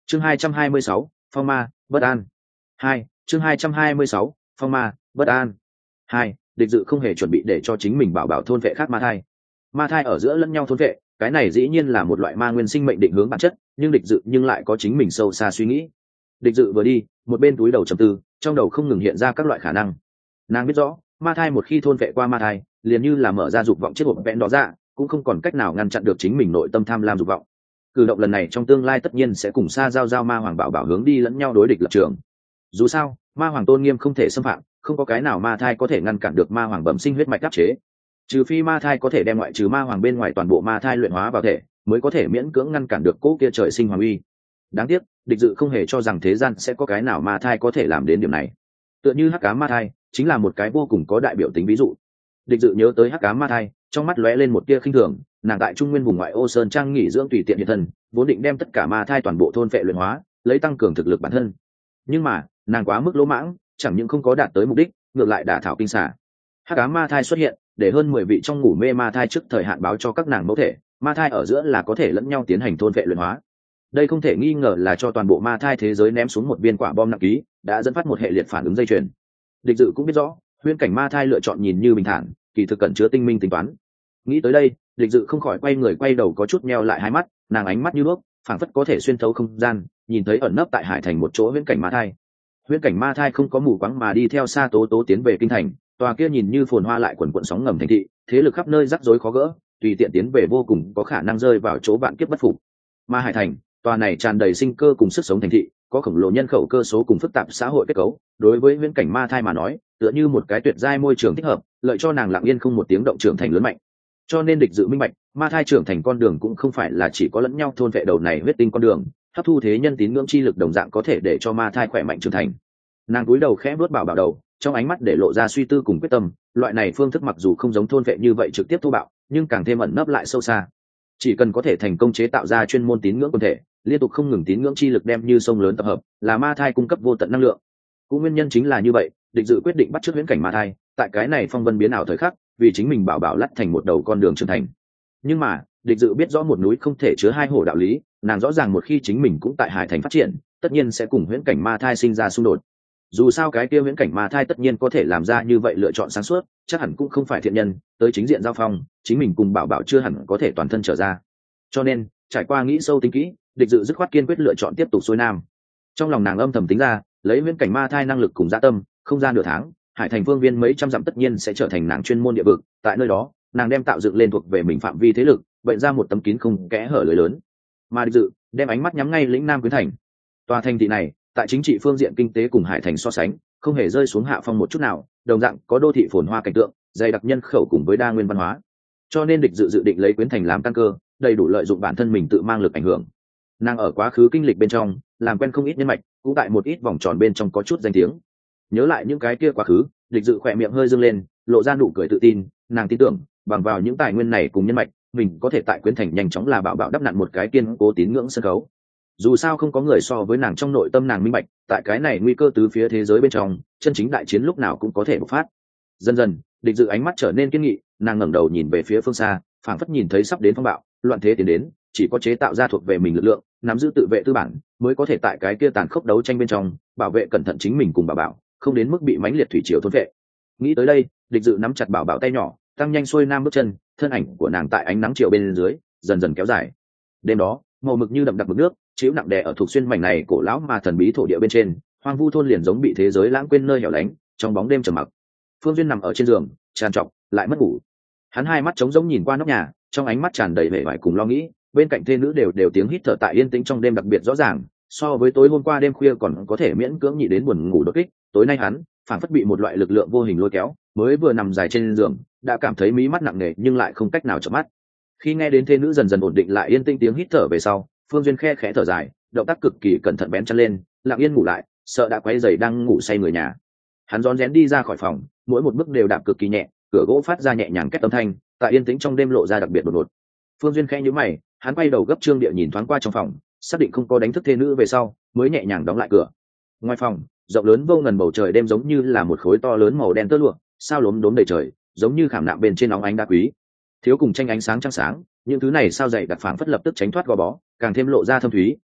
Chương 226, phong ma bất an. 2. Chương 226, phong ma bất an. 2. Địch dự không hề chuẩn bị để cho chính mình bảo bảo thôn vệ khác ma thai. Ma thai ở giữa lẫn nhau thôn vệ, cái này dĩ nhiên là một loại ma nguyên sinh mệnh định hướng bản chất, nhưng địch dự nhưng lại có chính mình sâu xa suy nghĩ. Địch dự vừa đi, một bên túi đầu trầm tư, trong đầu không ngừng hiện ra các loại khả năng. Nàng biết rõ, ma thai một khi thôn vệ qua ma thai, liền như là mở ra dục vọng chiếc hộp vẽn đó ra, cũng không còn cách nào ngăn chặn được chính mình nội tâm tham lam dục vọng. Cử động lần này trong tương lai tất nhiên sẽ cùng xa giao ma hoàng bảo bảo hướng đi lẫn nhau đối địch lập trường. Dù sao, ma hoàng tôn nghiêm không thể xâm phạm, không có cái nào ma thai có thể ngăn cản được ma hoàng bẩm sinh huyết mạch áp chế. Trừ phi ma thai có thể đem ngoại trừ ma hoàng bên ngoài toàn bộ ma thai luyện hóa vào thể, mới có thể miễn cưỡng ngăn cản được cỗ kia trời sinh hoàng uy. Đáng tiếc, địch dự không hề cho rằng thế gian sẽ có cái nào ma thai có thể làm đến điểm này. Tựa như hắc ám ma thai chính là một cái vô cùng có đại biểu tính ví dụ. Địch dự nhớ tới hắc ám ma thai, trong mắt lóe lên một tia khinh thường. Nàng tại trung nguyên vùng ngoại ô sơn trang nghỉ dưỡng tùy tiện hiện thân, vốn định đem tất cả ma thai toàn bộ thôn phệ luyện hóa, lấy tăng cường thực lực bản thân. Nhưng mà nàng quá mức lỗ mãng, chẳng những không có đạt tới mục đích, ngược lại đả thảo kinh xả. Hắc ám ma thai xuất hiện, để hơn 10 vị trong ngủ mê ma thai trước thời hạn báo cho các nàng mẫu thể, ma thai ở giữa là có thể lẫn nhau tiến hành thôn phệ luyện hóa. Đây không thể nghi ngờ là cho toàn bộ ma thai thế giới ném xuống một viên quả bom nặng ký, đã dẫn phát một hệ liệt phản ứng dây chuyền. Địch dự cũng biết rõ, huyễn cảnh ma thai lựa chọn nhìn như bình thản, kỳ thực cẩn chứa tinh minh tính toán. Nghĩ tới đây, địch dự không khỏi quay đầu có chút meo lại hai mắt, nàng ánh mắt như đuốc, phảng phất có thể xuyên thấu không gian, nhìn thấy ẩn nấp tại hải thành một chỗ huyễn cảnh ma thai. Huyễn cảnh ma thai không có mù quáng mà đi theo Sa Tố Tố tiến về kinh thành, tòa kia nhìn như phồn hoa lại quần quần sóng ngầm thành thị, thế lực khắp nơi rắc rối khó gỡ, tùy tiện tiến về vô cùng có khả năng rơi vào chỗ vạn kiếp bất phục. Mà hải thành, tòa này tràn đầy sinh cơ cùng sức sống thành thị, có khổng lồ nhân khẩu cơ số cùng phức tạp xã hội kết cấu, đối với huyễn cảnh ma thai mà nói, tựa như một cái tuyệt giai môi trường thích hợp, lợi cho nàng lặng yên không một tiếng động trưởng thành lớn mạnh. Cho nên địch dự minh bạch, ma thai trưởng thành con đường cũng không phải là chỉ có lẫn nhau thôn vệ đầu này huyết tinh con đường, hấp thu thế nhân tín ngưỡng chi lực đồng dạng có thể để cho ma thai khỏe mạnh trưởng thành. Nàng cúi đầu khẽ vuốt bảo bảo đầu, trong ánh mắt để lộ ra suy tư cùng quyết tâm. Loại này phương thức mặc dù không giống thôn vệ như vậy trực tiếp thô bạo, nhưng càng thêm ẩn nấp lại sâu xa. Chỉ cần có thể thành công chế tạo ra chuyên môn tín ngưỡng quân thể, liên tục không ngừng tín ngưỡng chi lực đem như sông lớn tập hợp, là ma thai cung cấp vô tận năng lượng. Cũng nguyên nhân chính là như vậy, địch dự quyết định bắt chước huyễn cảnh ma thai, tại cái này phong vân biến ảo thời khắc, vì chính mình bảo bảo lắt thành một đầu con đường trưởng thành. Nhưng mà địch dự biết rõ một núi không thể chứa hai hổ đạo lý, nàng rõ ràng một khi chính mình cũng tại hải thành phát triển, tất nhiên sẽ cùng huyễn cảnh ma thai sinh ra xung đột. Dù sao cái kia huyễn cảnh ma thai tất nhiên có thể làm ra như vậy lựa chọn sáng suốt, chắc hẳn cũng không phải thiện nhân, tới chính diện giao phong, chính mình cùng bảo bảo chưa hẳn có thể toàn thân trở ra. Cho nên trải qua nghĩ sâu tính kỹ, địch dự dứt khoát kiên quyết lựa chọn tiếp tục xuôi nam. Trong lòng nàng âm thầm tính ra, lấy huyễn cảnh ma thai năng lực cùng dạ tâm, không gian nửa tháng, hải thành phương viên mấy trăm dặm tất nhiên sẽ trở thành nàng chuyên môn địa vực. Tại nơi đó, nàng đem tạo dựng lên thuộc về mình phạm vi thế lực, bệnh ra một tấm kín không kẽ hở lưới lớn. Mà địch dự đem ánh mắt nhắm ngay lĩnh nam quyến thành. Tòa thành thị này tại chính trị phương diện kinh tế cùng hải thành so sánh, không hề rơi xuống hạ phong một chút nào, đồng dạng có đô thị phồn hoa cảnh tượng, dày đặc nhân khẩu cùng với đa nguyên văn hóa. Cho nên địch dự định lấy quyến thành làm căn cơ, đầy đủ lợi dụng bản thân mình tự mang lực ảnh hưởng. Nàng ở quá khứ kinh lịch bên trong, làm quen không ít nhân mạch, cũng tại một ít vòng tròn bên trong có chút danh tiếng. Nhớ lại những cái kia quá khứ, địch dự khỏe miệng hơi dương lên, lộ ra nụ cười tự tin. Nàng tin tưởng, bằng vào những tài nguyên này cùng nhân mạch, mình có thể tại quyến thành nhanh chóng là bảo đắp nặn một cái kiên cố tín ngưỡng sân khấu. Dù sao không có người so với nàng trong nội tâm nàng minh bạch, tại cái này nguy cơ tứ phía thế giới bên trong, chân chính đại chiến lúc nào cũng có thể bộc phát. Dần dần, địch dự ánh mắt trở nên kiên nghị, nàng ngẩng đầu nhìn về phía phương xa, phảng phất nhìn thấy sắp đến phong bạo, loạn thế tiến đến, chỉ có chế tạo ra thuộc về mình lực lượng, nắm giữ tự vệ tư bản, mới có thể tại cái kia tàn khốc đấu tranh bên trong, bảo vệ cẩn thận chính mình cùng bảo bảo, không đến mức bị mãnh liệt thủy triều thôn vệ. Nghĩ tới đây, địch dự nắm chặt bảo bảo tay nhỏ, tăng nhanh xuôi nam bước chân, thân ảnh của nàng tại ánh nắng chiều bên dưới dần dần kéo dài. Đêm đó, màu mực như đậm đặc mực nước, chiếu nặng đè ở thuộc xuyên mảnh này cổ lão mà thần bí thổ địa bên trên, hoang vu thôn liền giống bị thế giới lãng quên nơi hẻo lánh, trong bóng đêm trầm mặc. Phương Duyên nằm ở trên giường, tràn trọc, lại mất ngủ. Hắn hai mắt trống rỗng nhìn qua nóc nhà, trong ánh mắt tràn đầy vẻ vải cùng lo nghĩ. Bên cạnh thê nữ đều tiếng hít thở tại yên tĩnh trong đêm đặc biệt rõ ràng, so với tối hôm qua đêm khuya còn có thể miễn cưỡng nhịn đến buồn ngủ đột kích. Tối nay hắn phản phất bị một loại lực lượng vô hình lôi kéo, mới vừa nằm dài trên giường, đã cảm thấy mí mắt nặng nề nhưng lại không cách nào chợp mắt. Khi nghe đến thê nữ dần dần ổn định lại yên tĩnh tiếng hít thở về sau, Phương Duyên khe khẽ thở dài, động tác cực kỳ cẩn thận bén chân lên, lặng yên ngủ lại, sợ đã quấy rầy đang ngủ say người nhà. Hắn rón rén đi ra khỏi phòng, mỗi một bước đều đạp cực kỳ nhẹ, cửa gỗ phát ra nhẹ nhàng két âm thanh, tại yên tĩnh trong đêm lộ ra đặc biệt đột ngột. Phương Duyên khẽ nhíu mày, hắn quay đầu gấp trương địa nhìn thoáng qua trong phòng, xác định không có đánh thức thê nữ về sau, mới nhẹ nhàng đóng lại cửa. Ngoài phòng, rộng lớn vô ngần bầu trời đêm giống như là một khối to lớn màu đen tơ lụa, sao lốm đốm đầy trời, giống như khảm nạm bên trên óng ánh đá quý. Thiếu cùng tranh ánh sáng trăng sáng, những thứ này sao dày đặc phảng phất lập tức tránh thoát gò bó, càng thêm lộ ra thâm thúy,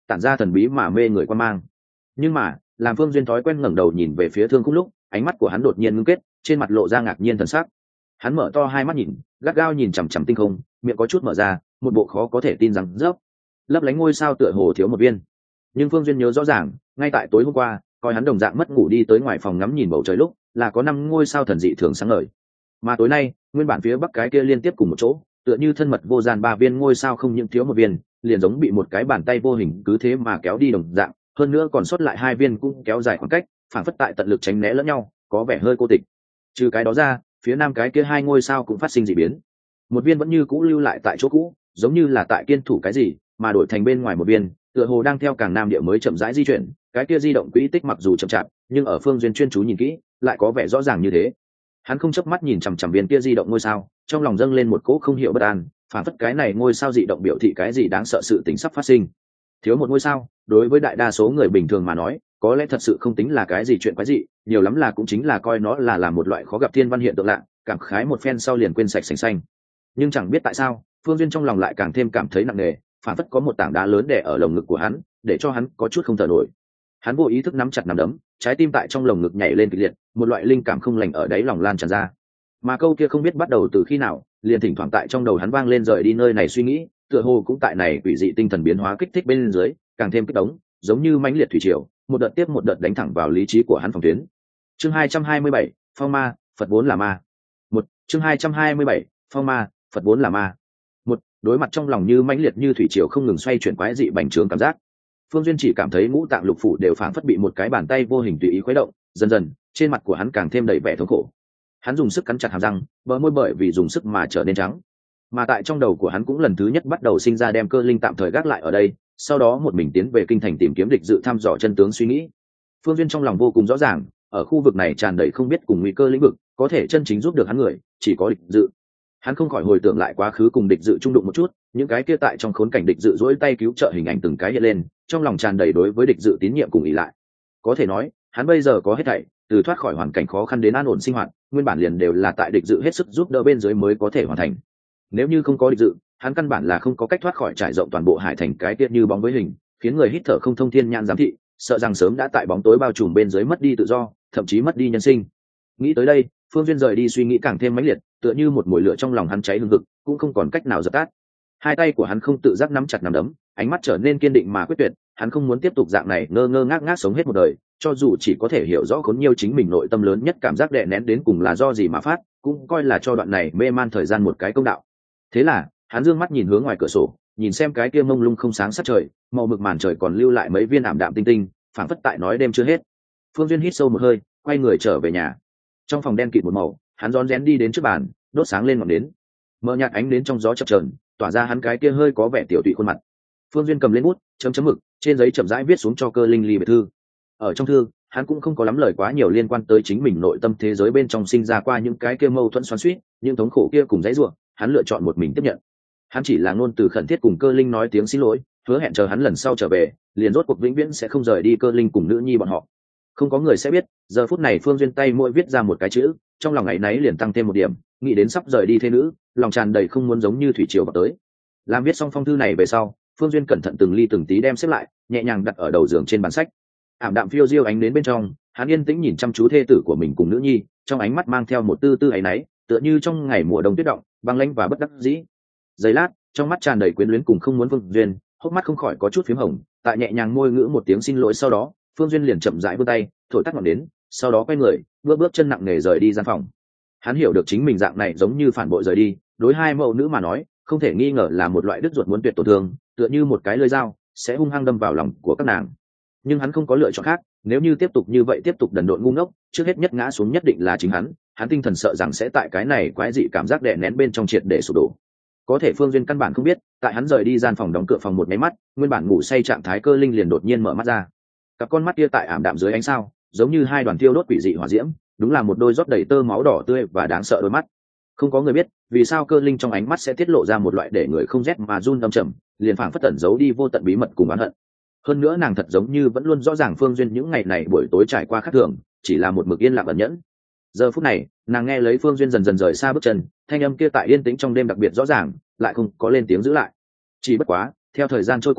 tản ra thần bí mà mê người quan mang. Nhưng mà làm Phương Duyên thói quen ngẩng đầu nhìn về phía Thương Khung lúc, ánh mắt của hắn đột nhiên ngưng kết, trên mặt lộ ra ngạc nhiên thần sắc. Hắn mở to hai mắt nhìn, gắt gao nhìn chằm chằm tinh không, miệng có chút mở ra, một bộ khó có thể tin rằng lấp lánh ngôi sao tựa hồ thiếu một viên. Nhưng Phương Duyên nhớ rõ ràng, ngay tại tối hôm qua, coi hắn đồng dạng mất ngủ đi tới ngoài phòng ngắm nhìn bầu trời lúc, là có 5 ngôi sao thần dị thường sáng ngời. Mà tối nay, nguyên bản phía bắc cái kia liên tiếp cùng một chỗ, tựa như thân mật vô gian 3 viên ngôi sao không những thiếu một viên, liền giống bị một cái bàn tay vô hình cứ thế mà kéo đi đồng dạng, hơn nữa còn sót lại 2 viên cũng kéo dài khoảng cách, phản phất tại tận lực tránh né lẫn nhau, có vẻ hơi cô tịch. Trừ cái đó ra, phía nam cái kia 2 ngôi sao cũng phát sinh dị biến. Một viên vẫn như cũ lưu lại tại chỗ cũ, giống như là tại kiên thủ cái gì, mà đổi thành bên ngoài một viên, tựa hồ đang theo càng nam địa mới chậm rãi di chuyển, cái kia di động quỹ tích mặc dù chậm chạp, nhưng ở Phương Duyên chuyên chú nhìn kỹ, lại có vẻ rõ ràng như thế. Hắn không chớp mắt nhìn chằm chằm viên kia di động ngôi sao, trong lòng dâng lên một cỗ không hiểu bất an, phản phất cái này ngôi sao dị động biểu thị cái gì đáng sợ sự tình sắp phát sinh. Thiếu một ngôi sao, đối với đại đa số người bình thường mà nói, có lẽ thật sự không tính là cái gì chuyện quái dị, nhiều lắm là cũng chính là coi nó là một loại khó gặp thiên văn hiện tượng lạ, cảm khái một phen sau liền quên sạch sành xanh. Nhưng chẳng biết tại sao, Phương Duyên trong lòng lại càng thêm cảm thấy nặng nề, phản phất có một tảng đá lớn đè ở lồng ngực của hắn, để cho hắn có chút không thở nổi. Hắn vô ý thức nắm chặt nắm đấm, trái tim tại trong lồng ngực nhảy lên kịch liệt, một loại linh cảm không lành ở đáy lòng lan tràn ra. Mà câu kia không biết bắt đầu từ khi nào, liền thỉnh thoảng tại trong đầu hắn vang lên rời đi nơi này suy nghĩ, tựa hồ cũng tại này quỷ dị tinh thần biến hóa kích thích bên dưới, càng thêm kích động, giống như mãnh liệt thủy triều, một đợt tiếp một đợt đánh thẳng vào lý trí của hắn phòng tuyến. Chương 227, Phong Ma, Phật vốn là ma. Chương 227, Phong Ma, Phật vốn là ma. Đối mặt trong lòng như mãnh liệt như thủy triều không ngừng xoay chuyển quái dị bành trướng cảm giác, Phương Duyên chỉ cảm thấy ngũ tạng lục phủ đều phảng phất bị một cái bàn tay vô hình tùy ý khuấy động, dần dần, trên mặt của hắn càng thêm đầy vẻ thống khổ. Hắn dùng sức cắn chặt hàm răng, bờ môi bởi vì dùng sức mà trở nên trắng. Mà tại trong đầu của hắn cũng lần thứ nhất bắt đầu sinh ra đem Cơ Linh tạm thời gác lại ở đây, sau đó một mình tiến về kinh thành tìm kiếm địch dự thăm dò chân tướng suy nghĩ. Phương Duyên trong lòng vô cùng rõ ràng, ở khu vực này tràn đầy không biết cùng nguy cơ lĩnh vực, có thể chân chính giúp được hắn người, chỉ có địch dự. Hắn không khỏi hồi tưởng lại quá khứ cùng địch dự trung đụng một chút, những cái kia tại trong khốn cảnh địch dự dỗi tay cứu trợ hình ảnh từng cái hiện lên, trong lòng tràn đầy đối với địch dự tín nhiệm cùng ỷ lại. Có thể nói, hắn bây giờ có hết thảy, từ thoát khỏi hoàn cảnh khó khăn đến an ổn sinh hoạt, nguyên bản liền đều là tại địch dự hết sức giúp đỡ bên dưới mới có thể hoàn thành. Nếu như không có địch dự, hắn căn bản là không có cách thoát khỏi trải rộng toàn bộ hải thành cái tiết như bóng với hình, khiến người hít thở không thông thiên nhãn giám thị, sợ rằng sớm đã tại bóng tối bao trùm bên dưới mất đi tự do, thậm chí mất đi nhân sinh. Nghĩ tới đây, Phương Duyên rời đi suy nghĩ càng thêm mãnh liệt, tựa như một mùi lửa trong lòng hắn cháy hừng hực, cũng không còn cách nào dập tắt. Hai tay của hắn không tự giác nắm chặt nắm đấm, ánh mắt trở nên kiên định mà quyết tuyệt, hắn không muốn tiếp tục dạng này ngơ ngơ ngác ngác sống hết một đời, cho dù chỉ có thể hiểu rõ khốn nhiều chính mình nội tâm lớn nhất cảm giác đè nén đến cùng là do gì mà phát, cũng coi là cho đoạn này mê man thời gian một cái công đạo. Thế là, hắn dương mắt nhìn hướng ngoài cửa sổ, nhìn xem cái kia mông lung không sáng sát trời, màu mực màn trời còn lưu lại mấy viên ảm đạm tinh tinh, phảng phất tại nói đêm chưa hết. Phương Duyên hít sâu một hơi, quay người trở về nhà. Trong phòng đen kịt một màu, hắn rón rén đi đến trước bàn, đốt sáng lên ngọn nến. Mờ nhạt ánh đến trong gió chập chờn, tỏa ra hắn cái kia hơi có vẻ tiểu tụy khuôn mặt. Phương Duyên cầm lên bút, chấm chấm mực, trên giấy chậm rãi viết xuống cho Cơ Linh ly biệt thư. Ở trong thư, hắn cũng không có lắm lời quá nhiều liên quan tới chính mình nội tâm thế giới bên trong sinh ra qua những cái kia mâu thuẫn xoắn xuýt, những thống khổ kia cùng dãy rủa, hắn lựa chọn một mình tiếp nhận. Hắn chỉ là ngôn từ khẩn thiết cùng Cơ Linh nói tiếng xin lỗi, hứa hẹn chờ hắn lần sau trở về, liền rốt cuộc vĩnh viễn sẽ không rời đi Cơ Linh cùng nữ nhi bọn họ. Không có người sẽ biết, giờ phút này Phương Duyên tay mỗi viết ra một cái chữ, trong lòng ngày nấy liền tăng thêm một điểm, nghĩ đến sắp rời đi thê nữ, lòng tràn đầy không muốn giống như thủy triều vào tới. Làm viết xong phong thư này về sau, Phương Duyên cẩn thận từng ly từng tí đem xếp lại, nhẹ nhàng đặt ở đầu giường trên bàn sách. Ảm đạm phiêu diêu ánh đến bên trong, hắn yên tĩnh nhìn chăm chú thê tử của mình cùng nữ nhi, trong ánh mắt mang theo một tư tư áy náy, tựa như trong ngày mùa đông tuyết động, băng lãnh và bất đắc dĩ. Giây lát, trong mắt tràn đầy quyến luyến cùng không muốn Phương Duyên, hốc mắt không khỏi có chút phím hồng, tại nhẹ nhàng môi ngữ một tiếng xin lỗi sau đó, Phương Duyên liền chậm rãi vươn tay, thổi tắt ngọn nến, sau đó quay người, bước chân nặng nề rời đi gian phòng. Hắn hiểu được chính mình dạng này giống như phản bội rời đi, đối hai mẫu nữ mà nói, không thể nghi ngờ là một loại đứt ruột muốn tuyệt tổn thương, tựa như một cái lưỡi dao sẽ hung hăng đâm vào lòng của các nàng. Nhưng hắn không có lựa chọn khác, nếu như tiếp tục như vậy tiếp tục đần độn ngu ngốc, trước hết nhất ngã xuống nhất định là chính hắn tinh thần sợ rằng sẽ tại cái này quái dị cảm giác đè nén bên trong triệt để sụp đổ. Có thể Phương Duyên căn bản không biết, tại hắn rời đi gian phòng đóng cửa phòng một máy mắt, nguyên bản ngủ say trạng thái Cơ Linh liền đột nhiên mở mắt ra. Cặp con mắt kia tại ảm đạm dưới ánh sao, giống như hai đoàn tiêu đốt quỷ dị hỏa diễm, đúng là một đôi rót đầy tơ máu đỏ tươi và đáng sợ đôi mắt. Không có người biết vì sao Cơ Linh trong ánh mắt sẽ tiết lộ ra một loại để người không rét mà run âm trầm, liền phảng phất tẩn giấu đi vô tận bí mật cùng oán hận. Hơn nữa nàng thật giống như vẫn luôn rõ ràng Phương Duyên những ngày này buổi tối trải qua khác thường, chỉ là một mực yên lặng ẩn nhẫn. Giờ phút này, nàng nghe lấy Phương Duyên dần dần rời xa bước chân, thanh âm kia tại yên tĩnh trong đêm đặc biệt rõ ràng, lại không có lên tiếng giữ lại. Chỉ bất quá, theo thời gian trôi qua,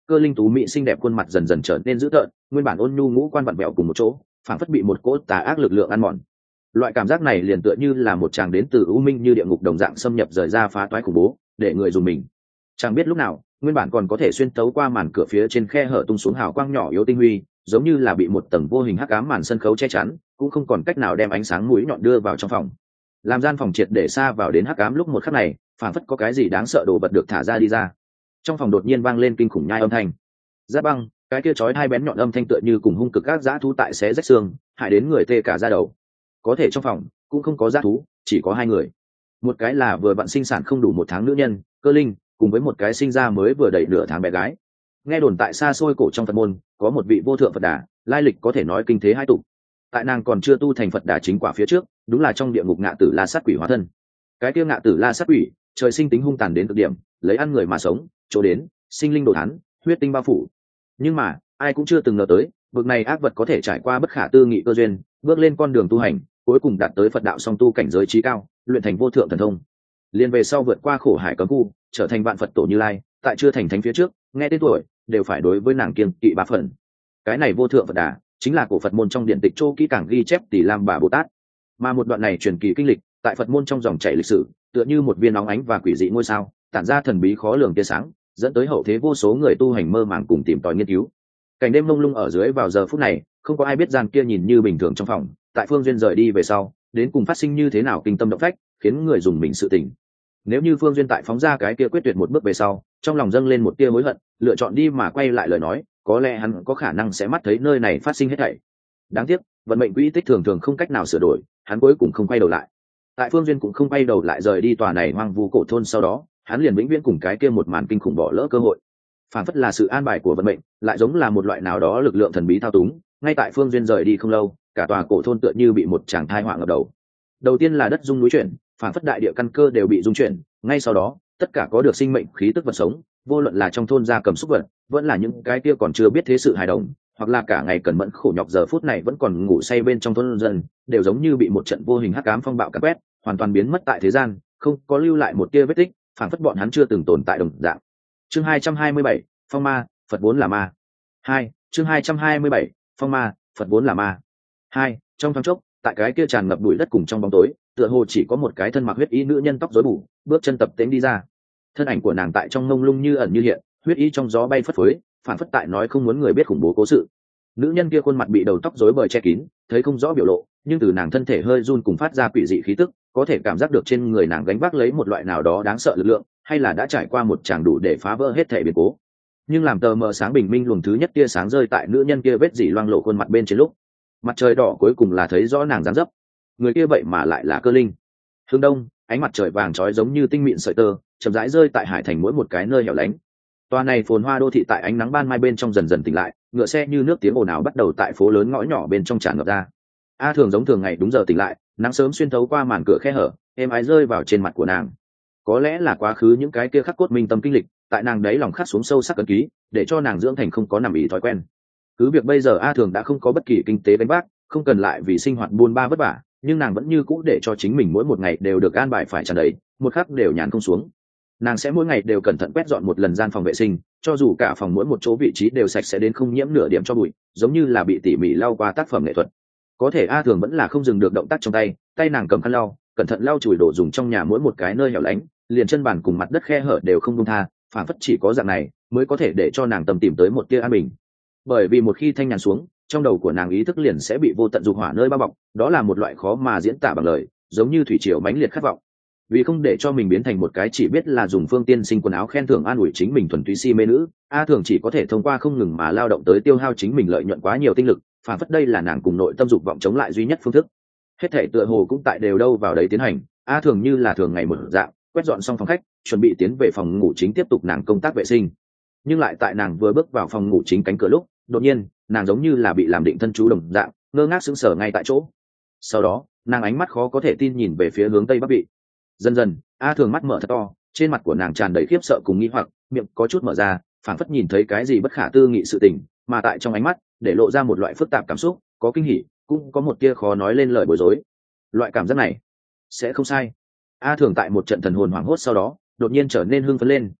cơ linh tú mỹ xinh đẹp khuôn mặt dần dần trở nên dữ tợn, nguyên bản ôn nhu ngũ quan vặn vẹo cùng một chỗ, phảng phất bị một cỗ tà ác lực lượng ăn mòn. Loại cảm giác này liền tựa như là một chàng đến từ u minh như địa ngục đồng dạng xâm nhập rời ra phá toái khủng bố, để người dùng mình. Chẳng biết lúc nào, nguyên bản còn có thể xuyên tấu qua màn cửa phía trên khe hở tung xuống hào quang nhỏ yếu tinh huy, giống như là bị một tầng vô hình hắc ám màn sân khấu che chắn, cũng không còn cách nào đem ánh sáng mũi nhọn đưa vào trong phòng. Làm gian phòng triệt để xa vào đến hắc ám lúc một khắc này, phảng phất có cái gì đáng sợ đồ vật được thả ra đi ra. Trong phòng đột nhiên vang lên kinh khủng nhai âm thanh. Giáp băng, cái kia chói hai bén nhọn âm thanh tựa như cùng hung cực các dã thú tại xé rách xương, hại đến người tê cả da đầu. Có thể trong phòng cũng không có dã thú, chỉ có hai người. Một cái là vừa vặn sinh sản không đủ một tháng nữ nhân, Cơ Linh, cùng với một cái sinh ra mới vừa đầy nửa tháng bé gái. Nghe đồn tại xa xôi cổ trong Phật môn, có một vị vô thượng Phật Đà, lai lịch có thể nói kinh thế hai tụ. Tại nàng còn chưa tu thành Phật Đà chính quả phía trước, đúng là trong địa ngục ngạ tử La Sát Quỷ hóa thân. Cái kia ngạ tử La Sát Quỷ, trời sinh tính hung tàn đến cực điểm, lấy ăn người mà sống, chỗ đến, sinh linh đồ thán, huyết tinh bao phủ. Nhưng mà, ai cũng chưa từng ngờ tới, bậc này ác vật có thể trải qua bất khả tư nghị cơ duyên, bước lên con đường tu hành, cuối cùng đạt tới Phật đạo song tu cảnh giới trí cao, luyện thành vô thượng thần thông. Liên về sau vượt qua khổ hải cấm khu, trở thành vạn Phật tổ Như Lai, tại chưa thành thánh phía trước, nghe tên tuổi, đều phải đối với nàng kiêng kỵ ba phần. Cái này vô thượng Phật Đà, chính là cổ Phật môn trong điện tịch Châu kỹ càng ghi chép Tỷ Lam Bà Bồ Tát. Mà một đoạn này truyền kỳ kinh lịch, tại Phật môn trong dòng chảy lịch sử, tựa như một viên óng ánh và quỷ dị ngôi sao, tản ra thần bí khó lường tia sáng, dẫn tới hậu thế vô số người tu hành mơ màng cùng tìm tòi nghiên cứu. Cảnh đêm mông lung ở dưới vào giờ phút này, không có ai biết gian kia nhìn như bình thường trong phòng, tại Phương Duyên rời đi về sau, đến cùng phát sinh như thế nào kinh tâm động phách, khiến người dùng mình sự tỉnh. Nếu như Phương Duyên tại phóng ra cái kia quyết tuyệt một bước về sau, trong lòng dâng lên một tia hối hận, lựa chọn đi mà quay lại lời nói, có lẽ hắn có khả năng sẽ mắt thấy nơi này phát sinh hết thảy. Đáng tiếc, vận mệnh quỹ tích thường thường không cách nào sửa đổi, hắn cuối cùng không quay đầu lại. Tại Phương Duyên cũng không quay đầu lại rời đi tòa này hoang vu cổ thôn sau đó, hắn liền vĩnh viễn cùng cái kia một màn kinh khủng bỏ lỡ cơ hội. Phản phất là sự an bài của vận mệnh, lại giống là một loại nào đó lực lượng thần bí thao túng, ngay tại Phương Duyên rời đi không lâu, cả tòa cổ thôn tựa như bị một tràng thai họa ngập đầu. Đầu tiên là đất rung núi chuyển, phản phất đại địa căn cơ đều bị rung chuyển, ngay sau đó, tất cả có được sinh mệnh khí tức vật sống, vô luận là trong thôn gia cầm xúc vật, vẫn là những cái kia còn chưa biết thế sự hài đồng, hoặc là cả ngày cẩn mẫn khổ nhọc giờ phút này vẫn còn ngủ say bên trong thôn dân, đều giống như bị một trận vô hình hắc ám phong bạo càn quét, hoàn toàn biến mất tại thế gian, không có lưu lại một tia vết tích, phản phất bọn hắn chưa từng tồn tại đồng dạng. Chương 227, Phong Ma, Phật vốn là ma. 2, chương 227, Phong Ma, Phật vốn là ma. 2, trong thoáng chốc, tại cái kia tràn ngập bụi đất cùng trong bóng tối, tựa hồ chỉ có một cái thân mặc huyết y nữ nhân tóc rối bù, bước chân tập tễnh đi ra. Thân ảnh của nàng tại trong mông lung như ẩn như hiện, huyết y trong gió bay phất phới, phản phất tại nói không muốn người biết khủng bố cố sự. Nữ nhân kia khuôn mặt bị đầu tóc rối bời che kín, thấy không rõ biểu lộ, nhưng từ nàng thân thể hơi run cùng phát ra quỷ dị khí tức, có thể cảm giác được trên người nàng gánh vác lấy một loại nào đó đáng sợ lực lượng, hay là đã trải qua một tràng đủ để phá vỡ hết thể biến cố. Nhưng làm tờ mờ sáng bình minh luồng thứ nhất tia sáng rơi tại nữ nhân kia vết dỉ loang lộ khuôn mặt bên trên lúc, mặt trời đỏ cuối cùng là thấy rõ nàng dáng dấp. Người kia vậy mà lại là Cơ Linh. Hướng đông, ánh mặt trời vàng chói giống như tinh mịn sợi tơ, chậm rãi rơi tại hải thành mỗi một cái nơi hẻo lánh. Tòa này phồn hoa đô thị tại ánh nắng ban mai bên trong dần dần tỉnh lại, ngựa xe như nước tiếng ồn ào bắt đầu tại phố lớn ngõ nhỏ bên trong tràn ngập ra. A Thường giống thường ngày đúng giờ tỉnh lại, nắng sớm xuyên thấu qua màn cửa khe hở, êm ái rơi vào trên mặt của nàng. Có lẽ là quá khứ những cái kia khắc cốt minh tâm kinh lịch, tại nàng đấy lòng khắc xuống sâu sắc ấn ký, để cho nàng dưỡng thành không có nằm ý thói quen. Cứ việc bây giờ A Thường đã không có bất kỳ kinh tế đánh bác, không cần lại vì sinh hoạt buôn ba vất vả, nhưng nàng vẫn như cũ để cho chính mình mỗi một ngày đều được an bài phải tràn đầy, một khắc đều nhàn không xuống. Nàng sẽ mỗi ngày đều cẩn thận quét dọn một lần gian phòng vệ sinh, cho dù cả phòng mỗi một chỗ vị trí đều sạch sẽ đến không nhiễm nửa điểm cho bụi, giống như là bị tỉ mỉ lau qua tác phẩm nghệ thuật. Có thể A Thường vẫn là không dừng được động tác trong tay, tay nàng cầm khăn lau, cẩn thận lau chùi đồ dùng trong nhà mỗi một cái nơi hẻo lánh, liền chân bàn cùng mặt đất khe hở đều không buông tha, phản phất chỉ có dạng này mới có thể để cho nàng tầm tìm tới một tia an bình. Bởi vì một khi thanh nhàn xuống, trong đầu của nàng ý thức liền sẽ bị vô tận dục hỏa nơi bao bọc, đó là một loại khó mà diễn tả bằng lời, giống như thủy triều mãnh liệt khát vọng. Vì không để cho mình biến thành một cái chỉ biết là dùng phương tiên sinh quần áo khen thưởng an ủi chính mình thuần túy si mê nữ, A Thường chỉ có thể thông qua không ngừng mà lao động tới tiêu hao chính mình lợi nhuận quá nhiều tinh lực, phản phất đây là nàng cùng nội tâm dục vọng chống lại duy nhất phương thức. Hết thể tựa hồ cũng tại đều đâu vào đấy tiến hành, A Thường như là thường ngày một dạng, quét dọn xong phòng khách, chuẩn bị tiến về phòng ngủ chính tiếp tục nàng công tác vệ sinh. Nhưng lại tại nàng vừa bước vào phòng ngủ chính cánh cửa lúc, đột nhiên, nàng giống như là bị làm định thân chú đồng dạng, ngơ ngác sững sờ ngay tại chỗ. Sau đó, nàng ánh mắt khó có thể tin nhìn về phía hướng tây bắc bị. Dần dần, A Thường mắt mở thật to, trên mặt của nàng tràn đầy khiếp sợ cùng nghi hoặc, miệng có chút mở ra, phảng phất nhìn thấy cái gì bất khả tư nghị sự tình, mà tại trong ánh mắt để lộ ra một loại phức tạp cảm xúc, có kinh hỉ, cũng có một tia khó nói lên lời bối rối. Loại cảm giác này sẽ không sai. A Thường tại một trận thần hồn hoảng hốt sau đó, đột nhiên trở nên hưng phấn lên,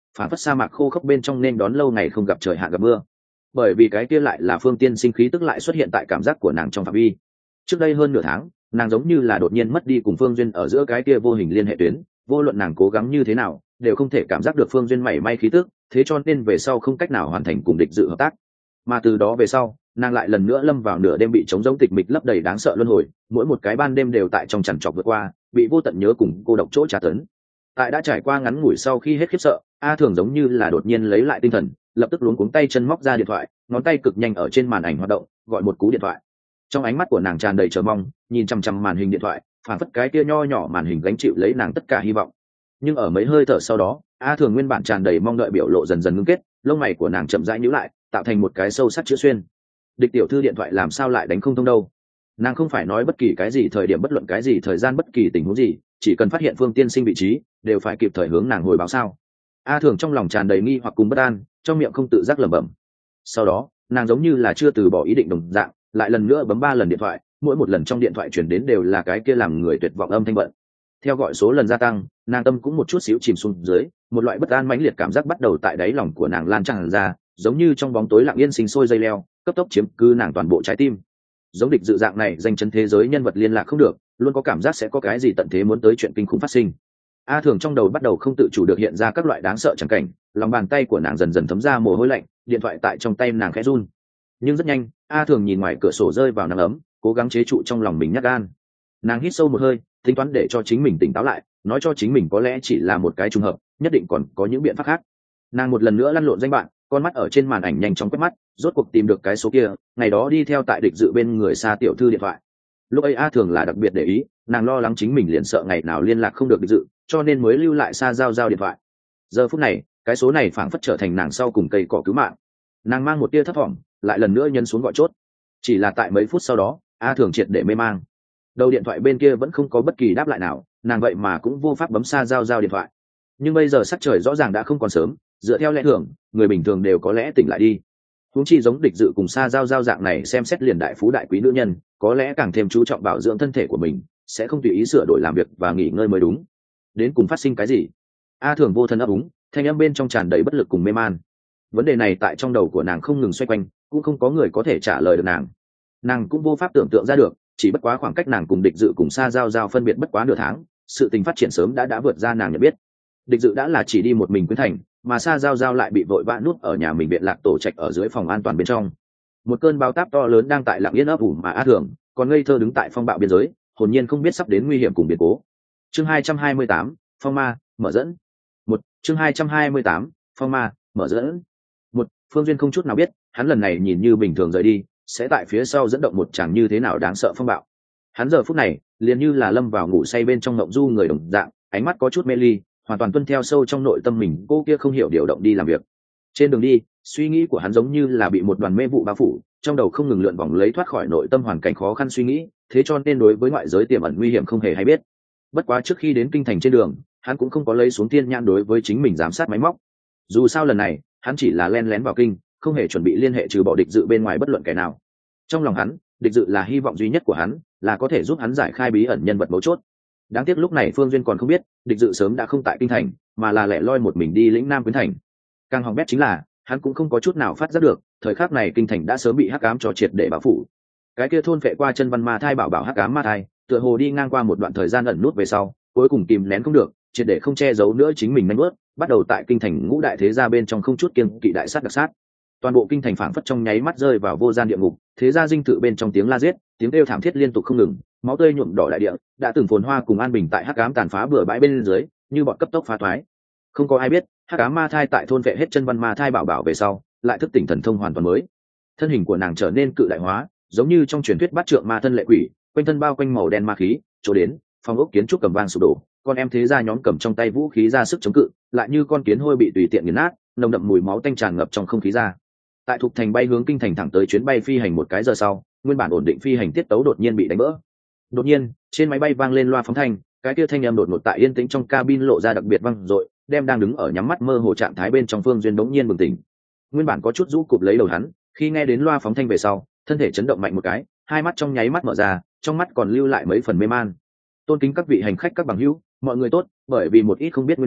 phản phất sa mạc khô khốc bên trong nên đón lâu ngày không gặp trời hạn gặp mưa. Bởi vì cái kia lại là Phương Tiên Sinh khí tức lại xuất hiện tại cảm giác của nàng trong phạm vi. Trước đây hơn nửa tháng, nàng giống như là đột nhiên mất đi cùng Phương Duyên ở giữa cái kia vô hình liên hệ tuyến, vô luận nàng cố gắng như thế nào đều không thể cảm giác được Phương Duyên mảy may khí tức, thế cho nên về sau không cách nào hoàn thành cùng địch dự hợp tác. Mà từ đó về sau, nàng lại lần nữa lâm vào nửa đêm bị trống rỗng tịch mịch lấp đầy đáng sợ luân hồi, mỗi một cái ban đêm đều tại trong chằn trọc vượt qua, bị vô tận nhớ cùng cô độc chỗ trả tấn. Tại đã trải qua ngắn ngủi sau khi hết khiếp sợ, A Thường giống như là đột nhiên lấy lại tinh thần, lập tức luống cuống tay chân móc ra điện thoại, ngón tay cực nhanh ở trên màn ảnh hoạt động, gọi một cú điện thoại. Trong ánh mắt của nàng tràn đầy chờ mong, nhìn chằm chằm màn hình điện thoại, phản phất cái kia nho nhỏ màn hình gánh chịu lấy nàng tất cả hy vọng. Nhưng ở mấy hơi thở sau đó, A Thường nguyên bản tràn đầy mong đợi biểu lộ dần dần ngưng kết, lông mày của nàng chậm rãi nhíu lại, tạo thành một cái sâu sắc chữ xuyên. Địch tiểu thư điện thoại làm sao lại đánh không thông đâu? Nàng không phải nói bất kỳ cái gì thời điểm bất luận cái gì thời gian bất kỳ tình huống gì, chỉ cần phát hiện Phương Tiên Sinh vị trí, đều phải kịp thời hướng nàng hồi báo sao? A Thường trong lòng tràn đầy nghi hoặc cùng bất an, trong miệng không tự giác lẩm bẩm. Sau đó, nàng giống như là chưa từ bỏ ý định đồng dạng, lại lần nữa bấm 3 lần điện thoại, mỗi một lần trong điện thoại truyền đến đều là cái kia làm người tuyệt vọng âm thanh bận. Theo gọi số lần gia tăng, nàng tâm cũng một chút xíu chìm xuống dưới, một loại bất an mãnh liệt cảm giác bắt đầu tại đáy lòng của nàng lan tràn ra, giống như trong bóng tối lặng yên sinh sôi dây leo, cấp tốc chiếm cứ nàng toàn bộ trái tim. Giống địch dự dạng này danh chấn thế giới nhân vật liên lạc không được, luôn có cảm giác sẽ có cái gì tận thế muốn tới chuyện kinh khủng phát sinh. A Thường trong đầu bắt đầu không tự chủ được hiện ra các loại đáng sợ chẳng cảnh, lòng bàn tay của nàng dần dần thấm ra mồ hôi lạnh, điện thoại tại trong tay nàng khẽ run. Nhưng rất nhanh, A Thường nhìn ngoài cửa sổ rơi vào nắng ấm, cố gắng chế trụ trong lòng mình nhát gan. Nàng hít sâu một hơi, tính toán để cho chính mình tỉnh táo lại, nói cho chính mình có lẽ chỉ là một cái trùng hợp, nhất định còn có những biện pháp khác. Nàng một lần nữa lăn lộn danh bạn, con mắt ở trên màn ảnh nhanh chóng quét mắt, rốt cuộc tìm được cái số kia, ngày đó đi theo tại địch dự bên người xa tiểu thư điện thoại. Lúc ấy A Thường là đặc biệt để ý, nàng lo lắng chính mình liền sợ ngày nào liên lạc không được địch dự, cho nên mới lưu lại xa giao điện thoại. Giờ phút này, cái số này phảng phất trở thành nàng sau cùng cây cỏ cứu mạng. Nàng mang một tia thất vọng, lại lần nữa nhấn xuống gọi chốt. Chỉ là tại mấy phút sau đó, A Thường triệt để mê mang. Đầu điện thoại bên kia vẫn không có bất kỳ đáp lại nào, nàng vậy mà cũng vô pháp bấm xa giao điện thoại. Nhưng bây giờ sắc trời rõ ràng đã không còn sớm, dựa theo lẽ thường, người bình thường đều có lẽ tỉnh lại đi. Huống chi giống địch dự cùng xa giao dạng này xem xét liền đại phú đại quý nữ nhân, có lẽ càng thêm chú trọng bảo dưỡng thân thể của mình, sẽ không tùy ý sửa đổi làm việc và nghỉ ngơi mới đúng. Đến cùng phát sinh cái gì? A Thường vô thân ấp úng, thanh âm bên trong tràn đầy bất lực cùng mê man. Vấn đề này tại trong đầu của nàng không ngừng xoay quanh, cũng không có người có thể trả lời được nàng. Nàng cũng vô pháp tưởng tượng ra được, chỉ bất quá khoảng cách nàng cùng địch dự cùng xa giao phân biệt bất quá nửa tháng, sự tình phát triển sớm đã vượt ra nàng nhận biết. Địch dự đã là chỉ đi một mình Quyến Thành, mà xa giao lại bị vội vã núp ở nhà mình viện lạc tổ trạch ở dưới phòng an toàn bên trong. Một cơn bao táp to lớn đang tại lặng yên ấp ủ mà A Thường còn ngây thơ đứng tại phong bạo biên giới, hồn nhiên không biết sắp đến nguy hiểm cùng biến cố. Chương 228, phong ma mở dẫn. Chương 228, phong ma mở dẫn. Phương Duyên không chút nào biết, hắn lần này nhìn như bình thường rời đi, sẽ tại phía sau dẫn động một chàng như thế nào đáng sợ phong bạo. Hắn giờ phút này liền như là lâm vào ngủ say bên trong ngộng du người đồng dạng, ánh mắt có chút mê ly, hoàn toàn tuân theo sâu trong nội tâm mình cô kia không hiểu điều động đi làm việc. Trên đường đi, suy nghĩ của hắn giống như là bị một đoàn mê vụ bao phủ, trong đầu không ngừng lượn vòng lấy thoát khỏi nội tâm hoàn cảnh khó khăn suy nghĩ, thế cho nên đối với ngoại giới tiềm ẩn nguy hiểm không hề hay biết. Bất quá trước khi đến kinh thành trên đường, hắn cũng không có lấy xuống tiên nhãn đối với chính mình giám sát máy móc. Dù sao lần này, hắn chỉ là len lén vào kinh, không hề chuẩn bị liên hệ trừ bỏ địch dự bên ngoài bất luận kẻ nào. Trong lòng hắn, địch dự là hy vọng duy nhất của hắn, là có thể giúp hắn giải khai bí ẩn nhân vật mấu chốt. Đáng tiếc lúc này Phương Duyên còn không biết, địch dự sớm đã không tại kinh thành, mà là lẻ loi một mình đi lĩnh Nam Quyến Thành. Càng hỏng bét chính là, hắn cũng không có chút nào phát giác được, thời khắc này kinh thành đã sớm bị hắc ám cho triệt để bao phủ. Cái kia thôn phệ qua chân văn ma thai bảo hắc ám ma thai, tựa hồ đi ngang qua một đoạn thời gian ẩn nút về sau, cuối cùng kìm nén không được, triệt để không che giấu nữa chính mình nhanh bước, bắt đầu tại kinh thành ngũ đại thế gia bên trong không chút kiêng kỵ đại sát đặc sát. Toàn bộ kinh thành phảng phất trong nháy mắt rơi vào vô gian địa ngục, thế gia dinh thự bên trong tiếng la giết, tiếng kêu thảm thiết liên tục không ngừng, máu tươi nhuộm đỏ đại địa, đã từng phồn hoa cùng an bình tại hắc ám tàn phá bừa bãi bên dưới, như bọn cấp tốc phá thoái. Không có ai biết, hắc ám ma thai tại thôn vệ hết chân văn ma thai bảo về sau, lại thức tỉnh thần thông hoàn toàn mới. Thân hình của nàng trở nên cự đại hóa, giống như trong truyền thuyết bát trượng ma thân lệ quỷ, quanh thân bao quanh màu đen ma khí, chỗ đến, phòng ốc kiến trúc cầm vang sụp đổ, con em thế gia nhóm cầm trong tay vũ khí ra sức chống cự, lại như con kiến hôi bị tùy tiện nghiền nát, nồng đậm mùi máu tanh tràn ngập trong không khí ra. Tại Thục Thành bay hướng kinh thành thẳng tới chuyến bay phi hành một cái giờ sau, nguyên bản ổn định phi hành tiết tấu đột nhiên bị đánh vỡ. Đột nhiên, trên máy bay vang lên loa phóng thanh, cái kia thanh âm đột ngột tại yên tĩnh trong cabin lộ ra đặc biệt vang dội, đem đang đứng ở nhắm mắt mơ hồ trạng thái bên trong Phương Duyên bỗng nhiên bừng tỉnh. Nguyên bản có chút rũ cụp lấy đầu hắn, khi nghe đến loa phóng thanh về sau, thân thể chấn động mạnh một cái, hai mắt trong nháy mắt mở ra, trong mắt còn lưu lại mấy phần mê man. Tôn kính các vị hành khách các bằng hữu, mọi người tốt, bởi vì một ít không biết nguyên nhân,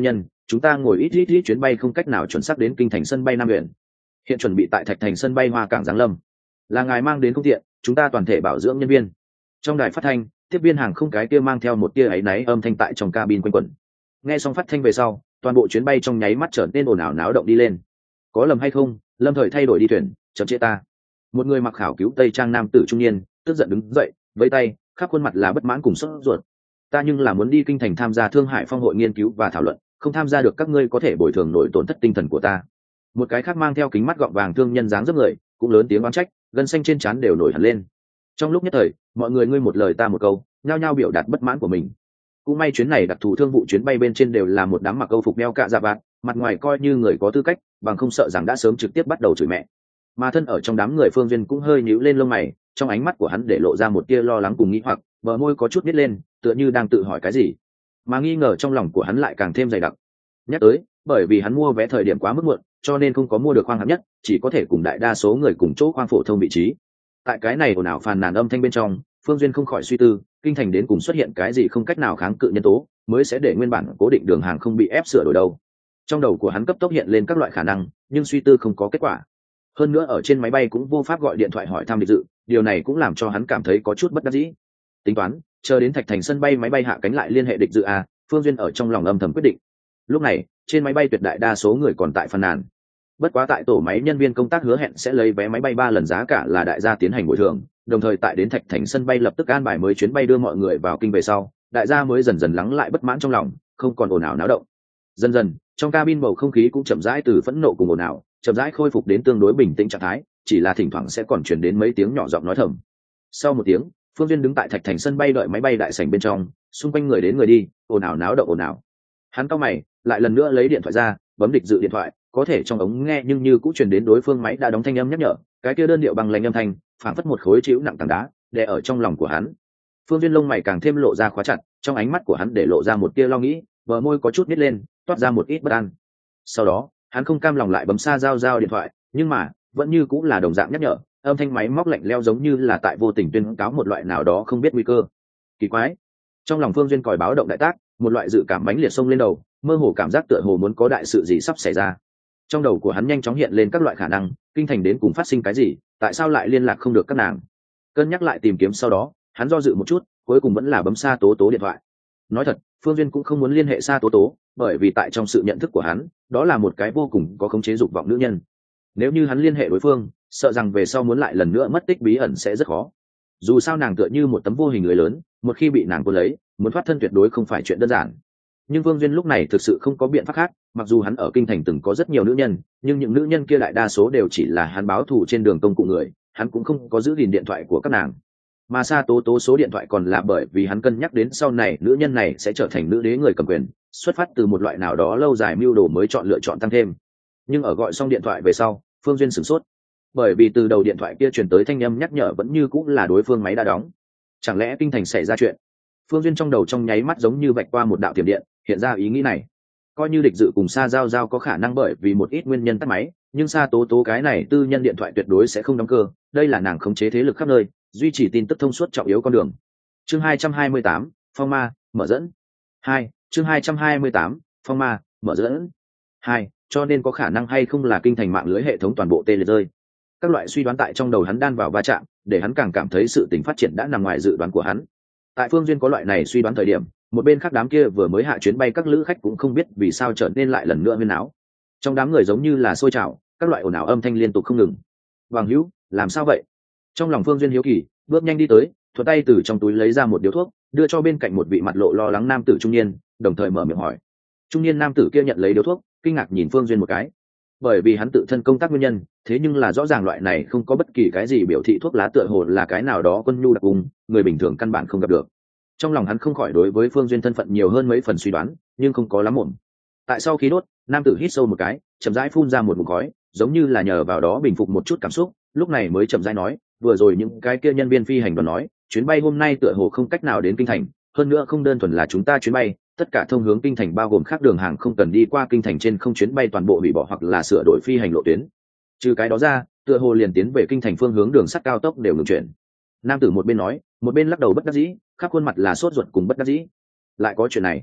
chúng ta ngồi ít chuyến bay không cách nào chuẩn xác đến kinh thành sân bay Nam huyện, hiện chuẩn bị tại Thạch Thành sân bay Hoa Cảng Giáng Lâm, là ngài mang đến không tiện, chúng ta toàn thể bảo dưỡng nhân viên. Trong đài phát thanh, tiếp viên hàng không cái kia mang theo một tia áy náy âm thanh tại trong cabin quanh quẩn. Nghe xong phát thanh về sau, toàn bộ chuyến bay trong nháy mắt trở nên ồn ào náo động đi lên. Có lầm hay không, Lâm Thời thay đổi đi thuyền, chậm trễ ta. Một người mặc khảo cứu tây trang nam tử trung niên tức giận đứng dậy, với tay khắp khuôn mặt là bất mãn cùng sốt ruột. Ta nhưng là muốn đi kinh thành tham gia Thương Hải Phong hội nghiên cứu và thảo luận, không tham gia được các ngươi có thể bồi thường nổi tổn thất tinh thần của ta. Một cái khác mang theo kính mắt gọng vàng thương nhân dáng dấp người cũng lớn tiếng oán trách, gân xanh trên trán đều nổi hẳn lên. Trong lúc nhất thời, mọi người ngươi một lời ta một câu, nhao nhao biểu đạt bất mãn của mình. Cũng may chuyến này đặc thù thương vụ chuyến bay bên trên đều là một đám mặc câu phục đeo cạ dạ vạt, mặt ngoài coi như người có tư cách, bằng không sợ rằng đã sớm trực tiếp bắt đầu chửi mẹ. Mà thân ở trong đám người Phương Duyên cũng hơi nhíu lên lông mày, trong ánh mắt của hắn để lộ ra một tia lo lắng cùng nghi hoặc, bờ môi có chút nít lên, tựa như đang tự hỏi cái gì. Mà nghi ngờ trong lòng của hắn lại càng thêm dày đặc. Nhắc tới, bởi vì hắn mua vé thời điểm quá mức muộn, cho nên không có mua được khoang hạng nhất, chỉ có thể cùng đại đa số người cùng chỗ khoang phổ thông vị trí. Tại cái này ồn ào phàn nàn âm thanh bên trong, Phương Duyên không khỏi suy tư, kinh thành đến cùng xuất hiện cái gì không cách nào kháng cự nhân tố, mới sẽ để nguyên bản cố định đường hàng không bị ép sửa đổi đâu. Trong đầu của hắn cấp tốc hiện lên các loại khả năng, nhưng suy tư không có kết quả. Hơn nữa ở trên máy bay cũng vô pháp gọi điện thoại hỏi thăm địch dự, điều này cũng làm cho hắn cảm thấy có chút bất đắc dĩ. Tính toán, chờ đến Thạch Thành sân bay máy bay hạ cánh lại liên hệ địch dự à, Phương Duyên ở trong lòng âm thầm quyết định. Lúc này, trên máy bay tuyệt đại đa số người còn tại phàn nàn. Bất quá tại tổ máy nhân viên công tác hứa hẹn sẽ lấy vé máy bay 3 lần giá cả là đại gia tiến hành bồi thường, đồng thời tại đến Thạch Thành sân bay lập tức an bài mới chuyến bay đưa mọi người vào kinh về sau, đại gia mới dần dần lắng lại bất mãn trong lòng, không còn ồn ào náo động. Dần dần, trong cabin bầu không khí cũng chậm rãi từ phẫn nộ cùng ồn ào, chậm rãi khôi phục đến tương đối bình tĩnh trạng thái, chỉ là thỉnh thoảng sẽ còn truyền đến mấy tiếng nhỏ giọng nói thầm. Sau một tiếng, Phương Duyên đứng tại Thạch Thành sân bay đợi máy bay đại sảnh bên trong, xung quanh người đến người đi, ồn ào náo động ồn ào. Hắn cau mày, lại lần nữa lấy điện thoại ra, bấm địch dự điện thoại, có thể trong ống nghe nhưng như cũng truyền đến đối phương máy đã đóng thanh âm nhắc nhở, cái kia đơn điệu bằng lạnh âm thanh, phảng phất một khối chịu nặng tảng đá, đè ở trong lòng của hắn. Phương Duyên lông mày càng thêm lộ ra khóa chặt, trong ánh mắt của hắn để lộ ra một tia lo nghĩ, bờ môi có chút nít lên, toát ra một ít bất an. Sau đó, hắn không cam lòng lại bấm xa giao điện thoại, nhưng mà vẫn như cũng là đồng dạng nhắc nhở, âm thanh máy móc lạnh lẽo giống như là tại vô tình tuyên cáo một loại nào đó không biết nguy cơ. Kỳ quái. Trong lòng Phương Duyên còi báo động đại tác, một loại dự cảm mãnh liệt xông lên đầu, mơ hồ cảm giác tựa hồ muốn có đại sự gì sắp xảy ra. Trong đầu của hắn nhanh chóng hiện lên các loại khả năng, kinh thành đến cùng phát sinh cái gì, tại sao lại liên lạc không được các nàng. Cân nhắc lại tìm kiếm sau đó, hắn do dự một chút, cuối cùng vẫn là bấm Sa Tố Tố điện thoại. Nói thật, Phương Duyên cũng không muốn liên hệ Sa Tố Tố, bởi vì tại trong sự nhận thức của hắn, đó là một cái vô cùng có khống chế dục vọng nữ nhân. Nếu như hắn liên hệ đối phương, sợ rằng về sau muốn lại lần nữa mất tích bí ẩn sẽ rất khó. Dù sao nàng tựa như một tấm vô hình lưới lớn, một khi bị nàng cuốn lấy, muốn thoát thân tuyệt đối không phải chuyện đơn giản. Nhưng Vương Duyên lúc này thực sự không có biện pháp khác, mặc dù hắn ở kinh thành từng có rất nhiều nữ nhân, nhưng những nữ nhân kia đại đa số đều chỉ là hắn báo thù trên đường công cụ người, hắn cũng không có giữ gìn điện thoại của các nàng. Mà Sa Tố Tố số điện thoại còn là bởi vì hắn cân nhắc đến sau này nữ nhân này sẽ trở thành nữ đế người cầm quyền, xuất phát từ một loại nào đó lâu dài mưu đồ mới chọn lựa chọn tăng thêm. Nhưng ở gọi xong điện thoại về sau, Phương Duyên sửng sốt, bởi vì từ đầu điện thoại kia truyền tới thanh âm nhắc nhở vẫn như cũng là đối phương máy đã đóng. Chẳng lẽ kinh thành xảy ra chuyện? Phương Duyên trong đầu trong nháy mắt giống như vạch qua một đạo tiềm điện, hiện ra ý nghĩ này. Coi như địch dự cùng Sa Giao Giao có khả năng bởi vì một ít nguyên nhân tắt máy, nhưng Sa Tố Tố cái này tư nhân điện thoại tuyệt đối sẽ không đóng cơ, đây là nàng khống chế thế lực khắp nơi, duy trì tin tức thông suốt trọng yếu con đường. Chương 228, Phong Ma, mở dẫn. 2, chương 228, Phong Ma, mở dẫn. 2, cho nên có khả năng hay không là kinh thành mạng lưới hệ thống toàn bộ tê liệt rơi. Các loại suy đoán tại trong đầu hắn đan vào va chạm, để hắn càng cảm thấy sự tình phát triển đã nằm ngoài dự đoán của hắn. Tại Phương Duyên có loại này suy đoán thời điểm, một bên khác đám kia vừa mới hạ chuyến bay các lữ khách cũng không biết vì sao trở nên lại lần nữa huyên náo. Trong đám người giống như là sôi trào, các loại ồn ào âm thanh liên tục không ngừng. Hoàng Hữu, làm sao vậy? Trong lòng Phương Duyên hiếu kỳ, bước nhanh đi tới, thuận tay từ trong túi lấy ra một điếu thuốc, đưa cho bên cạnh một vị mặt lộ lo lắng nam tử trung niên, đồng thời mở miệng hỏi. Trung niên nam tử kia nhận lấy điếu thuốc, kinh ngạc nhìn Phương Duyên một cái. Bởi vì hắn tự thân công tác nguyên nhân, thế nhưng là rõ ràng loại này không có bất kỳ cái gì biểu thị thuốc lá tựa hồ là cái nào đó quân nhu đặc vùng, người bình thường căn bản không gặp được. Trong lòng hắn không khỏi đối với Phương Duyên thân phận nhiều hơn mấy phần suy đoán, nhưng không có lắm ổn. Tại sau khi đốt, nam tử hít sâu một cái, chậm rãi phun ra một ngụm khói, giống như là nhờ vào đó bình phục một chút cảm xúc, lúc này mới chậm rãi nói, vừa rồi những cái kia nhân viên phi hành đoàn nói, chuyến bay hôm nay tựa hồ không cách nào đến kinh thành, hơn nữa không đơn thuần là chúng ta chuyến bay, tất cả thông hướng kinh thành bao gồm khác đường hàng không cần đi qua kinh thành trên không chuyến bay toàn bộ hủy bỏ hoặc là sửa đổi phi hành lộ tuyến. Trừ cái đó ra, tựa hồ liền tiến về kinh thành phương hướng đường sắt cao tốc đều ngừng chuyển. Nam tử một bên nói, một bên lắc đầu bất đắc dĩ, khắp khuôn mặt là sốt ruột cùng bất đắc dĩ. Lại có chuyện này?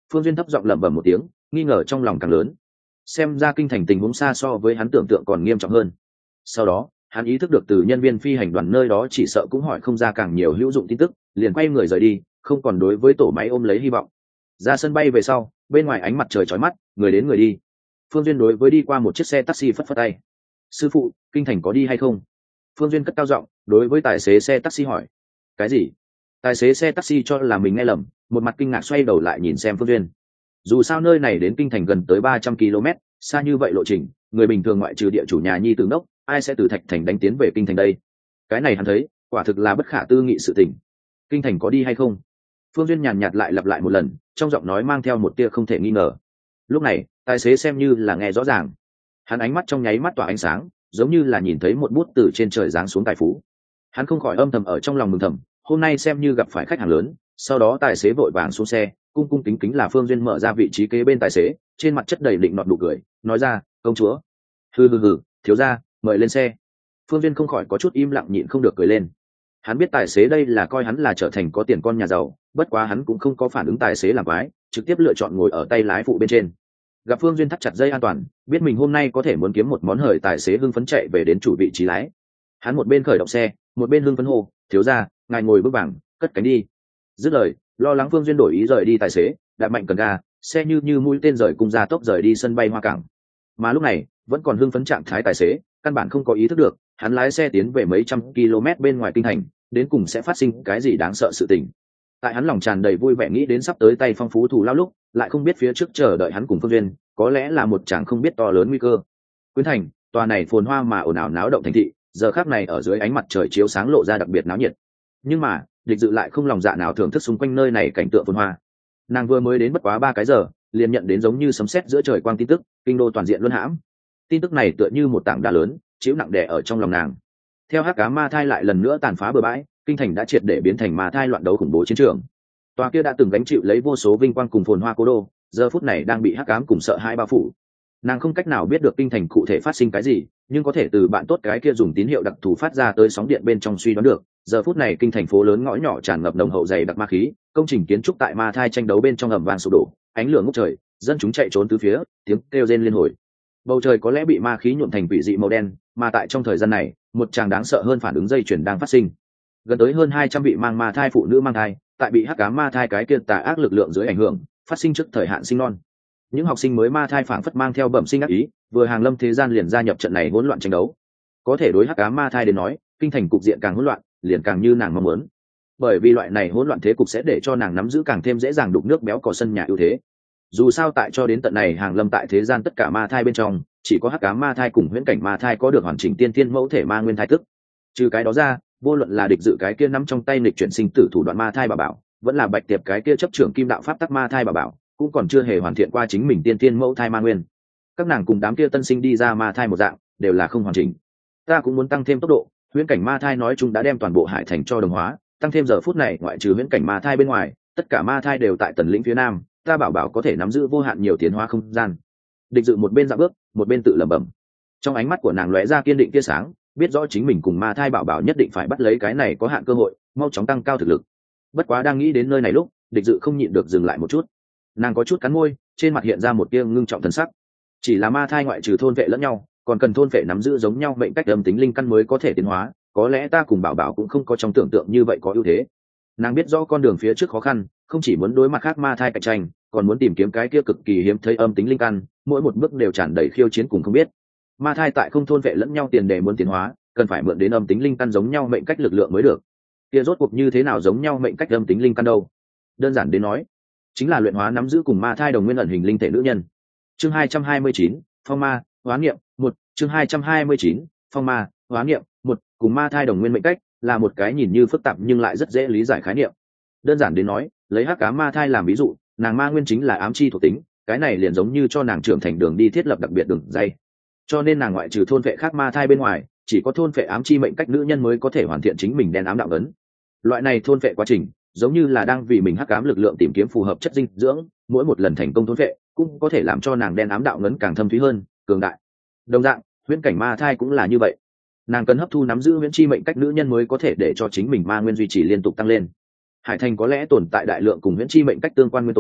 Phương Duyên thấp giọng lẩm bẩm một tiếng, nghi ngờ trong lòng càng lớn. Xem ra kinh thành tình huống xa so với hắn tưởng tượng còn nghiêm trọng hơn. Sau đó hắn ý thức được từ nhân viên phi hành đoàn nơi đó chỉ sợ cũng hỏi không ra càng nhiều hữu dụng tin tức, liền quay người rời đi, không còn đối với tổ máy ôm lấy hy vọng. Ra sân bay về sau, bên ngoài ánh mặt trời chói mắt, người đến người đi. Phương Duyên đối với đi qua một chiếc xe taxi phất phất tay. Sư phụ, kinh thành có đi hay không? Phương Duyên cất cao giọng đối với tài xế xe taxi hỏi. Cái gì? Tài xế xe taxi cho là mình nghe lầm, một mặt kinh ngạc xoay đầu lại nhìn xem Phương Duyên. Dù sao nơi này đến kinh thành gần tới 300 km, xa như vậy lộ trình, người bình thường ngoại trừ địa chủ nhà nhi tử đốc, ai sẽ từ Thạch Thành đánh tiến về kinh thành đây? Cái này hắn thấy, quả thực là bất khả tư nghị sự tình. Kinh thành có đi hay không? Phương Duyên nhàn nhạt lại lặp lại một lần, trong giọng nói mang theo một tia không thể nghi ngờ. Lúc này, tài xế xem như là nghe rõ ràng. Hắn ánh mắt trong nháy mắt tỏa ánh sáng, giống như là nhìn thấy một bút từ trên trời giáng xuống tài phú. Hắn không khỏi âm thầm ở trong lòng mừng thầm, hôm nay xem như gặp phải khách hàng lớn. Sau đó tài xế vội vàng xuống xe, cung cung kính kính là Phương Duyên mở ra vị trí kế bên tài xế, trên mặt chất đầy định nọt nụ cười, nói ra, công chúa. Hừ, thiếu gia, mời lên xe. Phương Duyên không khỏi có chút im lặng nhịn không được cười lên. Hắn biết tài xế đây là coi hắn là trở thành có tiền con nhà giàu, bất quá hắn cũng không có phản ứng tài xế làm quái, trực tiếp lựa chọn ngồi ở tay lái phụ bên trên. Gặp Phương Duyên thắt chặt dây an toàn, biết mình hôm nay có thể muốn kiếm một món hời, tài xế hưng phấn chạy về đến chủ vị trí lái. Hắn một bên khởi động xe, một bên hưng phấn hô, thiếu gia, ngài ngồi bước vàng, cất cánh đi. Dứt lời, lo lắng Phương Duyên đổi ý rời đi tài xế đạp mạnh cần ga, xe như mũi tên rời cùng ra tốc rời đi sân bay Hoa Cảng. Mà lúc này vẫn còn hưng phấn trạng thái tài xế căn bản không có ý thức được hắn lái xe tiến về mấy trăm km bên ngoài kinh thành, đến cùng sẽ phát sinh cái gì đáng sợ sự tình. Tại hắn lòng tràn đầy vui vẻ nghĩ đến sắp tới tay phong phú thù lao lúc, lại không biết phía trước chờ đợi hắn cùng Phương Duyên có lẽ là một chàng không biết to lớn nguy cơ. Quyến thành, tòa này phồn hoa mà ồn ào náo động thành thị, giờ khắc này ở dưới ánh mặt trời chiếu sáng lộ ra đặc biệt náo nhiệt. Nhưng mà địch dự lại không lòng dạ nào thưởng thức xung quanh nơi này cảnh tượng phồn hoa. Nàng vừa mới đến bất quá 3 cái giờ, liền nhận đến giống như sấm sét giữa trời quang tin tức, kinh đô toàn diện luân hãm. Tin tức này tựa như một tảng đá lớn, chịu nặng đè ở trong lòng nàng. Theo hắc ám ma thai lại lần nữa tàn phá bừa bãi, kinh thành đã triệt để biến thành ma thai loạn đấu khủng bố chiến trường. Tòa kia đã từng gánh chịu lấy vô số vinh quang cùng phồn hoa cố đô, giờ phút này đang bị hắc ám cùng sợ hãi bao phủ. Nàng không cách nào biết được kinh thành cụ thể phát sinh cái gì, nhưng có thể từ bạn tốt cái kia dùng tín hiệu đặc thù phát ra tới sóng điện bên trong suy đoán được, giờ phút này kinh thành phố lớn ngõ nhỏ tràn ngập nồng hậu dày đặc ma khí, công trình kiến trúc tại ma thai tranh đấu bên trong ầm vang sụp đổ, ánh lửa ngút trời, dân chúng chạy trốn tứ phía, tiếng kêu rên liên hồi. Bầu trời có lẽ bị ma khí nhuộm thành quỷ dị màu đen, mà tại trong thời gian này, một tràng đáng sợ hơn phản ứng dây chuyền đang phát sinh. Gần tới hơn 200 vị mang ma thai phụ nữ mang thai, tại bị hắc ám ma thai cái kia tà ác lực lượng dưới ảnh hưởng, phát sinh trước thời hạn sinh non. Những học sinh mới ma thai phảng phất mang theo bẩm sinh ác ý, vừa hàng lâm thế gian liền gia nhập trận này hỗn loạn tranh đấu. Có thể đối hắc ám ma thai đến nói, kinh thành cục diện càng hỗn loạn, liền càng như nàng mong muốn. Bởi vì loại này hỗn loạn thế cục sẽ để cho nàng nắm giữ càng thêm dễ dàng đục nước béo cò sân nhà ưu thế. Dù sao tại cho đến tận này hàng lâm tại thế gian tất cả ma thai bên trong, chỉ có hắc ám ma thai cùng huyễn cảnh ma thai có được hoàn chỉnh tiên thiên mẫu thể ma nguyên thai tức. Trừ cái đó ra, vô luận là địch dự cái kia nắm trong tay lịch chuyển sinh tử thủ đoạn ma thai bà bảo, vẫn là bạch tiệp cái kia chấp trưởng kim đạo pháp tắc ma thai bà bảo, cũng còn chưa hề hoàn thiện qua chính mình tiên thiên mẫu thai ma nguyên. Các nàng cùng đám kia tân sinh đi ra ma thai một dạng, đều là không hoàn chỉnh. Ta cũng muốn tăng thêm tốc độ, huyễn cảnh ma thai nói chung đã đem toàn bộ hải thành cho đồng hóa, tăng thêm giờ phút này ngoại trừ huyễn cảnh ma thai bên ngoài, tất cả ma thai đều tại tần lĩnh phía nam, ta bảo bảo có thể nắm giữ vô hạn nhiều tiến hóa không gian. Địch dự một bên dạo bước, một bên tự lẩm bẩm. Trong ánh mắt của nàng lóe ra kiên định tia sáng, biết rõ chính mình cùng ma thai bảo bảo nhất định phải bắt lấy cái này có hạn cơ hội, mau chóng tăng cao thực lực. Bất quá đang nghĩ đến nơi này lúc, địch dự không nhịn được dừng lại một chút. Nàng có chút cắn môi, trên mặt hiện ra một tia ngưng trọng thần sắc. Chỉ là ma thai ngoại trừ thôn vệ lẫn nhau, còn cần thôn vệ nắm giữ giống nhau mệnh cách âm tính linh căn mới có thể tiến hóa, có lẽ ta cùng bảo bảo cũng không có trong tưởng tượng như vậy có ưu thế. Nàng biết rõ con đường phía trước khó khăn, không chỉ muốn đối mặt khác ma thai cạnh tranh, còn muốn tìm kiếm cái kia cực kỳ hiếm thấy âm tính linh căn, mỗi một bước đều tràn đầy khiêu chiến cùng không biết. Ma thai tại không thôn vệ lẫn nhau tiền đề muốn tiến hóa, cần phải mượn đến âm tính linh căn giống nhau mệnh cách lực lượng mới được. Kia rốt cuộc như thế nào giống nhau mệnh cách âm tính linh căn đâu? Đơn giản đến nói, chính là luyện hóa nắm giữ cùng ma thai đồng nguyên ẩn hình linh thể nữ nhân. Chương 229, phong ma, hóa nghiệm, 1, chương 229, phong ma, hóa nghiệm, 1, cùng ma thai đồng nguyên mệnh cách, là một cái nhìn như phức tạp nhưng lại rất dễ lý giải khái niệm. Đơn giản đến nói, lấy hắc ám ma thai làm ví dụ, nàng ma nguyên chính là ám chi thuộc tính, cái này liền giống như cho nàng trưởng thành đường đi thiết lập đặc biệt đường dây. Cho nên nàng ngoại trừ thôn vệ khác ma thai bên ngoài, chỉ có thôn vệ ám chi mệnh cách nữ nhân mới có thể hoàn thiện chính mình đen ám đạo ấn. Loại này thôn vệ quá trình, giống như là đang vì mình hắc ám lực lượng tìm kiếm phù hợp chất dinh dưỡng, mỗi một lần thành công thôn vệ, cũng có thể làm cho nàng đen ám đạo ấn càng thâm thúy hơn, cường đại. Đồng dạng, huyễn cảnh ma thai cũng là như vậy. Nàng cần hấp thu nắm giữ huyễn chi mệnh cách nữ nhân mới có thể để cho chính mình ma nguyên duy trì liên tục tăng lên. Hải thành có lẽ tồn tại đại lượng cùng huyễn chi mệnh cách tương quan nguyên tố,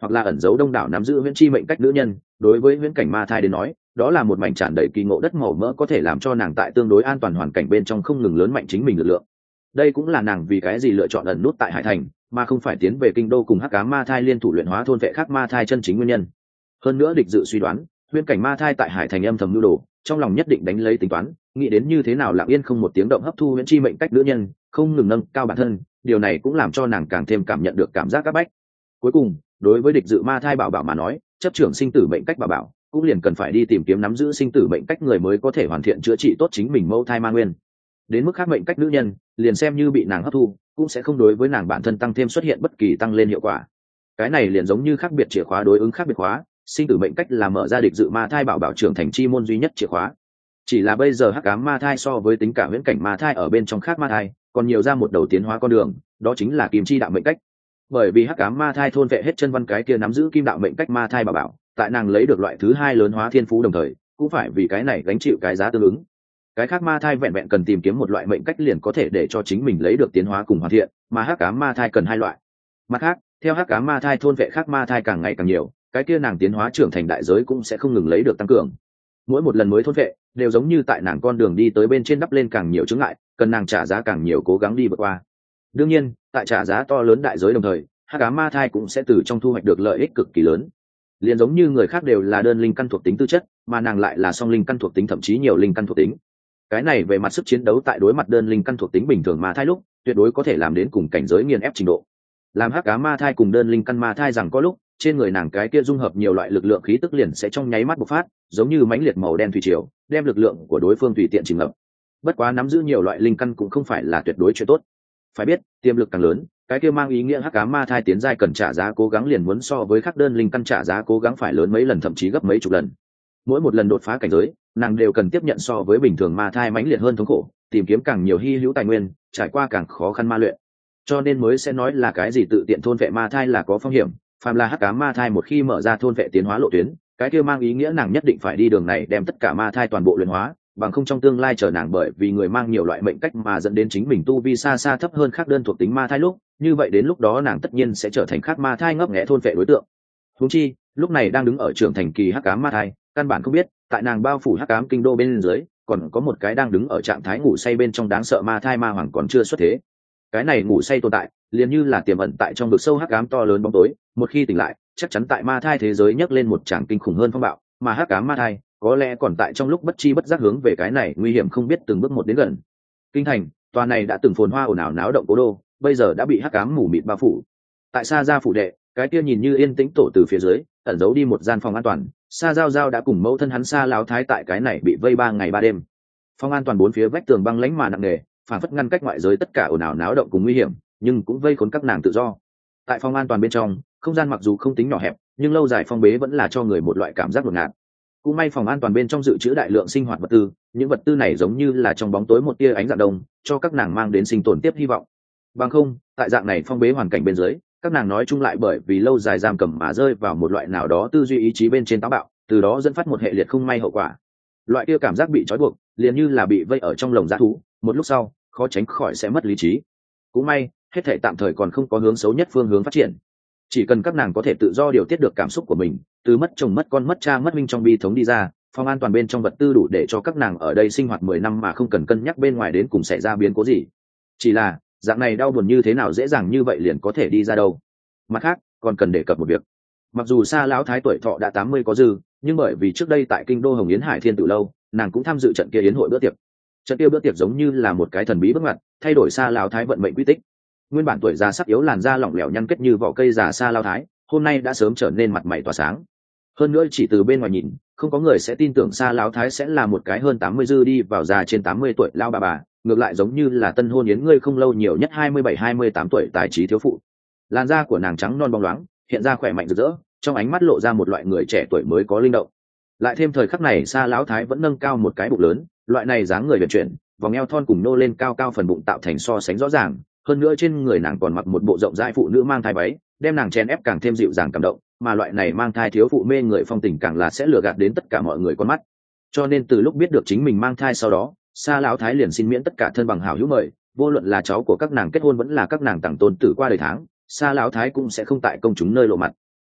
hoặc là ẩn giấu đông đảo nắm giữ huyễn chi mệnh cách nữ nhân, đối với huyễn cảnh ma thai đến nói, đó là một mảnh tràn đầy kỳ ngộ đất màu mỡ, có thể làm cho nàng tại tương đối an toàn hoàn cảnh bên trong không ngừng lớn mạnh chính mình lực lượng. Đây cũng là nàng vì cái gì lựa chọn ẩn nút tại Hải Thành, mà không phải tiến về kinh đô cùng hắc ám ma thai liên thủ luyện hóa thôn vệ khác ma thai chân chính nguyên nhân. Hơn nữa địch dự suy đoán, huyễn cảnh ma thai tại Hải Thành âm thầm nhu đồ, trong lòng nhất định đánh lấy tính toán, nghĩ đến như thế nào lặng yên không một tiếng động hấp thu huyễn chi mệnh cách nữ nhân, không ngừng nâng cao bản thân, điều này cũng làm cho nàng càng thêm cảm nhận được cảm giác áp bách. Cuối cùng, đối với địch dự ma thai bảo bảo mà nói, chấp trưởng sinh tử mệnh cách bảo bảo cũng liền cần phải đi tìm kiếm nắm giữ sinh tử mệnh cách người mới có thể hoàn thiện chữa trị tốt chính mình mẫu thai ma nguyên. Đến mức khác mệnh cách nữ nhân, liền xem như bị nàng hấp thu, cũng sẽ không đối với nàng bản thân tăng thêm xuất hiện bất kỳ tăng lên hiệu quả. Cái này liền giống như khác biệt chìa khóa đối ứng khác biệt khóa, sinh tử mệnh cách là mở ra địch dự ma thai bảo bảo trưởng thành chi môn duy nhất chìa khóa. Chỉ là bây giờ hắc ám ma thai so với tính cả huyễn cảnh ma thai ở bên trong khác ma thai, còn nhiều ra một đầu tiến hóa con đường, đó chính là kim chi đạo mệnh cách. Bởi vì hắc ám ma thai thôn vệ hết chân văn cái kia nắm giữ kim đạo mệnh cách ma thai bảo bảo, tại nàng lấy được loại thứ hai lớn hóa thiên phú đồng thời, cũng phải vì cái này gánh chịu cái giá tương ứng. Cái khác ma thai vẹn vẹn cần tìm kiếm một loại mệnh cách liền có thể để cho chính mình lấy được tiến hóa cùng hoàn thiện, mà hắc ám ma thai cần hai loại. Mặt khác, theo hắc ám ma thai thôn vệ khác ma thai càng ngày càng nhiều, cái kia nàng tiến hóa trưởng thành đại giới cũng sẽ không ngừng lấy được tăng cường. Mỗi một lần mới thôn vệ đều giống như tại nàng con đường đi tới bên trên đắp lên càng nhiều chướng ngại, cần nàng trả giá càng nhiều cố gắng đi vượt qua. Đương nhiên, tại trả giá to lớn đại giới đồng thời, hắc ám ma thai cũng sẽ từ trong thu hoạch được lợi ích cực kỳ lớn. Liền giống như người khác đều là đơn linh căn thuộc tính tư chất, mà nàng lại là song linh căn thuộc tính thậm chí nhiều linh căn thuộc tính. Cái này về mặt sức chiến đấu tại đối mặt đơn linh căn thuộc tính bình thường ma thai lúc, tuyệt đối có thể làm đến cùng cảnh giới nghiền ép trình độ. Làm hắc ám ma thai cùng đơn linh căn ma thai rằng có lúc, trên người nàng cái kia dung hợp nhiều loại lực lượng khí tức liền sẽ trong nháy mắt bộc phát, giống như mãnh liệt màu đen thủy triều, đem lực lượng của đối phương tùy tiện chìm ngập. Bất quá nắm giữ nhiều loại linh căn cũng không phải là tuyệt đối chuyện tốt. Phải biết, tiềm lực càng lớn, cái kia mang ý nghĩa hắc ám ma thai tiến giai cần trả giá cố gắng liền muốn so với khắc đơn linh căn trả giá cố gắng phải lớn mấy lần, thậm chí gấp mấy chục lần. Mỗi một lần đột phá cảnh giới, nàng đều cần tiếp nhận so với bình thường ma thai mãnh liệt hơn thống khổ, tìm kiếm càng nhiều hy hữu tài nguyên, trải qua càng khó khăn ma luyện. Cho nên mới sẽ nói là cái gì tự tiện thôn vệ ma thai là có phong hiểm, phàm là hắc ám ma thai một khi mở ra thôn vệ tiến hóa lộ tuyến, cái kia mang ý nghĩa nàng nhất định phải đi đường này đem tất cả ma thai toàn bộ luyện hóa, bằng không trong tương lai chờ nàng bởi vì người mang nhiều loại mệnh cách mà dẫn đến chính mình tu vi xa xa thấp hơn khác đơn thuộc tính ma thai lúc, như vậy đến lúc đó nàng tất nhiên sẽ trở thành khác ma thai ngấp nghé thôn vệ đối tượng. Huống chi, lúc này đang đứng ở trưởng thành kỳ hắc ám ma thai, căn bản không biết, tại nàng bao phủ hắc ám kinh đô bên dưới, còn có một cái đang đứng ở trạng thái ngủ say bên trong đáng sợ ma thai ma hoàng còn chưa xuất thế. Cái này ngủ say tồn tại, liền như là tiềm ẩn tại trong vực sâu hắc ám to lớn bóng tối, một khi tỉnh lại, chắc chắn tại ma thai thế giới nhấc lên một tràng kinh khủng hơn phong bạo, mà hắc ám ma thai có lẽ còn tại trong lúc bất chi bất giác hướng về cái này nguy hiểm không biết từng bước một đến gần. Kinh thành, tòa này đã từng phồn hoa ồn ào náo động cố đô, bây giờ đã bị hắc ám mù mịt bao phủ. Tại Sa gia phủ đệ, cái kia nhìn như yên tĩnh tổ từ phía dưới, ẩn giấu đi một gian phòng an toàn. Sa Giao Giao đã cùng mẫu thân hắn Sa Lão Thái tại cái này bị vây 3 ngày 3 đêm. Phòng an toàn bốn phía vách tường băng lãnh mà nặng nề, phản phất ngăn cách ngoại giới tất cả ồn ào náo động cùng nguy hiểm, nhưng cũng vây khốn các nàng tự do. Tại phòng an toàn bên trong, không gian mặc dù không tính nhỏ hẹp, nhưng lâu dài phong bế vẫn là cho người một loại cảm giác ngột ngạt. Cũng may phòng an toàn bên trong dự trữ đại lượng sinh hoạt vật tư, những vật tư này giống như là trong bóng tối một tia ánh dạng đông, cho các nàng mang đến sinh tồn tiếp hy vọng. Bằng không, tại dạng này phong bế hoàn cảnh bên dưới, các nàng nói chung lại bởi vì lâu dài giam cầm mà rơi vào một loại nào đó tư duy ý chí bên trên táo bạo, từ đó dẫn phát một hệ liệt không may hậu quả. Loại kia cảm giác bị trói buộc, liền như là bị vây ở trong lồng dã thú, một lúc sau, khó tránh khỏi sẽ mất lý trí. Cũng may, hết thảy tạm thời còn không có hướng xấu nhất phương hướng phát triển. Chỉ cần các nàng có thể tự do điều tiết được cảm xúc của mình, từ mất chồng mất con mất cha mất minh trong bi thống đi ra, phòng an toàn bên trong vật tư đủ để cho các nàng ở đây sinh hoạt 10 năm mà không cần cân nhắc bên ngoài đến cùng xảy ra biến cố gì. Chỉ là, dạng này đau buồn như thế nào dễ dàng như vậy liền có thể đi ra đâu. Mặt khác, còn cần đề cập một việc. Mặc dù Sa Lão Thái tuổi thọ đã 80 có dư, nhưng bởi vì trước đây tại kinh đô Hồng Yến Hải Thiên Tử lâu, nàng cũng tham dự trận kia yến hội bữa tiệc. Trận kia bữa tiệc giống như là một cái thần bí bước ngoặt, thay đổi Sa Lão Thái vận mệnh quy tích. Nguyên bản tuổi già sắc yếu làn da lỏng lẻo nhăn kết như vỏ cây già Sa Lão Thái, hôm nay đã sớm trở nên mặt mày tỏa sáng. Hơn nữa chỉ từ bên ngoài nhìn, không có người sẽ tin tưởng Sa Lão Thái sẽ là một cái hơn 80 dư đi vào già trên 80 tuổi lao bà, ngược lại giống như là tân hôn yến ngươi không lâu nhiều nhất 27-28 tuổi tài trí thiếu phụ. Làn da của nàng trắng non bóng loáng, hiện ra khỏe mạnh rực rỡ, trong ánh mắt lộ ra một loại người trẻ tuổi mới có linh động. Lại thêm thời khắc này Sa Lão Thái vẫn nâng cao một cái bụng lớn, loại này dáng người vận chuyển, vòng eo thon cùng nô lên cao cao phần bụng tạo thành so sánh rõ ràng, hơn nữa trên người nàng còn mặc một bộ rộng rãi phụ nữ mang thai váy, đem nàng chen ép càng thêm dịu dàng cảm động, mà loại này mang thai thiếu phụ mê người phong tình càng là sẽ lừa gạt đến tất cả mọi người con mắt. Cho nên từ lúc biết được chính mình mang thai sau đó, Sa Lão Thái liền xin miễn tất cả thân bằng hảo hữu mời, vô luận là cháu của các nàng kết hôn vẫn là các nàng tặng tôn tử qua đời tháng, Sa Lão Thái cũng sẽ không tại công chúng nơi lộ mặt.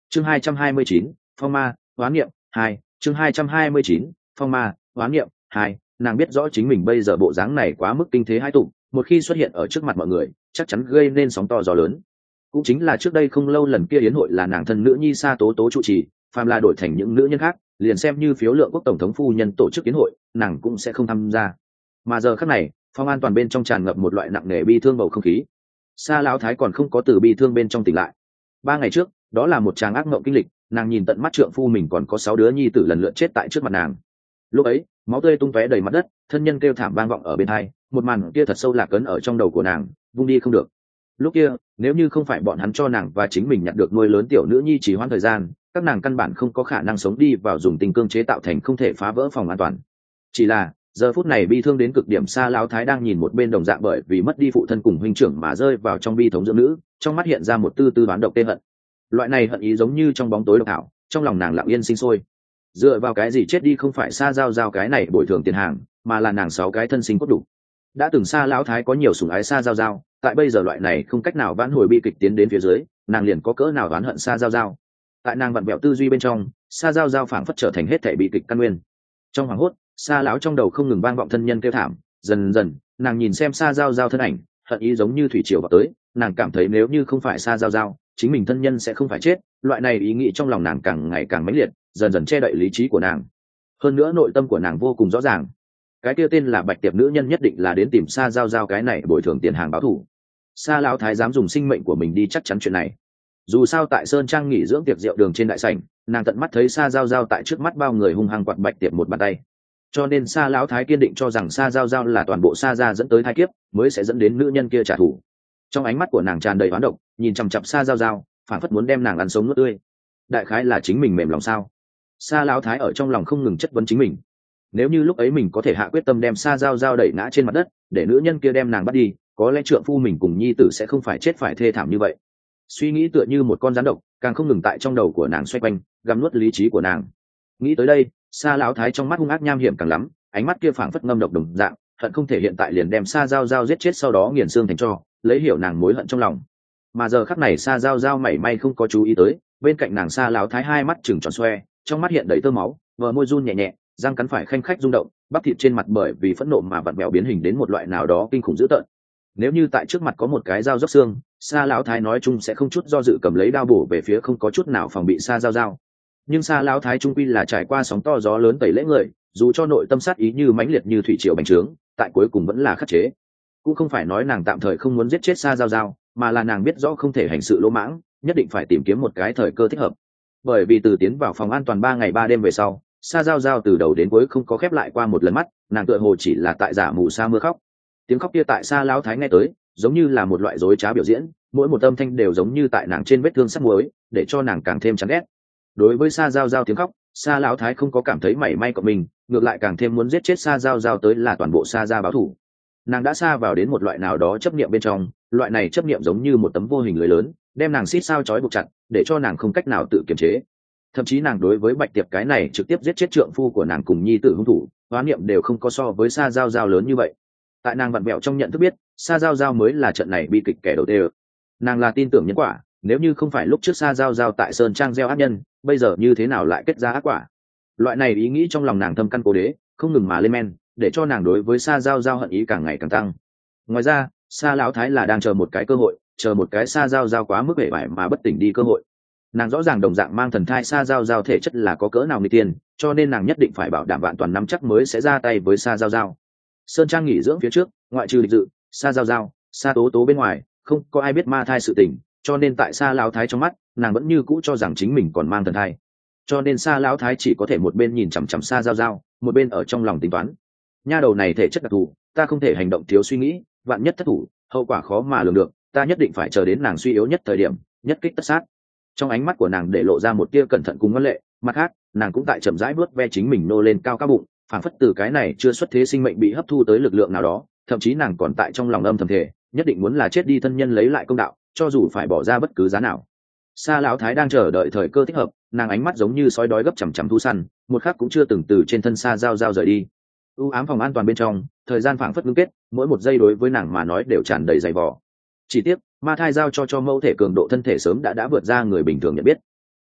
chương 229, phong ma hoán niệm 2, chương 229, phong ma hoán niệm 2. Nàng biết rõ chính mình bây giờ bộ dáng này quá mức kinh thế hai tụng, một khi xuất hiện ở trước mặt mọi người chắc chắn gây nên sóng to gió lớn. Cũng chính là trước đây không lâu lần kia yến hội là nàng thân nữ nhi Sa Tố Tố trụ trì, phàm là đổi thành những nữ nhân khác liền xem như phiếu lượng quốc tổng thống phu nhân tổ chức yến hội nàng cũng sẽ không tham gia. Mà giờ khắc này phòng an toàn bên trong tràn ngập một loại nặng nề bi thương bầu không khí. Sa lão thái còn không có từ bi thương bên trong tỉnh lại. 3 ngày trước đó là một tràng ác mộng kinh lịch, nàng nhìn tận mắt trượng phu mình còn có 6 đứa nhi tử lần lượt chết tại trước mặt nàng. Lúc ấy máu tươi tung tóe đầy mặt đất, thân nhân kêu thảm vang vọng ở bên tai, một màn kia thật sâu lạc ấn ở trong đầu của nàng, vung đi không được. Lúc kia nếu như không phải bọn hắn cho nàng và chính mình nhặt được nuôi lớn tiểu nữ nhi chỉ hoãn thời gian, các nàng căn bản không có khả năng sống đi vào dùng tình cương chế tạo thành không thể phá vỡ phòng an toàn. Chỉ là giờ phút này bi thương đến cực điểm, Sa lão thái đang nhìn một bên đồng dạng bởi vì mất đi phụ thân cùng huynh trưởng mà rơi vào trong bi thống dưỡng nữ, trong mắt hiện ra một tư tư đoán độc tê hận. Loại này hận ý giống như trong bóng tối độc ảo, trong lòng nàng lặng yên sinh sôi. Dựa vào cái gì chết đi không phải Sa giao cái này bồi thường tiền hàng, mà là nàng 6 cái thân sinh cốt đủ. Đã từng Sa lão thái có nhiều sủng ái Sa giao, tại bây giờ loại này không cách nào vãn hồi bi kịch tiến đến phía dưới, nàng liền có cỡ nào oán hận Sa giao. Tại nàng vặn vẹo tư duy bên trong, Sa giao phảng phất trở thành hết thảy bi kịch căn nguyên. Trong hoàng hốt, Sa lão trong đầu không ngừng vang vọng thân nhân kêu thảm, dần dần nàng nhìn xem Sa giao thân ảnh, hận ý giống như thủy triều vào tới, nàng cảm thấy nếu như không phải Sa giao chính mình thân nhân sẽ không phải chết. Loại này ý nghĩ trong lòng nàng càng ngày càng mãnh liệt, dần dần che đậy lý trí của nàng. Hơn nữa nội tâm của nàng vô cùng rõ ràng, cái kia tên là Bạch Tiệp nữ nhân nhất định là đến tìm Sa giao cái này bồi thường tiền hàng báo thù. Sa lão thái dám dùng sinh mệnh của mình đi chắc chắn chuyện này. Dù sao tại sơn trang nghỉ dưỡng tiệc rượu đường trên đại sảnh, nàng tận mắt thấy Sa giao tại trước mắt bao người hung hăng quặn Bạch Tiệp một bàn tay, cho nên Sa lão thái kiên định cho rằng Sa giao là toàn bộ Sa gia dẫn tới thai kiếp, mới sẽ dẫn đến nữ nhân kia trả thù. Trong ánh mắt của nàng tràn đầy oán độc, nhìn chằm chằm Sa giao, phản phất muốn đem nàng ăn sống nuốt tươi. Đại khái là chính mình mềm lòng sao? Sa lão thái ở trong lòng không ngừng chất vấn chính mình. Nếu như lúc ấy mình có thể hạ quyết tâm đem Sa giao đẩy ngã trên mặt đất, để nữ nhân kia đem nàng bắt đi, có lẽ trượng phu mình cùng nhi tử sẽ không phải chết phải thê thảm như vậy. Suy nghĩ tựa như một con rắn độc, càng không ngừng tại trong đầu của nàng xoay quanh, gặm nuốt lý trí của nàng. Nghĩ tới đây, Sa lão thái trong mắt hung ác nham hiểm càng lắm, ánh mắt kia phảng phất ngâm độc đồng dạng, hận không thể hiện tại liền đem Sa giao giết chết, sau đó nghiền xương thành tro, lấy hiểu nàng mối hận trong lòng. Mà giờ khắc này Sa giao mảy may không có chú ý tới, bên cạnh nàng Sa lão thái hai mắt trừng tròn xoe, trong mắt hiện đầy tơ máu, bờ môi run nhẹ nhẹ, răng cắn phải khanh khách rung động, bắp thịt trên mặt bởi vì phẫn nộ mà vặn vẹo biến hình đến một loại nào đó kinh khủng dữ tợn. Nếu như tại trước mặt có một cái dao róc xương, Sa lão thái nói chung sẽ không chút do dự cầm lấy đao bổ về phía không có chút nào phòng bị Sa giao. Nhưng Sa lão thái trung quy là trải qua sóng to gió lớn tẩy lễ người, dù cho nội tâm sát ý như mãnh liệt như thủy triều bành trướng, tại cuối cùng vẫn là khắc chế. Cũng không phải nói nàng tạm thời không muốn giết chết Sa giao, mà là nàng biết rõ không thể hành sự lỗ mãng, nhất định phải tìm kiếm một cái thời cơ thích hợp. Bởi vì từ tiến vào phòng an toàn 3 ngày 3 đêm về sau, Sa giao từ đầu đến cuối không có khép lại qua một lần mắt, nàng tựa hồ chỉ là tại giả mù sa mưa khóc. Tiếng khóc kia tại Sa lão thái nghe tới, giống như là một loại dối trá biểu diễn, mỗi một âm thanh đều giống như tại nàng trên vết thương sắt muối, để cho nàng càng thêm chán ghét. Đối với Sa giao tiếng khóc, Sa lão thái không có cảm thấy mảy may của mình, ngược lại càng thêm muốn giết chết Sa giao tới là toàn bộ Sa gia báo thù. Nàng đã sa vào đến một loại nào đó chấp niệm bên trong, loại này chấp niệm giống như một tấm vô hình lưới lớn, đem nàng xít sao trói buộc chặt, để cho nàng không cách nào tự kiềm chế. Thậm chí nàng đối với Bạch Tiệp cái này trực tiếp giết chết trượng phu của nàng cùng nhi tử hung thủ, oán niệm đều không có so với Sa giao lớn như vậy. Tại nàng vặn vẹo trong nhận thức biết, Sa giao mới là trận này bi kịch kẻ đầu tiên. Nàng là tin tưởng nhân quả, nếu như không phải lúc trước Sa giao tại sơn trang gieo ác nhân, bây giờ như thế nào lại kết ra ác quả. Loại này ý nghĩ trong lòng nàng thâm căn cố đế, không ngừng mà lên men, để cho nàng đối với Sa giao hận ý càng ngày càng tăng. Ngoài ra, Sa lão thái là đang chờ một cái cơ hội, chờ một cái Sa giao quá mức bể bại mà bất tỉnh đi cơ hội. Nàng rõ ràng đồng dạng mang thần thai Sa giao thể chất là có cỡ nào nguy tiên, cho nên nàng nhất định phải bảo đảm vạn toàn nắm chắc mới sẽ ra tay với Sa giao. Sơn trang nghỉ dưỡng phía trước, ngoại trừ địch dự, Sa giao, Sa tố tố bên ngoài, không có ai biết ma thai sự tình, cho nên tại Sa lão thái trong mắt, nàng vẫn như cũ cho rằng chính mình còn mang thần thai. Cho nên Sa lão thái chỉ có thể một bên nhìn chằm chằm Sa giao, một bên ở trong lòng tính toán. Nha đầu này thể chất đặc thù, ta không thể hành động thiếu suy nghĩ, vạn nhất thất thủ, hậu quả khó mà lường được, ta nhất định phải chờ đến nàng suy yếu nhất thời điểm, nhất kích tất sát. Trong ánh mắt của nàng để lộ ra một tia cẩn thận cùng ngân lệ, mặt khác, nàng cũng tại chậm rãi bước ve chính mình nô lên cao cao bụng, phảng phất từ cái này chưa xuất thế sinh mệnh bị hấp thu tới lực lượng nào đó, thậm chí nàng còn tại trong lòng âm thầm thể, nhất định muốn là chết đi thân nhân lấy lại công đạo, cho dù phải bỏ ra bất cứ giá nào. Sa lão thái đang chờ đợi thời cơ thích hợp, nàng ánh mắt giống như sói đói gấp chằm chằm thu săn, một khắc cũng chưa từng từ trên thân Sa giao rời đi. U ám phòng an toàn bên trong, thời gian phảng phất ngưng kết, mỗi một giây đối với nàng mà nói đều tràn đầy dày vò. Chỉ tiếc, ma thai giao cho mẫu thể cường độ thân thể sớm đã vượt ra người bình thường nhận biết.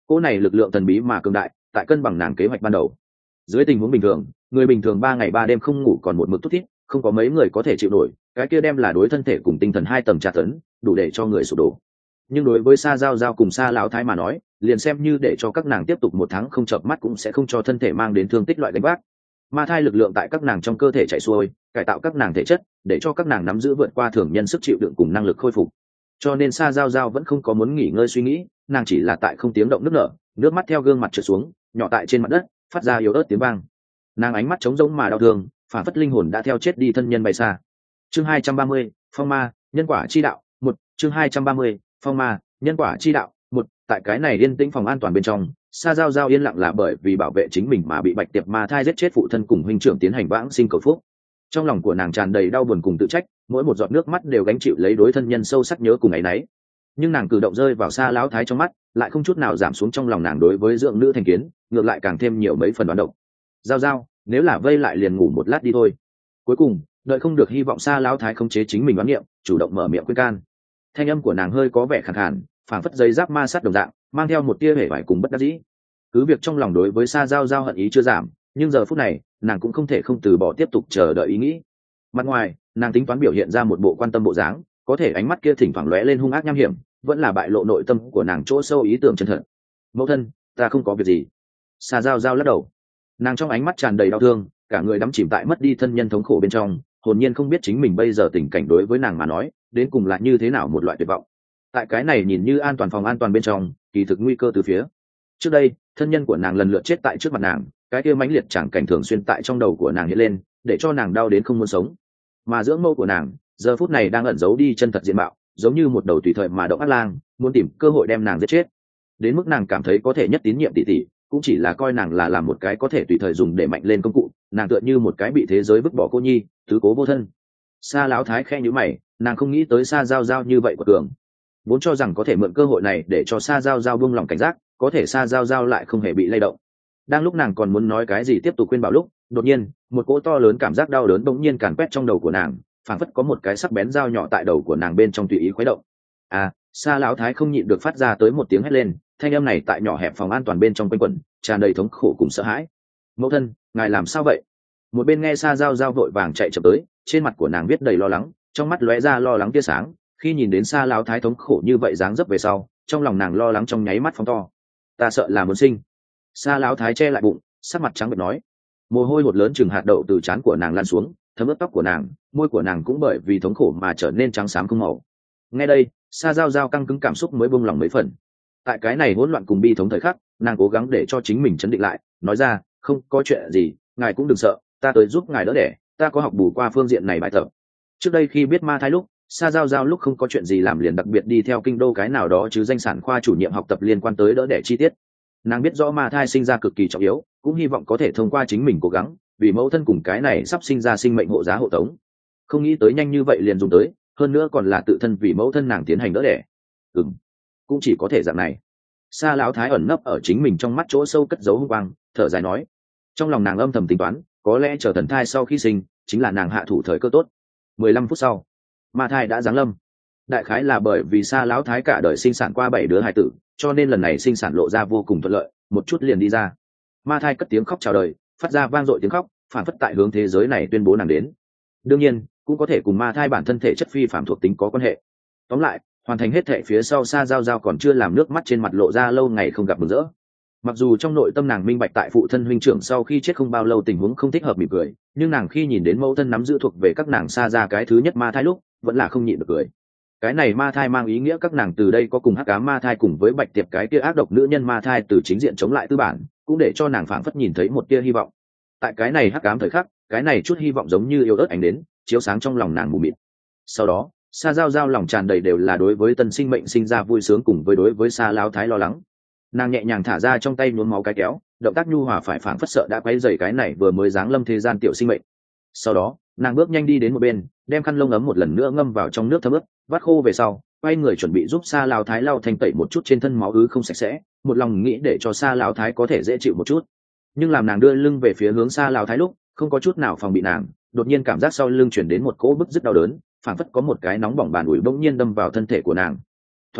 cỗ này lực lượng thần bí mà cường đại tại cân bằng nàng kế hoạch ban đầu. Dưới tình huống bình thường, người bình thường 3 ngày 3 đêm không ngủ còn một mực thút thít, không có mấy người có thể chịu nổi, cái kia đem là đối thân thể cùng tinh thần 2 tầng tra tấn, đủ để cho người sụp đổ. Nhưng đối với Sa Giao Giao cùng Sa Lão Thái mà nói, liền xem như để cho các nàng tiếp tục 1 tháng không chợp mắt cũng sẽ không cho thân thể mang đến thương tích loại gánh vác. Ma thai lực lượng tại các nàng trong cơ thể chạy xuôi, cải tạo các nàng thể chất, để cho các nàng nắm giữ vượt qua thường nhân sức chịu đựng cùng năng lực khôi phục. Cho nên Sa Giao Giao vẫn không có muốn nghỉ ngơi suy nghĩ, nàng chỉ là tại không tiếng động nức nở, nước mắt theo gương mặt trượt xuống, nhỏ tại trên mặt đất, phát ra yếu ớt tiếng vang. Nàng ánh mắt trống rỗng mà đau thương, phản phất linh hồn đã theo chết đi thân nhân bay xa. Chương 230, phong ma, nhân quả chi đạo, 1, chương 230, phong ma, nhân quả chi đạo, 1, tại cái này yên tĩnh phòng an toàn bên trong, Sa Giao Giao yên lặng là bởi vì bảo vệ chính mình mà bị bạch tiệp ma thai giết chết phụ thân cùng huynh trưởng tiến hành vãng sinh cầu phúc. Trong lòng của nàng tràn đầy đau buồn cùng tự trách, mỗi một giọt nước mắt đều gánh chịu lấy đối thân nhân sâu sắc nhớ cùng ấy nấy. Nhưng nàng cử động rơi vào Sa Lão Thái trong mắt, lại không chút nào giảm xuống trong lòng nàng đối với dưỡng nữ thành kiến, ngược lại càng thêm nhiều mấy phần đoán độc. Giao Giao, nếu là vây lại liền ngủ một lát đi thôi. Cuối cùng, đợi không được hy vọng Sa Lão Thái khống chế chính mình đoán niệm, chủ động mở miệng khuyên can. Thanh âm của nàng hơi có vẻ khàn khàn, phảng phất dây giáp ma sát đồng dạng, mang theo một tia hề vải cùng bất đắc dĩ. Cứ việc trong lòng đối với Sa Giao Giao hận ý chưa giảm, nhưng giờ phút này nàng cũng không thể không từ bỏ tiếp tục chờ đợi ý nghĩ. Mặt ngoài nàng tính toán biểu hiện ra một bộ quan tâm bộ dáng, có thể ánh mắt kia thỉnh thoảng lóe lên hung ác nham hiểm, vẫn là bại lộ nội tâm của nàng chỗ sâu ý tưởng chân thật. Mẫu thân, ta không có việc gì. Sa Giao Giao lắc đầu, nàng trong ánh mắt tràn đầy đau thương, cả người đắm chìm tại mất đi thân nhân thống khổ bên trong, hồn nhiên không biết chính mình bây giờ tình cảnh đối với nàng mà nói đến cùng là như thế nào một loại tuyệt vọng. Tại cái này nhìn như an toàn phòng an toàn bên trong, kỳ thực nguy cơ từ phía trước đây, thân nhân của nàng lần lượt chết tại trước mặt nàng, cái kia mãnh liệt chẳng cảnh thường xuyên tại trong đầu của nàng hiện lên, để cho nàng đau đến không muốn sống. Mà dưỡng mẫu của nàng giờ phút này đang ẩn giấu đi chân thật diện mạo, giống như một đầu tùy thời mà động ác lang, muốn tìm cơ hội đem nàng giết chết. Đến mức nàng cảm thấy có thể nhất tín nhiệm tỷ tỷ, cũng chỉ là coi nàng là làm một cái có thể tùy thời dùng để mạnh lên công cụ, nàng tựa như một cái bị thế giới vứt bỏ cô nhi, tứ cố vô thân. Sa Lão Thái khẽ nhíu mày, nàng không nghĩ tới Sa Giao Giao như vậy của cường, vốn cho rằng có thể mượn cơ hội này để cho Sa Giao Giao buông lòng cảnh giác, có thể Sa Giao Giao lại không hề bị lay động. Đang lúc nàng còn muốn nói cái gì tiếp tục khuyên bảo lúc, đột nhiên một cỗ to lớn cảm giác đau đớn bỗng nhiên càn quét trong đầu của nàng, phảng phất có một cái sắc bén dao nhỏ tại đầu của nàng bên trong tùy ý khuấy động. Sa Lão Thái không nhịn được phát ra tới một tiếng hét lên, thanh âm này tại nhỏ hẹp phòng an toàn bên trong quanh quẩn, tràn đầy thống khổ cùng sợ hãi. Mẫu thân, ngài làm sao vậy? Một bên nghe Sa Giao Giao vội vàng chạy chậm tới, trên mặt của nàng viết đầy lo lắng, trong mắt lóe ra lo lắng tia sáng. Khi nhìn đến Sa Lão Thái thống khổ như vậy dáng dấp về sau, trong lòng nàng lo lắng trong nháy mắt phóng to. Ta sợ là muốn sinh. Sa Lão Thái che lại bụng, sắc mặt trắng bệch nói. Mồ hôi hột lớn chừng hạt đậu từ trán của nàng lan xuống, thấm ướt tóc của nàng, môi của nàng cũng bởi vì thống khổ mà trở nên trắng xám không màu. Nghe đây, Sa Giao Giao căng cứng cảm xúc mới buông lòng mấy phần. Tại cái này hỗn loạn cùng bi thống thời khắc, nàng cố gắng để cho chính mình chấn định lại, nói ra, không có chuyện gì, ngài cũng đừng sợ, ta tới giúp ngài đỡ đẻ, ta có học bù qua phương diện này bài tập. Trước đây khi biết ma thai lúc, Sa Giao Giao lúc không có chuyện gì làm liền đặc biệt đi theo kinh đô cái nào đó chứ danh sản khoa chủ nhiệm học tập liên quan tới đỡ đẻ chi tiết. Nàng biết rõ ma thai sinh ra cực kỳ trọng yếu, cũng hy vọng có thể thông qua chính mình cố gắng, vì mẫu thân cùng cái này sắp sinh ra sinh mệnh hộ giá hộ tống. Không nghĩ tới nhanh như vậy liền dùng tới, hơn nữa còn là tự thân vì mẫu thân nàng tiến hành đỡ đẻ. Cũng chỉ có thể dạng này. Sa Lão Thái ẩn nấp ở chính mình trong mắt chỗ sâu cất giấu hung quang, thở dài nói. Trong lòng nàng âm thầm tính toán, có lẽ chờ thần thai sau khi sinh, chính là nàng hạ thủ thời cơ tốt. 15 phút sau, ma thai đã giáng lâm. Đại khái là bởi vì Sa Lão Thái cả đời sinh sản qua 7 đứa hài tử, cho nên lần này sinh sản lộ ra vô cùng thuận lợi, một chút liền đi ra. Ma thai cất tiếng khóc chào đời, phát ra vang dội tiếng khóc, phản phất tại hướng thế giới này tuyên bố nàng đến. Đương nhiên, cũng có thể cùng ma thai bản thân thể chất phi phàm thuộc tính có quan hệ. Tóm lại, hoàn thành hết thệ phía sau Sa Giao Giao còn chưa làm nước mắt trên mặt lộ ra lâu ngày không gặp mừng rỡ. Mặc dù trong nội tâm nàng minh bạch tại phụ thân huynh trưởng sau khi chết không bao lâu tình huống không thích hợp mỉm cười, nhưng nàng khi nhìn đến mẫu thân nắm giữ thuộc về các nàng Sa ra cái thứ nhất ma thai lúc, vẫn là không nhịn được cười. Cái này ma thai mang ý nghĩa các nàng từ đây có cùng hắc ám ma thai cùng với bạch tiệp cái kia ác độc nữ nhân ma thai từ chính diện chống lại tư bản, cũng để cho nàng phảng phất nhìn thấy một tia hy vọng. Tại cái này hắc ám thời khắc, cái này chút hy vọng giống như yếu ớt ánh đến, chiếu sáng trong lòng nàng mù mịt. Sau đó, Sa Giao Giao lòng tràn đầy đều là đối với tân sinh mệnh sinh ra vui sướng cùng với đối với Sa Lão Thái lo lắng. Nàng nhẹ nhàng thả ra trong tay nhuốm máu cái kéo, động tác nhu hòa phải phảng phất sợ đã quấy rầy cái này vừa mới giáng lâm thế gian tiểu sinh mệnh. Sau đó, nàng bước nhanh đi đến một bên, đem khăn lông ấm một lần nữa ngâm vào trong nước thấm ướt, vắt khô về sau, quay người chuẩn bị giúp Sa Lão Thái lau thanh tẩy một chút trên thân máu ứ không sạch sẽ, một lòng nghĩ để cho Sa Lão Thái có thể dễ chịu một chút. Nhưng làm nàng đưa lưng về phía hướng Sa Lão Thái lúc, không có chút nào phòng bị nàng, đột nhiên cảm giác sau lưng chuyển đến một cỗ bức rứt đau đớn, phảng phất có một cái nóng bỏng bàn ủi bỗng nhiên đâm vào thân thể của nàng. Thoáng chốc,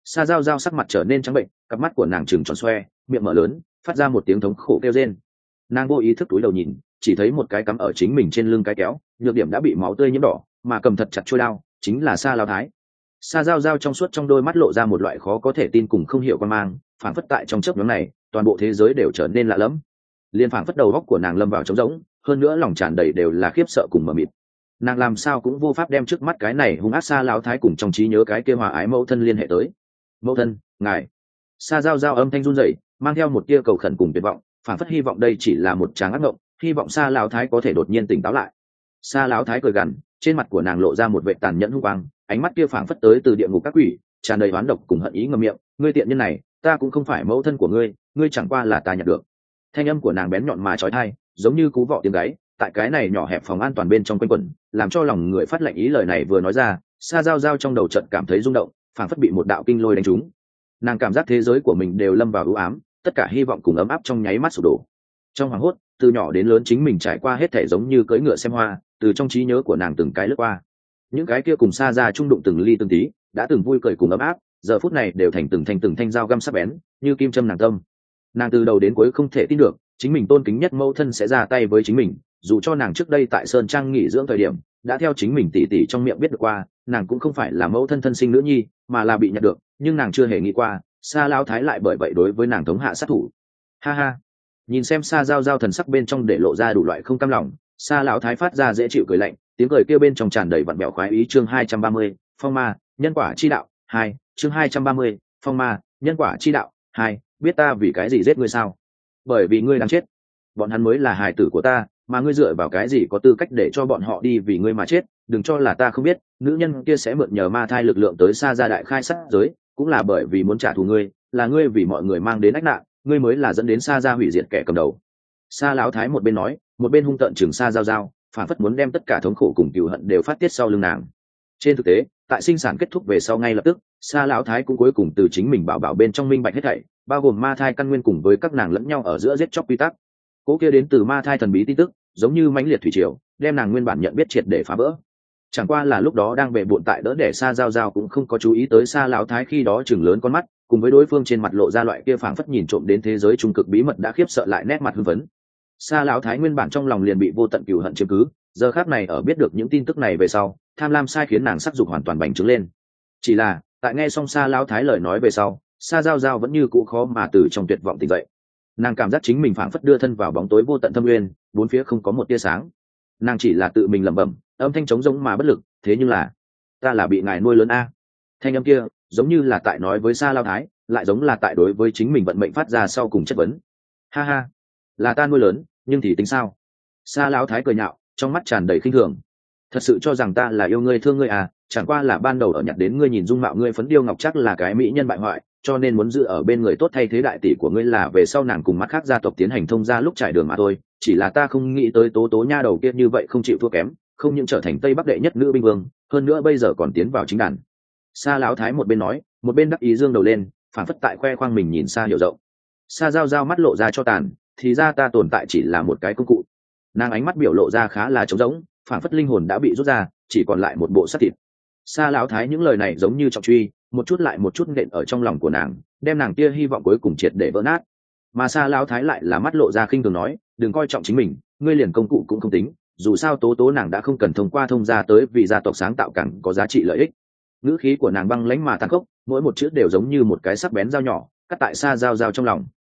Sa Giao Giao sắc mặt trở nên trắng bệnh, cặp mắt của nàng trừng tròn xoe, miệng mở lớn, phát ra một tiếng thống khổ kêu rên. Nàng vô ý thức túi đầu nhìn, chỉ thấy một cái cắm ở chính mình trên lưng cái kéo, nhược điểm đã bị máu tươi nhiễm đỏ, mà cầm thật chặt chuôi đao, chính là Sa Lão Thái. Sa Giao Giao trong suốt trong đôi mắt lộ ra một loại khó có thể tin cùng không hiểu quan mang, phảng phất tại trong chớp nhoáng này, toàn bộ thế giới đều trở nên lạ lẫm. Liên phảng phất đầu óc của nàng lâm vào trống rỗng, hơn nữa lòng tràn đầy đều là khiếp sợ cùng mờ mịt. Nàng làm sao cũng vô pháp đem trước mắt cái này hung ác Sa Lão Thái cùng trong trí nhớ cái kia hòa ái mẫu thân liên hệ tới. Mẫu thân, ngài. Sa Giao Giao âm thanh run rẩy, mang theo một tia cầu khẩn cùng tuyệt vọng, phảng phất hy vọng đây chỉ là một tràng ác mộng, hy vọng Sa Lão Thái có thể đột nhiên tỉnh táo lại. Sa Lão Thái cười gằn, trên mặt của nàng lộ ra một vẻ tàn nhẫn hung quang, ánh mắt kia phảng phất tới từ địa ngục các quỷ, tràn đầy oán độc cùng hận ý ngậm miệng. Ngươi tiện nhân này, ta cũng không phải mẫu thân của ngươi, ngươi chẳng qua là ta nhặt được. Thanh âm của nàng bén nhọn mà chói tai, giống như cú vọ tiếng gáy, tại cái này nhỏ hẹp phòng an toàn bên trong quanh quẩn, làm cho lòng người phát lạnh ý. Lời này vừa nói ra, Sa Giao Giao trong đầu chợt cảm thấy rung động, phảng phất bị một đạo kinh lôi đánh trúng. Nàng cảm giác thế giới của mình đều lâm vào u ám, tất cả hy vọng cùng ấm áp trong nháy mắt sụp đổ. Trong hoảng hốt, từ nhỏ đến lớn chính mình trải qua hết thể giống như cưỡi ngựa xem hoa, từ trong trí nhớ của nàng từng cái lướt qua. Những cái kia cùng Sa ra trung đụng từng ly từng tí, đã từng vui cười cùng ấm áp, giờ phút này đều thành từng thanh dao găm sắc bén, như kim châm nàng tâm. Nàng từ đầu đến cuối không thể tin được, chính mình tôn kính nhất mẫu thân sẽ ra tay với chính mình, dù cho nàng trước đây tại Sơn Trang nghỉ dưỡng thời điểm, đã theo chính mình tỉ tỉ trong miệng biết được qua, nàng cũng không phải là mẫu thân thân sinh nữ nhi, mà là bị nhận được, nhưng nàng chưa hề nghĩ qua, Sa Lão Thái lại bởi vậy đối với nàng thống hạ sát thủ. Ha ha. Nhìn xem Sa Giao Giao thần sắc bên trong để lộ ra đủ loại không cam lòng, Sa Lão Thái phát ra dễ chịu cười lạnh, tiếng cười kia bên trong tràn đầy vặn bẹo khoái ý. Chương 230, phong ma, nhân quả chi đạo 2. Chương 230, phong ma, nhân quả chi đạo 2. Biết ta vì cái gì giết ngươi sao? Bởi vì ngươi đang chết. Bọn hắn mới là hài tử của ta, mà ngươi dựa vào cái gì có tư cách để cho bọn họ đi vì ngươi mà chết? Đừng cho là ta không biết, nữ nhân kia sẽ mượn nhờ ma thai lực lượng tới Sa gia đại khai sát giới, cũng là bởi vì muốn trả thù ngươi, là ngươi vì mọi người mang đến ách nạn, ngươi mới là dẫn đến Sa gia hủy diệt kẻ cầm đầu. Sa Lão Thái một bên nói, một bên hung tợn chừng Sa Giao Giao, phản phất muốn đem tất cả thống khổ cùng cừu hận đều phát tiết sau lưng nàng. Trên thực tế, tại sinh sản kết thúc về sau ngay lập tức, Sa Lão Thái cũng cuối cùng từ chính mình bảo bảo bên trong minh bạch hết thảy, bao gồm ma thai căn nguyên cùng với các nàng lẫn nhau ở giữa giết chóc quy tắc. Cố kia đến từ ma thai thần bí tin tức, giống như mãnh liệt thủy triều, đem nàng nguyên bản nhận biết triệt để phá vỡ. Chẳng qua là lúc đó đang bệ bội tại đỡ để Sa Giao Giao cũng không có chú ý tới Sa Lão Thái khi đó chừng lớn con mắt, cùng với đối phương trên mặt lộ ra loại kia phảng phất nhìn trộm đến thế giới trung cực bí mật đã khiếp sợ lại nét mặt hưng phấn. Sa Lão Thái nguyên bản trong lòng liền bị vô tận cừu hận chiếm cứ, giờ khắc này ở biết được những tin tức này về sau, tham lam sai khiến nàng sắc dục hoàn toàn bành trướng lên. Chỉ là, tại nghe xong Sa Lão Thái lời nói về sau, Sa Giao Giao vẫn như cũ khó mà từ trong tuyệt vọng tỉnh dậy. Nàng cảm giác chính mình phảng phất đưa thân vào bóng tối vô tận thâm nguyên, bốn phía không có một tia sáng. Nàng chỉ là tự mình lẩm bẩm, âm thanh trống rỗng mà bất lực, thế nhưng là, ta là bị ngài nuôi lớn a. Thanh âm kia, giống như là tại nói với Sa Lão Thái, lại giống là tại đối với chính mình vận mệnh phát ra sau cùng chất vấn. Ha ha, là ta nuôi lớn, nhưng thì tính sao? Sa Lão Thái cười nhạo, trong mắt tràn đầy khinh thường. Thật sự cho rằng ta là yêu ngươi thương ngươi à? Chẳng qua là ban đầu ở nhặt đến ngươi nhìn dung mạo ngươi phấn điêu ngọc chắc là cái mỹ nhân bại hoại, cho nên muốn giữ ở bên người tốt thay thế đại tỷ của ngươi là về sau nàng cùng mắt khác gia tộc tiến hành thông gia lúc trải đường mà thôi. Chỉ là ta không nghĩ tới Tố Tố nha đầu kia như vậy không chịu thua kém, không những trở thành Tây Bắc đệ nhất nữ binh vương, hơn nữa bây giờ còn tiến vào chính đàn. Sa Lão Thái một bên nói, một bên đắc ý dương đầu lên, phảng phất tại khoe khoang mình nhìn xa hiểu rộng. Sa Giao Giao mắt lộ ra cho tàn, thì ra ta tồn tại chỉ là một cái công cụ. Nàng ánh mắt biểu lộ ra khá là trống rỗng, phảng phất linh hồn đã bị rút ra, chỉ còn lại một bộ xác thịt. Sa Lão Thái những lời này giống như trọng truy, một chút lại một chút nện ở trong lòng của nàng, đem nàng kia hy vọng cuối cùng triệt để vỡ nát. Mà Sa Lão Thái lại là mắt lộ ra khinh thường nói, đừng coi trọng chính mình, ngươi liền công cụ cũng không tính, dù sao Tố Tố nàng đã không cần thông qua thông gia tới vì gia tộc sáng tạo càng có giá trị lợi ích. Ngữ khí của nàng băng lãnh mà tàn khốc, mỗi một chữ đều giống như một cái sắc bén dao nhỏ, cắt tại Sa Giao Giao trong lòng.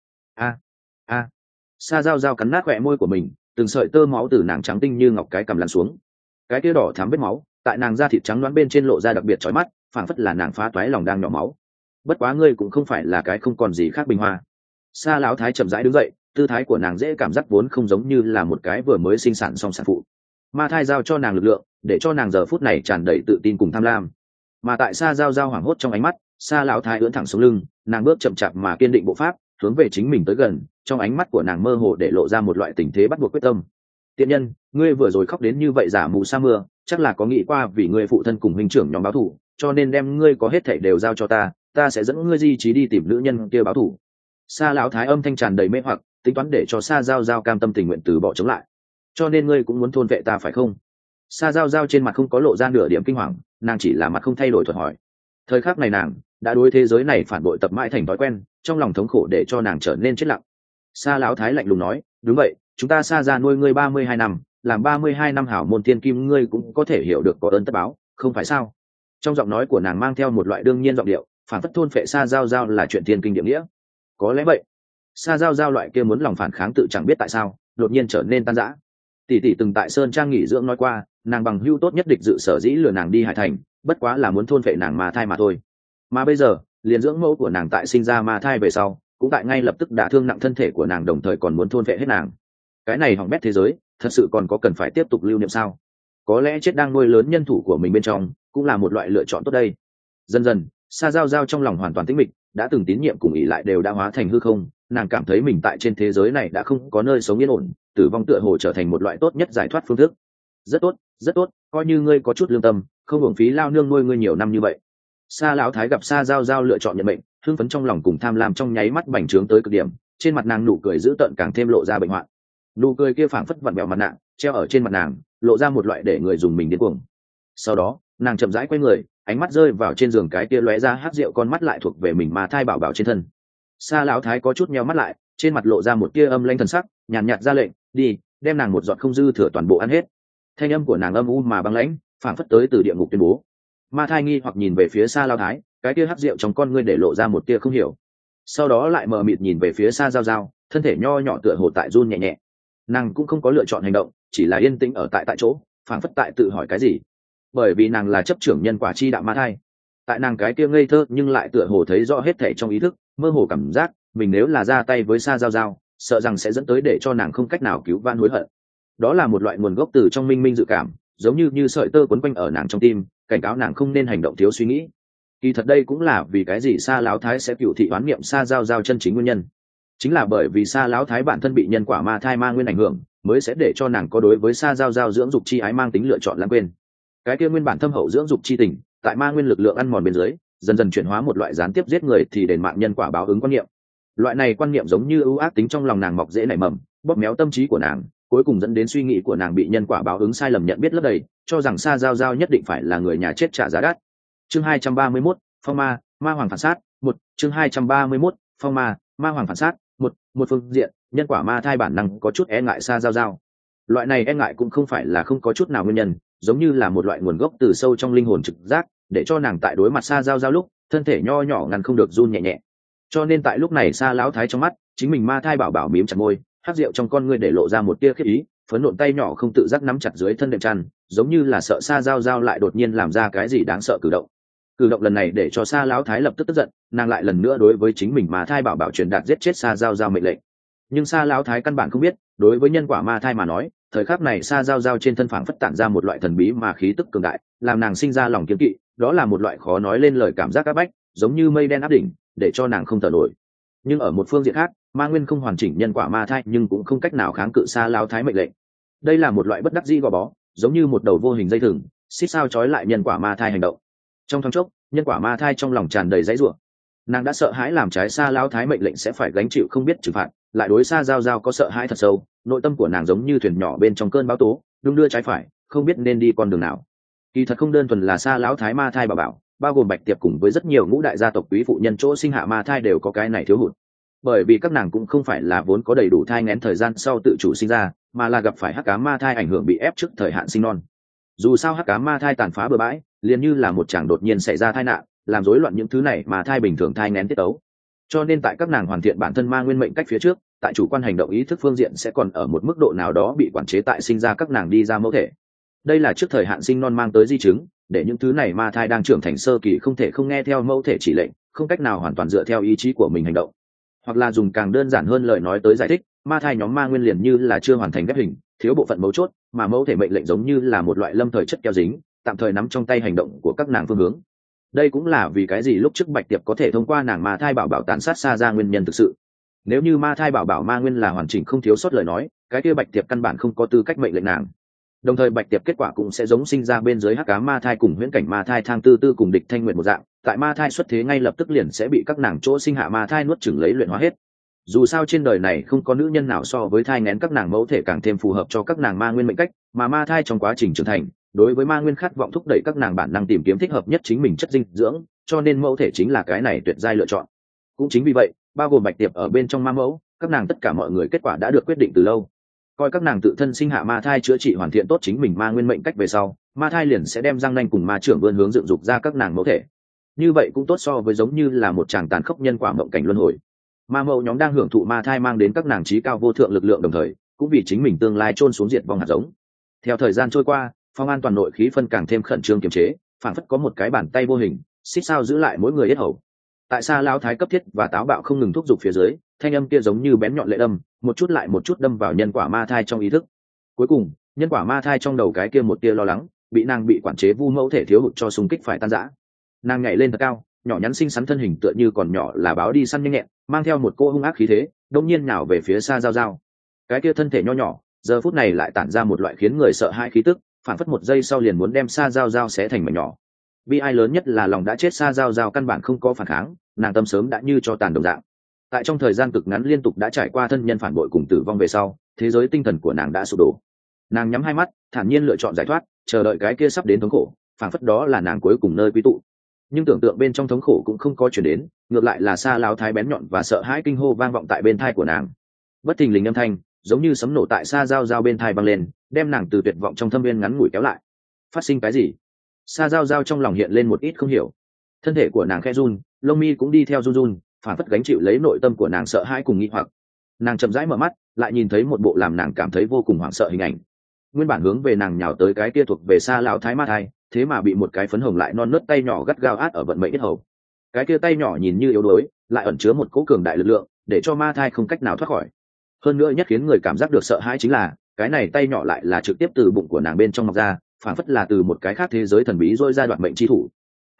A. Sa Giao Giao cắn nát khóe môi của mình, từng sợi tơ máu từ nàng trắng tinh như ngọc cái cằm lăn xuống. Cái kia đỏ thắm vết máu, tại nàng da thịt trắng đoán bên trên lộ ra đặc biệt chói mắt, phảng phất là nàng phá toái lòng đang nhỏ máu. Bất quá ngươi cũng không phải là cái không còn gì khác bình hoa. Sa Lão Thái chậm rãi đứng dậy, tư thái của nàng dễ cảm giác vốn không giống như là một cái vừa mới sinh sản xong sản phụ. Ma thai giao cho nàng lực lượng, để cho nàng giờ phút này tràn đầy tự tin cùng tham lam. Mà tại Sa Giao Giao hoảng hốt trong ánh mắt, Sa Lão Thái ưỡn thẳng sống lưng, nàng bước chậm chạp mà kiên định bộ pháp, hướng về chính mình tới gần, trong ánh mắt của nàng mơ hồ để lộ ra một loại tình thế bắt buộc quyết tâm. Tiện nhân, ngươi vừa rồi khóc đến như vậy giả mù sa mưa, chắc là có nghĩ qua vì ngươi phụ thân cùng huynh trưởng nhóm báo thù, cho nên đem ngươi có hết thảy đều giao cho ta, ta sẽ dẫn ngươi di trí đi tìm nữ nhân kia báo thù. Sa Lão Thái âm thanh tràn đầy mê hoặc, tính toán để cho Sa Giao Giao cam tâm tình nguyện từ bỏ chống lại. Cho nên ngươi cũng muốn thôn vệ ta phải không? Sa Giao Giao trên mặt không có lộ ra nửa điểm kinh hoàng, nàng chỉ là mặt không thay đổi thuật hỏi. Thời khắc này nàng đã đối thế giới này phản bội tập mãi thành thói quen, trong lòng thống khổ để cho nàng trở nên chết lặng. Sa lão thái lạnh lùng nói, đúng vậy, chúng ta Sa gia nuôi ngươi 32 năm, làm 32 năm hảo môn tiên kim, ngươi cũng có thể hiểu được có ơn tất báo, không phải sao? Trong giọng nói của nàng mang theo một loại đương nhiên giọng điệu, phản phất thôn phệ Sa giao giao là chuyện thiên kinh địa nghĩa. Có lẽ vậy. Sa giao giao loại kia muốn lòng phản kháng tự chẳng biết tại sao đột nhiên trở nên tan rã. Tỷ tỷ từng tại sơn trang nghỉ dưỡng nói qua, nàng bằng hưu tốt nhất địch dự sở dĩ lừa nàng đi Hải Thành, bất quá là muốn thôn phệ nàng ma thai mà thôi. Mà bây giờ liền dưỡng mẫu của nàng tại sinh ra ma thai về sau cũng tại ngay lập tức đả thương nặng thân thể của nàng, đồng thời còn muốn thôn phệ hết nàng. Cái này hỏng bét thế giới thật sự còn có cần phải tiếp tục lưu niệm sao? Có lẽ chết đang nuôi lớn nhân thủ của mình bên trong cũng là một loại lựa chọn tốt đây. Dần dần Sa giao giao trong lòng hoàn toàn tĩnh mịch, đã từng tín nhiệm cùng ỷ lại đều đã hóa thành hư không. Nàng cảm thấy mình tại trên thế giới này đã không có nơi sống yên ổn, tử vong tựa hồ trở thành một loại tốt nhất giải thoát phương thức. Rất tốt, rất tốt, coi như ngươi có chút lương tâm, không hưởng phí lao nương nuôi ngươi nhiều năm như vậy. Sa lão thái gặp Sa giao giao lựa chọn nhận mệnh, hưng phấn trong lòng cùng tham lam trong nháy mắt bành trướng tới cực điểm, trên mặt nàng nụ cười dữ tợn càng thêm lộ ra bệnh hoạn. Nụ cười kia phảng phất vặn bẹo mặt nạ treo ở trên mặt nàng, lộ ra một loại để người dùng mình điên cuồng. Sau đó nàng chậm rãi quay người, ánh mắt rơi vào trên giường cái kia lóe ra hắc rượu con mắt lại thuộc về mình mà thai bảo bảo trên thân. Sa lão thái có chút nheo mắt lại, trên mặt lộ ra một tia âm lãnh thần sắc, nhàn nhạt ra lệnh, đi, đem nàng một giọt không dư thừa toàn bộ ăn hết. Thanh âm của nàng âm u mà băng lãnh, phảng phất tới từ địa ngục tuyên bố. Ma thai nghi hoặc nhìn về phía Sa lão thái, cái tia hắc rượu trong con ngươi để lộ ra một tia không hiểu. Sau đó lại mờ mịt nhìn về phía Sa giao giao, thân thể nho nhỏ tựa hồ tại run nhẹ nhẹ. Nàng cũng không có lựa chọn hành động, chỉ là yên tĩnh ở tại chỗ, phảng phất tại tự hỏi cái gì. Bởi vì nàng là chấp trưởng nhân quả chi đạo ma thai. Tại nàng cái kia ngây thơ nhưng lại tựa hồ thấy rõ hết thảy trong ý thức, mơ hồ cảm giác mình nếu là ra tay với Sa giao giao, sợ rằng sẽ dẫn tới để cho nàng không cách nào cứu vãn hối hận. Đó là một loại nguồn gốc từ trong minh minh dự cảm, giống như sợi tơ quấn quanh ở nàng trong tim, cảnh cáo nàng không nên hành động thiếu suy nghĩ. Kỳ thật đây cũng là vì cái gì Sa lão thái sẽ cựu thị oán niệm Sa giao giao chân chính nguyên nhân. Chính là bởi vì Sa lão thái bản thân bị nhân quả ma thai ma nguyên ảnh hưởng, mới sẽ để cho nàng có đối với Sa giao giao dưỡng dục chi ái mang tính lựa chọn lãng quên. Cái kia nguyên bản thâm hậu dưỡng dục chi tình, tại ma nguyên lực lượng ăn mòn bên dưới, dần dần chuyển hóa một loại gián tiếp giết người thì đền mạng nhân quả báo ứng quan niệm. Loại này quan niệm giống như ưu ác tính trong lòng nàng mọc dễ nảy mầm, bóp méo tâm trí của nàng, cuối cùng dẫn đến suy nghĩ của nàng bị nhân quả báo ứng sai lầm nhận biết lấp đầy, cho rằng Sa giao giao nhất định phải là người nhà chết trả giá đắt. Chương 231, phong ma, ma hoàng phản sát, một. Chương 231, phong ma, ma hoàng phản sát, một phương diện, nhân quả ma thai bản năng có chút e ngại Sa giao giao. Loại này e ngại cũng không phải là không có chút nào nguyên nhân, giống như là một loại nguồn gốc từ sâu trong linh hồn trực giác, để cho nàng tại đối mặt Sa giao giao lúc, thân thể nho nhỏ ngăn không được run nhẹ nhẹ. Cho nên tại lúc này Sa lão thái trong mắt, chính mình ma thai bảo bảo mím chặt môi, hắc rượu trong con ngươi để lộ ra một tia khiếp ý, phấn nộn tay nhỏ không tự giác nắm chặt dưới thân đệm chăn, giống như là sợ Sa giao giao lại đột nhiên làm ra cái gì đáng sợ cử động. Cử động lần này để cho Sa lão thái lập tức tức giận, nàng lại lần nữa đối với chính mình ma thai bảo bảo truyền đạt giết chết Sa giao giao mệnh lệnh. Nhưng Sa lão thái căn bản không biết, đối với nhân quả ma thai mà nói, thời khắc này Sa giao giao trên thân phảng phất tản ra một loại thần bí mà khí tức cường đại, làm nàng sinh ra lòng kiêng kỵ, đó là một loại khó nói lên lời cảm giác áp bách, giống như mây đen áp đỉnh, để cho nàng không thở nổi. Nhưng ở một phương diện khác, ma nguyên không hoàn chỉnh nhân quả ma thai nhưng cũng không cách nào kháng cự Sa lão thái mệnh lệnh. Đây là một loại bất đắc dĩ gò bó, giống như một đầu vô hình dây thừng, xích sao trói lại nhân quả ma thai hành động. Trong thoáng chốc, nhân quả ma thai trong lòng tràn đầy dãy rủa. Nàng đã sợ hãi làm trái Sa lão thái mệnh lệnh sẽ phải gánh chịu không biết trừng phạt, lại đối Sa giao giao có sợ hãi thật sâu, nội tâm của nàng giống như thuyền nhỏ bên trong cơn bão tố, đung đưa trái phải, không biết nên đi con đường nào. Kỳ thật không đơn thuần là Sa lão thái ma thai bảo bảo, bao gồm Bạch Tiệp cùng với rất nhiều ngũ đại gia tộc quý phụ nhân chỗ sinh hạ ma thai đều có cái này thiếu hụt. Bởi vì các nàng cũng không phải là vốn có đầy đủ thai nghén thời gian sau tự chủ sinh ra, mà là gặp phải hắc ám ma thai ảnh hưởng bị ép trước thời hạn sinh non. Dù sao hắc ám ma thai tàn phá bừa bãi, liền như là một chàng đột nhiên xảy ra tai nạn, làm rối loạn những thứ này mà thai bình thường thai nghén tiết tấu. Cho nên tại các nàng hoàn thiện bản thân ma nguyên mệnh cách phía trước, tại chủ quan hành động ý thức phương diện sẽ còn ở một mức độ nào đó bị quản chế tại sinh ra các nàng đi ra mẫu thể. Đây là trước thời hạn sinh non mang tới di chứng, để những thứ này ma thai đang trưởng thành sơ kỳ không thể không nghe theo mẫu thể chỉ lệnh, không cách nào hoàn toàn dựa theo ý chí của mình hành động. Hoặc là dùng càng đơn giản hơn lời nói tới giải thích, ma thai nhóm ma nguyên liền như là chưa hoàn thành ghép hình, thiếu bộ phận mấu chốt, mà mẫu thể mệnh lệnh giống như là một loại lâm thời chất keo dính, tạm thời nắm trong tay hành động của các nàng phương hướng. Đây cũng là vì cái gì lúc trước Bạch Tiệp có thể thông qua nàng ma thai bảo bảo tàn sát Sa ra nguyên nhân thực sự. Nếu như ma thai bảo bảo ma nguyên là hoàn chỉnh không thiếu sót lời nói, cái kia Bạch Tiệp căn bản không có tư cách mệnh lệnh nàng. Đồng thời Bạch Tiệp kết quả cũng sẽ giống sinh ra bên dưới hắc ám ma thai cùng huyễn cảnh ma thai Thang Tư Tư cùng Địch Thanh Nguyệt một dạng, tại ma thai xuất thế ngay lập tức liền sẽ bị các nàng chỗ sinh hạ ma thai nuốt chửng lấy luyện hóa hết. Dù sao trên đời này không có nữ nhân nào so với thai nghén các nàng mẫu thể càng thêm phù hợp cho các nàng ma nguyên mệnh cách, mà ma thai trong quá trình trưởng thành, đối với ma nguyên khát vọng thúc đẩy các nàng bản năng tìm kiếm thích hợp nhất chính mình chất dinh dưỡng, cho nên mẫu thể chính là cái này tuyệt giai lựa chọn. Cũng chính vì vậy, bao gồm bạch tiệp ở bên trong ma mẫu, các nàng tất cả mọi người kết quả đã được quyết định từ lâu. Coi các nàng tự thân sinh hạ ma thai chữa trị hoàn thiện tốt chính mình ma nguyên mệnh cách về sau, ma thai liền sẽ đem răng nanh cùng ma trưởng vươn hướng dựng dục ra các nàng mẫu thể. Như vậy cũng tốt so với giống như là một tràng tàn khốc nhân quả mộng cảnh luân hồi. Ma mẫu nhóm đang hưởng thụ ma thai mang đến các nàng trí cao vô thượng lực lượng, đồng thời cũng vì chính mình tương lai chôn xuống diệt vong hạt giống. Theo thời gian trôi qua, phong an toàn nội khí phân càng thêm khẩn trương kiềm chế, phản phất có một cái bàn tay vô hình xích sao giữ lại mỗi người yết hầu. Tại Sa Lão Thái cấp thiết và táo bạo không ngừng thúc giục phía dưới, thanh âm kia giống như bén nhọn lệ đâm, một chút lại một chút đâm vào nhân quả ma thai trong ý thức. Cuối cùng, nhân quả ma thai trong đầu cái kia một tia lo lắng, bị nàng bị quản chế vu mẫu thể thiếu hụt cho xung kích phải tan rã. Nàng nhảy lên thật cao, nhỏ nhắn xinh xắn thân hình tựa như còn nhỏ là báo đi săn nhanh nhẹn, mang theo một cô hung ác khí thế, đột nhiên nhào về phía Sa Giao Giao. Cái kia thân thể nho nhỏ, giờ phút này lại tản ra một loại khiến người sợ hãi khí tức, phản phất một giây sau liền muốn đem Sa Giao Giao xé thành mảnh nhỏ. Bi ai lớn nhất là lòng đã chết Sa Giao Giao căn bản không có phản kháng, nàng tâm sớm đã như cho tàn đồng dạng. Tại trong thời gian cực ngắn liên tục đã trải qua thân nhân phản bội cùng tử vong về sau, thế giới tinh thần của nàng đã sụp đổ. Nàng nhắm hai mắt, thản nhiên lựa chọn giải thoát, chờ đợi cái kia sắp đến thống khổ, phảng phất đó là nàng cuối cùng nơi quy tụ. Nhưng tưởng tượng bên trong thống khổ cũng không có chuyển đến, ngược lại là Sa Lão Thái bén nhọn và sợ hãi kinh hô vang vọng tại bên tai của nàng. Bất thình lình âm thanh, giống như sấm nổ tại Sa Giao Giao bên tai vang lên, đem nàng từ tuyệt vọng trong thâm viên ngắn ngủi kéo lại. Phát sinh cái gì? Sa Giao Giao trong lòng hiện lên một ít không hiểu. Thân thể của nàng khẽ run, lông mi cũng đi theo run run, phản phất gánh chịu lấy nội tâm của nàng sợ hãi cùng nghi hoặc. Nàng chậm rãi mở mắt, lại nhìn thấy một bộ làm nàng cảm thấy vô cùng hoảng sợ hình ảnh. Nguyên bản hướng về nàng nhào tới cái kia thuộc về Sa Lão Thái ma thai, thế mà bị một cái phấn hồng lại non nớt tay nhỏ gắt gao át ở vận mệnh yết hầu. Cái kia tay nhỏ nhìn như yếu đuối, lại ẩn chứa một cỗ cường đại lực lượng, để cho ma thai không cách nào thoát khỏi. Hơn nữa nhất khiến người cảm giác được sợ hãi chính là, cái này tay nhỏ lại là trực tiếp từ bụng của nàng bên trong mọc ra, phản phất là từ một cái khác thế giới thần bí rỗi ra đoạn mệnh chi thủ.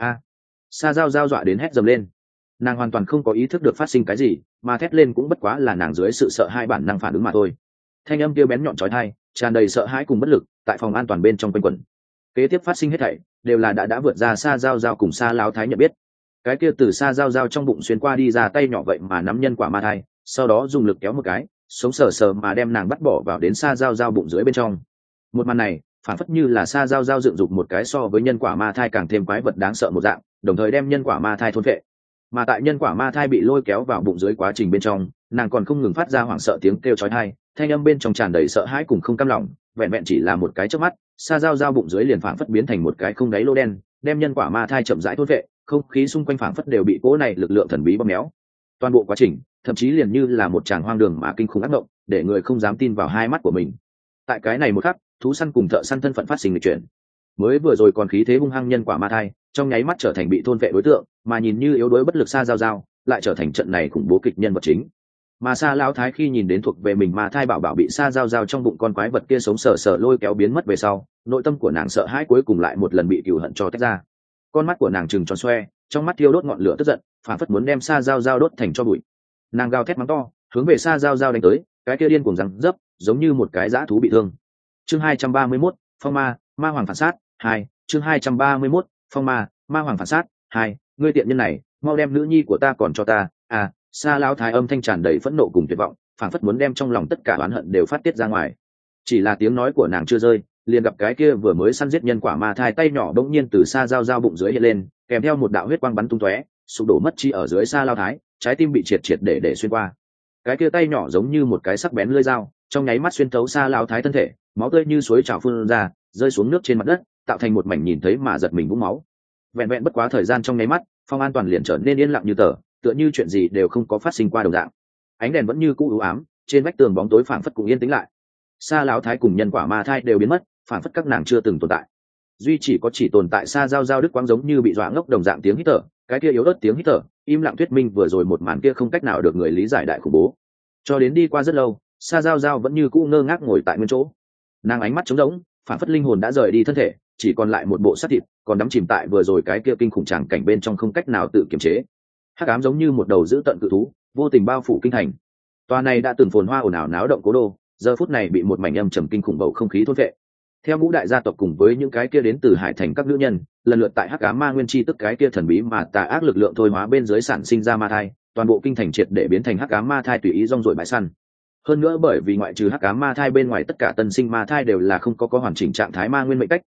Sa Giao Giao dọa đến hét dầm lên. Nàng hoàn toàn không có ý thức được phát sinh cái gì, mà thét lên cũng bất quá là nàng dưới sự sợ hãi bản năng phản ứng mà thôi. Thanh âm kia bén nhọn chói tai, tràn đầy sợ hãi cùng bất lực, tại phòng an toàn bên trong quanh quẩn. Kế tiếp phát sinh hết thảy đều là đã vượt ra Sa Giao Giao cùng Sa Lão Thái nhận biết. Cái kia từ Sa Giao Giao trong bụng xuyên qua đi ra tay nhỏ vậy mà nắm nhân quả ma thai, sau đó dùng lực kéo một cái, sống sờ sờ mà đem nàng bắt bỏ vào đến Sa Giao Giao bụng dưới bên trong. Một màn này, phản phất như là Sa Giao Giao dựng dục một cái so với nhân quả ma thai càng thêm quái vật đáng sợ một dạng, đồng thời đem nhân quả ma thai thôn phệ. Mà tại nhân quả ma thai bị lôi kéo vào bụng dưới quá trình bên trong, nàng còn không ngừng phát ra hoảng sợ tiếng kêu chói tai, thanh âm bên trong tràn đầy sợ hãi cùng không cam lòng, vẹn vẹn chỉ là một cái chớp mắt, Sa Giao Giao bụng dưới liền phảng phất biến thành một cái không đáy lỗ đen, đem nhân quả ma thai chậm rãi thôn phệ, không khí xung quanh phảng phất đều bị cỗ này lực lượng thần bí bóp méo. Toàn bộ quá trình, thậm chí liền như là một tràng hoang đường mà kinh khủng ác mộng, để người không dám tin vào hai mắt của mình. Tại cái này một khắc, thú săn cùng thợ săn thân phận phát sinh lịch chuyển. Mới vừa rồi còn khí thế hung hăng nhân quả ma thai, trong nháy mắt trở thành bị thôn vệ đối tượng, mà nhìn như yếu đuối bất lực Sa Giao Giao, lại trở thành trận này khủng bố kịch nhân vật chính. Mà Sa Lão Thái khi nhìn đến thuộc về mình ma thai bảo bảo bị Sa Giao Giao trong bụng con quái vật kia sống sờ sờ lôi kéo biến mất về sau, nội tâm của nàng sợ hãi cuối cùng lại một lần bị cừu hận cho tách ra. Con mắt của nàng trừng tròn xoe, trong mắt thiêu đốt ngọn lửa tức giận, phản phất muốn đem Sa Giao Giao đốt thành tro bụi. Nàng gào thét mắng to, hướng về Sa Giao Giao đánh tới, cái kia điên cuồng giằng dấp, giống như một cái dã thú bị thương. Chương 231, Phong Ma, Ma Hoàng phản sát 2, chương 231, Phong Ma, Ma Hoàng phản sát 2, ngươi tiện nhân này, mau đem nữ nhi của ta còn cho ta. Sa Lão Thái âm thanh tràn đầy phẫn nộ cùng tuyệt vọng, phảng phất muốn đem trong lòng tất cả oán hận đều phát tiết ra ngoài. Chỉ là tiếng nói của nàng chưa rơi, liền gặp cái kia vừa mới săn giết nhân quả ma thai tay nhỏ bỗng nhiên từ Sa Giao Giao bụng dưới hiện lên, kèm theo một đạo huyết quang bắn tung tóe, sụp đổ mất chi ở dưới Sa Lão Thái, trái tim bị triệt để xuyên qua. Cái kia tay nhỏ giống như một cái sắc bén lưỡi dao, trong nháy mắt xuyên thấu Sa Lão Thái thân thể, máu tươi như suối trào phun ra, rơi xuống nước trên mặt đất, tạo thành một mảnh nhìn thấy mà giật mình vũng máu. Vẹn vẹn bất quá thời gian trong nháy mắt, Phong An toàn liền trở nên yên lặng như tờ, tựa như chuyện gì đều không có phát sinh qua đồng dạng. Ánh đèn vẫn như cũ u ám, trên vách tường bóng tối phảng phất cũng yên tĩnh lại. Sa Lão Thái cùng nhân quả ma thai đều biến mất, phảng phất các nàng chưa từng tồn tại. Duy chỉ tồn tại Sa Giao Giao Đức Quang giống như bị dọa ngốc đồng dạng tiếng hít thở, cái kia yếu ớt tiếng hít thở, im lặng thuyết minh vừa rồi một màn kia không cách nào được người lý giải đại khủng bố. Cho đến đi qua rất lâu, Sa Giao Giao vẫn như cũ ngơ ngác ngồi tại nguyên chỗ. Nàng ánh mắt trống rỗng, phảng phất linh hồn đã rời đi thân thể, chỉ còn lại một bộ xác thịt, còn đắm chìm tại vừa rồi cái kia kinh khủng tràng cảnh bên trong không cách nào tự kiềm chế. Hắc ám giống như một đầu dữ tận cự thú, vô tình bao phủ kinh thành. Tòa này đã từng phồn hoa ồn ào náo động cố đô, giờ phút này bị một mảnh âm trầm kinh khủng bầu không khí thôn vệ. Theo ngũ đại gia tộc cùng với những cái kia đến từ hải thành các nữ nhân, lần lượt tại hắc ám ma nguyên chi tức cái kia thần bí mà tà ác lực lượng thôi hóa bên dưới sản sinh ra ma thai, toàn bộ kinh thành triệt để biến thành hắc ám ma thai tùy ý rong ruổi bãi săn. Hơn nữa bởi vì ngoại trừ hắc ám ma thai bên ngoài tất cả tân sinh ma thai đều là không có hoàn chỉnh trạng thái ma nguyên mệnh cách,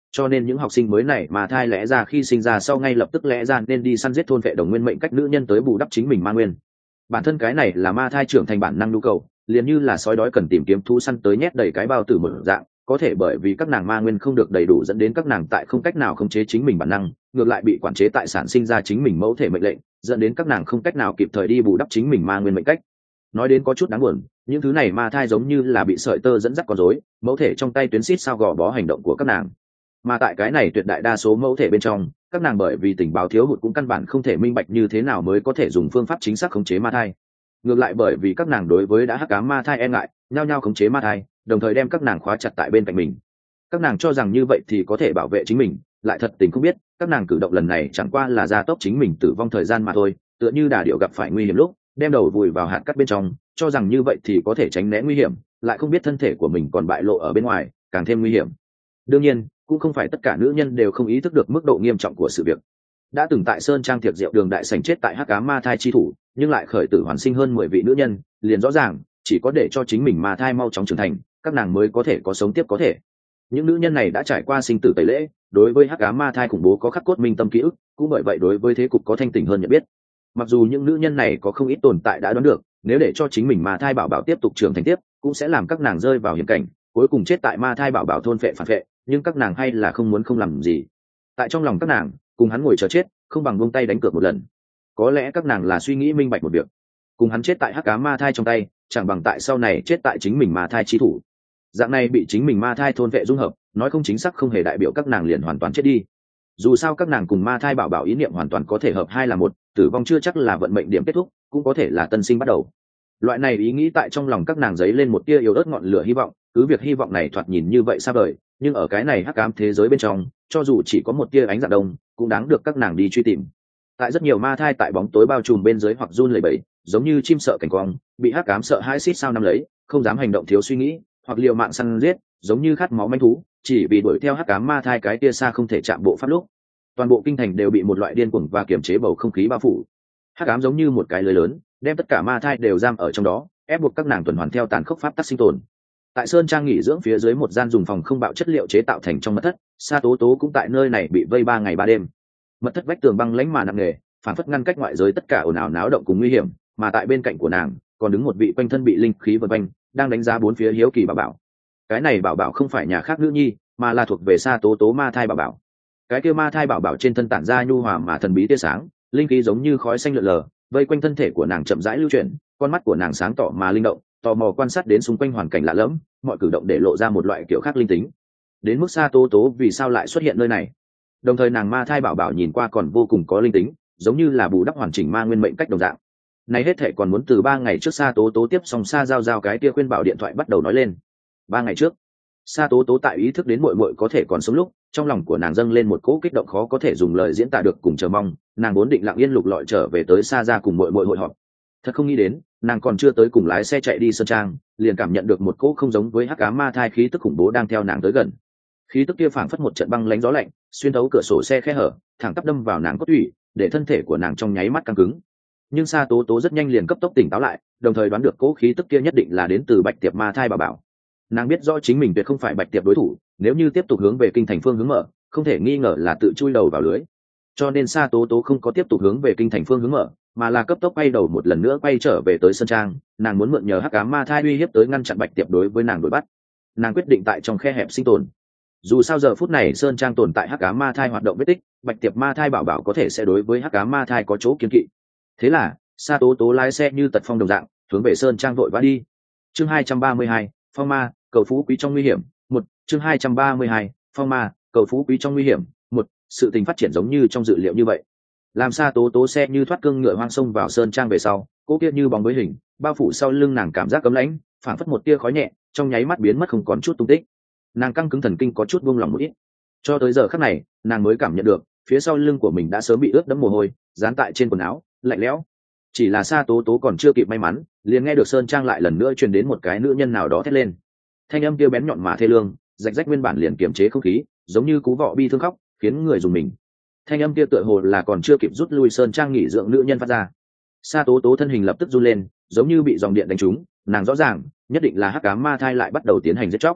cho nên những học sinh mới này mà thai lẽ ra khi sinh ra sau ngay lập tức lẽ ra nên đi săn giết thôn vệ đồng nguyên mệnh cách nữ nhân tới bù đắp chính mình ma nguyên. Bản thân cái này là ma thai trưởng thành bản năng nhu cầu, liền như là sói đói cần tìm kiếm thú săn tới nhét đầy cái bao tử một dạng, có thể bởi vì các nàng ma nguyên không được đầy đủ dẫn đến các nàng tại không cách nào khống chế chính mình bản năng, ngược lại bị quản chế tại sản sinh ra chính mình mẫu thể mệnh lệnh, dẫn đến các nàng không cách nào kịp thời đi bù đắp chính mình ma nguyên mệnh cách. Nói đến có chút đáng buồn, những thứ này ma thai giống như là bị sợi tơ dẫn dắt con rối, mẫu thể trong tay tuyến xít sao gò bó hành động của các nàng. Mà tại cái này tuyệt đại đa số mẫu thể bên trong, các nàng bởi vì tình báo thiếu hụt cũng căn bản không thể minh bạch như thế nào mới có thể dùng phương pháp chính xác khống chế ma thai. Ngược lại bởi vì các nàng đối với đã hắc ám ma thai e ngại, nhao nhao khống chế ma thai, đồng thời đem các nàng khóa chặt tại bên cạnh mình. Các nàng cho rằng như vậy thì có thể bảo vệ chính mình, lại thật tình không biết các nàng cử động lần này chẳng qua là gia tốc chính mình tử vong thời gian mà thôi, tựa như đà điểu gặp phải nguy hiểm lúc đem đầu vùi vào hạt cát bên trong, cho rằng như vậy thì có thể tránh né nguy hiểm, lại không biết thân thể của mình còn bại lộ ở bên ngoài, càng thêm nguy hiểm. Đương nhiên cũng không phải tất cả nữ nhân đều không ý thức được mức độ nghiêm trọng của sự việc. Đã từng tại sơn trang tiệc rượu đường đại sảnh chết tại hắc ám ma thai chi thủ, nhưng lại khởi tử hoàn sinh hơn 10 vị nữ nhân, liền rõ ràng chỉ có để cho chính mình ma thai mau chóng trưởng thành, các nàng mới có thể có sống tiếp có thể. Những nữ nhân này đã trải qua sinh tử tẩy lễ, đối với hắc ám ma thai khủng bố có khắc cốt minh tâm ký ức, cũng bởi vậy đối với thế cục có thanh tỉnh hơn nhận biết. Mặc dù những nữ nhân này có không ít tồn tại đã đoán được, nếu để cho chính mình ma thai bảo bảo tiếp tục trưởng thành tiếp, cũng sẽ làm các nàng rơi vào hiểm cảnh, cuối cùng chết tại ma thai bảo bảo thôn phệ phản phệ, nhưng các nàng hay là không muốn không làm gì. Tại trong lòng các nàng, cùng hắn ngồi chờ chết, không bằng buông tay đánh cược một lần. Có lẽ các nàng là suy nghĩ minh bạch một việc, cùng hắn chết tại hắc ám ma thai trong tay, chẳng bằng tại sau này chết tại chính mình ma thai chi thủ. Dạng này bị chính mình ma thai thôn vệ dung hợp, nói không chính xác không hề đại biểu các nàng liền hoàn toàn chết đi. Dù sao các nàng cùng ma thai bảo bảo ý niệm hoàn toàn có thể hợp hai là một, tử vong chưa chắc là vận mệnh điểm kết thúc, cũng có thể là tân sinh bắt đầu. Loại này ý nghĩ tại trong lòng các nàng dấy lên một tia yếu ớt ngọn lửa hy vọng, cứ việc hy vọng này thoạt nhìn như vậy xa vời, nhưng ở cái này hắc ám thế giới bên trong, cho dù chỉ có một tia ánh dạng đông, cũng đáng được các nàng đi truy tìm. Tại rất nhiều ma thai tại bóng tối bao trùm bên dưới hoặc run lẩy bẩy, giống như chim sợ cảnh quang, bị hắc ám sợ hãi xít sao nắm lấy, không dám hành động thiếu suy nghĩ, hoặc liều mạng săn giết, giống như khát máu manh thú, chỉ vì đuổi theo hắc ám ma thai cái tia xa không thể chạm bộ pháp lúc. Toàn bộ kinh thành đều bị một loại điên cuồng và kiềm chế bầu không khí bao phủ. Hắc ám giống như một cái lưới lớn, đem tất cả ma thai đều giam ở trong đó, ép buộc các nàng tuần hoàn theo tàn khốc pháp tắc sinh tồn. Tại sơn trang nghỉ dưỡng phía dưới một gian dùng phòng không bạo chất liệu chế tạo thành trong mật thất, Sa Tố Tố cũng tại nơi này bị vây 3 ngày 3 đêm. Mật thất vách tường băng lãnh mà nặng nề, phản phất ngăn cách ngoại giới tất cả ồn ào náo động cùng nguy hiểm, mà tại bên cạnh của nàng còn đứng một vị quanh thân bị linh khí vần quanh, đang đánh giá bốn phía hiếu kỳ bảo bảo. Cái này bảo bảo không phải nhà khác nữ nhi, mà là thuộc về Sa Tố Tố ma thai bảo bảo. Cái kia ma thai bảo bảo trên thân tản ra nhu hòa mà thần bí tia sáng, linh khí giống như khói xanh lượn lờ, vây quanh thân thể của nàng chậm rãi lưu chuyển, con mắt của nàng sáng tỏ mà linh động, tò mò quan sát đến xung quanh hoàn cảnh lạ lẫm, mọi cử động để lộ ra một loại kiểu khác linh tính. Đến mức Sa Tố Tố vì sao lại xuất hiện nơi này? Đồng thời nàng ma thai bảo bảo nhìn qua còn vô cùng có linh tính, giống như là bù đắp hoàn chỉnh ma nguyên mệnh cách đồng dạng. Này hết thệ còn muốn từ 3 ngày trước Sa Tố Tố tiếp xong Sa giao cái kia khuyên bảo điện thoại bắt đầu nói lên. 3 ngày trước, Sa Tố Tố tại ý thức đến muội muội có thể còn sống lúc, trong lòng của nàng dâng lên một cỗ kích động khó có thể dùng lời diễn tả được cùng chờ mong, nàng vốn định lặng yên lục lọi trở về tới Sa gia cùng muội muội hội họp. Thật không nghĩ đến, nàng còn chưa tới cùng lái xe chạy đi sơn trang, liền cảm nhận được một cỗ không giống với hắc ám ma thai khí tức khủng bố đang theo nàng tới gần. Khí tức kia phảng phất một trận băng lãnh gió lạnh, xuyên thấu cửa sổ xe khe hở, thẳng tắp đâm vào nàng cốt tủy, để thân thể của nàng trong nháy mắt căng cứng. Nhưng Sa Tố Tố rất nhanh liền cấp tốc tỉnh táo lại, đồng thời đoán được cỗ khí tức kia nhất định là đến từ Bạch Tiệp ma thai bảo bảo. Nàng biết rõ chính mình tuyệt không phải Bạch Tiệp đối thủ, nếu như tiếp tục hướng về kinh thành phương hướng mở, không thể nghi ngờ là tự chui đầu vào lưới. Cho nên Sa Tố Tố không có tiếp tục hướng về kinh thành phương hướng mở, mà là cấp tốc quay đầu một lần nữa quay trở về tới sơn trang. Nàng muốn mượn nhờ hắc ám ma thai uy hiếp tới ngăn chặn Bạch Tiệp đối với nàng đuổi bắt. Nàng quyết định tại trong khe hẹp sinh tồn. Dù sao giờ phút này sơn trang tồn tại hắc ám ma thai hoạt động vết tích, Bạch Tiệp ma thai bảo bảo có thể sẽ đối với hắc ám ma thai có chỗ kiêng kỵ. Thế là Sa Tố Tố lái xe như tật phong đồng dạng hướng về sơn trang vội vã đi. Chương 232, phong ma cầu phú quý trong nguy hiểm. Một chương 232, phong ma cầu phú quý trong nguy hiểm. Một sự tình phát triển giống như trong dự liệu như vậy. Làm Sa Tố Tố xe như thoát cương ngựa hoang sông vào sơn trang về sau, cô kia như bóng với hình bao phủ sau lưng nàng, cảm giác cấm lãnh phảng phất một tia khói nhẹ, trong nháy mắt biến mất không còn chút tung tích. Nàng căng cứng thần kinh có chút buông lỏng một ít. Cho tới giờ khắc này, nàng mới cảm nhận được phía sau lưng của mình đã sớm bị ướt đẫm mồ hôi, dán tại trên quần áo, lạnh lẽo. Chỉ là Sa Tố Tố còn chưa kịp may mắn, liền nghe được sơn trang lại lần nữa truyền đến một cái nữ nhân nào đó thét lên. Thanh âm kia bén nhọn mà thê lương, rạch rách nguyên bản liền kiềm chế không khí, giống như cú vọ bi thương khóc, khiến người dùng mình. Thanh âm kia tựa hồ là còn chưa kịp rút lui sơn trang nghỉ dưỡng nữ nhân phát ra. Sa Tố Tố thân hình lập tức run lên, giống như bị dòng điện đánh trúng, nàng rõ ràng, nhất định là hắc ám ma thai lại bắt đầu tiến hành giết chóc.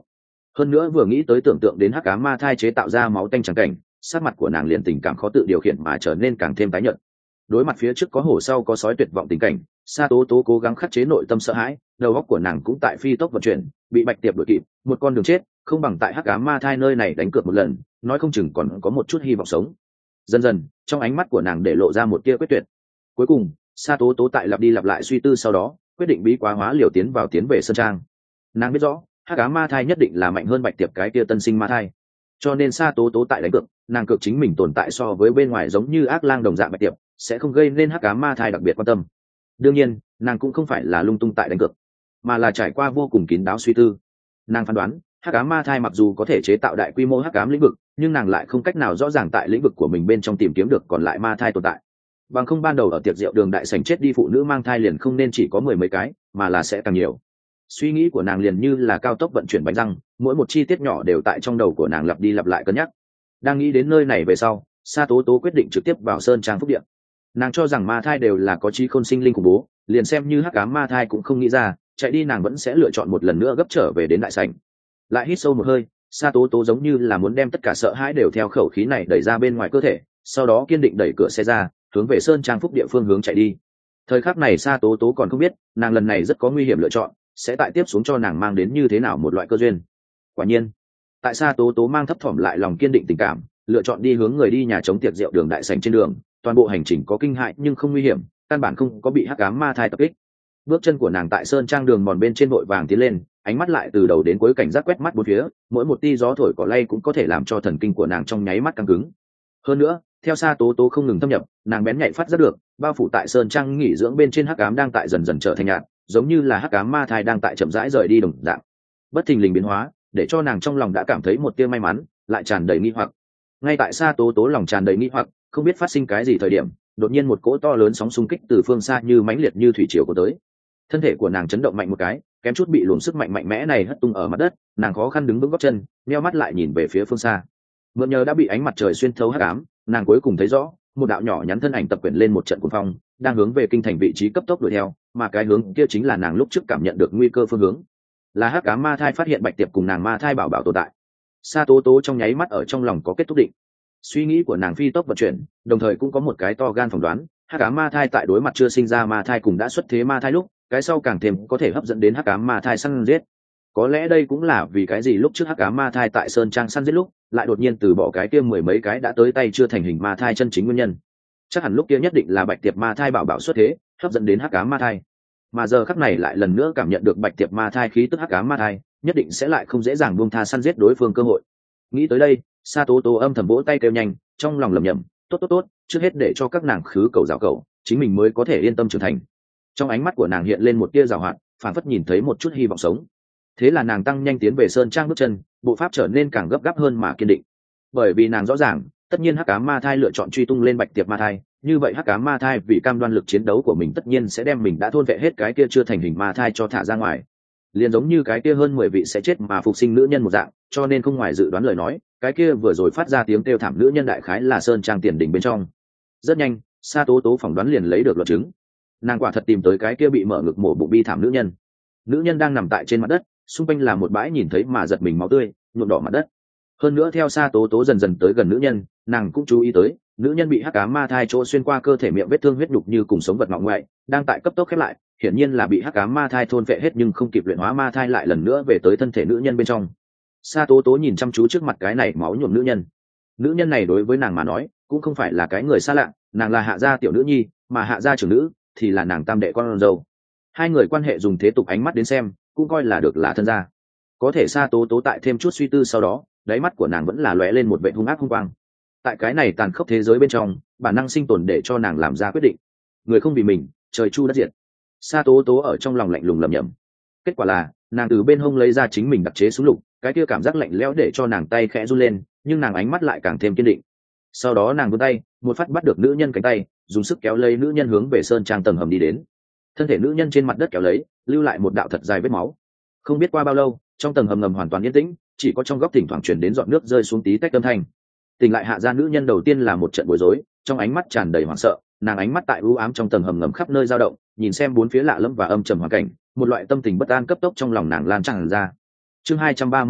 Hơn nữa vừa nghĩ tới tưởng tượng đến hắc ám ma thai chế tạo ra máu tanh trắng cảnh, sắc mặt của nàng liền tình cảm khó tự điều khiển mà trở nên càng thêm tái nhợt. Đối mặt phía trước có hổ sau có sói tuyệt vọng tình cảnh, Sa Tố Tố cố gắng khắc chế nội tâm sợ hãi, đầu óc của nàng cũng tại phi tốc vận chuyển, bị Bạch Tiệp đuổi kịp, một con đường chết, không bằng tại hắc ám ma thai nơi này đánh cược một lần, nói không chừng còn có một chút hy vọng sống. Dần dần, trong ánh mắt của nàng để lộ ra một tia quyết tuyệt. Cuối cùng, Sa Tố Tố tại lặp đi lặp lại suy tư sau đó, quyết định bí quá hóa liều tiến về sơn trang. Nàng biết rõ, hắc ám ma thai nhất định là mạnh hơn Bạch Tiệp cái tia tân sinh ma thai, cho nên Sa Tố Tố tại đánh cược, nàng cược chính mình tồn tại so với bên ngoài giống như ác lang đồng dạng Bạch Tiệp, sẽ không gây nên hắc ám ma thai đặc biệt quan tâm. Đương nhiên, nàng cũng không phải là lung tung tại đánh cược, mà là trải qua vô cùng kín đáo suy tư. Nàng phán đoán, hắc ám ma thai mặc dù có thể chế tạo đại quy mô hắc ám lĩnh vực, nhưng nàng lại không cách nào rõ ràng tại lĩnh vực của mình bên trong tìm kiếm được còn lại ma thai tồn tại. Bằng không ban đầu ở tiệc rượu đường đại sảnh chết đi phụ nữ mang thai liền không nên chỉ có 10 mấy cái, mà là sẽ càng nhiều. Suy nghĩ của nàng liền như là cao tốc vận chuyển bánh răng, mỗi một chi tiết nhỏ đều tại trong đầu của nàng lặp đi lặp lại cân nhắc. Đang nghĩ đến nơi này về sau, Sa Tố Tố quyết định trực tiếp vào sơn trang phúc điện. Nàng cho rằng ma thai đều là có trí khôn sinh linh khủng bố, liền xem như hắc ám ma thai cũng không nghĩ ra, chạy đi nàng vẫn sẽ lựa chọn một lần nữa gấp trở về đến đại sảnh. Lại hít sâu một hơi, Sa Tố Tố giống như là muốn đem tất cả sợ hãi đều theo khẩu khí này đẩy ra bên ngoài cơ thể, sau đó kiên định đẩy cửa xe ra, hướng về sơn trang phúc địa phương hướng chạy đi. Thời khắc này Sa Tố Tố còn không biết, nàng lần này rất có nguy hiểm lựa chọn, sẽ tại tiếp xuống cho nàng mang đến như thế nào một loại cơ duyên. Quả nhiên, tại Sa Tố Tố mang thấp thỏm lại lòng kiên định tình cảm, lựa chọn đi hướng người đi nhà chống tiệc rượu đường đại sảnh trên đường, toàn bộ hành trình có kinh hại nhưng không nguy hiểm, căn bản không có bị hắc ám ma thai tập kích. Bước chân của nàng tại sơn trang đường mòn bên trên vội vàng tiến lên, ánh mắt lại từ đầu đến cuối cảnh giác quét mắt bốn phía, mỗi một tia gió thổi cỏ lay cũng có thể làm cho thần kinh của nàng trong nháy mắt căng cứng. Hơn nữa, theo Sa Tố Tố không ngừng thâm nhập, nàng bén nhạy phát giác được, bao phủ tại sơn trang nghỉ dưỡng bên trên hắc ám đang tại dần dần trở thành nhạt, giống như là hắc ám ma thai đang tại chậm rãi rời đi đồng dạng. Bất thình lình biến hóa, để cho nàng trong lòng đã cảm thấy một tia may mắn, lại tràn đầy nghi hoặc. Ngay tại Sa Tố Tố lòng tràn đầy nghi hoặc, không biết phát sinh cái gì thời điểm, đột nhiên một cỗ to lớn sóng xung kích từ phương xa như mãnh liệt như thủy triều của tới. Thân thể của nàng chấn động mạnh một cái, kém chút bị luồng sức mạnh mạnh mẽ này hất tung ở mặt đất, nàng khó khăn đứng vững gót chân, nheo mắt lại nhìn về phía phương xa. Mượn nhờ đã bị ánh mặt trời xuyên thấu hắc ám, nàng cuối cùng thấy rõ, một đạo nhỏ nhắn thân ảnh tập quyển lên một trận cuồng phong, đang hướng về kinh thành vị trí cấp tốc đuổi theo, mà cái hướng kia chính là nàng lúc trước cảm nhận được nguy cơ phương hướng. Là hắc ám ma thai phát hiện Bạch Tiệp cùng nàng ma thai bảo bảo tồn tại. Sa Tố Tố trong nháy mắt ở trong lòng có kết thúc định. Suy nghĩ của nàng phi tốc vận chuyển, đồng thời cũng có một cái to gan phỏng đoán, hắc ám ma thai tại đối mặt chưa sinh ra ma thai cùng đã xuất thế ma thai lúc, cái sau càng thêm có thể hấp dẫn đến hắc ám ma thai săn giết. Có lẽ đây cũng là vì cái gì lúc trước hắc ám ma thai tại sơn trang săn giết lúc, lại đột nhiên từ bỏ cái kia 10 mấy cái đã tới tay chưa thành hình ma thai chân chính nguyên nhân. Chắc hẳn lúc kia nhất định là Bạch Tiệp ma thai bảo bảo xuất thế, hấp dẫn đến hắc ám ma thai. Mà giờ khắc này lại lần nữa cảm nhận được Bạch Tiệp ma thai khí tức hắc ám ma thai, nhất định sẽ lại không dễ dàng buông tha săn giết đối phương cơ hội. Nghĩ tới đây, Sa Tố Tố âm thầm vỗ tay kêu nhanh, trong lòng lẩm nhẩm, tốt tốt tốt, trước hết để cho các nàng khứ cầu rào cầu, chính mình mới có thể yên tâm trưởng thành. Trong ánh mắt của nàng hiện lên một tia giảo hoạt, phản phất nhìn thấy một chút hy vọng sống. Thế là nàng tăng nhanh tiến về sơn trang bước chân, bộ pháp trở nên càng gấp gáp hơn mà kiên định. Bởi vì nàng rõ ràng, tất nhiên hắc ám ma thai lựa chọn truy tung lên Bạch Tiệp ma thai, như vậy hắc ám ma thai vì cam đoan lực chiến đấu của mình tất nhiên sẽ đem mình đã thôn vệ hết cái kia chưa thành hình ma thai cho thả ra ngoài. Liền giống như cái kia hơn 10 vị sẽ chết mà phục sinh nữ nhân một dạng, cho nên không ngoài dự đoán lời nói, cái kia vừa rồi phát ra tiếng kêu thảm nữ nhân đại khái là sơn trang tiền đỉnh bên trong. Rất nhanh, Sa Tố Tố phỏng đoán liền lấy được luận chứng. Nàng quả thật tìm tới cái kia bị mở ngực mổ bụng bi thảm nữ nhân. Nữ nhân đang nằm tại trên mặt đất, xung quanh là một bãi nhìn thấy mà giật mình máu tươi, nhuộm đỏ mặt đất. Hơn nữa theo Sa Tố Tố dần dần tới gần nữ nhân, nàng cũng chú ý tới, nữ nhân bị hắc ám ma thai chỗ xuyên qua cơ thể miệng vết thương huyết nhục như cùng sống vật ngọ ngoại, đang tại cấp tốc khép lại, hiển nhiên là bị hắc ám ma thai thôn phệ hết nhưng không kịp luyện hóa ma thai lại lần nữa về tới thân thể nữ nhân bên trong. Sa Tố Tố nhìn chăm chú trước mặt cái này máu nhuộm nữ nhân. Nữ nhân này đối với nàng mà nói, cũng không phải là cái người xa lạ, nàng là Hạ gia tiểu nữ nhi, mà Hạ gia trưởng nữ thì là nàng tam đệ con dâu. Hai người quan hệ dùng thế tục ánh mắt đến xem, cũng coi là được là thân gia. Có thể Sa Tố Tố tại thêm chút suy tư sau đó, đáy mắt của nàng vẫn là lóe lên một vẻ hung ác hung quang. Tại cái này tàn khốc thế giới bên trong, bản năng sinh tồn để cho nàng làm ra quyết định. Người không vì mình, trời chu đất diệt. Sa Tố Tố ở trong lòng lạnh lùng lẩm nhẩm. Kết quả là, nàng từ bên hông lấy ra chính mình đặc chế súng lục, cái kia cảm giác lạnh lẽo để cho nàng tay khẽ run lên, nhưng nàng ánh mắt lại càng thêm kiên định. Sau đó nàng vươn tay, một phát bắt được nữ nhân cánh tay, dùng sức kéo lấy nữ nhân hướng về sơn trang tầng hầm đi đến. Thân thể nữ nhân trên mặt đất kéo lấy, lưu lại một đạo thật dài vết máu. Không biết qua bao lâu, trong tầng hầm ngầm hoàn toàn yên tĩnh, chỉ có trong góc thỉnh thoảng truyền đến giọt nước rơi xuống tí tách âm thanh. Tỉnh lại Hạ gia nữ nhân đầu tiên là một trận bối rối, trong ánh mắt tràn đầy hoảng sợ, nàng ánh mắt tại u ám trong tầng hầm ngầm khắp nơi dao động, nhìn xem bốn phía lạ lẫm và âm trầm hoàn cảnh, một loại tâm tình bất an cấp tốc trong lòng nàng lan tràn ra. Chương 232,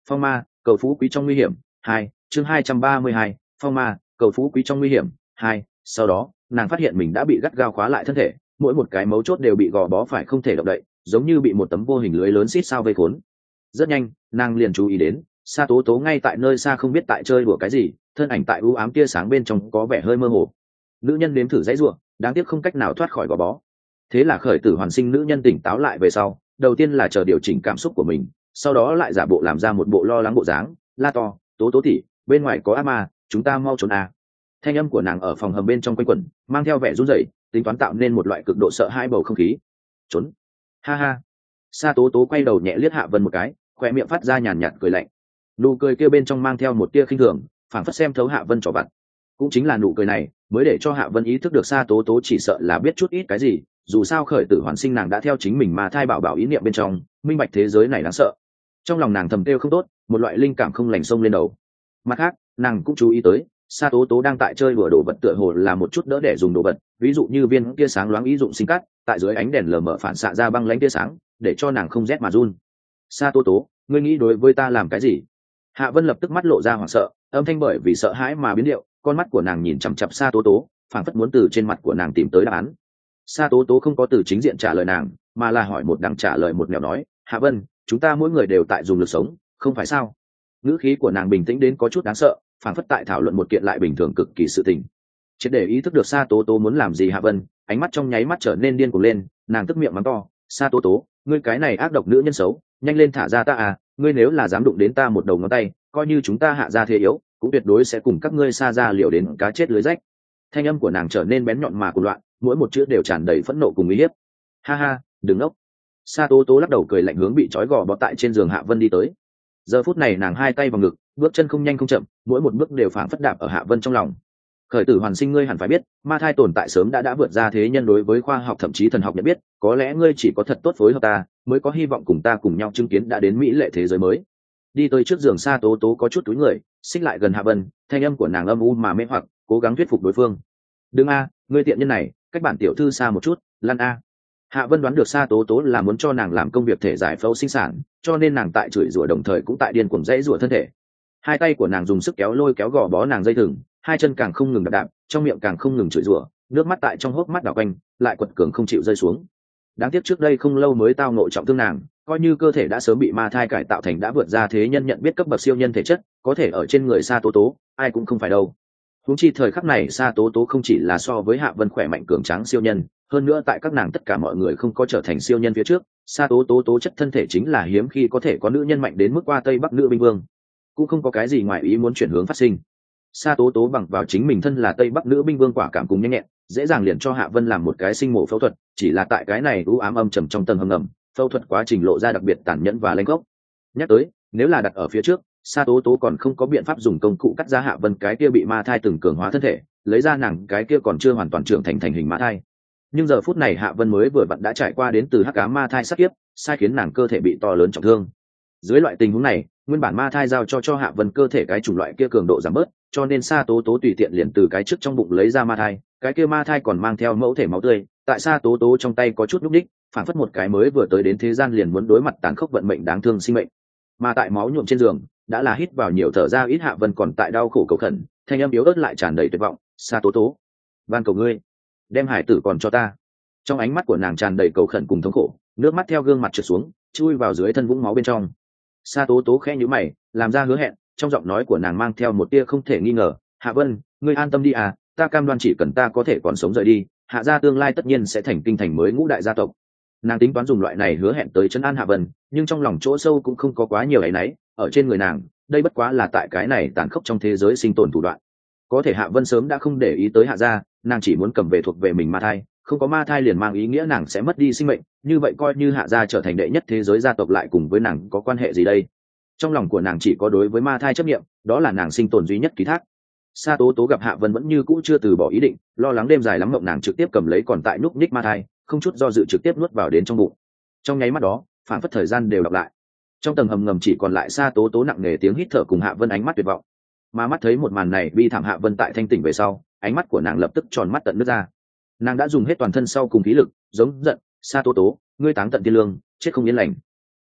Phong ma cầu phú quý trong nguy hiểm 2, chương 232, phong ma cầu phú quý trong nguy hiểm 2. Sau đó nàng phát hiện mình đã bị gắt gao khóa lại thân thể, mỗi một cái mấu chốt đều bị gò bó phải không thể động đậy, giống như bị một tấm vô hình lưới lớn xít sao vây khốn. Rất nhanh nàng liền chú ý đến Sa Tố Tố ngay tại nơi xa không biết tại chơi đùa cái gì, thân ảnh tại u ám tia sáng bên trong có vẻ hơi mơ hồ. Nữ nhân nếm thử dãy ruộng, đáng tiếc không cách nào thoát khỏi gò bó. Thế là khởi tử hoàn sinh nữ nhân tỉnh táo lại về sau, đầu tiên là chờ điều chỉnh cảm xúc của mình, sau đó lại giả bộ làm ra một bộ lo lắng bộ dáng, la to: Tố Tố tỉ, bên ngoài có ác ma, chúng ta mau trốn à. Thanh âm của nàng ở phòng hầm bên trong quanh quẩn, mang theo vẻ run rẩy, tính toán tạo nên một loại cực độ sợ hãi bầu không khí. Trốn! Ha ha! Sa Tố Tố quay đầu nhẹ liếc Hạ Vân một cái, khoe miệng phát ra nhàn nhạt cười lạnh. Nụ cười kia bên trong mang theo một tia khinh thường, phảng phất xem thấu Hạ Vân trò vặt. Cũng chính là nụ cười này mới để cho Hạ Vân ý thức được Sa Tố Tố chỉ sợ là biết chút ít cái gì, dù sao khởi tử hoàn sinh nàng đã theo chính mình mà thai bảo bảo ý niệm bên trong, minh bạch thế giới này đáng sợ. Trong lòng nàng thầm kêu không tốt, một loại linh cảm không lành xông lên đầu. Mặt khác nàng cũng chú ý tới Sa Tố Tố đang tại chơi đùa đồ vật, tựa hồ là một chút đỡ để dùng đồ vật, ví dụ như viên tia sáng loáng ý dụng sinh cát, tại dưới ánh đèn lờ mờ phản xạ ra băng lãnh tia sáng, để cho nàng không rét mà run. Sa Tố Tố, ngươi nghĩ đối với ta làm cái gì? Hạ Vân lập tức mắt lộ ra hoảng sợ, âm thanh bởi vì sợ hãi mà biến điệu, con mắt của nàng nhìn chằm chằm Sa Tố Tố, phảng phất muốn từ trên mặt của nàng tìm tới đáp án. Sa Tố Tố không có từ chính diện trả lời nàng, mà là hỏi một đằng trả lời một nẻo nói: Hạ Vân, chúng ta mỗi người đều tại dùng lực sống, không phải sao? Ngữ khí của nàng bình tĩnh đến có chút đáng sợ, phảng phất tại thảo luận một kiện lại bình thường cực kỳ sự tình. Triệt để ý thức được Sa Tố Tố muốn làm gì, Hạ Vân ánh mắt trong nháy mắt trở nên điên cuồng lên, nàng tức miệng mắng to: Sa Tố Tố, ngươi cái này ác độc nữ nhân xấu, nhanh lên thả ra ta à, ngươi nếu là dám đụng đến ta một đầu ngón tay, coi như chúng ta Hạ gia thế yếu, cũng tuyệt đối sẽ cùng các ngươi Sa gia liều đến cá chết lưới rách. Thanh âm của nàng trở nên bén nhọn mà cuồng loạn, mỗi một chữ đều tràn đầy phẫn nộ cùng uy hiếp. Ha ha, đừng ngốc. Sa Tố Tố lắc đầu cười lạnh hướng bị trói gò bó tại trên giường Hạ Vân đi tới. Giờ phút này nàng hai tay vào ngực, bước chân không nhanh không chậm, mỗi một bước đều phảng phất đạp ở Hạ Vân trong lòng. Khởi tử hoàn sinh, ngươi hẳn phải biết, ma thai tồn tại sớm đã vượt ra thế nhân đối với khoa học thậm chí thần học nhận biết, có lẽ ngươi chỉ có thật tốt phối hợp ta, mới có hy vọng cùng ta cùng nhau chứng kiến đã đến mỹ lệ thế giới mới. Đi tới trước giường Sa Tố Tố có chút túi người, xích lại gần Hạ Vân, thanh âm của nàng âm u mà mê hoặc, cố gắng thuyết phục đối phương. Đừng a, ngươi tiện nhân này, cách bản tiểu thư xa một chút, lăn a. Hạ Vân đoán được Sa Tố Tố là muốn cho nàng làm công việc thể giải phẫu sinh sản, cho nên nàng tại chửi rủa đồng thời cũng tại điên cuồng dãy rủa thân thể. Hai tay của nàng dùng sức kéo lôi kéo gò bó nàng dây thừng, hai chân càng không ngừng đạp đạp, trong miệng càng không ngừng chửi rủa, nước mắt tại trong hốc mắt đảo quanh, lại quật cường không chịu rơi xuống. Đáng tiếc trước đây không lâu mới tao ngộ trọng thương nàng, coi như cơ thể đã sớm bị ma thai cải tạo thành đã vượt ra thế nhân nhận biết cấp bậc siêu nhân thể chất, có thể ở trên người Sa Tố Tố, ai cũng không phải đâu. Huống chi thời khắc này Sa Tố Tố không chỉ là so với Hạ Vân khỏe mạnh cường tráng siêu nhân, hơn nữa tại các nàng tất cả mọi người không có trở thành siêu nhân phía trước, Sa Tố Tố tố chất thân thể chính là hiếm khi có thể có nữ nhân mạnh đến mức qua Tây Bắc nữ binh vương, cũng không có cái gì ngoài ý muốn chuyển hướng phát sinh. Sa Tố Tố bằng vào chính mình thân là Tây Bắc nữ binh vương quả cảm cùng nhanh nhẹn, dễ dàng liền cho Hạ Vân làm một cái sinh mổ phẫu thuật, chỉ là tại cái này u ám âm trầm trong tầng hầm ngầm, phẫu thuật quá trình lộ ra đặc biệt tàn nhẫn và lênh gốc. Nhắc tới, nếu là đặt ở phía trước, Sa Tố Tố còn không có biện pháp dùng công cụ cắt ra Hạ Vân cái kia bị ma thai từng cường hóa thân thể, lấy ra nàng cái kia còn chưa hoàn toàn trưởng thành hình ma thai. Nhưng giờ phút này Hạ Vân mới vừa vặn đã trải qua đến từ hắc ám ma thai sát kiếp, sai khiến nàng cơ thể bị to lớn trọng thương. Dưới loại tình huống này, nguyên bản ma thai giao cho Hạ Vân cơ thể cái chủng loại kia cường độ giảm bớt, cho nên Sa Tố Tố tùy tiện liền từ cái trước trong bụng lấy ra ma thai, cái kia ma thai còn mang theo mẫu thể máu tươi, tại Sa Tố Tố trong tay có chút lúc đích, phản phất một cái mới vừa tới đến thế gian liền muốn đối mặt tàn khốc vận mệnh đáng thương sinh mệnh. Mà tại máu nhuộm trên giường, đã là hít vào nhiều thở ra ít, Hạ Vân còn tại đau khổ cầu khẩn, thanh âm yếu ớt lại tràn đầy tuyệt vọng: Sa Tố Tố, van cầu ngươi, đem hải tử còn cho ta. Trong ánh mắt của nàng tràn đầy cầu khẩn cùng thống khổ, nước mắt theo gương mặt trượt xuống, chui vào dưới thân vũng máu bên trong. Sa Tố Tố khẽ nhíu mày, làm ra hứa hẹn, trong giọng nói của nàng mang theo một tia không thể nghi ngờ: Hạ Vân, ngươi an tâm đi à, ta cam đoan chỉ cần ta có thể còn sống rời đi, Hạ gia tương lai tất nhiên sẽ thành kinh thành mới ngũ đại gia tộc. Nàng tính toán dùng loại này hứa hẹn tới trấn an Hạ Vân, nhưng trong lòng chỗ sâu cũng không có quá nhiều áy náy, ở trên người nàng, đây bất quá là tại cái này tàn khốc trong thế giới sinh tồn thủ đoạn. Có thể Hạ Vân sớm đã không để ý tới Hạ gia, nàng chỉ muốn cầm về thuộc về mình ma thai, không có ma thai liền mang ý nghĩa nàng sẽ mất đi sinh mệnh, như vậy coi như Hạ gia trở thành đệ nhất thế giới gia tộc lại cùng với nàng có quan hệ gì đây? Trong lòng của nàng chỉ có đối với ma thai chấp niệm, đó là nàng sinh tồn duy nhất ký thác. Sa Tố Tố gặp Hạ Vân vẫn như cũ chưa từ bỏ ý định, lo lắng đêm dài lắm mộng, nàng trực tiếp cầm lấy còn tại núp ních ma thai, không chút do dự trực tiếp nuốt vào đến trong bụng. Trong nháy mắt đó, phản phất thời gian đều đọc lại. Trong tầng hầm ngầm chỉ còn lại Sa Tố Tố nặng nề tiếng hít thở cùng Hạ Vân ánh mắt tuyệt vọng. Mà mắt thấy một màn này bi thảm, Hạ Vân tại thanh tỉnh về sau, ánh mắt của nàng lập tức tròn mắt tận nước ra. Nàng đã dùng hết toàn thân sau cùng khí lực, giống giận: Sa Tố Tố, ngươi táng tận thiên lương, chết không yên lành.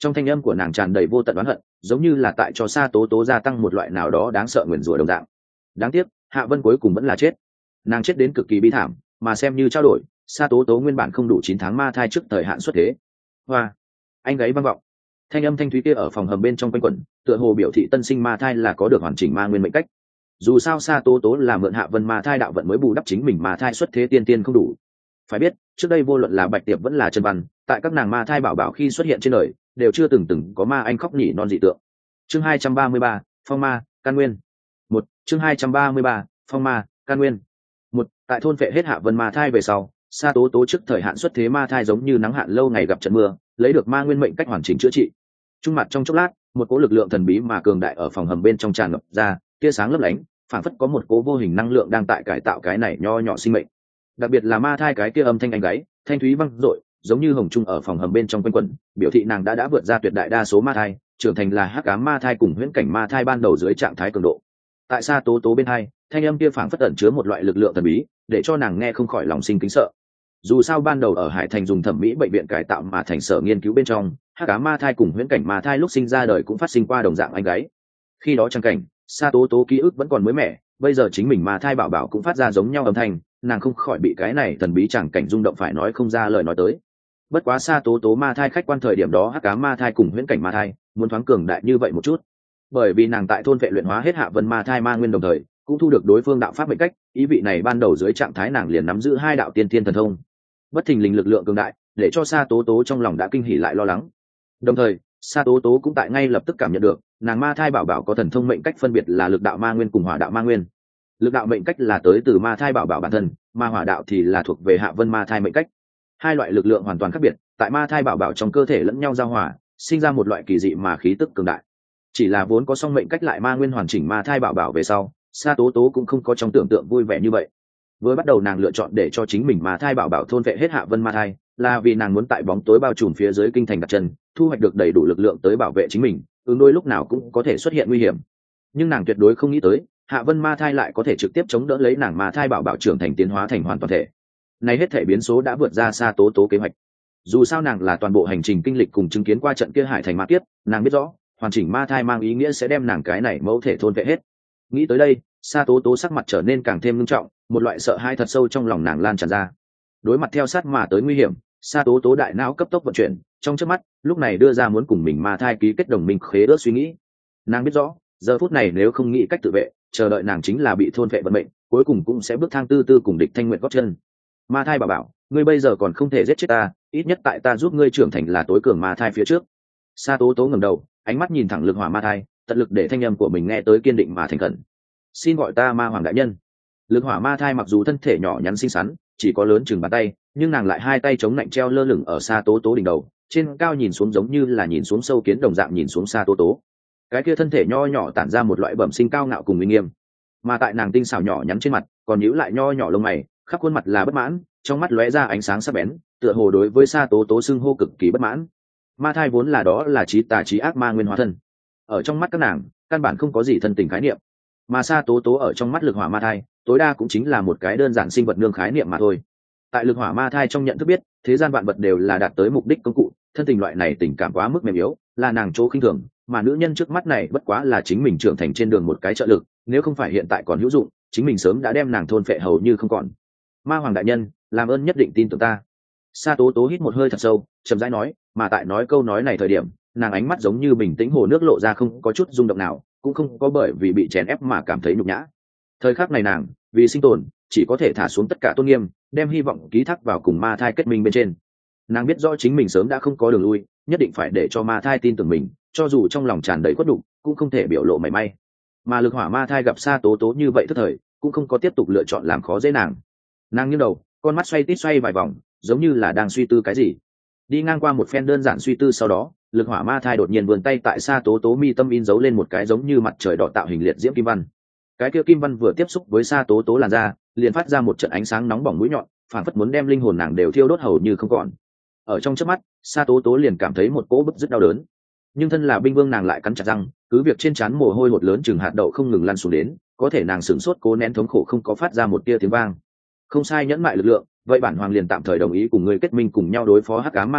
Trong thanh âm của nàng tràn đầy vô tận oán hận, giống như là tại cho Sa Tố Tố gia tăng một loại nào đó đáng sợ nguyền rủa đồng dạng. Đáng tiếc Hạ Vân cuối cùng vẫn là chết. Nàng chết đến cực kỳ bi thảm, mà xem như trao đổi, Sa Tố Tố nguyên bản không đủ 9 tháng ma thai trước thời hạn xuất thế. Hoa, anh gáy vang vọng, thanh âm thanh thúy kia ở phòng hầm bên trong quanh quẩn, tựa hồ biểu thị tân sinh ma thai là có được hoàn chỉnh ma nguyên mệnh cách. Dù sao Sa Tố Tố là mượn Hạ Vân ma thai đạo vận mới bù đắp chính mình ma thai xuất thế tiên tiên không đủ. Phải biết, trước đây vô luận là Bạch Tiệp vẫn là Trần Văn, tại các nàng ma thai bảo bảo khi xuất hiện trên đời, đều chưa từng có ma anh khóc nhỉ non dị tượng. Chương 233, Phong Ma, Căn Nguyên. Một, chương 233, Phong Ma, Căn Nguyên. Một, tại thôn vệ hết Hạ Vân ma thai về sau, Sa Tố Tố trước thời hạn xuất thế ma thai giống như nắng hạn lâu ngày gặp trận mưa, lấy được ma nguyên mệnh cách hoàn chỉnh chữa trị. Trung mặt trong chốc lát, một cỗ lực lượng thần bí mà cường đại ở phòng hầm bên trong tràn ngập ra, tia sáng lấp lánh, phảng phất có một cỗ vô hình năng lượng đang tại cải tạo cái này nho nhỏ sinh mệnh. Đặc biệt là ma thai cái kia âm thanh anh gáy, thanh thúy vang dội, giống như hồng trung ở phòng hầm bên trong quanh quẩn, biểu thị nàng đã vượt ra tuyệt đại đa số ma thai, trưởng thành là hắc ám ma thai cùng huyễn cảnh ma thai ban đầu dưới trạng thái cường độ. Tại Sa Tố Tố bên hai, thanh âm kia phảng phất ẩn chứa một loại lực lượng thần bí, để cho nàng nghe không khỏi lòng sinh kính sợ. Dù sao ban đầu ở Hải Thành dùng thẩm mỹ bệnh viện cải tạo mà thành sở nghiên cứu bên trong, hắc ám ma thai cùng huyễn cảnh ma thai lúc sinh ra đời cũng phát sinh qua đồng dạng anh gáy. Khi đó trang cảnh, Sa Tố Tố ký ức vẫn còn mới mẻ, bây giờ chính mình ma thai bảo bảo cũng phát ra giống nhau âm thanh, nàng không khỏi bị cái này thần bí chẳng cảnh rung động phải nói không ra lời nói tới. Bất quá Sa Tố Tố ma thai khách quan thời điểm đó hắc ám ma thai cùng huyễn cảnh ma thai muốn thoáng cường đại như vậy một chút, bởi vì nàng tại thôn vệ luyện hóa hết Hạ Vân ma thai ma nguyên đồng thời cũng thu được đối phương đạo pháp mệnh cách, ý vị này ban đầu dưới trạng thái nàng liền nắm giữ 2 đạo tiên thiên thần thông. Bất thình lình lực lượng cường đại để cho Sa Tố Tố trong lòng đã kinh hỉ lại lo lắng. Đồng thời Sa Tố Tố cũng tại ngay lập tức cảm nhận được nàng ma thai bảo bảo có thần thông mệnh cách phân biệt là lực đạo ma nguyên cùng hỏa đạo ma nguyên. Lực đạo mệnh cách là tới từ ma thai bảo bảo bản thân, mà hỏa đạo thì là thuộc về Hạ Vân ma thai mệnh cách. 2 loại lực lượng hoàn toàn khác biệt, tại ma thai bảo bảo trong cơ thể lẫn nhau giao hòa, sinh ra một loại kỳ dị mà khí tức cường đại. Chỉ là vốn có song mệnh cách lại ma nguyên hoàn chỉnh ma thai bảo bảo về sau, Sa Tố Tố cũng không có trong tưởng tượng vui vẻ như vậy. Vừa bắt đầu nàng lựa chọn để cho chính mình ma thai bảo bảo thôn vệ hết Hạ Vân ma thai, là vì nàng muốn tại bóng tối bao trùm phía dưới kinh thành đặt chân, thu hoạch được đầy đủ lực lượng tới bảo vệ chính mình, ứng đối lúc nào cũng có thể xuất hiện nguy hiểm. Nhưng nàng tuyệt đối không nghĩ tới, Hạ Vân ma thai lại có thể trực tiếp chống đỡ lấy nàng ma thai bảo bảo trưởng thành tiến hóa thành hoàn toàn thể. Này hết thể biến số đã vượt ra Sa Tố Tố kế hoạch. Dù sao nàng là toàn bộ hành trình kinh lịch cùng chứng kiến qua trận kia Hải Thành ma kiếp, nàng biết rõ, hoàn chỉnh ma thai mang ý nghĩa sẽ đem nàng cái này mẫu thể thôn vệ hết. Nghĩ tới đây, Sa Tố Tố sắc mặt trở nên càng thêm nghiêm trọng, một loại sợ hãi thật sâu trong lòng nàng lan tràn ra. Đối mặt theo sát mà tới nguy hiểm, Sa Tố Tố đại não cấp tốc vận chuyển, trong chớp mắt, lúc này đưa ra muốn cùng mình ma thai ký kết đồng minh khế ước suy nghĩ. Nàng biết rõ, giờ phút này nếu không nghĩ cách tự vệ, chờ đợi nàng chính là bị thôn vệ vận mệnh, cuối cùng cũng sẽ bước thang tư tư cùng địch thanh nguyện gót chân. Ma thai bảo, ngươi bây giờ còn không thể giết chết ta, ít nhất tại ta giúp ngươi trưởng thành là tối cường ma thai phía trước. Sa Tố Tố ngẩng đầu, ánh mắt nhìn thẳng lực hỏa ma thai, tận lực để thanh âm của mình nghe tới kiên định mà thành khẩn. Xin gọi ta Ma Hoàng đại nhân. Lực hỏa ma thai mặc dù thân thể nhỏ nhắn xinh xắn, chỉ có lớn chừng bàn tay, nhưng nàng lại 2 tay chống lạnh treo lơ lửng ở Sa Tố Tố đỉnh đầu, trên cao nhìn xuống giống như là nhìn xuống sâu kiến đồng dạng nhìn xuống Sa Tố Tố. Cái kia thân thể nho nhỏ tản ra một loại bẩm sinh cao ngạo cùng uy nghiêm, mà tại nàng tinh xảo nhỏ nhắn trên mặt, còn nhíu lại nho nhỏ lông mày, khắp khuôn mặt là bất mãn, trong mắt lóe ra ánh sáng sắc bén, tựa hồ đối với Sa Tố Tố xưng hô cực kỳ bất mãn. Ma thai vốn là đó là trí tà trí ác ma nguyên hóa thân, ở trong mắt các nàng, căn bản không có gì thân tình khái niệm, mà Sa Tố Tố ở trong mắt lực hỏa ma thai, tối đa cũng chính là một cái đơn giản sinh vật nương khái niệm mà thôi. Tại lực hỏa ma thai trong nhận thức biết, thế gian vạn vật đều là đạt tới mục đích công cụ, thân tình loại này tình cảm quá mức mềm yếu, là nàng chỗ khinh thường, mà nữ nhân trước mắt này bất quá là chính mình trưởng thành trên đường một cái trợ lực, nếu không phải hiện tại còn hữu dụng, chính mình sớm đã đem nàng thôn phệ hầu như không còn. Ma Hoàng đại nhân, làm ơn nhất định tin tưởng ta. Sa Tố Tố hít một hơi thật sâu, chậm rãi nói, mà tại nói câu nói này thời điểm, nàng ánh mắt giống như bình tĩnh hồ nước lộ ra không có chút rung động nào, cũng không có bởi vì bị chèn ép mà cảm thấy nhục nhã. Thời khắc này nàng, vì sinh tồn, chỉ có thể thả xuống tất cả tôn nghiêm, đem hy vọng ký thác vào cùng ma thai kết minh bên trên. Nàng biết rõ chính mình sớm đã không có đường lui, nhất định phải để cho ma thai tin tưởng mình, cho dù trong lòng tràn đầy khuất nhục, cũng không thể biểu lộ mảy may. Mà lực hỏa ma thai gặp Sa Tố Tố như vậy thất thời, cũng không có tiếp tục lựa chọn làm khó dễ nàng. Nàng nghiêng đầu, con mắt xoay tít xoay vài vòng, giống như là đang suy tư cái gì. Đi ngang qua một phen đơn giản suy tư sau đó, lực hỏa ma thai đột nhiên vươn tay tại Sa Tố Tố mi tâm in dấu lên một cái giống như mặt trời đỏ tạo hình liệt diễm kim văn. Cái kia kim văn vừa tiếp xúc với Sa Tố Tố làn da, liền phát ra một trận ánh sáng nóng bỏng mũi nhọn, phản phất muốn đem linh hồn nàng đều thiêu đốt hầu như không còn. Ở trong chớp mắt, Sa Tố Tố liền cảm thấy một cỗ bức rứt đau đớn, nhưng thân là binh vương nàng lại cắn chặt răng, cứ việc trên trán mồ hôi hột lớn chừng hạt đậu không ngừng lăn xuống đến, có thể nàng sửng sốt cố nén thống khổ không có phát ra một tia tiếng vang. Không sai, nhẫn mại lực lượng, vậy bản hoàng liền tạm thời đồng ý cùng ngươi kết minh cùng nhau đối phó hắc ám ma thai,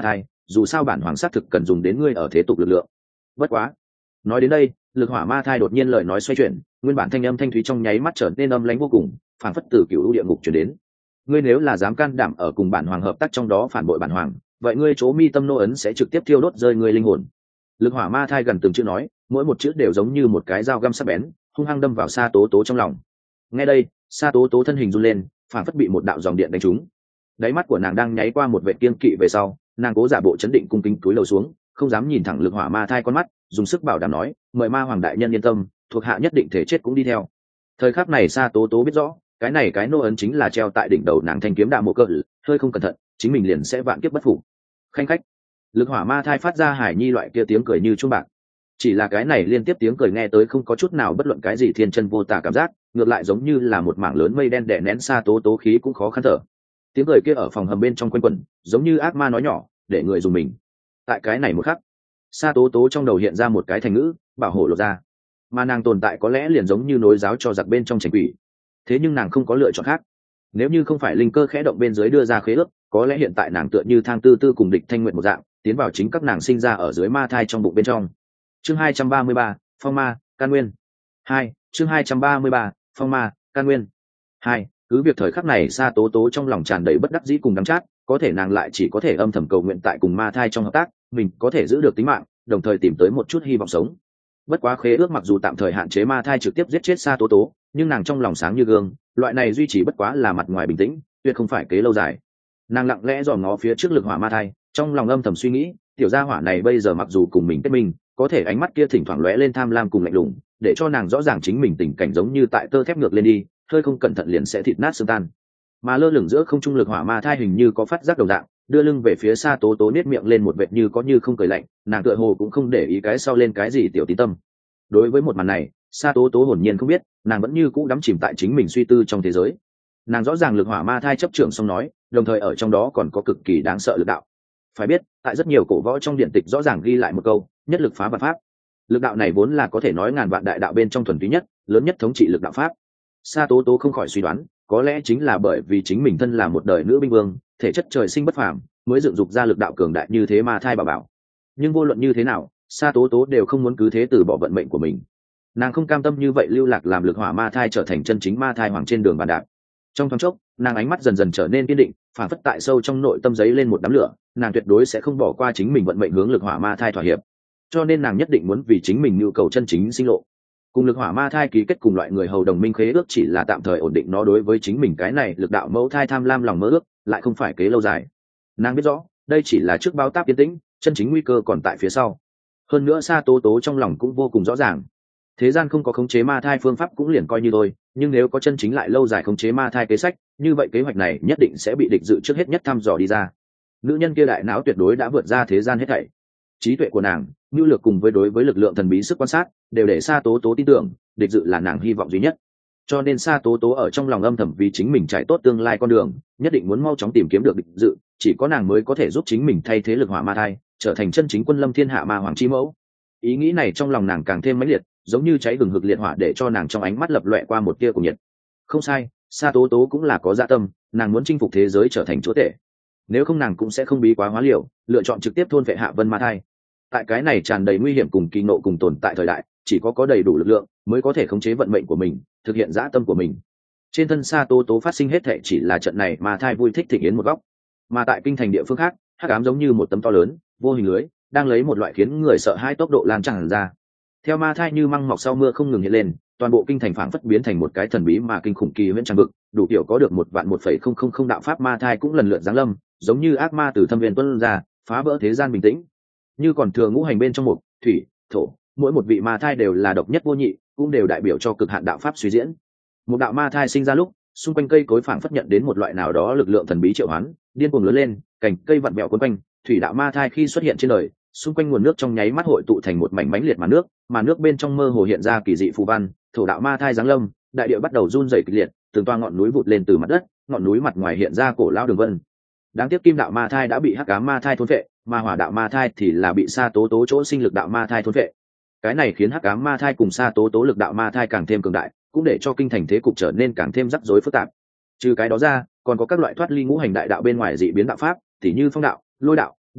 dù sao bản hoàng xác thực cần dùng đến ngươi ở thế tục lực lượng. Bất quá, nói đến đây, lực hỏa ma thai đột nhiên lời nói xoay chuyển, nguyên bản thanh âm thanh thúy trong nháy mắt trở nên âm lãnh vô cùng, phảng phất từ cựu địa ngục truyền đến. Ngươi nếu là dám can đảm ở cùng bản hoàng hợp tác trong đó phản bội bản hoàng, vậy ngươi chỗ mi tâm nô ấn sẽ trực tiếp thiêu đốt rơi ngươi linh hồn. Lực hỏa ma thai gần từng chữ nói, mỗi một chữ đều giống như một cái dao găm sắc bén, hung hăng đâm vào Sa Tố Tố trong lòng. Nghe đây, Sa Tố Tố thân hình run lên, phảng phất bị một đạo dòng điện đánh trúng. Đáy mắt của nàng đang nháy qua một vệt kiên kỵ về sau, nàng cố giả bộ chấn định cung kính cúi đầu xuống, không dám nhìn thẳng lực hỏa ma thai con mắt, dùng sức bảo đảm nói, mời ma hoàng đại nhân yên tâm, thuộc hạ nhất định thể chết cũng đi theo. Thời khắc này Sa Tố Tố biết rõ, cái nô ấn chính là treo tại đỉnh đầu nàng thanh kiếm đạo mộ cơ, hơi không cẩn thận, chính mình liền sẽ vạn kiếp bất phục. Khanh khách, lực hỏa ma thai phát ra hải nhi loại kia tiếng cười như chuông bạc. Chỉ là cái này liên tiếp tiếng cười nghe tới không có chút nào bất luận cái gì thiên chân vô tà cảm giác, ngược lại giống như là một mảng lớn mây đen đè nén Sa Tố Tố khí cũng khó khăn thở. Tiếng cười kia ở phòng hầm bên trong quanh quẩn, giống như ác ma nói nhỏ, để người dùng mình. Tại cái này một khắc, Sa Tố Tố trong đầu hiện ra một cái thành ngữ, bảo hộ lột ra. Mà nàng tồn tại có lẽ liền giống như nối giáo cho giặc bên trong trành quỷ. Thế nhưng nàng không có lựa chọn khác. Nếu như không phải linh cơ khẽ động bên dưới đưa ra khế ước, có lẽ hiện tại nàng tựa như Thang Tư Tư cùng Địch Thanh Nguyệt một dạng, tiến vào chính các nàng sinh ra ở dưới ma thai trong bụng bên trong. Chương 233, Phong Ma, Can Nguyên. 2, chương 233, Phong Ma, Can Nguyên. 2, cứ việc thời khắc này Sa Tố Tố trong lòng tràn đầy bất đắc dĩ cùng đắng chát, có thể nàng lại chỉ có thể âm thầm cầu nguyện tại cùng ma thai trong hợp tác, mình có thể giữ được tính mạng, đồng thời tìm tới một chút hy vọng sống. Bất quá khế ước mặc dù tạm thời hạn chế ma thai trực tiếp giết chết Sa Tố Tố, nhưng nàng trong lòng sáng như gương, loại này duy trì bất quá là mặt ngoài bình tĩnh, tuyệt không phải kế lâu dài. Nàng lặng lẽ dòm ngó phía trước lực hỏa ma thai, trong lòng âm thầm suy nghĩ, tiểu gia hỏa này bây giờ mặc dù cùng mình kết minh, có thể ánh mắt kia thỉnh thoảng lóe lên tham lam cùng lạnh lùng, để cho nàng rõ ràng chính mình tình cảnh giống như tại tơ thép ngược lên đi, hơi không cẩn thận liền sẽ thịt nát xương tan. Mà lơ lửng giữa không trung lực hỏa ma thai hình như có phát giác đồng dạng, đưa lưng về phía Sa Tố Tố, nết miệng lên một vệt như có như không cười lạnh, nàng tựa hồ cũng không để ý cái sau lên cái gì tiểu tín tâm. Đối với một màn này, Sa Tố Tố hồn nhiên không biết, nàng vẫn như cũ đắm chìm tại chính mình suy tư trong thế giới. Nàng rõ ràng lực hỏa ma thai chấp trưởng xong nói, đồng thời ở trong đó còn có cực kỳ đáng sợ lực đạo. Phải biết, tại rất nhiều cổ võ trong điện tịch rõ ràng ghi lại một câu, nhất lực phá vạn pháp. Lực đạo này vốn là có thể nói ngàn vạn đại đạo bên trong thuần túy nhất, lớn nhất thống trị lực đạo pháp. Sa Tố Tố không khỏi suy đoán, có lẽ chính là bởi vì chính mình thân là một đời nữ binh vương, thể chất trời sinh bất phàm, mới dựng dục ra lực đạo cường đại như thế ma thai bảo bảo. Nhưng vô luận như thế nào, Sa Tố Tố đều không muốn cứ thế từ bỏ vận mệnh của mình. Nàng không cam tâm như vậy lưu lạc làm lực hỏa ma thai trở thành chân chính ma thai hoàng trên đường bàn đạp. Trong thoáng chốc, nàng ánh mắt dần dần trở nên kiên định, phản phất tại sâu trong nội tâm giấy lên một đám lửa, nàng tuyệt đối sẽ không bỏ qua chính mình vận mệnh hướng lực hỏa ma thai thỏa hiệp. Cho nên nàng nhất định muốn vì chính mình nhu cầu chân chính sinh lộ. Cùng lực hỏa ma thai ký kết cùng loại người hầu đồng minh khế ước chỉ là tạm thời ổn định nó đối với chính mình cái này lực đạo mẫu thai tham lam lòng mơ ước, lại không phải kế lâu dài. Nàng biết rõ, đây chỉ là trước báo táp yên tĩnh, chân chính nguy cơ còn tại phía sau. Hơn nữa Sa Tố Tố trong lòng cũng vô cùng rõ ràng. Thế gian không có khống chế ma thai phương pháp cũng liền coi như thôi, nhưng nếu có chân chính lại lâu dài khống chế ma thai kế sách, như vậy kế hoạch này nhất định sẽ bị địch dự trước hết nhất thăm dò đi ra. Nữ nhân kia đại não tuyệt đối đã vượt ra thế gian hết thảy. Trí tuệ của nàng, nhu lược cùng với đối với lực lượng thần bí sức quan sát, đều để Sa Tố Tố tin tưởng, địch dự là nàng hy vọng duy nhất. Cho nên Sa Tố Tố ở trong lòng âm thầm vì chính mình trải tốt tương lai con đường, nhất định muốn mau chóng tìm kiếm được địch dự, chỉ có nàng mới có thể giúp chính mình thay thế lực hỏa ma thai, trở thành chân chính quân lâm thiên hạ ma hoàng chi mẫu. Ý nghĩ này trong lòng nàng càng thêm mãnh liệt, giống như cháy hừng hực liệt hỏa để cho nàng trong ánh mắt lập loè qua một tia của nhiệt. Không sai, Sa Tố Tố cũng là có dạ tâm, nàng muốn chinh phục thế giới trở thành chúa tể. Nếu không nàng cũng sẽ không bí quá hóa liều, lựa chọn trực tiếp thôn vệ Hạ Vân ma thai. Tại cái này tràn đầy nguy hiểm cùng kỳ ngộ cùng tồn tại thời đại, chỉ có đầy đủ lực lượng mới có thể khống chế vận mệnh của mình, thực hiện dã tâm của mình. Trên thân Sa Tố Tố phát sinh hết thảy chỉ là trận này ma thai vui thích thịnh yến một góc, mà tại kinh thành địa phương khác, hắc ám giống như một tấm to lớn vô hình lưới, đang lấy một loại khiến người sợ hãi tốc độ lan tràn ra. Theo ma thai như măng mọc sau mưa không ngừng hiện lên, toàn bộ kinh thành phảng phất biến thành một cái thần bí mà kinh khủng kỳ huyễn tràng vực, đủ kiểu có được 1.1.000 đạo pháp ma thai cũng lần lượt giáng lâm, giống như ác ma từ thâm viên tuôn ra, phá vỡ thế gian bình tĩnh. Như còn thừa ngũ hành bên trong mục, thủy, thổ, mỗi một vị ma thai đều là độc nhất vô nhị, cũng đều đại biểu cho cực hạn đạo pháp suy diễn. Một đạo ma thai sinh ra lúc, xung quanh cây cối phảng phất nhận đến một loại nào đó lực lượng thần bí triệu hoán, điên cuồng lớn lên, cành cây vặn vẹo quấn quanh. Thủy đạo ma thai khi xuất hiện trên đời, xung quanh nguồn nước trong nháy mắt hội tụ thành một mảnh mánh liệt màn nước bên trong mơ hồ hiện ra kỳ dị phù văn. Thổ đạo ma thai giáng lâm, đại địa bắt đầu run rẩy kịch liệt, từng toa ngọn núi vụt lên từ mặt đất, ngọn núi mặt ngoài hiện ra cổ lão đường vân. Đáng tiếc kim đạo ma thai đã bị hắc ám ma thai thôn phệ, mà hỏa đạo ma thai thì là bị Sa Tố Tố chỗ sinh lực đạo ma thai thôn phệ. Cái này khiến hắc ám ma thai cùng Sa Tố Tố lực đạo ma thai càng thêm cường đại, cũng để cho kinh thành thế cục trở nên càng thêm rắc rối phức tạp. Trừ cái đó ra, còn có các loại thoát ly ngũ hành đại đạo bên ngoài dị biến đạo pháp, tỉ như phong đạo, lôi đạo, độc đạo,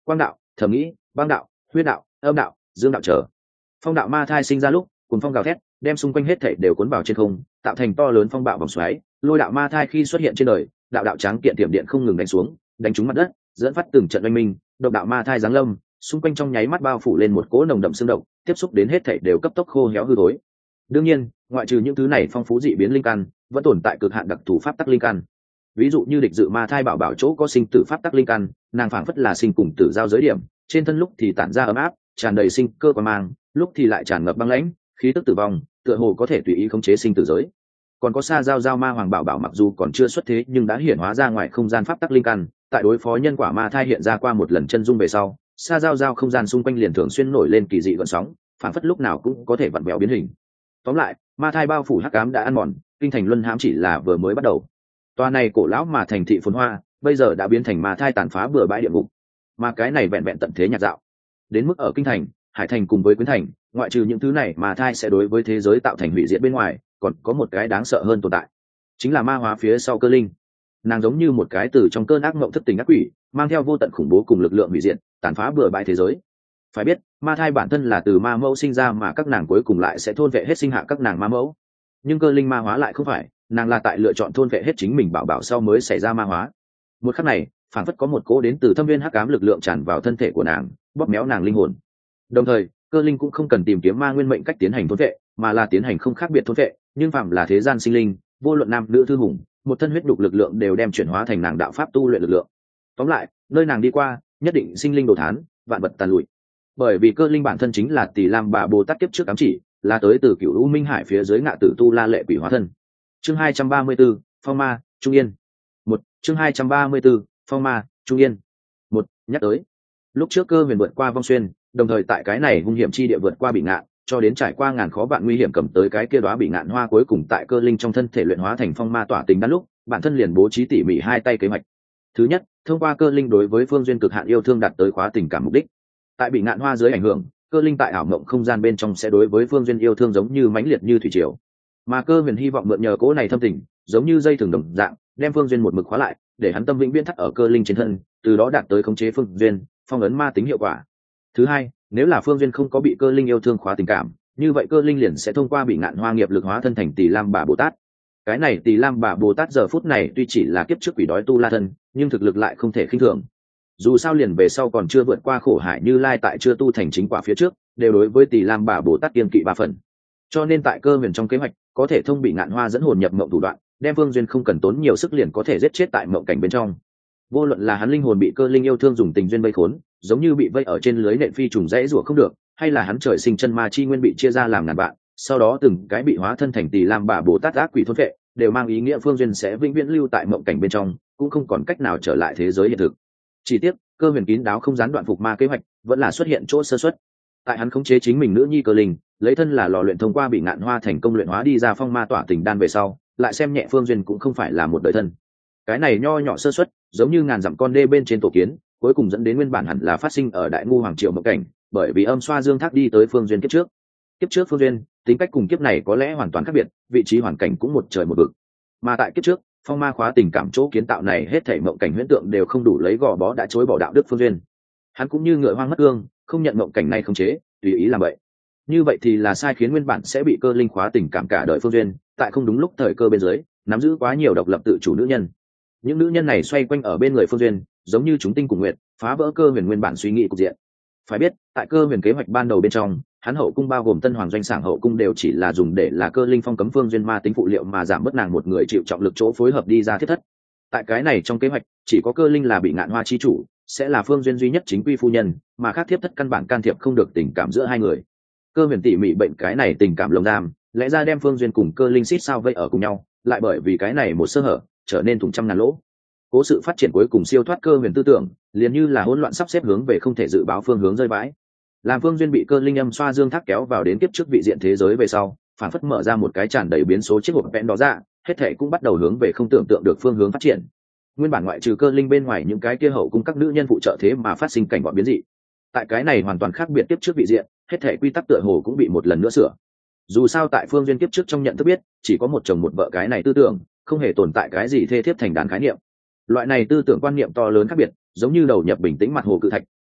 quang đạo, thẩm nghĩ, băng đạo, huyết đạo, âm đạo, dương đạo trở. Phong đạo ma thai sinh ra lúc cùng phong gào thét đem xung quanh hết thảy đều cuốn vào trên không, tạo thành to lớn phong bạo vòng xoáy. Lôi đạo ma thai khi xuất hiện trên đời, đạo đạo tráng kiện tiệm điện không ngừng đánh xuống, đánh trúng mặt đất, dẫn phát từng trận oanh minh. Độc đạo ma thai giáng lâm, xung quanh trong nháy mắt bao phủ lên một cỗ nồng đậm xương độc, tiếp xúc đến hết thảy đều cấp tốc khô héo hư thối. Đương nhiên, ngoại trừ những thứ này phong phú dị biến linh căn, vẫn tồn tại cực hạn đặc thù pháp tắc linh căn. Ví dụ như địch dự ma thai bảo bảo chỗ có sinh tử pháp tắc linh căn, nàng phảng phất là sinh cùng tử giao giới điểm, trên thân lúc thì tản ra ấm áp, tràn đầy sinh cơ quan mang, lúc thì lại tràn ngập băng lãnh, khí tức tử vong, tựa hồ có thể tùy ý khống chế sinh tử giới. Còn có Sa Giao ma hoàng bảo bảo mặc dù còn chưa xuất thế nhưng đã hiển hóa ra ngoài không gian pháp tắc linh căn, tại đối phó nhân quả ma thai hiện ra qua một lần chân dung về sau, Sa Giao không gian xung quanh liền thường xuyên nổi lên kỳ dị gợn sóng, phảng phất lúc nào cũng có thể vặn vẹo biến hình. Tóm lại, ma thai bao phủ hắc ám đã ăn mòn, kinh thành luân hãm chỉ là vừa mới bắt đầu. Tòa này cổ lão mà thành thị phồn hoa, bây giờ đã biến thành ma thai tàn phá bừa bãi địa ngục. Mà cái này vẹn vẹn tận thế nhạt dạo. Đến mức ở kinh thành, hải thành cùng với quyến thành, ngoại trừ những thứ này mà thai sẽ đối với thế giới tạo thành hủy diệt bên ngoài, còn có một cái đáng sợ hơn tồn tại, chính là ma hóa phía sau Cơ Linh. Nàng giống như một cái từ trong cơn ác mộng thức tỉnh ác quỷ, mang theo vô tận khủng bố cùng lực lượng hủy diệt, tàn phá bừa bãi thế giới. Phải biết, ma thai bản thân là từ ma mẫu sinh ra mà các nàng cuối cùng lại sẽ thôn vệ hết sinh hạ các nàng ma mẫu. Nhưng Cơ Linh ma hóa lại không phải, nàng là tại lựa chọn thôn vệ hết chính mình bảo bảo sau mới xảy ra ma hóa. Một khắc này, phảng phất có một cỗ đến từ thâm viên hắc ám lực lượng tràn vào thân thể của nàng, bóp méo nàng linh hồn. Đồng thời, Cơ Linh cũng không cần tìm kiếm ma nguyên mệnh cách tiến hành thôn vệ, mà là tiến hành không khác biệt thôn vệ, nhưng phàm là thế gian sinh linh, vô luận nam nữ thư hùng, một thân huyết đục lực lượng đều đem chuyển hóa thành nàng đạo pháp tu luyện lực lượng. Tóm lại, nơi nàng đi qua, nhất định sinh linh đồ thán, vạn vật tàn lụi. Bởi vì Cơ Linh bản thân chính là Tỳ Lam Bà Bồ Tát kiếp trước ám chỉ, là tới từ Cửu U Minh Hải phía dưới ngạ tử tu la lệ quỷ hóa thân. Chương 234, Phong Ma, Trung Yên. Chương 234, Phong Ma, Trung Yên. Nhắc tới, lúc trước Cơ Huyền vượt qua vong xuyên, đồng thời tại cái này hung hiểm chi địa vượt qua bị ngạn, cho đến trải qua ngàn khó vạn nguy hiểm cầm tới cái kia đóa bị ngạn hoa cuối cùng tại Cơ Linh trong thân thể luyện hóa thành phong ma tỏa tình đan lúc, bản thân liền bố trí tỉ mỉ hai tay kế hoạch. Thứ nhất, thông qua Cơ Linh đối với phương duyên cực hạn yêu thương đạt tới khóa tình cảm mục đích. Tại bị ngạn hoa dưới ảnh hưởng, Cơ Linh tại ảo mộng không gian bên trong sẽ đối với phương duyên yêu thương giống như mãnh liệt như thủy triều. Mà Cơ Huyền hy vọng mượn nhờ cỗ này thâm tình, giống như dây thừng đồng dạng, đem phương duyên một mực khóa lại, để hắn tâm vĩnh viễn thắt ở Cơ Linh trên thân, từ đó đạt tới khống chế phương duyên, phong ấn ma tính hiệu quả. Thứ hai, nếu là phương duyên không có bị Cơ Linh yêu thương khóa tình cảm, như vậy Cơ Linh liền sẽ thông qua bị ngạn hoa nghiệp lực hóa thân thành Tỳ Lam Bà Bồ Tát. Cái này Tỳ Lam Bà Bồ Tát giờ phút này tuy chỉ là kiếp trước quỷ đói tu la thân, nhưng thực lực lại không thể khinh thường. Dù sao liền về sau còn chưa vượt qua khổ hải Như Lai tại chưa tu thành chính quả phía trước, đều đối với Tỳ Lam Bà Bồ Tát kiêng kỵ ba phần. Cho nên tại Cơ Huyền trong kế hoạch, có thể thông bị ngạn hoa dẫn hồn nhập mộng thủ đoạn, đem phương duyên không cần tốn nhiều sức liền có thể giết chết tại mộng cảnh bên trong. Vô luận là hắn linh hồn bị Cơ Linh yêu thương dùng tình duyên vây khốn, giống như bị vây ở trên lưới nện phi trùng dãy rủa không được, hay là hắn trời sinh chân ma chi nguyên bị chia ra làm ngàn vạn, sau đó từng cái bị hóa thân thành Tỳ Lam Bà Bồ Tát ác quỷ thôn phệ, đều mang ý nghĩa phương duyên sẽ vĩnh viễn lưu tại mộng cảnh bên trong, cũng không còn cách nào trở lại thế giới hiện thực. Chỉ tiếc, Cơ Huyền kín đáo không gián đoạn phục ma kế hoạch, vẫn là xuất hiện chỗ sơ suất. Tại hắn khống chế chính mình nữ nhi Cơ Linh, lấy thân là lò luyện thông qua bị ngạn hoa thành công luyện hóa đi ra phong ma tỏa tình đan về sau, lại xem nhẹ phương duyên cũng không phải là một đời thân. Cái này nho nhỏ sơ suất, giống như ngàn dặm con đê bên trên tổ kiến, cuối cùng dẫn đến nguyên bản hẳn là phát sinh ở Đại Ngu hoàng triều mộng cảnh, bởi vì âm xoa dương thác đi tới phương duyên kiếp trước. Kiếp trước phương duyên, tính cách cùng kiếp này có lẽ hoàn toàn khác biệt, vị trí hoàn cảnh cũng một trời một vực. Mà tại kiếp trước, phong ma khóa tình cảm chỗ kiến tạo này hết thảy mộng cảnh huyễn tượng đều không đủ lấy gò bó đã chối bỏ đạo đức phương duyên. Hắn cũng như ngựa hoang mất cương, không nhận mộng cảnh này khống chế, tùy ý làm vậy. Như vậy thì là sai, khiến nguyên bản sẽ bị Cơ Linh khóa tình cảm cả đời phương duyên, tại không đúng lúc thời cơ bên dưới, nắm giữ quá nhiều độc lập tự chủ nữ nhân. Những nữ nhân này xoay quanh ở bên người phương duyên, giống như chúng tinh cùng nguyệt, phá vỡ Cơ Huyền nguyên bản suy nghĩ cục diện. Phải biết, tại Cơ Huyền kế hoạch ban đầu bên trong, hắn hậu cung bao gồm Tân Hoàng doanh sảng hậu cung đều chỉ là dùng để là Cơ Linh phong cấm phương duyên ma tính phụ liệu mà giảm bớt nàng một người chịu trọng lực chỗ phối hợp đi ra thiết thất. Tại cái này trong kế hoạch, chỉ có Cơ Linh là bị ngạn hoa chi chủ, sẽ là phương duyên duy nhất chính quy phu nhân, mà khác thiết thất căn bản can thiệp không được tình cảm giữa hai người. Cơ Huyền tỉ mỉ bệnh cái này tình cảm lồng giam, lẽ ra đem phương duyên cùng Cơ Linh xít sao vây ở cùng nhau, lại bởi vì cái này một sơ hở, trở nên thủng trăm ngàn lỗ. Cố sự phát triển cuối cùng siêu thoát Cơ Huyền tư tưởng, liền như là hỗn loạn sắp xếp hướng về không thể dự báo phương hướng rơi vãi. Làm phương duyên bị Cơ Linh âm xoa dương thác kéo vào đến kiếp trước vị diện thế giới về sau, phản phất mở ra một cái tràn đầy biến số chiếc hộp vẽn đó ra, hết thảy cũng bắt đầu hướng về không tưởng tượng được phương hướng phát triển. Nguyên bản ngoại trừ Cơ Linh bên ngoài những cái kia hậu cung các nữ nhân phụ trợ thế mà phát sinh cảnh bọn biến dị. Tại cái này hoàn toàn khác biệt kiếp trước vị diện, hết thảy quy tắc tựa hồ cũng bị một lần nữa sửa. Dù sao tại phương duyên kiếp trước trong nhận thức biết, chỉ có một chồng một vợ cái này tư tưởng, không hề tồn tại cái gì thê thiếp thành đàn khái niệm. Loại này tư tưởng quan niệm to lớn khác biệt, giống như đầu nhập bình tĩnh mặt hồ cự thạch,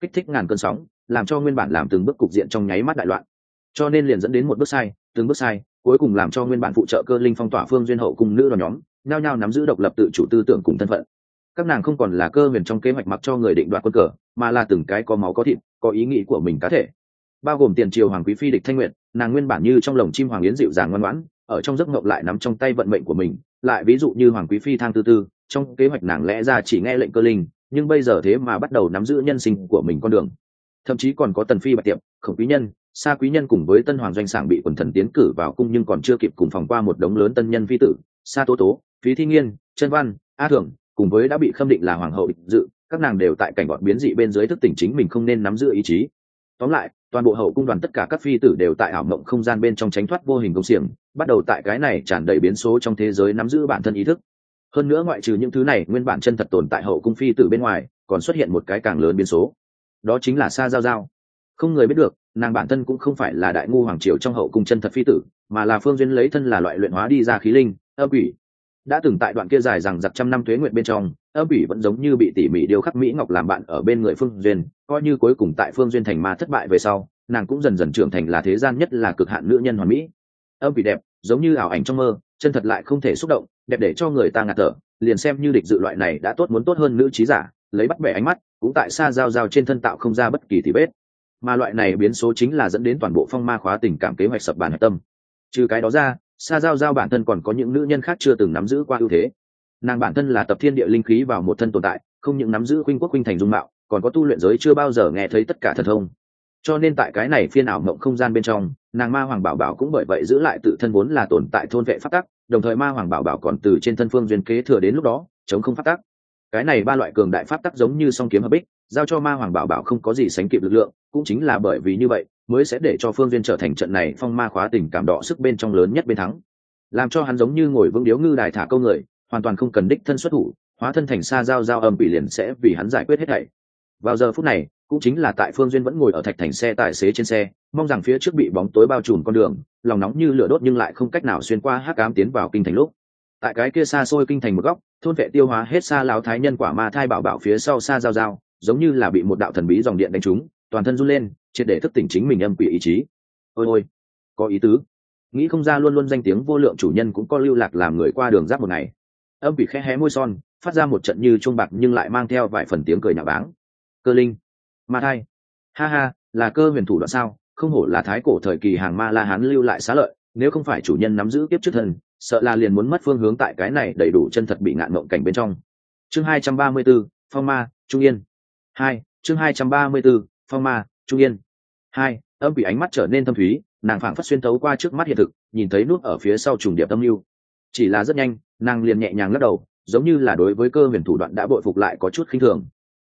kích thích ngàn cơn sóng, làm cho nguyên bản làm từng bước cục diện trong nháy mắt đại loạn. Cho nên liền dẫn đến một bước sai, từng bước sai, cuối cùng làm cho nguyên bản phụ trợ cơ linh phong tỏa phương duyên hậu cùng nữ đoàn nhóm nhao nhao nắm giữ độc lập tự chủ tư tưởng cùng thân phận. Các nàng không còn là cơ huyền trong kế hoạch mặc cho người định đoạt quân cờ, mà là từng cái có máu có thịt, có ý nghĩ của mình cá thể. Bao gồm tiền triều hoàng quý phi Địch Thanh Nguyệt, nàng nguyên bản như trong lồng chim hoàng yến dịu dàng ngoan ngoãn, ở trong giấc mộng lại nắm trong tay vận mệnh của mình, lại ví dụ như hoàng quý phi Thang Tư Tư, trong kế hoạch nàng lẽ ra chỉ nghe lệnh cơ linh, nhưng bây giờ thế mà bắt đầu nắm giữ nhân sinh của mình con đường. Thậm chí còn có Tần phi Bạch Tiệp, Khổng quý nhân, Sa quý nhân cùng với Tân hoàng doanh sảng bị quần thần tiến cử vào cung nhưng còn chưa kịp cùng phòng qua một đống lớn tân nhân phi tử, Sa Tố Tố, Phí Thi Nghiên, Trân Văn, A Thưởng, cùng với đã bị khâm định là hoàng hậu Địch Dự, các nàng đều tại cảnh bọn biến dị bên dưới thức tỉnh chính mình không nên nắm giữ ý chí. Tóm lại, toàn bộ hậu cung đoàn tất cả các phi tử đều tại ảo mộng không gian bên trong tránh thoát vô hình công xiềng, bắt đầu tại cái này tràn đầy biến số trong thế giới nắm giữ bản thân ý thức. Hơn nữa ngoại trừ những thứ này nguyên bản chân thật tồn tại hậu cung phi tử bên ngoài, còn xuất hiện một cái càng lớn biến số. Đó chính là Sa Giao Giao. Không người biết được, nàng bản thân cũng không phải là đại ngu hoàng triều trong hậu cung chân thật phi tử, mà là phương duyên lấy thân là loại luyện hóa đi ra khí linh, âm quỷ. Đã từng tại đoạn kia dài rằng giặc trăm năm tuế nguyệt bên trong, âm quỷ vẫn giống như bị tỉ mỉ điêu khắc mỹ ngọc làm bạn ở bên người phương duyên, coi như cuối cùng tại phương duyên thành ma thất bại về sau, nàng cũng dần dần trưởng thành là thế gian nhất là cực hạn nữ nhân hoàn mỹ. Âm quỷ đẹp, giống như ảo ảnh trong mơ, chân thật lại không thể xúc động, đẹp để cho người ta ngạt thở, liền xem như Địch Dự loại này đã tốt muốn tốt hơn nữ trí giả, lấy bắt bẻ ánh mắt, cũng tại Sa Giao Giao trên thân tạo không ra bất kỳ tì vết. Mà loại này biến số chính là dẫn đến toàn bộ phong ma khóa tình cảm kế hoạch sập bàn hạch tâm. Trừ cái đó ra, Sa Giao Giao bản thân còn có những nữ nhân khác chưa từng nắm giữ qua ưu thế. Nàng bản thân là tập thiên địa linh khí vào một thân tồn tại, không những nắm giữ khuynh quốc khuynh thành dung mạo, còn có tu luyện giới chưa bao giờ nghe thấy tất cả thần thông. Cho nên tại cái này phiên ảo mộng không gian bên trong, nàng ma hoàng bảo bảo cũng bởi vậy giữ lại tự thân vốn là tồn tại thôn vệ pháp tắc, đồng thời ma hoàng bảo bảo còn từ trên thân phương duyên kế thừa đến lúc đó chống không pháp tắc. Cái này ba loại cường đại pháp tắc giống như song kiếm hợp bích, giao cho ma hoàng bảo bảo không có gì sánh kịp lực lượng, cũng chính là bởi vì như vậy mới sẽ để cho phương duyên trở thành trận này phong ma khóa tình cảm đỏ sức bên trong lớn nhất bên thắng, làm cho hắn giống như ngồi vững điếu ngư đài thả câu người, hoàn toàn không cần đích thân xuất thủ, hóa thân thành Sa Giao Giao âm quỷ liền sẽ vì hắn giải quyết hết thảy. Vào giờ phút này cũng chính là tại phương duyên vẫn ngồi ở thạch thành xe tài xế trên xe, mong rằng phía trước bị bóng tối bao trùm con đường, lòng nóng như lửa đốt nhưng lại không cách nào xuyên qua hắc ám tiến vào kinh thành lúc, tại cái kia xa xôi kinh thành một góc, thôn vệ tiêu hóa hết Sa lão thái nhân quả ma thai bảo bảo phía sau Sa Giao Giao giống như là bị một đạo thần bí dòng điện đánh trúng, toàn thân run lên, triệt để thức tỉnh chính mình âm quỷ ý chí. Ôi ôi, có ý tứ, nghĩ không ra luôn luôn danh tiếng vô lượng chủ nhân cũng có lưu lạc làm người qua đường giáp một ngày. Âm quỷ khẽ hé môi son, phát ra một trận như chuông bạc nhưng lại mang theo vài phần tiếng cười nhạo báng. Cơ linh, ma thai, ha ha, là cơ huyền thủ đoạn sao? Không hổ là thái cổ thời kỳ hàng ma la hán lưu lại xá lợi, nếu không phải chủ nhân nắm giữ kiếp trước thần, sợ là liền muốn mất phương hướng tại cái này đầy đủ chân thật bị ngạn mộng cảnh bên trong. Chương 234, phong ma trung yên. 2, chương 234, phong ma trung yên. 2, âm quỷ ánh mắt trở nên thâm thúy, nàng phảng phất xuyên thấu qua trước mắt hiện thực, nhìn thấy nút ở phía sau trùng điệp tâm lưu. Chỉ là rất nhanh, nàng liền nhẹ nhàng lắc đầu, giống như là đối với cơ huyền thủ đoạn đã bội phục lại có chút khinh thường.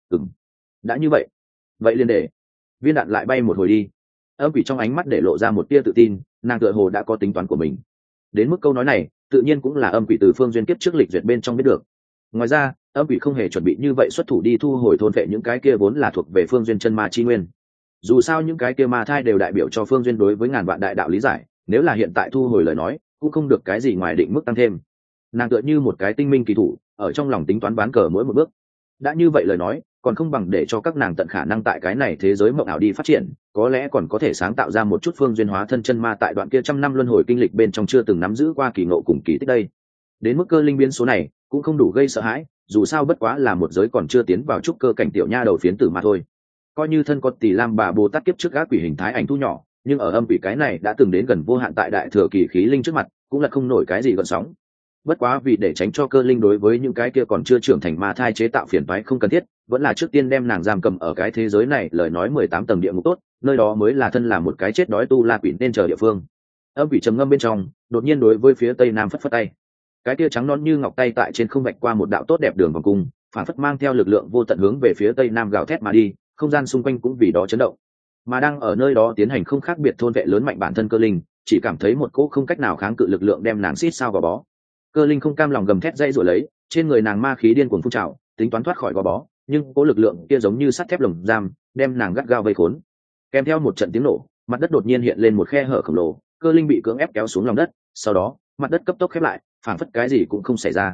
Đã như vậy, vậy liền để viên đạn lại bay một hồi đi. Âm quỷ trong ánh mắt để lộ ra một tia tự tin, nàng tựa hồ đã có tính toán của mình. Đến mức câu nói này tự nhiên cũng là âm quỷ từ phương duyên kiếp trước lịch duyệt bên trong biết được. Ngoài ra, âm quỷ không hề chuẩn bị như vậy xuất thủ đi thu hồi thôn vệ những cái kia vốn là thuộc về phương duyên chân ma chi nguyên. Dù sao những cái kia ma thai đều đại biểu cho phương duyên đối với ngàn vạn đại đạo lý giải, nếu là hiện tại thu hồi lời nói cũng không được cái gì ngoài định mức tăng thêm. Nàng tựa như một cái tinh minh kỳ thủ, ở trong lòng tính toán bán cờ mỗi một bước. Đã như vậy lời nói, còn không bằng để cho các nàng tận khả năng tại cái này thế giới mộng ảo đi phát triển, có lẽ còn có thể sáng tạo ra một chút phương duyên hóa thân chân ma tại đoạn kia trăm năm luân hồi kinh lịch bên trong chưa từng nắm giữ qua kỳ ngộ cùng kỳ tích đây. Đến mức cơ linh biến số này cũng không đủ gây sợ hãi, dù sao bất quá là một giới còn chưa tiến vào trúc cơ cảnh tiểu nha đầu phiến tử mà thôi. Coi như thân có Tỷ Lam bà Bồ Tát kiếp trước gác quỷ hình thái ảnh thu nhỏ, nhưng ở âm quỷ cái này đã từng đến gần vô hạn tại đại thừa kỳ khí linh trước mặt, cũng là không nổi cái gì gợn sóng. Bất quá vì để tránh cho cơ linh đối với những cái kia còn chưa trưởng thành ma thai chế tạo phiền toái không cần thiết, vẫn là trước tiên đem nàng giam cầm ở cái thế giới này, lời nói 18 tầng địa ngục tốt, nơi đó mới là thân là một cái chết đói tu la quỷ nên chờ địa phương. Âm quỷ trầm ngâm bên trong, đột nhiên đối với phía tây nam phất phất tay. Cái kia trắng non như ngọc tay tại trên không vạch qua một đạo tốt đẹp đường vòng cung, phản phất mang theo lực lượng vô tận hướng về phía tây nam gào thét mà đi, không gian xung quanh cũng vì đó chấn động. Mà đang ở nơi đó tiến hành không khác biệt thôn vệ lớn mạnh bản thân cơ linh, chỉ cảm thấy một cỗ không cách nào kháng cự lực lượng đem nàng xít sao gò bó. Cơ linh không cam lòng gầm thét dãy rồi lấy, trên người nàng ma khí điên cuồng phun trào, tính toán thoát khỏi gò bó, nhưng cỗ lực lượng kia giống như sắt thép lồng giam, đem nàng gắt gao vây khốn. Kèm theo một trận tiếng nổ, mặt đất đột nhiên hiện lên một khe hở khổng lồ, cơ linh bị cưỡng ép kéo xuống lòng đất, sau đó mặt đất cấp tốc khép lại, phảng phất cái gì cũng không xảy ra.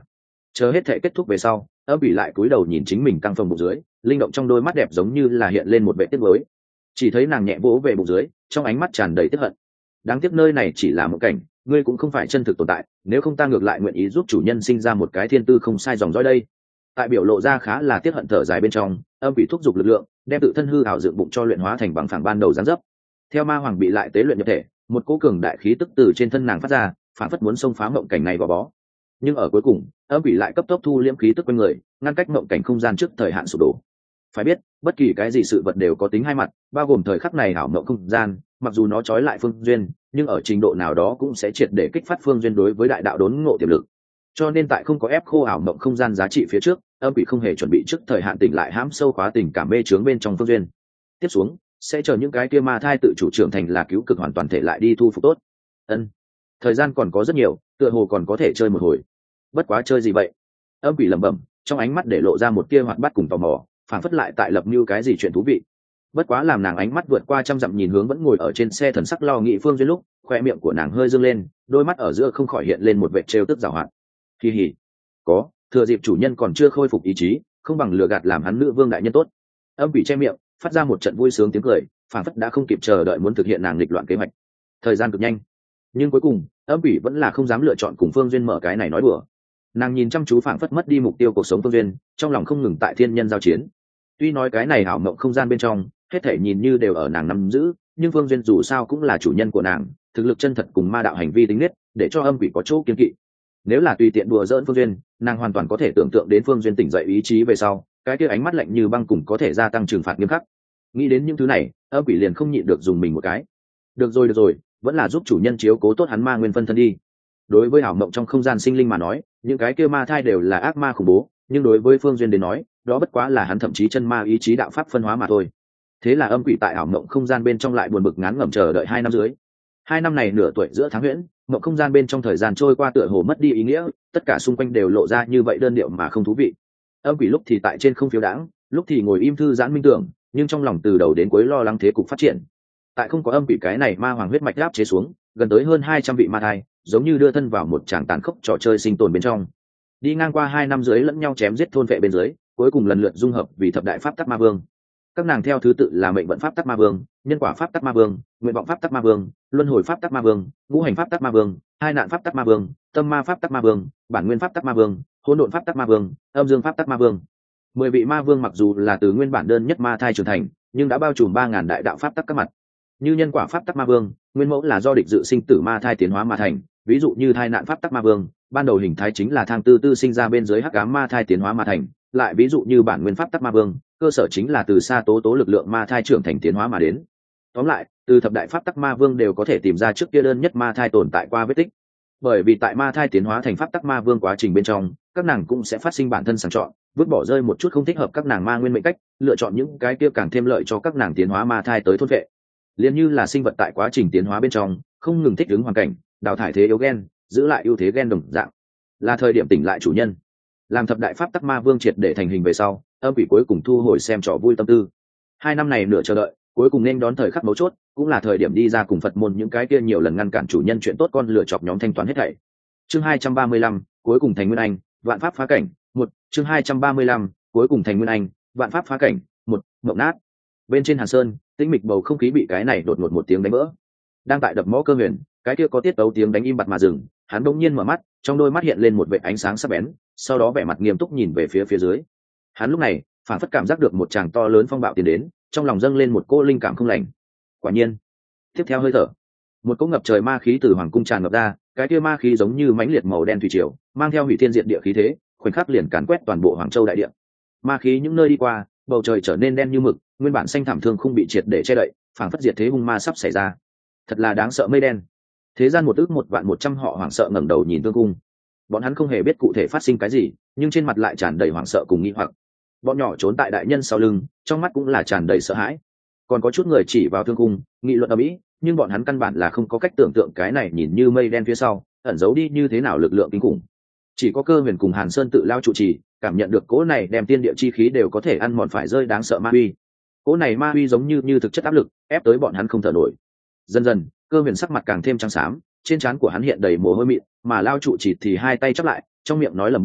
Chờ hết thể kết thúc về sau, âm ủy lại cúi đầu nhìn chính mình căng phồng bụng dưới, linh động trong đôi mắt đẹp giống như là hiện lên một vẻ tiếc nuối. Chỉ thấy nàng nhẹ vỗ về bụng dưới, trong ánh mắt tràn đầy tiếc hận. Đáng tiếc nơi này chỉ là một cảnh, ngươi cũng không phải chân thực tồn tại, nếu không ta ngược lại nguyện ý giúp chủ nhân sinh ra một cái thiên tư không sai dòng dõi đây. Tại biểu lộ ra khá là tiếc hận thở dài bên trong, âm ủy thúc giục lực lượng, đem tự thân hư ảo dựng bụng cho luyện hóa thành bằng phẳng ban đầu giáng dấp. Theo ma hoàng bị lại tế luyện nhập thể, một cỗ cường đại khí tức từ trên thân nàng phát ra, phản phất muốn xông phá mộng cảnh này gò bó. Nhưng ở cuối cùng, âm ủy lại cấp tốc thu liễm khí tức quanh người, ngăn cách mộng cảnh không gian trước thời hạn sụp đổ. Phải biết, bất kỳ cái gì sự vật đều có tính hai mặt, bao gồm thời khắc này ảo mộng không gian, mặc dù nó trói lại phương duyên, nhưng ở trình độ nào đó cũng sẽ triệt để kích phát phương duyên đối với đại đạo đốn ngộ tiềm lực. Cho nên tại không có ép khô ảo mộng không gian giá trị phía trước, âm quỷ không hề chuẩn bị trước thời hạn tỉnh lại hãm sâu khóa tình cảm mê chướng bên trong phương duyên. Tiếp xuống, sẽ chờ những cái kia ma thai tự chủ trưởng thành là cứu cực hoàn toàn thể lại đi thu phục tốt. Thời gian còn có rất nhiều, tựa hồ còn có thể chơi một hồi. Bất quá chơi gì vậy? Âm quỷ lẩm bẩm, trong ánh mắt để lộ ra một tia hoạt bát cùng tò mò, phảng phất lại tại lập mưu cái gì chuyện thú vị. Bất quá làm nàng ánh mắt vượt qua trăm dặm nhìn hướng vẫn ngồi ở trên xe thần sắc lo nghĩ phương duyên lúc, khoe miệng của nàng hơi dương lên, đôi mắt ở giữa không khỏi hiện lên một vệt trêu tức giảo hoạt. Kỳ hỉ, có, thừa dịp chủ nhân còn chưa khôi phục ý chí, không bằng lừa gạt làm hắn nữ vương đại nhân tốt. Âm quỷ che miệng, phát ra một trận vui sướng tiếng cười, phảng phất đã không kịp chờ đợi muốn thực hiện nàng nghịch loạn kế hoạch. Thời gian cực nhanh, nhưng cuối cùng, âm quỷ vẫn là không dám lựa chọn cùng phương duyên mở cái này nói đùa. Nàng nhìn chăm chú phảng phất mất đi mục tiêu cuộc sống phương duyên, trong lòng không ngừng tại thiên nhân giao chiến. Tuy nói cái này ảo mộng không gian bên trong, hết thể nhìn như đều ở nàng nắm giữ, nhưng phương duyên dù sao cũng là chủ nhân của nàng, thực lực chân thật cùng ma đạo hành vi tính nết, để cho âm quỷ có chỗ kiên kỵ. Nếu là tùy tiện đùa giỡn phương duyên, nàng hoàn toàn có thể tưởng tượng đến phương duyên tỉnh dậy ý chí về sau, cái kia ánh mắt lạnh như băng cùng có thể gia tăng trừng phạt nghiêm khắc. Nghĩ đến những thứ này, âm quỷ liền không nhịn được dùng mình một cái. Được rồi, vẫn là giúp chủ nhân chiếu cố tốt hắn ma nguyên phân thân đi. Đối với ảo mộng trong không gian sinh linh mà nói, những cái kia ma thai đều là ác ma khủng bố, nhưng đối với phương duyên đến nói, đó bất quá là hắn thậm chí chân ma ý chí đạo pháp phân hóa mà thôi. Thế là âm quỷ tại ảo mộng không gian bên trong lại buồn bực ngán ngẩm chờ đợi 2 năm dưới. 2 năm này nửa tuổi giữa tháng huyễn, mộng không gian bên trong thời gian trôi qua tựa hồ mất đi ý nghĩa, tất cả xung quanh đều lộ ra như vậy đơn điệu mà không thú vị. Âm quỷ lúc thì tại trên không phiếu đãng, lúc thì ngồi im thư giãn minh tưởng, nhưng trong lòng từ đầu đến cuối lo lắng thế cục phát triển. Tại không có âm quỷ cái này ma hoàng huyết mạch áp chế xuống, gần tới hơn 200 vị ma thai, giống như đưa thân vào một tràng tàn khốc trò chơi sinh tồn bên trong. Đi ngang qua 2 năm dưới lẫn nhau chém giết thôn vệ bên dưới, cuối cùng lần lượt dung hợp vì thập đại pháp tắc ma vương. Các nàng theo thứ tự là mệnh vận pháp tắc ma vương, nhân quả pháp tắc ma vương, nguyện vọng pháp tắc ma vương, luân hồi pháp tắc ma vương, ngũ hành pháp tắc ma vương, hai nạn pháp tắc ma vương, tâm ma pháp tắc ma vương, bản nguyên pháp tắc ma vương, hỗn độn pháp tắc ma vương, âm dương pháp tắc ma vương. 10 vị ma vương mặc dù là từ nguyên bản đơn nhất ma thai trưởng thành, nhưng đã bao trùm 3000 đại đạo pháp tắc các mặt. Như nhân quả pháp tắc ma vương, nguyên mẫu là do địch dự sinh tử ma thai tiến hóa mà thành, ví dụ như thai nạn pháp tắc ma vương, ban đầu hình thái chính là thang tư tư sinh ra bên dưới hắc ám ma thai tiến hóa mà thành, lại ví dụ như bản nguyên pháp tắc ma vương, cơ sở chính là từ xa tố tố lực lượng ma thai trưởng thành tiến hóa mà đến. Tóm lại, từ thập đại pháp tắc ma vương đều có thể tìm ra trước kia đơn nhất ma thai tồn tại qua vết tích. Bởi vì tại ma thai tiến hóa thành pháp tắc ma vương quá trình bên trong, các nàng cũng sẽ phát sinh bản thân sàng chọn, vứt bỏ rơi một chút không thích hợp các nàng ma nguyên mệnh cách, lựa chọn những cái kia càng thêm lợi cho các nàng tiến hóa ma thai tới thôn vệ. Liên như là sinh vật tại quá trình tiến hóa bên trong, không ngừng thích ứng hoàn cảnh, đào thải thế yếu gen, giữ lại ưu thế gen đồng dạng. Là thời điểm tỉnh lại chủ nhân. Làm thập đại pháp tắc ma vương triệt để thành hình về sau, âm quỷ cuối cùng thu hồi xem trò vui tâm tư. 2 năm này nửa chờ đợi, cuối cùng nên đón thời khắc mấu chốt, cũng là thời điểm đi ra cùng Phật môn những cái kia nhiều lần ngăn cản chủ nhân chuyện tốt con lựa chọc nhóm thanh toán hết thảy. Chương 235, cuối cùng thành nguyên anh, vạn pháp phá cảnh, 1, chương 235, cuối cùng thành nguyên anh, vạn pháp phá cảnh, 1, ngộng nát. Bên trên Hàn Sơn, tĩnh mịch bầu không khí bị cái này đột ngột một tiếng đánh vỡ. Đang tại đập mõ Cơ Huyền, cái kia có tiết tấu tiếng đánh im bặt mà dừng, hắn bỗng nhiên mở mắt, trong đôi mắt hiện lên một vệt ánh sáng sắc bén, sau đó vẻ mặt nghiêm túc nhìn về phía dưới. Hắn lúc này phản phất cảm giác được một tràng to lớn phong bạo tiến đến, trong lòng dâng lên một cô linh cảm không lành. Quả nhiên, tiếp theo hơi thở, một cỗ ngập trời ma khí từ hoàng cung tràn ngập ra, cái kia ma khí giống như mãnh liệt màu đen thủy triều, mang theo hủy thiên diệt địa khí thế, khoảnh khắc liền càn quét toàn bộ Hoàng Châu đại địa. Ma khí những nơi đi qua, bầu trời trở nên đen như mực, nguyên bản xanh thảm thương không bị triệt để che đậy, phảng phất diệt thế hung ma sắp xảy ra. Thật là đáng sợ mây đen. Thế gian 1.100.000 họ hoảng sợ ngẩng đầu nhìn thương cung. Bọn hắn không hề biết cụ thể phát sinh cái gì, nhưng trên mặt lại tràn đầy hoảng sợ cùng nghi hoặc. Bọn nhỏ trốn tại đại nhân sau lưng, trong mắt cũng là tràn đầy sợ hãi. Còn có chút người chỉ vào thương cung, nghị luận ầm ĩ, nhưng bọn hắn căn bản là không có cách tưởng tượng cái này nhìn như mây đen phía sau, ẩn giấu đi như thế nào lực lượng kinh khủng. Chỉ có Cơ Huyền cùng Hàn Sơn tự lao trụ trì, cảm nhận được cỗ này đem tiên địa chi khí đều có thể ăn mòn phải rơi đáng sợ ma uy. Cỗ này ma uy giống như thực chất áp lực, ép tới bọn hắn không thở nổi. Dần dần, Cơ Huyền sắc mặt càng thêm trắng xám, trên trán của hắn hiện đầy mồ hôi mịn, mà lao trụ trì thì hai tay chắp lại, trong miệng nói lẩm bẩm,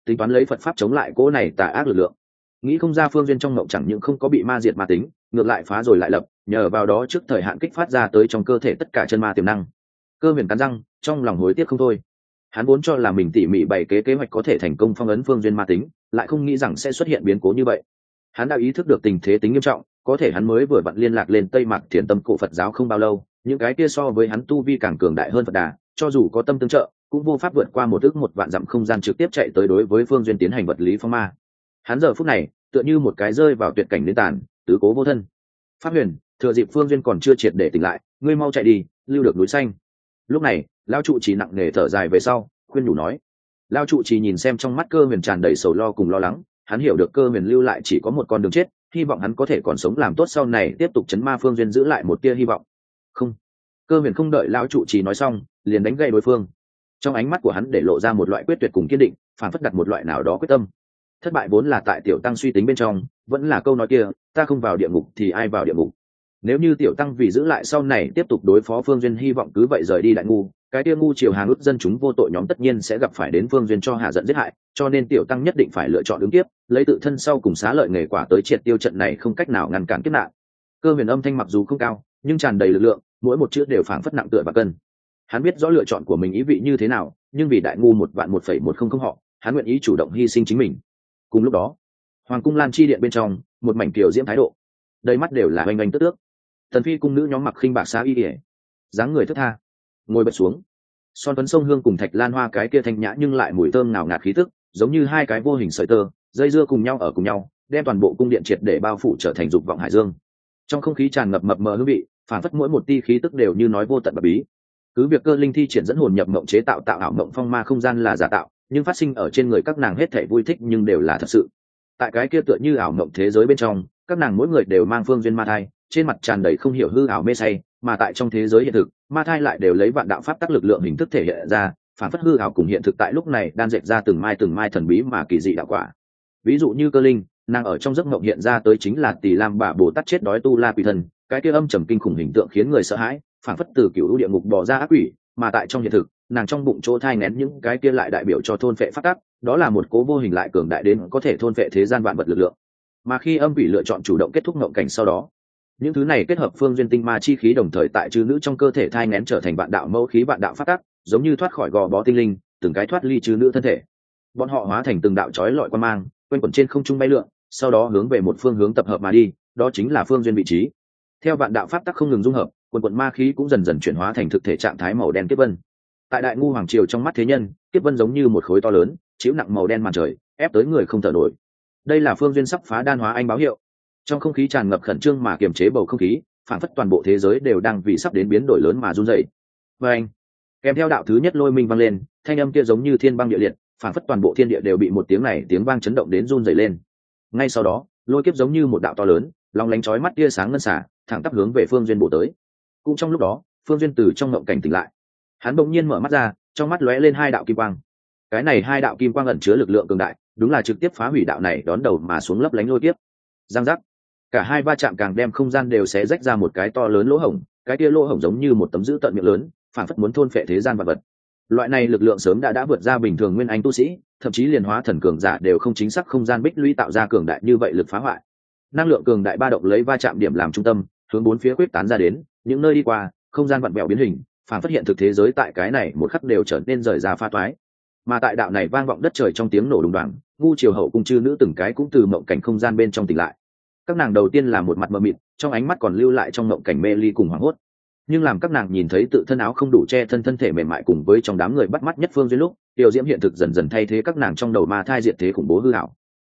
tính toán lấy Phật pháp chống lại cỗ này tà ác lực lượng. Nghĩ không ra Phương Duyên trong mộng chẳng những không có bị ma diệt ma tính, ngược lại phá rồi lại lập, nhờ vào đó trước thời hạn kích phát ra tới trong cơ thể tất cả chân ma tiềm năng. Cơ Huyền cắn răng, trong lòng hối tiếc không thôi. Hắn vốn cho là mình tỉ mỉ bày kế hoạch có thể thành công phong ấn Phương Duyên ma tính, lại không nghĩ rằng sẽ xuất hiện biến cố như vậy. Hắn đã ý thức được tình thế tính nghiêm trọng, có thể hắn mới vừa vặn liên lạc lên Tây Mạc Thiền Tâm cổ Phật giáo không bao lâu, những cái kia so với hắn tu vi càng cường đại hơn Phật Đà, cho dù có tâm tương trợ, cũng vô pháp vượt qua một ước một vạn dặm không gian trực tiếp chạy tới đối với Phương Duyên tiến hành vật lý phong ma. Hắn giờ phút này tựa như một cái rơi vào tuyệt cảnh đến tàn, tứ cố vô thân. Pháp Huyền, thừa dịp Phương Duyên còn chưa triệt để tỉnh lại, ngươi mau chạy đi, lưu được núi xanh. Lúc này, lão trụ trì nặng nề thở dài về sau, khuyên nhủ nói. Lão trụ trì nhìn xem trong mắt Cơ Huyền tràn đầy sầu lo cùng lo lắng, hắn hiểu được Cơ Huyền lưu lại chỉ có một con đường chết, hy vọng hắn có thể còn sống làm tốt sau này tiếp tục chấn ma Phương Duyên giữ lại một tia hy vọng. Không. Cơ Huyền không đợi lão trụ trì nói xong, liền đánh gậy đối phương. Trong ánh mắt của hắn để lộ ra một loại quyết tuyệt cùng kiên định, phản phất đặt một loại nào đó quyết tâm. Thất bại vốn là tại tiểu tăng suy tính bên trong, vẫn là câu nói kia, ta không vào địa ngục thì ai vào địa ngục. Nếu như tiểu tăng vì giữ lại sau này tiếp tục đối phó Phương Duyên hy vọng cứ vậy rời đi đại ngu, cái kia ngu triều hàng ức dân chúng vô tội nhóm tất nhiên sẽ gặp phải đến Phương Duyên cho hạ giận giết hại, cho nên tiểu tăng nhất định phải lựa chọn ứng kiếp, lấy tự thân sau cùng xá lợi nghề quả tới triệt tiêu trận này không cách nào ngăn cản kiếp nạn. Cơ Huyền âm thanh mặc dù không cao, nhưng tràn đầy lực lượng, mỗi một chữ đều phảng phất nặng tựa và cân. Hắn biết rõ lựa chọn của mình ý vị như thế nào, nhưng vì đại ngu 1.1.100 họ, hắn nguyện ý chủ động hy sinh chính mình. Cùng lúc đó, Hoàng cung Lan Chi điện bên trong, một mảnh kiều diễm thái độ, đầy mắt đều là oanh oanh tức tước. Thần phi cung nữ nhóm mặc khinh bạc xa y ỉa, dáng người thướt tha, ngồi bật xuống. Son phấn sông hương cùng thạch lan hoa cái kia thanh nhã nhưng lại mùi thơm nào ngạt khí tức, giống như hai cái vô hình sợi tơ, dây dưa cùng nhau ở cùng nhau, đem toàn bộ cung điện triệt để bao phủ trở thành dục vọng hải dương. Trong không khí tràn ngập mập mờ hương vị, phản phất mỗi một tia khí tức đều như nói vô tận bập bí. Cứ việc Cơ Linh thi triển dẫn hồn nhập mộng chế tạo ảo mộng phong ma không gian là giả tạo, nhưng phát sinh ở trên người các nàng hết thảy vui thích nhưng đều là thật sự. Tại cái kia tựa như ảo mộng thế giới bên trong, các nàng mỗi người đều mang Phương Duyên ma thai, trên mặt tràn đầy không hiểu hư ảo mê say, mà tại trong thế giới hiện thực, ma thai lại đều lấy vạn đạo pháp tắc lực lượng hình thức thể hiện ra, phản phất hư ảo cùng hiện thực tại lúc này đang dệt ra từng mai thần bí mà kỳ dị đạo quả. Ví dụ như Cơ Linh, nàng ở trong giấc mộng hiện ra tới chính là Tỳ Lam Bà Bồ Tát chết đói tu la quỷ thần, cái kia âm trầm kinh khủng hình tượng khiến người sợ hãi, phản phất từ cựu địa ngục bò ra ác quỷ, mà tại trong hiện thực, nàng trong bụng chỗ thai nén những cái kia lại đại biểu cho thôn phệ pháp tắc, đó là một cố vô hình lại cường đại đến có thể thôn phệ thế gian vạn vật lực lượng. Mà khi âm quỷ lựa chọn chủ động kết thúc mộng cảnh sau đó, những thứ này kết hợp Phương Duyên tinh ma chi khí đồng thời tại chư nữ trong cơ thể thai nén trở thành vạn đạo mẫu khí vạn đạo pháp tắc, giống như thoát khỏi gò bó tinh linh, từng cái thoát ly chư nữ thân thể. Bọn họ hóa thành từng đạo chói lọi quang mang, quanh quẩn trên không trung bay lượn, sau đó hướng về một phương hướng tập hợp mà đi, đó chính là Phương Duyên vị trí. Theo vạn đạo pháp tắc không ngừng dung hợp, quần ma khí cũng dần dần chuyển hóa thành thực thể trạng thái màu đen kiếp vân. Tại đại ngu hoàng triều trong mắt thế nhân, kiếp vân giống như một khối to lớn, chịu nặng màu đen màn trời, ép tới người không thở nổi. Đây là Phương Duyên sắp phá đan hóa anh báo hiệu. Trong không khí tràn ngập khẩn trương mà kiềm chế bầu không khí, phản phất toàn bộ thế giới đều đang vì sắp đến biến đổi lớn mà run rẩy. Và anh, kèm theo đạo thứ nhất lôi minh vang lên, thanh âm kia giống như thiên băng địa liệt, phản phất toàn bộ thiên địa đều bị một tiếng này tiếng vang chấn động đến run rẩy lên. Ngay sau đó, lôi kiếp giống như một đạo to lớn, long lánh chói mắt tia sáng ngân xả, thẳng tắp hướng về Phương Duyên bổ tới. Cũng trong lúc đó, Phương Duyên từ trong ngộng cảnh tỉnh lại, hắn bỗng nhiên mở mắt ra, trong mắt lóe lên hai đạo kim quang. Cái này hai đạo kim quang ẩn chứa lực lượng cường đại, đúng là trực tiếp phá hủy đạo này đón đầu mà xuống lấp lánh lôi kiếp. Giang giác, cả hai va chạm càng đem không gian đều xé rách ra một cái to lớn lỗ hổng, cái kia lỗ hổng giống như một tấm dữ tợn miệng lớn, phản phất muốn thôn phệ thế gian vật vật. Loại này lực lượng sớm đã vượt ra bình thường nguyên anh tu sĩ, thậm chí liền hóa thần cường giả đều không chính xác không gian bích lũy tạo ra cường đại như vậy lực phá hoại. Năng lượng cường đại ba động lấy va chạm điểm làm trung tâm, hướng bốn phía quyết tán ra đến, những nơi đi qua, không gian vặn vẹo biến hình, phản phát hiện thực thế giới tại cái này một khắc đều trở nên rời ra pha toái. Mà tại đạo này vang vọng đất trời trong tiếng nổ đùng đoàng, ngu triều hậu cung chư nữ từng cái cũng từ mộng cảnh không gian bên trong tỉnh lại. Các nàng đầu tiên là một mặt mờ mịt, trong ánh mắt còn lưu lại trong mộng cảnh mê ly cùng hoảng hốt. Nhưng làm các nàng nhìn thấy tự thân áo không đủ che thân thể mềm mại cùng với trong đám người bắt mắt nhất Phương Duyên lúc, tiểu diễm hiện thực dần dần thay thế các nàng trong đầu ma thai diệt thế khủng bố hư ảo.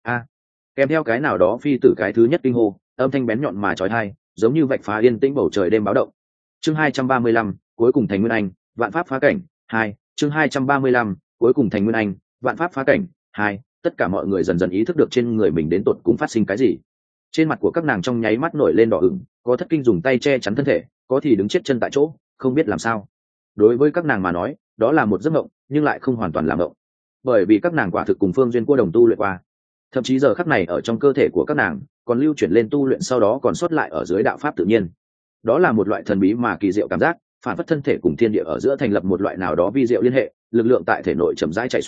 Kèm theo cái nào đó phi tử cái thứ nhất kinh hô, âm thanh bén nhọn mà chói tai, giống như vạch phá yên tĩnh bầu trời đêm báo động. Chương 235, cuối cùng thành nguyên anh, vạn pháp phá cảnh 2. Chương 235, cuối cùng thành nguyên anh, vạn pháp phá cảnh 2. Tất cả mọi người dần dần ý thức được trên người mình đến tột cùng phát sinh cái gì. Trên mặt của các nàng trong nháy mắt nổi lên đỏ ửng, có thất kinh dùng tay che chắn thân thể, có thì đứng chết chân tại chỗ, không biết làm sao. Đối với các nàng mà nói, đó là một giấc mộng, nhưng lại không hoàn toàn là mộng, bởi vì các nàng quả thực cùng Phương Duyên cua đồng tu luyện qua. Thậm chí giờ khắc này ở trong cơ thể của các nàng còn lưu chuyển lên tu luyện sau đó còn sót lại ở dưới đạo pháp tự nhiên. Đó là một loại thần bí mà kỳ diệu cảm giác, phản phất thân thể cùng thiên địa ở giữa thành lập một loại nào đó vi diệu liên hệ, lực lượng tại thể nội chậm rãi chạy xuôi,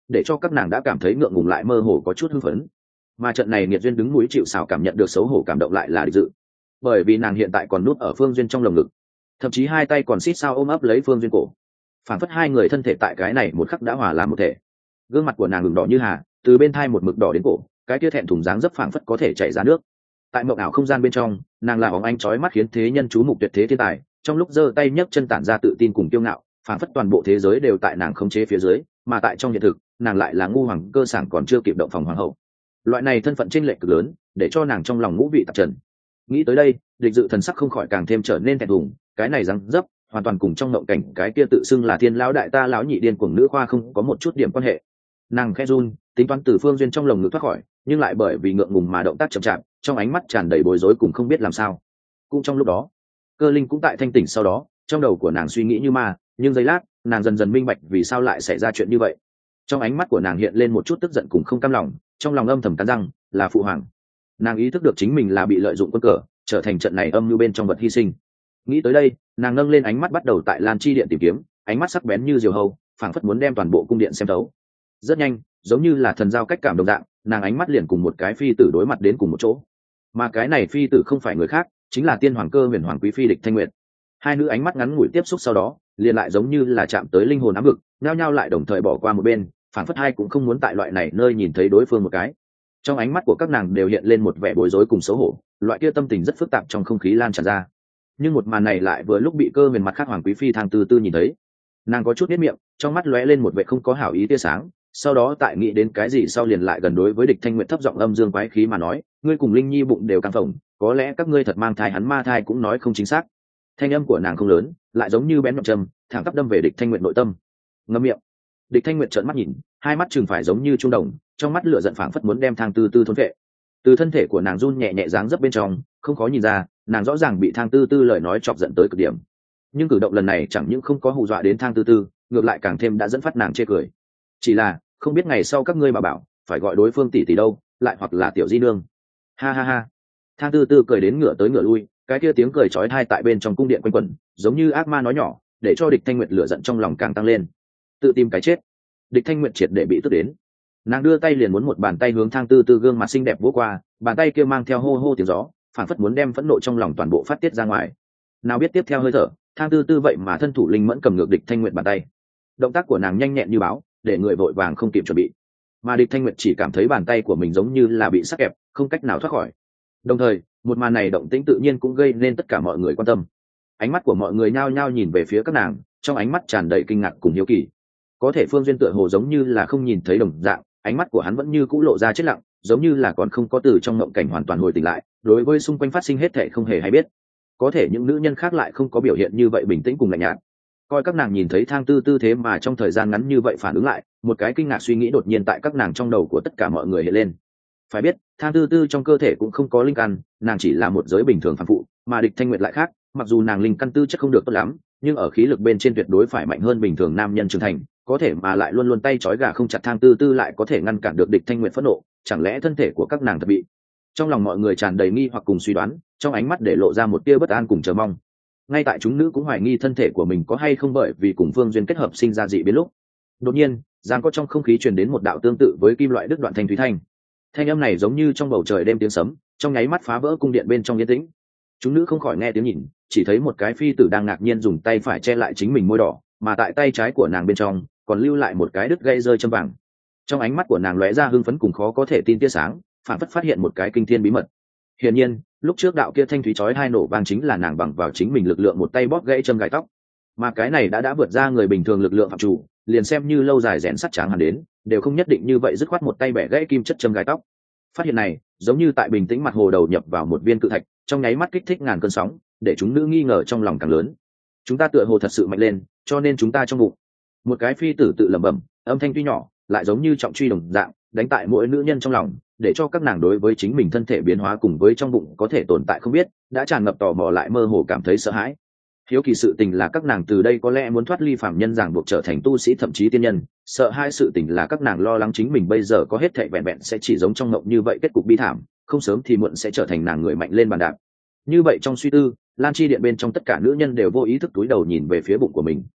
để cho các nàng đã cảm thấy ngượng ngùng lại mơ hồ có chút hưng phấn. Mà trận này nghiệt duyên đứng núi chịu sào cảm nhận được xấu hổ cảm động lại là địch dự, bởi vì nàng hiện tại còn núp ở Phương Duyên trong lồng ngực, thậm chí hai tay còn xít sao ôm ấp lấy Phương Duyên cổ, phản phất hai người thân thể tại cái này một khắc đã hòa làm một thể. Gương mặt của nàng ửng đỏ như hà, từ bên thai một mực đỏ đến cổ, cái kia thẹn thùng dáng dấp phảng phất có thể chảy ra nước. Tại mộng ảo không gian bên trong, nàng là óng ánh chói mắt khiến thế nhân chú mục tuyệt thế thiên tài, trong lúc giơ tay nhấc chân tản ra tự tin cùng kiêu ngạo, phảng phất toàn bộ thế giới đều tại nàng khống chế phía dưới, mà tại trong hiện thực, nàng lại là ngu hoàng cơ sản còn chưa kịp động phòng hoàng hậu. Loại này thân phận chênh lệch cực lớn, để cho nàng trong lòng ngũ vị tạp trần. Nghĩ tới đây, địch dự thần sắc không khỏi càng thêm trở nên thẹn thùng, cái này dáng dấp hoàn toàn cùng trong mộng cảnh cái kia tự xưng là thiên lão đại ta lão nhị điên cuồng nữ khoa không có một chút điểm quan hệ. Nàng khẽ run, tính toán từ Phương Duyên trong lồng ngực thoát khỏi, nhưng lại bởi vì ngượng ngùng mà động tác chậm chạp, trong ánh mắt tràn đầy bối rối cùng không biết làm sao. Cũng trong lúc đó, Cơ Linh cũng tại thanh tỉnh sau đó, trong đầu của nàng suy nghĩ như ma, nhưng giây lát, nàng dần dần minh bạch vì sao lại xảy ra chuyện như vậy. Trong ánh mắt của nàng hiện lên một chút tức giận cùng không cam lòng, trong lòng âm thầm cắn răng, là phụ hoàng. Nàng ý thức được chính mình là bị lợi dụng quân cờ, trở thành trận này âm mưu bên trong vật hy sinh. Nghĩ tới đây, nàng nâng lên ánh mắt bắt đầu tại Lan Chi điện tìm kiếm, ánh mắt sắc bén như diều hâu, phảng phất muốn đem toàn bộ cung điện xem thấu. Rất nhanh, giống như là thần giao cách cảm đồng dạng, nàng ánh mắt liền cùng một cái phi tử đối mặt đến cùng một chỗ. Mà cái này phi tử không phải người khác, chính là tiên hoàng Cơ Huyền hoàng quý phi Địch Thanh Nguyệt. Hai nữ ánh mắt ngắn ngủi tiếp xúc sau đó, liền lại giống như là chạm tới linh hồn ám vực, nhao nhao lại đồng thời bỏ qua một bên, phảng phất hai cũng không muốn tại loại này nơi nhìn thấy đối phương một cái. Trong ánh mắt của các nàng đều hiện lên một vẻ bối rối cùng xấu hổ, loại kia tâm tình rất phức tạp trong không khí lan tràn ra. Nhưng một màn này lại vừa lúc bị Cơ Huyền mặt khác hoàng quý phi Thang Tư Tư nhìn thấy. Nàng có chút nhếch miệng, trong mắt lóe lên một vẻ không có hảo ý tia sáng, sau đó tại nghĩ đến cái gì sau liền lại gần đối với Địch Thanh Nguyệt thấp giọng âm dương quái khí mà nói, ngươi cùng Linh Nhi bụng đều căng phồng, có lẽ các ngươi thật mang thai, hắn ma thai cũng nói không chính xác. Thanh âm của nàng không lớn, lại giống như bén nhọn châm, thẳng tắp đâm về Địch Thanh Nguyệt nội tâm. Ngậm miệng. Địch Thanh Nguyệt trợn mắt nhìn, hai mắt trừng phải giống như trung đồng, trong mắt lửa giận phảng phất muốn đem Thang Tư Tư thôn phệ. Từ thân thể của nàng run nhẹ nhẹ dáng dấp bên trong, không khó nhìn ra, nàng rõ ràng bị Thang Tư Tư lời nói chọc giận tới cực điểm. Nhưng cử động lần này chẳng những không có hù dọa đến Thang Tư Tư, ngược lại càng thêm đã dẫn phát nàng chê cười. Chỉ là, không biết ngày sau các ngươi mà bảo, phải gọi đối phương tỷ tỷ đâu, lại hoặc là tiểu di nương. Ha ha ha. Thang Tư Tư cười đến ngửa tới ngửa lui, cái kia tiếng cười chói tai tại bên trong cung điện quanh quẩn, giống như ác ma nói nhỏ, để cho Địch Thanh Nguyệt lửa giận trong lòng càng tăng lên. Tự tìm cái chết. Địch Thanh Nguyệt triệt để bị tức đến. Nàng đưa tay liền muốn một bàn tay hướng Thang Tư Tư gương mặt xinh đẹp vỗ qua, bàn tay kia mang theo hô hô tiếng gió, phản phất muốn đem phẫn nộ trong lòng toàn bộ phát tiết ra ngoài. Nào biết tiếp theo hơi thở, Thang Tư Tư vậy mà thân thủ linh mẫn cầm ngược Địch Thanh Nguyệt bàn tay. Động tác của nàng nhanh nhẹn như báo, để người vội vàng không kịp chuẩn bị. Mà Địch Thanh Nguyệt chỉ cảm thấy bàn tay của mình giống như là bị sắc ép, không cách nào thoát khỏi. Đồng thời, một màn này động tĩnh tự nhiên cũng gây nên tất cả mọi người quan tâm. Ánh mắt của mọi người nhao nhao nhìn về phía các nàng, trong ánh mắt tràn đầy kinh ngạc cùng hiếu kỳ. Có thể Phương Duyên tựa hồ giống như là không nhìn thấy đồng dạng, ánh mắt của hắn vẫn như cũ lộ ra chết lặng, giống như là còn không có từ trong ngộng cảnh hoàn toàn hồi tỉnh lại, đối với xung quanh phát sinh hết thảy không hề hay biết. Có thể những nữ nhân khác lại không có biểu hiện như vậy bình tĩnh cùng lạnh nhạt. Coi các nàng nhìn thấy Thang Tư Tư thế mà trong thời gian ngắn như vậy phản ứng lại, một cái kinh ngạc suy nghĩ đột nhiên tại các nàng trong đầu của tất cả mọi người hiện lên. Phải biết, Thang Tư Tư trong cơ thể cũng không có linh căn, nàng chỉ là một giới bình thường phàm phụ, mà Địch Thanh Nguyệt lại khác, mặc dù nàng linh căn tư chất không được tốt lắm, nhưng ở khí lực bên trên tuyệt đối phải mạnh hơn bình thường nam nhân trưởng thành, có thể mà lại luôn luôn tay trói gà không chặt. Thang Tư Tư lại có thể ngăn cản được Địch Thanh Nguyệt phẫn nộ, chẳng lẽ thân thể của các nàng thật bị? Trong lòng mọi người tràn đầy nghi hoặc cùng suy đoán, trong ánh mắt để lộ ra một tia bất an cùng chờ mong. Ngay tại chúng nữ cũng hoài nghi thân thể của mình có hay không bởi vì cùng Phương Duyên kết hợp sinh ra dị biến lúc, đột nhiên, giang có trong không khí truyền đến một đạo tương tự với kim loại đứt đoạn thanh thúy thanh. Thanh âm này giống như trong bầu trời đêm tiếng sấm, trong nháy mắt phá vỡ cung điện bên trong yên tĩnh. Chúng nữ không khỏi nghe tiếng nhìn, chỉ thấy một cái phi tử đang ngạc nhiên dùng tay phải che lại chính mình môi đỏ, mà tại tay trái của nàng bên trong còn lưu lại một cái đứt gây rơi châm vàng. Trong ánh mắt của nàng lóe ra hưng phấn cùng khó có thể tin tia sáng, phản phất phát hiện một cái kinh thiên bí mật. Hiển nhiên, lúc trước đạo kia thanh thúy chói hai nổ vang chính là nàng bằng vào chính mình lực lượng một tay bóp gãy châm gài tóc. Mà cái này đã vượt ra người bình thường lực lượng phạm chủ, liền xem như lâu dài rèn sắt tráng hẳn đến, đều không nhất định như vậy dứt khoát một tay bẻ gãy kim chất châm gài tóc. Phát hiện này, giống như tại bình tĩnh mặt hồ đầu nhập vào một viên cự thạch, trong nháy mắt kích thích ngàn cơn sóng, để chúng nữ nghi ngờ trong lòng càng lớn. Chúng ta tựa hồ thật sự mạnh lên, cho nên chúng ta trong bụng. Một cái phi tử tự lẩm bẩm, âm thanh tuy nhỏ, lại giống như trọng truy đồng dạng, đánh tại mỗi nữ nhân trong lòng, để cho các nàng đối với chính mình thân thể biến hóa cùng với trong bụng có thể tồn tại không biết, đã tràn ngập tò mò lại mơ hồ cảm thấy sợ hãi. Hiếu kỳ sự tình là các nàng từ đây có lẽ muốn thoát ly phàm nhân ràng buộc trở thành tu sĩ thậm chí tiên nhân, sợ hai sự tình là các nàng lo lắng chính mình bây giờ có hết thảy vẹn vẹn sẽ chỉ giống trong mộng như vậy kết cục bi thảm, không sớm thì muộn sẽ trở thành nàng người mạnh lên bàn đạp. Như vậy trong suy tư, Lan Chi điện bên trong tất cả nữ nhân đều vô ý thức túi đầu nhìn về phía bụng của mình.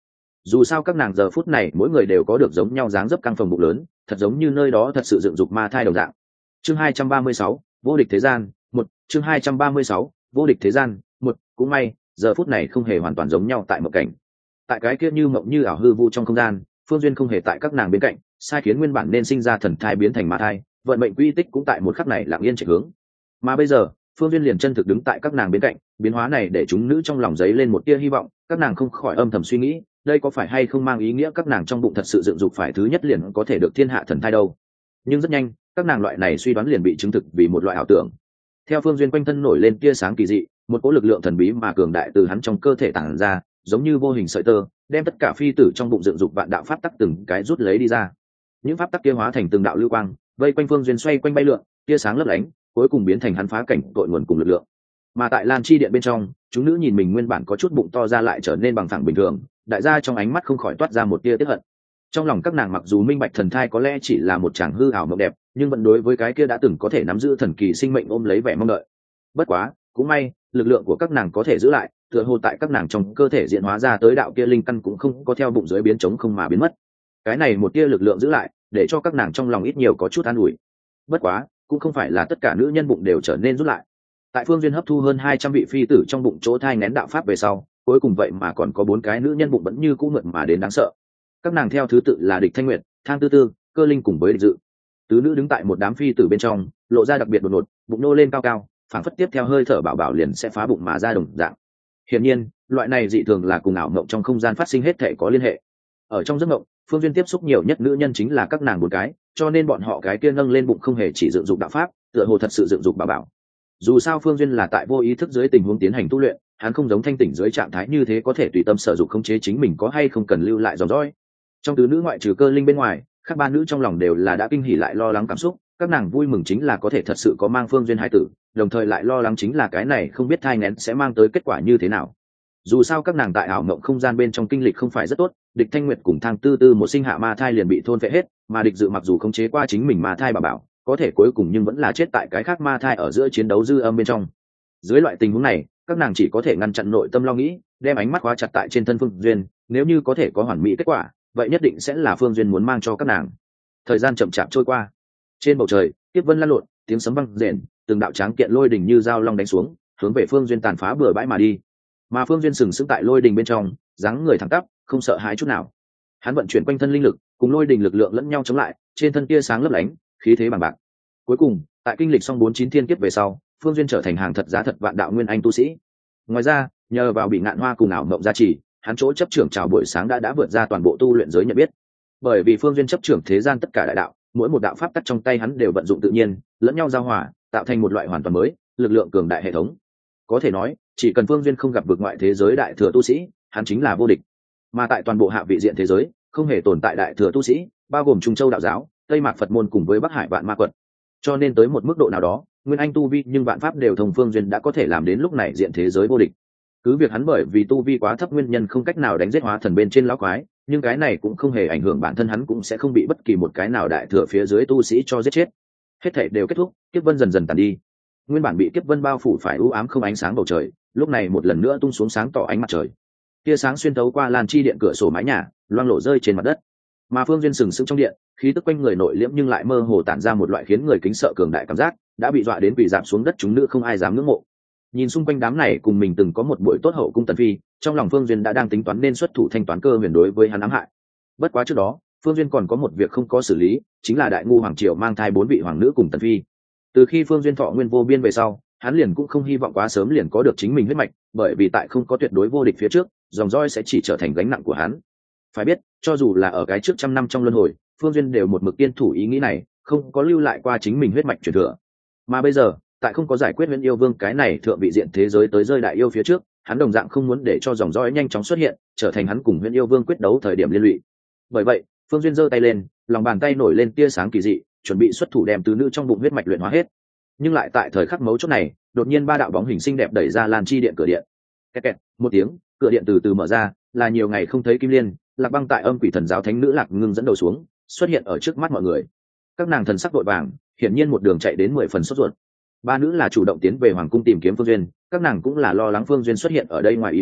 dù sao các nàng giờ phút này mỗi người đều có được giống nhau dáng dấp căng phòng bụng lớn, thật giống như nơi đó thật sự dựng dục ma thai đồng dạng. Chương 236, vô địch thế gian, một chương 236, vô địch thế gian, một cũng may, giờ phút này không hề hoàn toàn giống nhau tại mộng cảnh. Tại cái kia như mộng như ảo hư vu trong không gian, Phương Duyên không hề tại các nàng bên cạnh, sai khiến nguyên bản nên sinh ra thần thai biến thành ma thai, vận mệnh quy tích cũng tại một khắc này lặng yên chạy hướng. Mà bây giờ, Phương Duyên liền chân thực đứng tại các nàng bên cạnh, biến hóa này để chúng nữ trong lòng dấy lên một tia hy vọng, các nàng không khỏi âm thầm suy nghĩ, đây có phải hay không mang ý nghĩa các nàng trong bụng thật sự dựng dục phải thứ nhất liền có thể được thiên hạ thần thai đâu. Nhưng rất nhanh, các nàng loại này suy đoán liền bị chứng thực vì một loại ảo tưởng. Theo Phương Duyên quanh thân nổi lên tia sáng kỳ dị, một cỗ lực lượng thần bí mà cường đại từ hắn trong cơ thể tản ra, giống như vô hình sợi tơ, đem tất cả phi tử trong bụng dựng dục vạn đạo pháp tắc từng cái rút lấy đi ra. Những pháp tắc kia hóa thành từng đạo lưu quang, vây quanh Phương Duyên xoay quanh bay lượn, tia sáng lấp lánh, cuối cùng biến thành hắn phá cảnh tội nguồn cùng lực lượng. Mà tại Lan Chi điện bên trong, chúng nữ nhìn mình nguyên bản có chút bụng to ra lại trở nên bằng phẳng bình thường, đại gia trong ánh mắt không khỏi toát ra một tia tiếc hận. Trong lòng các nàng mặc dù minh bạch thần thai có lẽ chỉ là một tràng hư ảo mộng đẹp, nhưng vẫn đối với cái kia đã từng có thể nắm giữ thần kỳ sinh mệnh ôm lấy vẻ mong đợi. Bất quá, cũng may, lực lượng của các nàng có thể giữ lại, tựa hồ tại các nàng trong cơ thể diễn hóa ra tới đạo kia linh căn cũng không có theo bụng dưới biến trống không mà biến mất. Cái này một tia lực lượng giữ lại, để cho các nàng trong lòng ít nhiều có chút an ủi. Bất quá, cũng không phải là tất cả nữ nhân bụng đều trở nên rút lại. Tại Phương Duyên hấp thu hơn 200 vị phi tử trong bụng chỗ thai nghén đạo pháp về sau, cuối cùng vậy mà còn có 4 cái nữ nhân bụng vẫn như cũ mượn mà đến đáng sợ. Các nàng theo thứ tự là Địch Thanh Nguyệt, Thang Tư Tư, Cơ Linh cùng với Địch Dự. Tứ nữ đứng tại một đám phi tử bên trong, lộ ra đặc biệt đột ngột, bụng nô lên cao cao, phảng phất tiếp theo hơi thở bảo bảo liền sẽ phá bụng mà ra đồng dạng. Hiển nhiên, loại này dị thường là cùng ảo mộng trong không gian phát sinh hết thể có liên hệ. Ở trong giấc mộng, Phương Duyên tiếp xúc nhiều nhất nữ nhân chính là các nàng 4 cái, cho nên bọn họ cái kia nâng lên bụng không hề chỉ dựng dục đạo pháp, tựa hồ thật sự dựng dục bảo bảo. Dù sao Phương Duyên là tại vô ý thức dưới tình huống tiến hành tu luyện, hắn không giống thanh tỉnh dưới trạng thái như thế có thể tùy tâm sở dụng khống chế chính mình có hay không cần lưu lại dòng dõi. Trong tứ nữ ngoại trừ Cơ Linh bên ngoài, các ba nữ trong lòng đều là đã kinh hỉ lại lo lắng cảm xúc, các nàng vui mừng chính là có thể thật sự có mang Phương Duyên hải tử, đồng thời lại lo lắng chính là cái này không biết thai nghén sẽ mang tới kết quả như thế nào. Dù sao các nàng tại ảo mộng không gian bên trong kinh lịch không phải rất tốt, Địch Thanh Nguyệt cùng Thang Tư Tư một sinh hạ ma thai liền bị thôn phệ hết, mà Địch Dự mặc dù khống chế qua chính mình ma thai bảo, có thể cuối cùng nhưng vẫn là chết tại cái khác ma thai ở giữa chiến đấu dư âm bên trong. Dưới loại tình huống này, các nàng chỉ có thể ngăn chặn nội tâm lo nghĩ, đem ánh mắt khóa chặt tại trên thân Phương Duyên, nếu như có thể có hoàn mỹ kết quả, vậy nhất định sẽ là Phương Duyên muốn mang cho các nàng. Thời gian chậm chạp trôi qua, trên bầu trời tiếp vân lăn lộn, tiếng sấm vang rền, từng đạo tráng kiện lôi đỉnh như dao long đánh xuống, hướng về Phương Duyên tàn phá bừa bãi mà đi. Mà Phương Duyên sừng sững tại lôi đỉnh bên trong, dáng người thẳng tắp, không sợ hãi chút nào. Hắn vận chuyển quanh thân linh lực, cùng lôi đỉnh lực lượng lẫn nhau chống lại, trên thân tia sáng lấp lánh, khí thế bằng bạc. Cuối cùng, tại kinh lịch xong 49 thiên kiếp về sau, Phương Duyên trở thành hàng thật giá thật vạn đạo nguyên anh tu sĩ. Ngoài ra, nhờ vào bị ngạn hoa cùng ảo mộng gia trì, hắn chỗ chấp trưởng chào buổi sáng đã vượt ra toàn bộ tu luyện giới nhận biết. Bởi vì Phương Duyên chấp trưởng thế gian tất cả đại đạo, mỗi một đạo pháp tắc trong tay hắn đều vận dụng tự nhiên, lẫn nhau giao hòa, tạo thành một loại hoàn toàn mới, lực lượng cường đại hệ thống. Có thể nói, chỉ cần Phương Duyên không gặp vực ngoại thế giới đại thừa tu sĩ, hắn chính là vô địch. Mà tại toàn bộ hạ vị diện thế giới, không hề tồn tại đại thừa tu sĩ, bao gồm Trung Châu đạo giáo, Tây Mạc Phật môn cùng với Bắc Hải vạn ma quật. Cho nên tới một mức độ nào đó, nguyên anh tu vi nhưng vạn pháp đều thông Phương Duyên đã có thể làm đến lúc này diện thế giới vô địch. Cứ việc hắn bởi vì tu vi quá thấp nguyên nhân không cách nào đánh giết hóa thần bên trên lão quái, nhưng cái này cũng không hề ảnh hưởng bản thân hắn cũng sẽ không bị bất kỳ một cái nào đại thừa phía dưới tu sĩ cho giết chết. Hết thảy đều kết thúc, kiếp vân dần dần tàn đi. Nguyên bản bị kiếp vân bao phủ phải u ám không ánh sáng bầu trời, lúc này một lần nữa tung xuống sáng tỏ ánh mặt trời. Tia sáng xuyên thấu qua lan chi điện cửa sổ mái nhà, loang lổ rơi trên mặt đất. Mà Phương Duyên sừng sững trong điện, khí tức quanh người nội liễm nhưng lại mơ hồ tản ra một loại khiến người kính sợ cường đại cảm giác, đã bị dọa đến quỳ rạp xuống đất chúng nữ không ai dám ngưỡng mộ. Nhìn xung quanh đám này cùng mình từng có một buổi tốt hậu cung tần phi, trong lòng Phương Duyên đã đang tính toán nên xuất thủ thanh toán Cơ Huyền đối với hắn ám hại. Bất quá trước đó, Phương Duyên còn có một việc không có xử lý, chính là Đại Ngu hoàng triều mang thai 4 vị hoàng nữ cùng tần phi. Từ khi Phương Duyên thọ nguyên vô biên về sau, hắn liền cũng không hy vọng quá sớm liền có được chính mình huyết mạch, bởi vì tại không có tuyệt đối vô địch phía trước, dòng dõi sẽ chỉ trở thành gánh nặng của hắn. Phải biết, cho dù là ở cái trước trăm năm trong luân hồi, Phương Duyên đều một mực kiên thủ ý nghĩ này, không có lưu lại qua chính mình huyết mạch truyền thừa. Mà bây giờ, tại không có giải quyết Huyền Yêu Vương cái này thượng vị diện thế giới tới rơi đại yêu phía trước, hắn đồng dạng không muốn để cho dòng dõi nhanh chóng xuất hiện, trở thành hắn cùng Huyền Yêu Vương quyết đấu thời điểm liên lụy. Bởi vậy, Phương Duyên giơ tay lên, lòng bàn tay nổi lên tia sáng kỳ dị, chuẩn bị xuất thủ đem tứ nữ trong bụng huyết mạch luyện hóa hết. Nhưng lại tại thời khắc mấu chốt này, đột nhiên 3 đạo bóng hình xinh đẹp đẩy ra lan chi điện cửa điện. Kẹt kẹt, một tiếng, cửa điện từ từ mở ra, là nhiều ngày không thấy Kim Liên, Lạc Băng tại Âm Quỷ Thần giáo thánh nữ Lạc Ngưng dẫn đầu xuống, xuất hiện ở trước mắt mọi người. Các nàng thần sắc vội vàng, hiển nhiên một đường chạy đến 10 phần sốt ruột. 3 nữ là chủ động tiến về hoàng cung tìm kiếm Phương Duyên, các nàng cũng là lo lắng Phương Duyên xuất hiện ở đây ngoài ý muốn,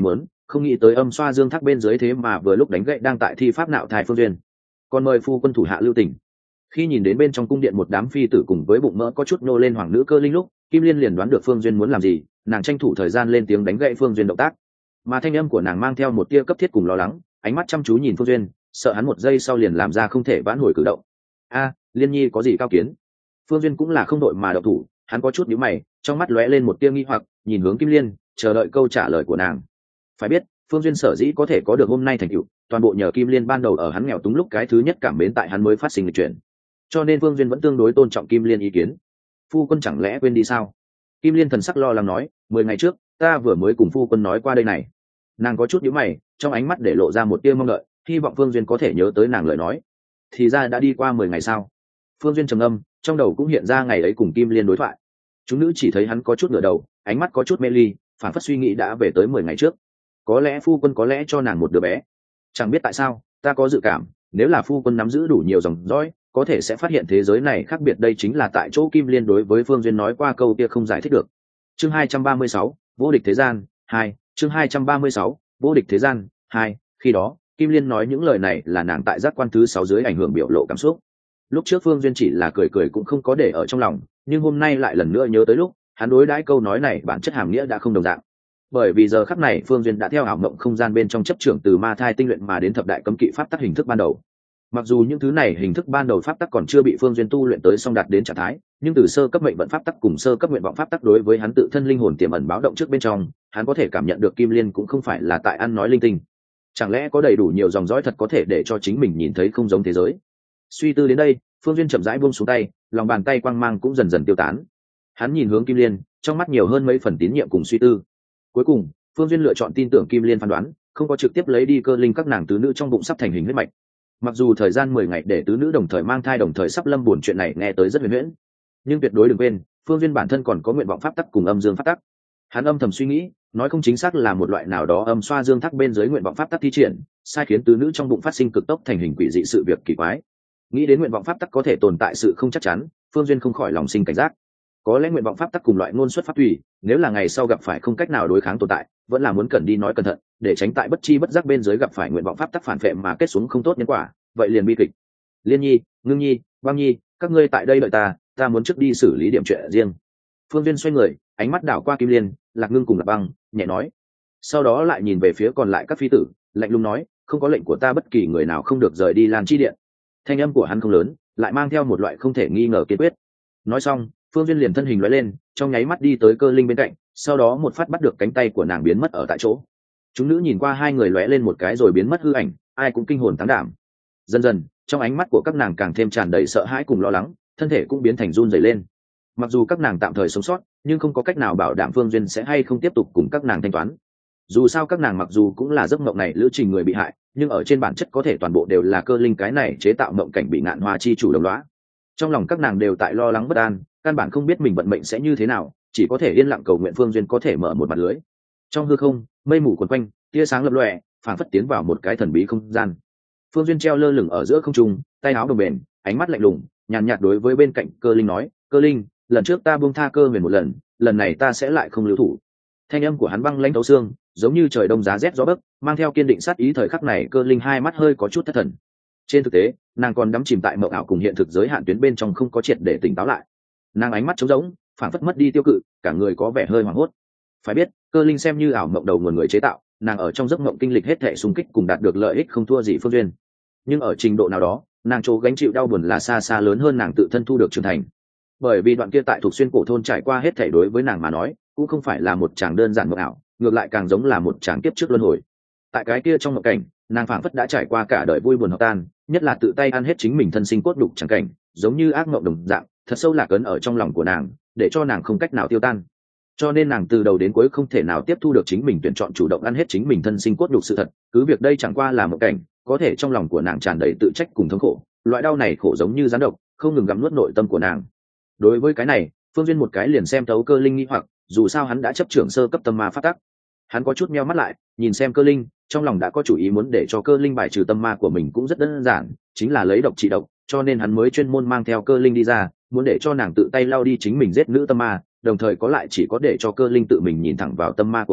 không nghĩ tới âm xoa dương thác bên dưới thế mà vừa lúc đánh gậy đang tại thi pháp nạo thai Phương Duyên. Còn mời phu quân thủ hạ lưu tình. Khi nhìn đến bên trong cung điện một đám phi tử cùng với bụng mỡ có chút nô lên hoàng nữ Cơ Linh lúc, Kim Liên liền đoán được Phương Duyên muốn làm gì, nàng tranh thủ thời gian lên tiếng đánh gậy Phương Duyên động tác. Mà thanh âm của nàng mang theo một tia cấp thiết cùng lo lắng, ánh mắt chăm chú nhìn Phương Duyên, sợ hắn một giây sau liền làm ra không thể vãn hồi cử động. A, Liên Nhi có gì cao kiến? Phương Duyên cũng là không đội mà động thủ, hắn có chút nhíu mày, trong mắt lóe lên một tia nghi hoặc, nhìn hướng Kim Liên, chờ đợi câu trả lời của nàng. Phải biết, Phương Duyên sở dĩ có thể có được hôm nay thành tựu, toàn bộ nhờ Kim Liên ban đầu ở hắn nghèo túng lúc cái thứ nhất cảm mến tại hắn mới phát sinh lịch chuyển. Cho nên Phương Duyên vẫn tương đối tôn trọng Kim Liên ý kiến. Phu quân chẳng lẽ quên đi sao? Kim Liên thần sắc lo lắng nói, 10 ngày trước, ta vừa mới cùng phu quân nói qua đây này. Nàng có chút nhíu mày, trong ánh mắt để lộ ra một tia mong đợi, hy vọng Phương Duyên có thể nhớ tới nàng lời nói. Thì ra đã đi qua 10 ngày sao? Phương Duyên trầm ngâm, trong đầu cũng hiện ra ngày ấy cùng Kim Liên đối thoại. Chúng nữ chỉ thấy hắn có chút ngửa đầu, ánh mắt có chút mê ly, phản phất suy nghĩ đã về tới 10 ngày trước. Có lẽ phu quân có lẽ cho nàng một đứa bé. Chẳng biết tại sao, ta có dự cảm, nếu là phu quân nắm giữ đủ nhiều dòng dõi, có thể sẽ phát hiện thế giới này khác biệt. Đây chính là tại chỗ Kim Liên đối với Phương Duyên nói qua câu kia không giải thích được. Chương 236, vô địch thế gian 2, chương 236, vô địch thế gian 2. Khi đó, Kim Liên nói những lời này là nàng tại giác quan thứ 6 dưới ảnh hưởng biểu lộ cảm xúc. Lúc trước Phương Duyên chỉ là cười cười cũng không có để ở trong lòng, nhưng hôm nay lại lần nữa nhớ tới lúc hắn đối đãi câu nói này bản chất hàm nghĩa đã không đồng dạng. Bởi vì giờ khắc này Phương Duyên đã theo ảo mộng không gian bên trong chấp trưởng từ ma thai tinh luyện mà đến thập đại cấm kỵ pháp tắc hình thức ban đầu. Mặc dù những thứ này hình thức ban đầu pháp tắc còn chưa bị Phương Duyên tu luyện tới song đạt đến trạng thái, nhưng từ sơ cấp mệnh vận pháp tắc cùng sơ cấp nguyện vọng pháp tắc đối với hắn tự thân linh hồn tiềm ẩn báo động trước bên trong, hắn có thể cảm nhận được Kim Liên cũng không phải là tại ăn nói linh tinh. Chẳng lẽ có đầy đủ nhiều dòng dõi thật có thể để cho chính mình nhìn thấy không giống thế giới? Suy tư đến đây, Phương Duyên chậm rãi buông xuống tay, lòng bàn tay quang mang cũng dần dần tiêu tán. Hắn nhìn hướng Kim Liên, trong mắt nhiều hơn mấy phần tín nhiệm cùng suy tư. Cuối cùng, Phương Duyên lựa chọn tin tưởng Kim Liên phán đoán, không có trực tiếp lấy đi cơ linh các nàng tứ nữ trong bụng sắp thành hình huyết mạch. Mặc dù thời gian 10 ngày để tứ nữ đồng thời mang thai đồng thời sắp lâm buồn chuyện này nghe tới rất huyền huyễn, nhưng tuyệt đối đừng quên, Phương Duyên bản thân còn có nguyện vọng pháp tắc cùng âm dương pháp tắc. Hắn âm thầm suy nghĩ, nói không chính xác là một loại nào đó âm xoa dương thắc bên dưới nguyện vọng pháp tắc thi triển, sai khiến tứ nữ trong bụng phát sinh cực tốc thành hình quỷ dị sự việc kỳ quái. Nghĩ đến nguyện vọng pháp tắc có thể tồn tại sự không chắc chắn, Phương Duyên không khỏi lòng sinh cảnh giác. Có lẽ nguyện vọng pháp tắc cùng loại ngôn xuất pháp tùy, nếu là ngày sau gặp phải không cách nào đối kháng tồn tại, vẫn là muốn cẩn đi nói cẩn thận, để tránh tại bất chi bất giác bên dưới gặp phải nguyện vọng pháp tắc phản vệ mà kết xuống không tốt nhân quả, vậy liền bi kịch. Liên Nhi, Ngưng Nhi, Băng Nhi, các ngươi tại đây đợi ta muốn trước đi xử lý điểm chuyện riêng. Phương Duyên xoay người, ánh mắt đảo qua Kim Liên, Lạc Ngưng cùng Lạc Băng, nhẹ nói. Sau đó lại nhìn về phía còn lại các phi tử, lạnh lùng nói, không có lệnh của ta bất kỳ người nào không được rời đi Lan Chi Điện. Thanh âm của hắn không lớn, lại mang theo một loại không thể nghi ngờ kiên quyết. Nói xong, Phương Duyên liền thân hình lóe lên, trong nháy mắt đi tới Cơ Linh bên cạnh, sau đó một phát bắt được cánh tay của nàng biến mất ở tại chỗ. Chúng nữ nhìn qua hai người lóe lên một cái rồi biến mất hư ảnh, ai cũng kinh hồn táng đảm. Dần dần, trong ánh mắt của các nàng càng thêm tràn đầy sợ hãi cùng lo lắng, thân thể cũng biến thành run rẩy lên. Mặc dù các nàng tạm thời sống sót, nhưng không có cách nào bảo đảm Phương Duyên sẽ hay không tiếp tục cùng các nàng thanh toán. Dù sao các nàng mặc dù cũng là giấc mộng này lữ trình người bị hại, nhưng ở trên bản chất có thể toàn bộ đều là Cơ Linh cái này chế tạo mộng cảnh bị ngạn hoa chi chủ đồng lõa. Trong lòng các nàng đều tại lo lắng bất an, căn bản không biết mình vận mệnh sẽ như thế nào, chỉ có thể yên lặng cầu nguyện Phương Duyên có thể mở một mặt lưới. Trong hư không, mây mù quấn quanh, tia sáng lập lòe, phảng phất tiến vào một cái thần bí không gian. Phương Duyên treo lơ lửng ở giữa không trung, tay áo đồng bền, ánh mắt lạnh lùng, nhàn nhạt đối với bên cạnh Cơ Linh nói, Cơ Linh, lần trước ta buông tha Cơ Huyền một lần, lần này ta sẽ lại không lưu thủ. Thanh âm của hắn băng lãnh thấu xương, giống như trời đông giá rét gió bấc, mang theo kiên định sát ý. Thời khắc này Cơ Linh hai mắt hơi có chút thất thần. Trên thực tế, nàng còn đắm chìm tại mộng ảo cùng hiện thực giới hạn tuyến bên trong, không có triệt để tỉnh táo lại. Nàng ánh mắt trống rỗng, phảng phất mất đi tiêu cự, cả người có vẻ hơi hoảng hốt. Phải biết, Cơ Linh xem như ảo mộng đầu nguồn người chế tạo, nàng ở trong giấc mộng kinh lịch hết thảy xung kích cùng đạt được lợi ích không thua gì Phương Duyên. Nhưng ở trình độ nào đó, nàng chỗ gánh chịu đau buồn là xa xa lớn hơn nàng tự thân thu được trưởng thành. Bởi vì đoạn kia tại thuộc xuyên cổ thôn trải qua hết thảy đối với nàng mà nói, cũng không phải là một chàng đơn giản mộng ảo, ngược lại càng giống là một chàng kiếp trước luân hồi. Tại cái kia trong mộng cảnh, nàng phảng phất đã trải qua cả đời vui buồn hợp tan, nhất là tự tay ăn hết chính mình thân sinh cốt đục chẳng cảnh, giống như ác mộng đồng dạng, thật sâu lạc ấn ở trong lòng của nàng, để cho nàng không cách nào tiêu tan. Cho nên nàng từ đầu đến cuối không thể nào tiếp thu được chính mình tuyển chọn chủ động ăn hết chính mình thân sinh cốt đục sự thật, cứ việc đây chẳng qua là một cảnh, có thể trong lòng của nàng tràn đầy tự trách cùng thống khổ, loại đau này khổ giống như rắn độc, không ngừng gặm nuốt nội tâm của nàng. Đối với cái này, Phương Duyên một cái liền xem thấu Cơ Linh nghi hoặc, dù sao hắn đã chấp trưởng sơ cấp tâm ma pháp tắc. Hắn có chút meo mắt lại, nhìn xem Cơ Linh, trong lòng đã có chủ ý muốn để cho Cơ Linh bài trừ tâm ma của mình cũng rất đơn giản, chính là lấy độc trị độc, cho nên hắn mới chuyên môn mang theo Cơ Linh đi ra, muốn để cho nàng tự tay lao đi chính mình giết nữ tâm ma, đồng thời có lại chỉ có để cho Cơ Linh tự mình nhìn thẳng vào tâm ma của mình,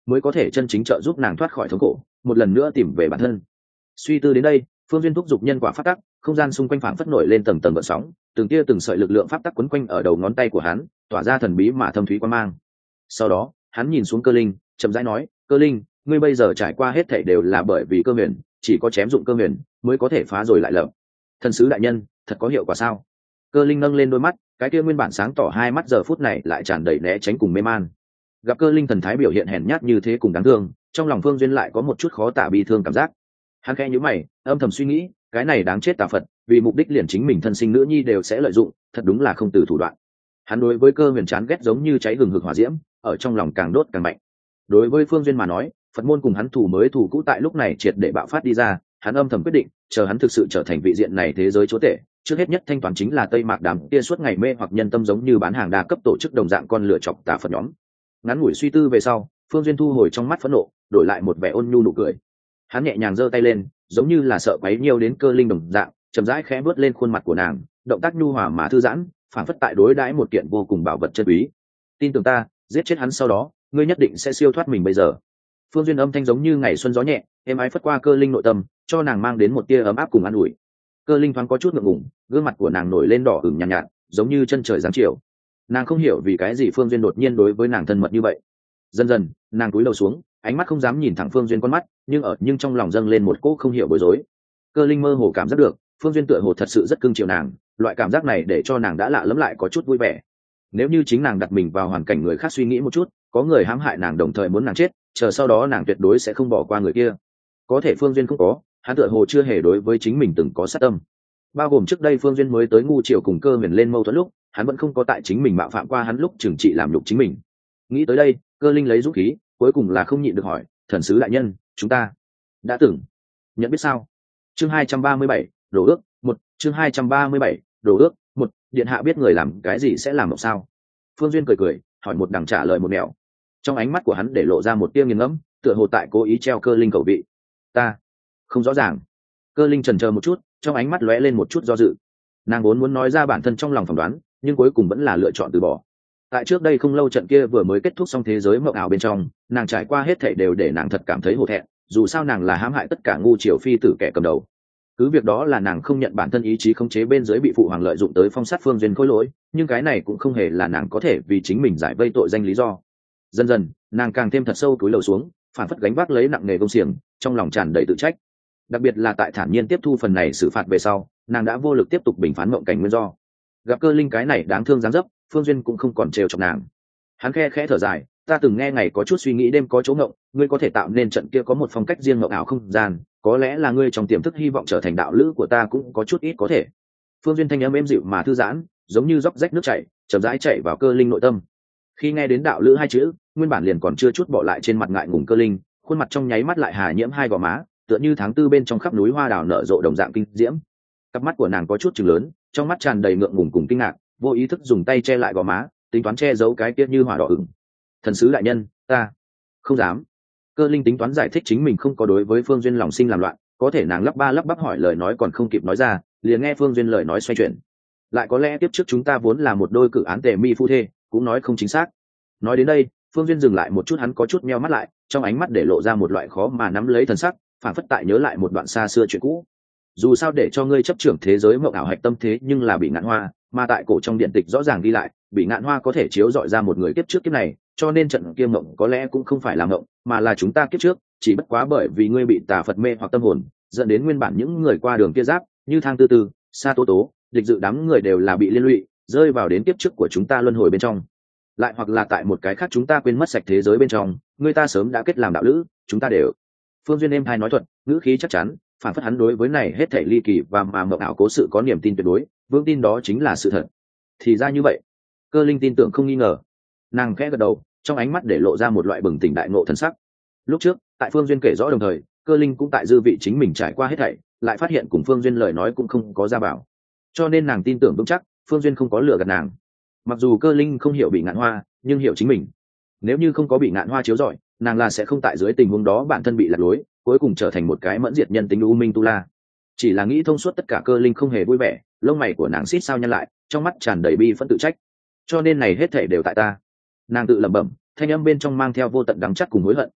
mới có thể chân chính trợ giúp nàng thoát khỏi thống khổ, một lần nữa tìm về bản thân. Suy tư đến đây, Phương Duyên thúc giục nhân quả pháp tắc, không gian xung quanh phảng phất nổi lên tầng tầng gợn sóng, từng tia từng sợi lực lượng pháp tắc quấn quanh ở đầu ngón tay của hắn, tỏa ra thần bí mà thâm thúy quan mang. Sau đó, hắn nhìn xuống Cơ Linh, chậm rãi nói, Cơ Linh, ngươi bây giờ trải qua hết thảy đều là bởi vì cơ huyền, chỉ có chém dụng cơ huyền mới có thể phá rồi lại lập. Thần sứ đại nhân, thật có hiệu quả sao? Cơ Linh nâng lên đôi mắt, cái kia nguyên bản sáng tỏ hai mắt giờ phút này lại tràn đầy né tránh cùng mê man. Gặp Cơ Linh thần thái biểu hiện hèn nhát như thế cùng đáng thương, trong lòng Phương Duyên lại có một chút khó tả bi thương cảm giác. Hắn khẽ nhíu mày, âm thầm suy nghĩ, cái này đáng chết tà Phật, vì mục đích liền chính mình thân sinh nữ nhi đều sẽ lợi dụng, thật đúng là không từ thủ đoạn. Hắn đối với cơ huyền chán ghét giống như cháy hừng hực hỏa diễm, ở trong lòng càng đốt càng mạnh. Đối với Phương Duyên mà nói, Phật môn cùng hắn thù mới thù cũ tại lúc này triệt để bạo phát đi ra, hắn âm thầm quyết định, chờ hắn thực sự trở thành vị diện này thế giới chúa tể, trước hết nhất thanh toán chính là Tây Mạc đám kia suốt ngày mê hoặc nhân tâm giống như bán hàng đa cấp tổ chức đồng dạng con lựa chọc tà Phật nhóm. Ngắn ngủi suy tư về sau, Phương Duyên thu hồi trong mắt phẫn nộ, đổi lại một vẻ ôn nhu nụ cười. Hắn nhẹ nhàng giơ tay lên, giống như là sợ quấy nhiều đến Cơ Linh đồng dạng, chậm rãi khẽ bước lên khuôn mặt của nàng, động tác nhu hòa mà thư giãn, phảng phất tại đối đãi một kiện vô cùng bảo vật chân quý. Tin tưởng ta, giết chết hắn sau đó, ngươi nhất định sẽ siêu thoát mình bây giờ. Phương Duyên âm thanh giống như ngày xuân gió nhẹ, êm ái phất qua Cơ Linh nội tâm, cho nàng mang đến một tia ấm áp cùng an ủi. Cơ Linh thoáng có chút ngượng ngùng, gương mặt của nàng nổi lên đỏ ửng nhàn nhạt, giống như chân trời giáng chiều. Nàng không hiểu vì cái gì Phương Duyên đột nhiên đối với nàng thân mật như vậy. Dần dần, nàng cúi đầu xuống, ánh mắt không dám nhìn thẳng Phương Duyên con mắt, nhưng trong lòng dâng lên một cỗ không hiểu bối rối. Cơ Linh mơ hồ cảm giác được, Phương Duyên tựa hồ thật sự rất cưng chiều nàng, loại cảm giác này để cho nàng đã lạ lẫm lại có chút vui vẻ. Nếu như chính nàng đặt mình vào hoàn cảnh người khác suy nghĩ một chút, có người hãm hại nàng đồng thời muốn nàng chết, chờ sau đó nàng tuyệt đối sẽ không bỏ qua người kia. Có thể Phương Duyên không có, hắn tựa hồ chưa hề đối với chính mình từng có sát tâm. Bao gồm trước đây Phương Duyên mới tới ngu triều cùng Cơ huyền lên mâu thuẫn lúc, hắn vẫn không có tại chính mình mạo phạm qua hắn lúc trừng trị làm nhục chính mình. Nghĩ tới đây, Cơ Linh lấy dũng khí, cuối cùng là không nhịn được hỏi, thần sứ đại nhân, chúng ta đã từng nhận biết sao? Chương 237, đổ ước, một chương 237, đổ ước, một điện hạ biết người làm cái gì sẽ làm mộng sao? Phương Duyên cười cười, hỏi một đằng trả lời một nẻo. Trong ánh mắt của hắn để lộ ra một tia nghiền ngẫm, tựa hồ tại cố ý treo Cơ Linh khẩu vị. Ta không rõ ràng. Cơ Linh chần chờ một chút, trong ánh mắt lóe lên một chút do dự. Nàng vốn muốn nói ra bản thân trong lòng phỏng đoán, nhưng cuối cùng vẫn là lựa chọn từ bỏ. Tại trước đây không lâu trận kia vừa mới kết thúc xong thế giới mộng ảo bên trong, nàng trải qua hết thảy đều để nàng thật cảm thấy hổ thẹn, dù sao nàng là hãm hại tất cả ngu triều phi tử kẻ cầm đầu. Cứ việc đó là nàng không nhận bản thân ý chí khống chế bên dưới bị phụ hoàng lợi dụng tới phong sát Phương Duyên khối lỗi, nhưng cái này cũng không hề là nàng có thể vì chính mình giải vây tội danh lý do. Dần dần, nàng càng thêm thật sâu cúi đầu xuống, phản phất gánh vác lấy nặng nề công xiềng, trong lòng tràn đầy tự trách. Đặc biệt là tại thản nhiên tiếp thu phần này xử phạt về sau, nàng đã vô lực tiếp tục bình phán mộng cảnh nguyên do. Gặp Cơ Linh cái này đáng thương dáng dấp, Phương Duyên cũng không còn trêu chọc nàng. Hắn khe khẽ thở dài, ta từng nghe ngày có chút suy nghĩ đêm có chỗ ngộng, ngươi có thể tạo nên trận kia có một phong cách riêng ngộng ảo không gian, có lẽ là ngươi trong tiềm thức hy vọng trở thành đạo lữ của ta cũng có chút ít có thể. Phương Duyên thanh âm êm dịu mà thư giãn, giống như róc rách nước chảy, chậm rãi chảy vào Cơ Linh nội tâm. Khi nghe đến đạo lữ hai chữ, nguyên bản liền còn chưa chút bỏ lại trên mặt ngại ngùng Cơ Linh, khuôn mặt trong nháy mắt lại hà nhiễm hai gò má, tựa như tháng tư bên trong khắp núi hoa đào nở rộ đồng dạng kinh diễm. Cặp mắt của nàng có chút trừng lớn, trong mắt tràn đầy ngượng ngùng cùng kinh ngạc, vô ý thức dùng tay che lại gò má, tính toán che giấu cái tiết như hỏa đỏ ửng. Thần sứ đại nhân, ta không dám. Cơ Linh tính toán giải thích chính mình không có đối với Phương Duyên lòng sinh làm loạn, có thể nàng lắp ba lắp bắp hỏi lời nói còn không kịp nói ra, liền nghe Phương Duyên lời nói xoay chuyển. Lại có lẽ tiếp trước chúng ta vốn là một đôi cử án tề mi phu thê, cũng nói không chính xác. Nói đến đây, Phương Duyên dừng lại một chút, hắn có chút meo mắt lại, trong ánh mắt để lộ ra một loại khó mà nắm lấy thần sắc, phản phất tại nhớ lại một đoạn xa xưa chuyện cũ. Dù sao để cho ngươi chấp trưởng thế giới mộng ảo hạch tâm thế nhưng là Bị Ngạn Hoa, mà tại cổ trong điện tịch rõ ràng ghi lại, Bị Ngạn Hoa có thể chiếu dọi ra một người kiếp trước kiếp này, cho nên trận kia mộng có lẽ cũng không phải là mộng, mà là chúng ta kiếp trước, chỉ bất quá bởi vì ngươi bị tà Phật mê hoặc tâm hồn, dẫn đến nguyên bản những người qua đường kia giáp, như Thang Tư Tư, Sa Tố Tố, địch dự đám người đều là bị liên lụy, rơi vào đến kiếp trước của chúng ta luân hồi bên trong. Lại hoặc là tại một cái khác chúng ta quên mất sạch thế giới bên trong, người ta sớm đã kết làm đạo lữ, chúng ta đều. Phương Duyên êm hai nói thuận, ngữ khí chắc chắn, phản phất hắn đối với này hết thảy ly kỳ và mà mộng ảo cố sự có niềm tin tuyệt đối, vững tin đó chính là sự thật. Thì ra như vậy. Cơ Linh tin tưởng không nghi ngờ. Nàng khẽ gật đầu, trong ánh mắt để lộ ra một loại bừng tỉnh đại ngộ thần sắc. Lúc trước, tại Phương Duyên kể rõ đồng thời, Cơ Linh cũng tại dư vị chính mình trải qua hết thảy, lại phát hiện cùng Phương Duyên lời nói cũng không có ra bảo. Cho nên nàng tin tưởng vững chắc, Phương Duyên không có lừa gạt nàng. Mặc dù Cơ Linh không hiểu Bị Ngạn Hoa, nhưng hiểu chính mình. Nếu như không có Bị Ngạn Hoa chiếu rọi, nàng là sẽ không tại dưới tình huống đó bản thân bị lạc lối, cuối cùng trở thành một cái mẫn diệt nhân tính u minh tu la. Chỉ là nghĩ thông suốt tất cả, Cơ Linh không hề vui vẻ, lông mày của nàng xít sao nhăn lại, trong mắt tràn đầy bi phẫn tự trách. Cho nên này hết thảy đều tại ta. Nàng tự lẩm bẩm, thanh âm bên trong mang theo vô tận đắng chát cùng hối hận,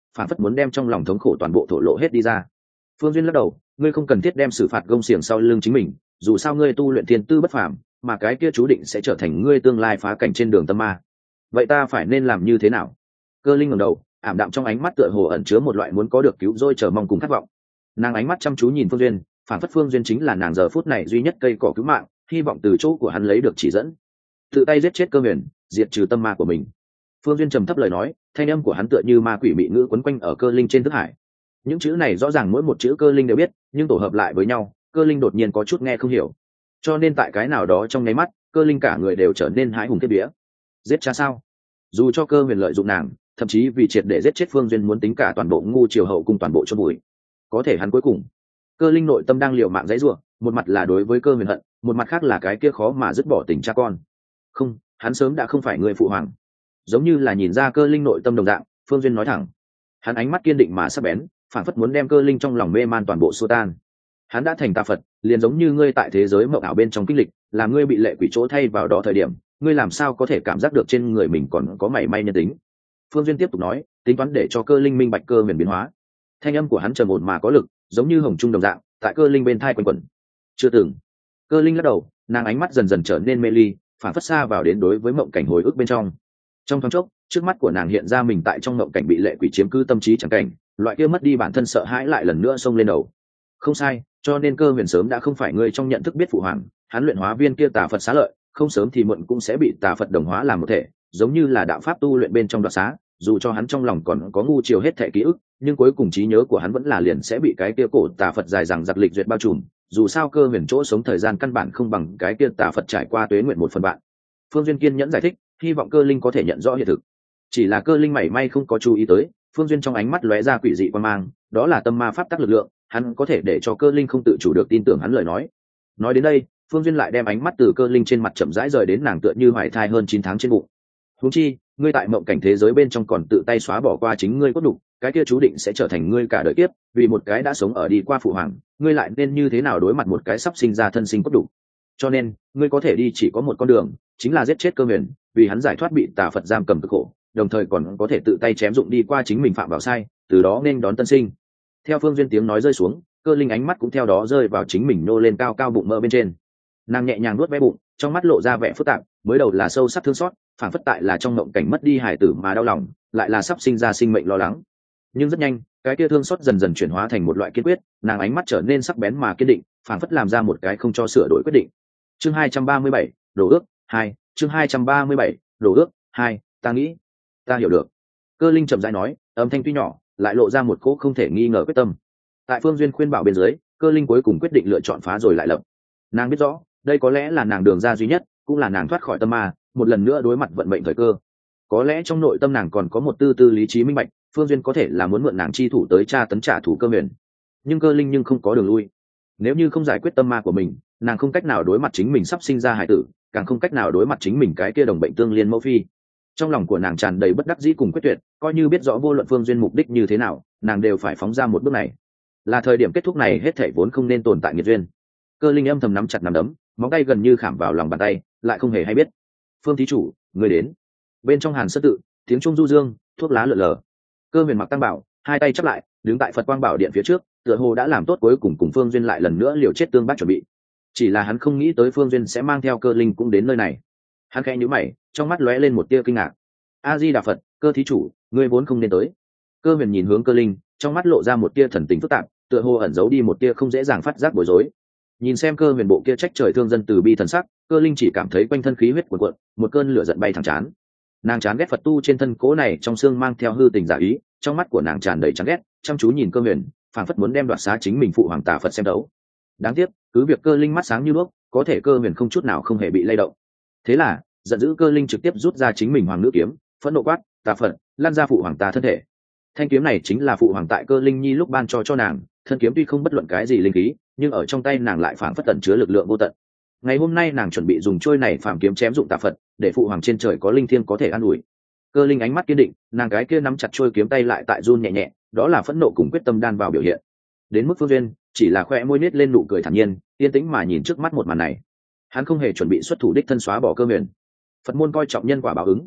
phản phất muốn đem trong lòng thống khổ toàn bộ thổ lộ hết đi ra. Phương Duyên lắc đầu, ngươi không cần thiết đem xử phạt gông xiềng sau lưng chính mình, dù sao ngươi tu luyện thiên tư bất phàm, mà cái kia chú định sẽ trở thành ngươi tương lai phá cảnh trên đường tâm ma. Vậy ta phải nên làm như thế nào? Cơ Linh ngẩng đầu, ảm đạm trong ánh mắt tựa hồ ẩn chứa một loại muốn có được cứu rỗi chờ mong cùng khát vọng. Nàng ánh mắt chăm chú nhìn Phương Duyên, phản phất Phương Duyên chính là nàng giờ phút này duy nhất cây cỏ cứu mạng, hy vọng từ chỗ của hắn lấy được chỉ dẫn. Tự tay giết chết Cơ Huyền, diệt trừ tâm ma của mình. Phương Duyên trầm thấp lời nói, thanh âm của hắn tựa như ma quỷ mị ngữ quấn quanh ở Cơ Linh trên thức hải. Những chữ này rõ ràng mỗi một chữ Cơ Linh đều biết, nhưng tổ hợp lại với nhau, Cơ Linh đột nhiên có chút nghe không hiểu. Cho nên tại cái nào đó trong nháy mắt, Cơ Linh cả người đều trở nên hãi hùng kiếp vía. Giết cha sao? Dù cho Cơ Huyền lợi dụng nàng, thậm chí vì triệt để giết chết Phương Duyên muốn tính cả toàn bộ ngu triều hậu cùng toàn bộ chôn bụi. Có thể hắn cuối cùng, Cơ Linh nội tâm đang liều mạng dãy rủa, một mặt là đối với Cơ Huyền hận, một mặt khác là cái kia khó mà dứt bỏ tình cha con. Không, hắn sớm đã không phải người phụ hoàng. Giống như là nhìn ra Cơ Linh nội tâm đồng dạng, Phương Duyên nói thẳng. Hắn ánh mắt kiên định mà sắc bén, phản phất muốn đem Cơ Linh trong lòng mê man toàn bộ xua tan. Hắn đã thành tà Phật, liền giống như ngươi tại thế giới mộng ảo bên trong kinh lịch, làm ngươi bị lệ quỷ chỗ thay vào đó thời điểm, ngươi làm sao có thể cảm giác được trên người mình còn có mảy may nhân tính. Phương Duyên tiếp tục nói, tính toán để cho Cơ Linh minh bạch Cơ Huyền biến hóa. Thanh âm của hắn trầm ổn mà có lực, giống như hồng trung đồng dạng, tại Cơ Linh bên thai quanh quẩn. Chưa từng. Cơ Linh lắc đầu, nàng ánh mắt dần dần trở nên mê ly, phản phất xa vào đến đối với mộng cảnh hồi ức bên trong. Trong thoáng chốc, trước mắt của nàng hiện ra mình tại trong mộng cảnh bị lệ quỷ chiếm cứ tâm trí chẳng cảnh, loại kia mất đi bản thân sợ hãi lại lần nữa xông lên đầu. Không sai, cho nên Cơ Huyền sớm đã không phải người trong nhận thức biết phụ hoàng, hắn luyện hóa viên kia tà Phật xá lợi, không sớm thì muộn cũng sẽ bị tà Phật đồng hóa làm một thể, giống như là đạo pháp tu luyện bên trong đoạt xá, dù cho hắn trong lòng còn có ngu chiều hết thảy ký ức, nhưng cuối cùng trí nhớ của hắn vẫn là liền sẽ bị cái kia cổ tà Phật dài dằng dặc lịch duyệt bao trùm, dù sao Cơ Huyền chỗ sống thời gian căn bản không bằng cái kia tà Phật trải qua tuế nguyện 1/3. Phương Duyên kiên nhẫn giải thích, hy vọng Cơ Linh có thể nhận rõ hiện thực. Chỉ là Cơ Linh mảy may không có chú ý tới, Phương Duyên trong ánh mắt lóe ra quỷ dị quan mang, đó là tâm ma pháp tắc lực lượng, hắn có thể để cho Cơ Linh không tự chủ được tin tưởng hắn lời nói. Nói đến đây, Phương Duyên lại đem ánh mắt từ Cơ Linh trên mặt chậm rãi rời đến nàng tựa như hoài thai hơn 9 tháng trên bụng. Huống chi, ngươi tại mộng cảnh thế giới bên trong còn tự tay xóa bỏ qua chính ngươi cốt đủ, cái kia chú định sẽ trở thành ngươi cả đời kiếp, vì một cái đã sống ở đi qua phụ hoàng, ngươi lại nên như thế nào đối mặt một cái sắp sinh ra thân sinh cốt đủ. Cho nên, ngươi có thể đi chỉ có một con đường, chính là giết chết Cơ Huyền, vì hắn giải thoát bị tà Phật giam cầm cực khổ, đồng thời còn có thể tự tay chém dụng đi qua chính mình phạm vào sai, từ đó nên đón tân sinh. Theo Phương Duyên tiếng nói rơi xuống, Cơ Linh ánh mắt cũng theo đó rơi vào chính mình nô lên cao cao bụng mỡ bên trên. Nàng nhẹ nhàng nuốt ve bụng, trong mắt lộ ra vẻ phức tạp, mới đầu là sâu sắc thương xót, phản phất tại là trong mộng cảnh mất đi hải tử mà đau lòng, lại là sắp sinh ra sinh mệnh lo lắng. Nhưng rất nhanh, cái kia thương xót dần dần chuyển hóa thành một loại kiên quyết, nàng ánh mắt trở nên sắc bén mà kiên định, phản phất làm ra một cái không cho sửa đổi quyết định. Chương 237, đổ ước 2, chương 237, đổ ước 2, ta nghĩ, ta hiểu được. Cơ Linh chậm rãi nói, âm thanh tuy nhỏ, lại lộ ra một cỗ không thể nghi ngờ quyết tâm. Tại Phương Duyên khuyên bảo bên dưới, Cơ Linh cuối cùng quyết định lựa chọn phá rồi lại lập. Nàng biết rõ, đây có lẽ là nàng đường ra duy nhất, cũng là nàng thoát khỏi tâm ma, một lần nữa đối mặt vận mệnh thời cơ. Có lẽ trong nội tâm nàng còn có một tư tư lý trí minh bạch, Phương Duyên có thể là muốn mượn nàng chi thủ tới tra tấn trả thù Cơ Huyền. Nhưng Cơ Linh không có đường lui. Nếu như không giải quyết tâm ma của mình, nàng không cách nào đối mặt chính mình sắp sinh ra hải tử, càng không cách nào đối mặt chính mình cái kia đồng bệnh tương liên mẫu phi. Trong lòng của nàng tràn đầy bất đắc dĩ cùng quyết tuyệt, coi như biết rõ vô luận Phương Duyên mục đích như thế nào, nàng đều phải phóng ra một bước này. Là thời điểm kết thúc này hết thảy vốn không nên tồn tại nghiệt duyên. Cơ Linh âm thầm nắm chặt nắm đấm, móng tay gần như khảm vào lòng bàn tay, lại không hề hay biết. Phương thí chủ, người đến. Bên trong Hàn Sơn tự, tiếng trung du dương, thuốc lá lượn lờ. Cơ Huyền mặc tăng bảo, hai tay chắp lại, đứng tại Phật Quang Bảo Điện phía trước, tựa hồ đã làm tốt cuối cùng Phương Duyên lại lần nữa liều chết tương bác chuẩn bị. Chỉ là hắn không nghĩ tới Phương Duyên sẽ mang theo Cơ Linh cũng đến nơi này. Hắn khẽ nhíu mày, trong mắt lóe lên một tia kinh ngạc. A Di Đà Phật, Cơ thí chủ, ngươi vốn không nên tới. Cơ Huyền nhìn hướng Cơ Linh, trong mắt lộ ra một tia thần tình phức tạp, tựa hồ ẩn giấu đi một tia không dễ dàng phát giác bối rối. Nhìn xem Cơ Huyền bộ kia trách trời thương dân từ bi thần sắc, Cơ Linh chỉ cảm thấy quanh thân khí huyết cuồn cuộn, một cơn lửa giận bay thẳng chán. Nàng chán ghét Phật tu trên thân cố này trong xương mang theo hư tình giả ý, trong mắt của nàng tràn đầy chán ghét, chăm chú nhìn Cơ Huyền, phảng phất muốn đem đoạt xá chính mình phụ hoàng tà Phật xem đấu. Đáng tiếc, cứ việc Cơ Linh mắt sáng như đuốc, có thể Cơ Huyền không chút nào không hề bị lay động. Thế là, giận dữ Cơ Linh trực tiếp rút ra chính mình hoàng nữ kiếm, phẫn nộ quát, tà Phật, lan ra phụ hoàng ta thân thể. Thanh kiếm này chính là phụ hoàng tại Cơ Linh nhi lúc ban cho nàng, thân kiếm tuy không bất luận cái gì linh khí, nhưng ở trong tay nàng lại phảng phất tẩn chứa lực lượng vô tận. Ngày hôm nay nàng chuẩn bị dùng trôi này phàm kiếm chém dụng tà Phật, để phụ hoàng trên trời có linh thiêng có thể an ủi. Cơ Linh ánh mắt kiên định, nàng cái kia nắm chặt trôi kiếm tay lại tại run nhẹ nhẹ, đó là phẫn nộ cùng quyết tâm đan vào biểu hiện. Đến mức Phương Duyên, chỉ là khoe môi nết lên nụ cười thản nhiên, yên tĩnh mà nhìn trước mắt một màn này. Hắn không hề chuẩn bị xuất thủ đích thân xóa bỏ Cơ Huyền. Phật môn coi trọng nhân quả báo ứng.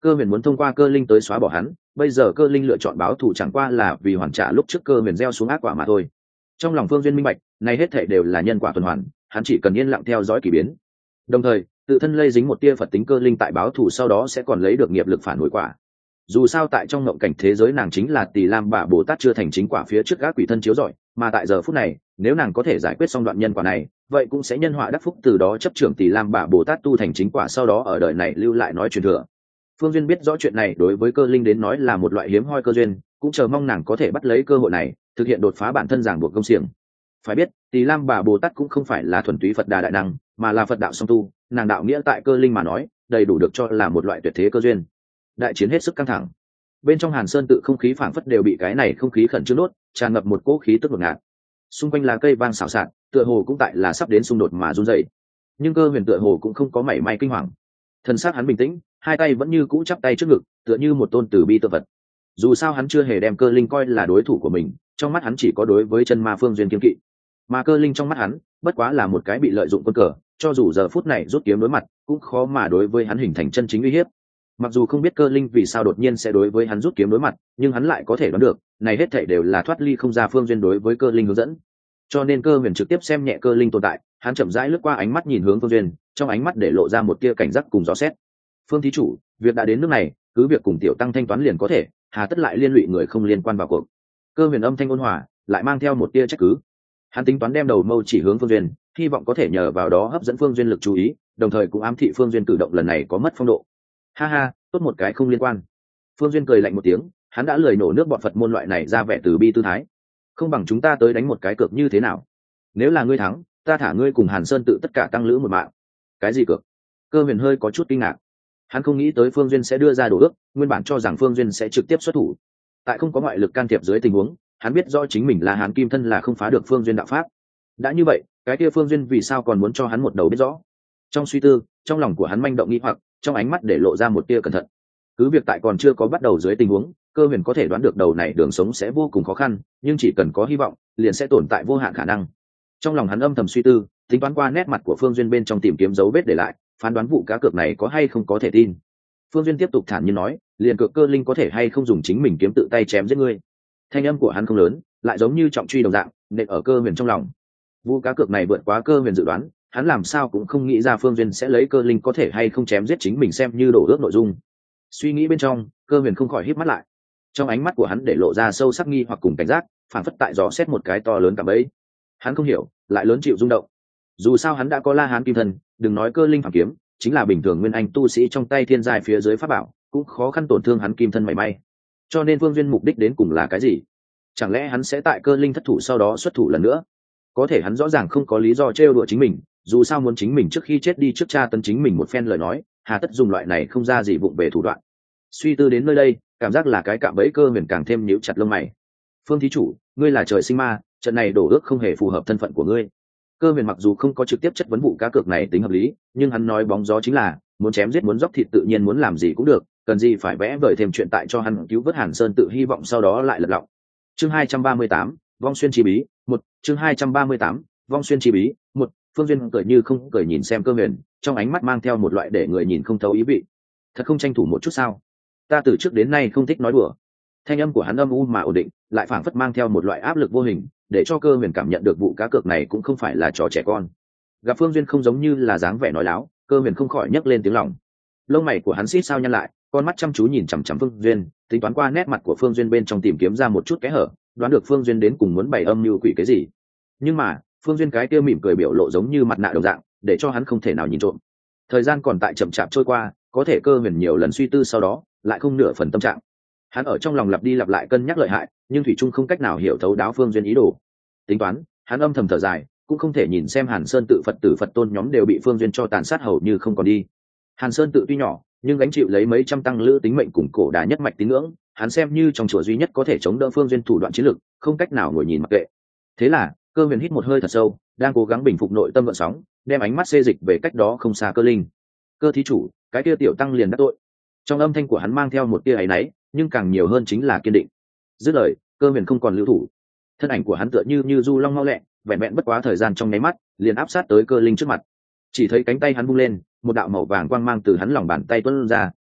Cơ huyền muốn thông qua cơ linh tới xóa bỏ hắn, bây giờ cơ linh lựa chọn báo thù chẳng qua là vì hoàn trả lúc trước cơ huyền gieo xuống ác quả mà thôi. Trong lòng Phương Duyên minh bạch, này hết thảy đều là nhân quả tuần hoàn, hắn chỉ cần yên lặng theo dõi kỳ biến. Đồng thời, tự thân lây dính một tia Phật tính cơ linh tại báo thù sau đó sẽ còn lấy được nghiệp lực phản hồi quả. Dù sao tại trong ngộng cảnh thế giới nàng chính là Tỳ Lam Bà Bồ Tát chưa thành chính quả phía trước gác quỷ thân chiếu rọi, mà tại giờ phút này, nếu nàng có thể giải quyết xong đoạn nhân quả này, vậy cũng sẽ nhân họa đắc phúc, từ đó chấp trưởng Tỳ Lam Bà Bồ Tát tu thành chính quả, sau đó ở đời này lưu lại nói truyền thừa. Phương Duyên biết rõ chuyện này đối với cơ linh đến nói là một loại hiếm hoi cơ duyên, cũng chờ mong nàng có thể bắt lấy cơ hội này, thực hiện đột phá bản thân ràng buộc công xiềng. Phải biết, Tỳ Lam Bà Bồ Tát cũng không phải là thuần túy Phật Đà đại năng, mà là Phật đạo song tu, nàng đạo nghĩa tại cơ linh mà nói, đầy đủ được cho là một loại tuyệt thế cơ duyên. Đại chiến hết sức căng thẳng. Bên trong Hàn Sơn tự không khí phảng phất đều bị cái này không khí khẩn trương đốt, tràn ngập một cỗ khí tức ngột ngạt. Xung quanh là cây vang xào xạc, tựa hồ cũng tại là sắp đến xung đột mà run rẩy. Nhưng Cơ Huyền tựa hồ cũng không có mảy may kinh hoàng. Thần sắc hắn bình tĩnh, hai tay vẫn như cũ chắp tay trước ngực, tựa như một tôn từ bi tự vật. Dù sao hắn chưa hề đem Cơ Linh coi là đối thủ của mình, trong mắt hắn chỉ có đối với chân ma Phương Duyên kiên kỵ. Mà Cơ Linh trong mắt hắn, bất quá là một cái bị lợi dụng quân cờ, cho dù giờ phút này rút kiếm đối mặt, cũng khó mà đối với hắn hình thành chân chính uy hiếp. Mặc dù không biết Cơ Linh vì sao đột nhiên sẽ đối với hắn rút kiếm đối mặt, nhưng hắn lại có thể đoán được, này hết thảy đều là thoát ly không ra Phương Duyên đối với Cơ Linh hướng dẫn. Cho nên Cơ Huyền trực tiếp xem nhẹ Cơ Linh tồn tại, hắn chậm rãi lướt qua ánh mắt nhìn hướng Phương Duyên, trong ánh mắt để lộ ra một tia cảnh giác cùng dò xét. Phương thí chủ, việc đã đến nước này, cứ việc cùng tiểu tăng thanh toán liền có thể, hà tất lại liên lụy người không liên quan vào cuộc. Cơ Huyền âm thanh ôn hòa, lại mang theo một tia trách cứ. Hắn tính toán đem đầu mâu chỉ hướng Phương Duyên, hy vọng có thể nhờ vào đó hấp dẫn Phương Duyên lực chú ý, đồng thời cũng ám thị Phương Duyên cử động lần này có mất phong độ. Ha ha, tốt một cái không liên quan. Phương Duyên cười lạnh một tiếng, hắn đã lười nổ nước bọn Phật môn loại này ra vẻ từ bi tư thái. Không bằng chúng ta tới đánh một cái cược như thế nào? Nếu là ngươi thắng, ta thả ngươi cùng Hàn Sơn tự tất cả tăng lữ một mạng. Cái gì cược? Cơ Huyền hơi có chút kinh ngạc. Hắn không nghĩ tới Phương Duyên sẽ đưa ra đồ ước, nguyên bản cho rằng Phương Duyên sẽ trực tiếp xuất thủ. Tại không có ngoại lực can thiệp dưới tình huống, hắn biết rõ chính mình là Hàn Kim Thân là không phá được Phương Duyên đạo pháp. Đã như vậy, cái kia Phương Duyên vì sao còn muốn cho hắn một đầu biết rõ? Trong suy tư, trong lòng của hắn manh động nghi hoặc, trong ánh mắt để lộ ra một tia cẩn thận. Cứ việc tại còn chưa có bắt đầu dưới tình huống, Cơ Huyền có thể đoán được đầu này đường sống sẽ vô cùng khó khăn, nhưng chỉ cần có hy vọng, liền sẽ tồn tại vô hạn khả năng. Trong lòng hắn âm thầm suy tư, tính toán qua nét mặt của Phương Duyên bên trong tìm kiếm dấu vết để lại, phán đoán vụ cá cược này có hay không có thể tin. Phương Duyên tiếp tục thản nhiên nói, liền cược Cơ Linh có thể hay không dùng chính mình kiếm tự tay chém giết ngươi. Thanh âm của hắn không lớn, lại giống như trọng truy đồng dạng, nện ở Cơ Huyền trong lòng. Vụ cá cược này vượt quá Cơ Huyền dự đoán, hắn làm sao cũng không nghĩ ra Phương Duyên sẽ lấy Cơ Linh có thể hay không chém giết chính mình xem như đổ ước nội dung. Suy nghĩ bên trong, Cơ Huyền không khỏi híp mắt lại. Trong ánh mắt của hắn để lộ ra sâu sắc nghi hoặc cùng cảnh giác, phản phất tại dò xét một cái to lớn cả bấy. Hắn không hiểu, lại lớn chịu rung động. Dù sao hắn đã có La Hán Kim Thân, đừng nói Cơ Linh phản kiếm, chính là bình thường nguyên anh tu sĩ trong tay thiên giai phía dưới pháp bảo, cũng khó khăn tổn thương hắn Kim Thân mảy may. Cho nên Phương Duyên mục đích đến cùng là cái gì? Chẳng lẽ hắn sẽ tại Cơ Linh thất thủ sau đó xuất thủ lần nữa? Có thể hắn rõ ràng không có lý do trêu đùa chính mình, dù sao muốn chính mình trước khi chết đi trước cha tấn chính mình một phen lời nói, hà tất dùng loại này không ra gì vụng về thủ đoạn. Suy tư đến nơi đây, cảm giác là cái cạm bẫy Cơ Huyền càng thêm nhíu chặt lông mày. Phương thí chủ, ngươi là trời sinh ma, trận này đổ ước không hề phù hợp thân phận của ngươi. Cơ Huyền mặc dù không có trực tiếp chất vấn vụ cá cược này tính hợp lý, nhưng hắn nói bóng gió chính là muốn chém giết muốn dốc thịt tự nhiên muốn làm gì cũng được, cần gì phải vẽ vời thêm chuyện tại cho hắn cứu vớt Hàn Sơn tự hy vọng sau đó lại lật lọng. Chương 238, Vong Xuyên chi bí, 1, chương 238, Vong Xuyên chi bí, 1, Phương Duyên cười như không cười nhìn xem Cơ Huyền, trong ánh mắt mang theo một loại để người nhìn không thấu ý vị. Thật không tranh thủ một chút sao? Ta từ trước đến nay không thích nói đùa. Thanh âm của hắn âm u mà ổn định, lại phảng phất mang theo một loại áp lực vô hình, để cho Cơ Huyền cảm nhận được vụ cá cược này cũng không phải là trò trẻ con. Gặp Phương Duyên không giống như là dáng vẻ nói láo, Cơ Huyền không khỏi nhấc lên tiếng lòng. Lông mày của hắn xít sao nhăn lại, con mắt chăm chú nhìn chằm chằm Phương Duyên, tính toán qua nét mặt của Phương Duyên bên trong tìm kiếm ra một chút kẽ hở, đoán được Phương Duyên đến cùng muốn bày âm mưu quỷ cái gì. Nhưng mà, Phương Duyên cái kia mỉm cười biểu lộ giống như mặt nạ đồng dạng, để cho hắn không thể nào nhìn trộm. Thời gian còn tại chậm chạp trôi qua, có thể Cơ Huyền nhiều lần suy tư sau đó, lại không nửa phần tâm trạng. Hắn ở trong lòng lặp đi lặp lại cân nhắc lợi hại, nhưng thủy trung không cách nào hiểu thấu đáo Phương Duyên ý đồ. Tính toán, hắn âm thầm thở dài, cũng không thể nhìn xem Hàn Sơn tự Phật tử Phật tôn nhóm đều bị Phương Duyên cho tàn sát hầu như không còn đi. Hàn Sơn tự tuy nhỏ, nhưng gánh chịu lấy mấy trăm tăng lữ tính mệnh cùng cổ đà nhất mạch tín ngưỡng, hắn xem như trong chùa duy nhất có thể chống đỡ Phương Duyên thủ đoạn chiến lực, không cách nào ngồi nhìn mặc kệ. Thế là, Cơ Huyền hít một hơi thật sâu, đang cố gắng bình phục nội tâm gợn sóng, đem ánh mắt xê dịch về cách đó không xa Cơ Linh. Cơ thí chủ, cái kia tiểu tăng liền đắc tội. Trong âm thanh của hắn mang theo một tia áy náy, nhưng càng nhiều hơn chính là kiên định. Dứt lời, Cơ Huyền không còn lưu thủ. Thân ảnh của hắn tựa như du long mau lẹ, vẹn vẹn bất quá thời gian trong nháy mắt, liền áp sát tới Cơ Linh trước mặt. Chỉ thấy cánh tay hắn vung lên, một đạo màu vàng quang mang từ hắn lòng bàn tay tuôn ra,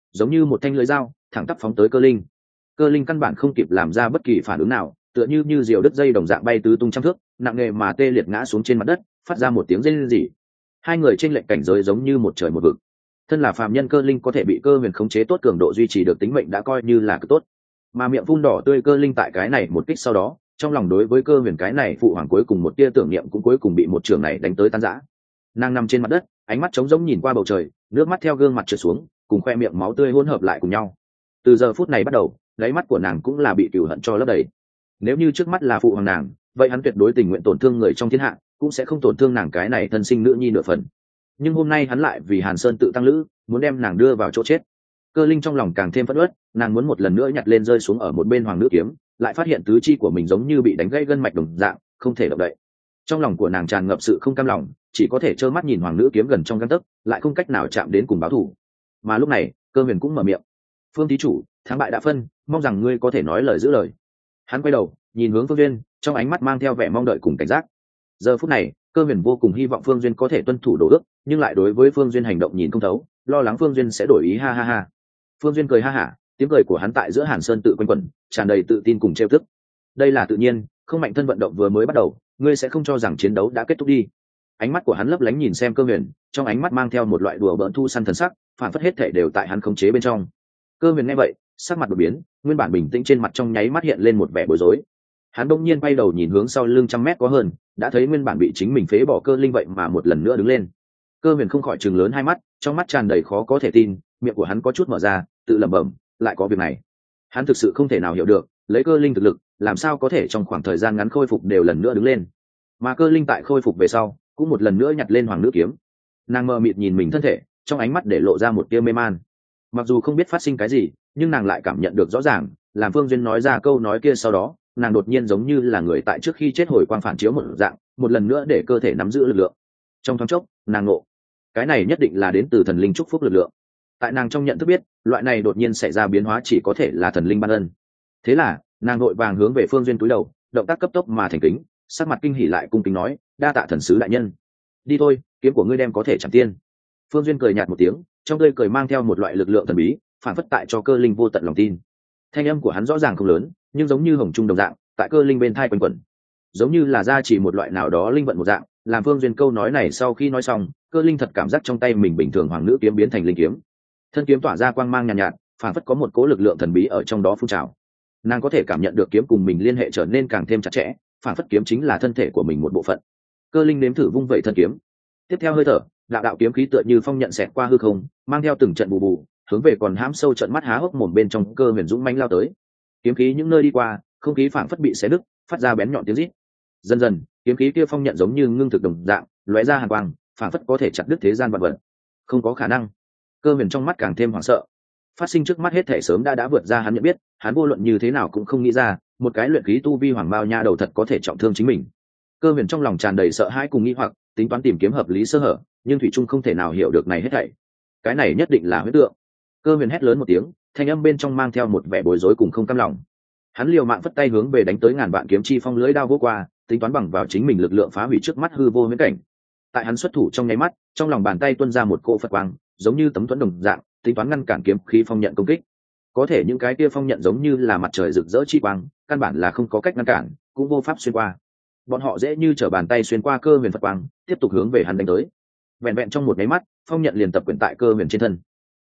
giống như một thanh lưới dao thẳng tắp phóng tới cơ linh. Cơ linh căn bản không kịp làm ra bất kỳ phản ứng nào, tựa như diều đứt dây đồng dạng bay tứ tung trăm thước, nặng nề mà tê liệt ngã xuống trên mặt đất, phát ra một tiếng rên rỉ. Hai người trên lệnh cảnh giới giống như một trời một vực. Thân là phàm nhân cơ linh có thể bị cơ huyền khống chế tốt cường độ duy trì được tính mệnh đã coi như là cực tốt, mà miệng phun đỏ tươi cơ linh tại cái này một kích sau đó, trong lòng đối với cơ huyền cái này phụ hoàng cuối cùng một tia tưởng niệm cũng cuối cùng bị một trường này đánh tới tan rã. Nàng nằm trên mặt đất, ánh mắt trống rỗng nhìn qua bầu trời, nước mắt theo gương mặt trượt xuống, cùng khoe miệng máu tươi hỗn hợp lại cùng nhau. Từ giờ phút này bắt đầu, đáy mắt của nàng cũng là bị cừu hận cho lấp đầy. Nếu như trước mắt là phụ hoàng nàng, vậy hắn tuyệt đối tình nguyện tổn thương người trong thiên hạ, cũng sẽ không tổn thương nàng cái này thân sinh nữ nhi nửa phần. Nhưng hôm nay hắn lại vì Hàn Sơn tự tăng lữ, muốn đem nàng đưa vào chỗ chết. Cơ linh trong lòng càng thêm phẫn uất, nàng muốn một lần nữa nhặt lên rơi xuống ở một bên hoàng nữ kiếm, lại phát hiện tứ chi của mình giống như bị đánh gãy gân mạch đồng dạng, không thể động đậy. Trong lòng của nàng tràn ngập sự không cam lòng, chỉ có thể trơ mắt nhìn hoàng nữ kiếm gần trong gang tấc, lại không cách nào chạm đến cùng báo thù. Mà lúc này, Cơ huyền cũng mở miệng: "Phương thí chủ, thắng bại đã phân, mong rằng ngươi có thể nói lời giữ lời." Hắn quay đầu nhìn hướng Phương Duyên, trong ánh mắt mang theo vẻ mong đợi cùng cảnh giác. Giờ phút này, Cơ huyền vô cùng hy vọng Phương Duyên có thể tuân thủ đồ ước, nhưng lại đối với Phương Duyên hành động nhìn không thấu, lo lắng Phương Duyên sẽ đổi ý. Ha ha ha. Phương Duyên cười ha hả, tiếng cười của hắn tại giữa Hàn Sơn tự quanh quẩn, tràn đầy tự tin cùng trêu tức. Đây là tự nhiên, không mạnh thân vận động vừa mới bắt đầu, ngươi sẽ không cho rằng chiến đấu đã kết thúc đi. Ánh mắt của hắn lấp lánh nhìn xem Cơ huyền, trong ánh mắt mang theo một loại đùa bỡn thu săn thần sắc, phản phất hết thể đều tại hắn khống chế bên trong. Cơ huyền nghe vậy, sắc mặt đột biến, nguyên bản bình tĩnh trên mặt trong nháy mắt hiện lên một vẻ bối rối. Hắn đông nhiên quay đầu nhìn hướng sau lưng trăm mét có hơn, đã thấy nguyên bản bị chính mình phế bỏ Cơ linh vậy mà một lần nữa đứng lên. Cơ huyền không khỏi chừng lớn hai mắt, trong mắt tràn đầy khó có thể tin, miệng của hắn có chút mở ra, tự lẩm bẩm, lại có việc này. Hắn thực sự không thể nào hiểu được, lấy Cơ linh thực lực, làm sao có thể trong khoảng thời gian ngắn khôi phục đều lần nữa đứng lên. Mà Cơ linh tại khôi phục về sau, cũng một lần nữa nhặt lên hoàng nữ kiếm. Nàng mờ mịt nhìn mình thân thể, trong ánh mắt để lộ ra một tia mê man. Mặc dù không biết phát sinh cái gì, nhưng nàng lại cảm nhận được rõ ràng, làm Phương Duyên nói ra câu nói kia sau đó, nàng đột nhiên giống như là người tại trước khi chết hồi quang phản chiếu một dạng, một lần nữa để cơ thể nắm giữ lực lượng. Trong thoáng chốc, nàng ngộ, cái này nhất định là đến từ thần linh chúc phúc lực lượng. Tại nàng trong nhận thức biết, loại này đột nhiên xảy ra biến hóa chỉ có thể là thần linh ban ân. Thế là, nàng vội vàng hướng về Phương Duyên cúi đầu, động tác cấp tốc mà thành kính, sắc mặt kinh hỉ lại cung kính nói: "Đa tạ thần sứ đại nhân. Đi thôi, kiếm của ngươi đem có thể chẳng tiên." Phương Duyên cười nhạt một tiếng, trong tươi cười mang theo một loại lực lượng thần bí, phản phất tại cho Cơ linh vô tận lòng tin. Thanh âm của hắn rõ ràng không lớn, nhưng giống như hồng trung đồng dạng, tại Cơ linh bên thai quanh quẩn, giống như là gia trì một loại nào đó linh vận một dạng. Làm Phương Duyên câu nói này sau khi nói xong, Cơ linh thật cảm giác trong tay mình bình thường hoàng nữ kiếm biến thành linh kiếm, thân kiếm tỏa ra quang mang nhàn nhạt, phản phất có một cố lực lượng thần bí ở trong đó phun trào. Nàng có thể cảm nhận được kiếm cùng mình liên hệ trở nên càng thêm chặt chẽ, phản phất kiếm chính là thân thể của mình một bộ phận. Cơ linh nếm thử vung vẩy thân kiếm, tiếp theo hơi thở, đạo đạo kiếm khí tựa như phong nhận xẹt qua hư không, mang theo từng trận bù bù, hướng về còn hãm sâu trận mắt há hốc mồm bên trong Cơ huyền dũng mãnh lao tới. Kiếm khí những nơi đi qua, không khí phản phất bị xé nứt, phát ra bén nhọn tiếng rít. Dần dần, kiếm khí kia phong nhận giống như ngưng thực đồng dạng, lóe ra hàn quang, phản phất có thể chặt đứt thế gian vạn vật. Không có khả năng. Cơ huyền trong mắt càng thêm hoảng sợ. Phát sinh trước mắt hết thể sớm đã vượt ra hắn nhận biết, hắn vô luận như thế nào cũng không nghĩ ra, một cái luyện khí tu vi hoàng bao nha đầu thật có thể trọng thương chính mình. Cơ huyền trong lòng tràn đầy sợ hãi cùng nghi hoặc, tính toán tìm kiếm hợp lý sơ hở, nhưng thủy trung không thể nào hiểu được này hết thảy. Cái này nhất định là huyễn tượng. Cơ huyền hét lớn một tiếng, thanh âm bên trong mang theo một vẻ bối rối cùng không cam lòng. Hắn liều mạng phất tay hướng về đánh tới ngàn vạn kiếm chi phong lưỡi đao vô qua, tính toán bằng vào chính mình lực lượng phá hủy trước mắt hư vô huyễn cảnh. Tại hắn xuất thủ trong nháy mắt, trong lòng bàn tay tuôn ra một cỗ Phật quang, giống như tấm thuẫn đồng dạng, tính toán ngăn cản kiếm khí phong nhận công kích. Có thể những cái kia phong nhận giống như là mặt trời rực rỡ chi quang, căn bản là không có cách ngăn cản, cũng vô pháp xuyên qua. Bọn họ dễ như trở bàn tay xuyên qua Cơ huyền Phật quang, tiếp tục hướng về hắn đánh tới. Vẹn vẹn trong một nháy mắt, phong nhận liền tập quyển tại Cơ huyền trên thân.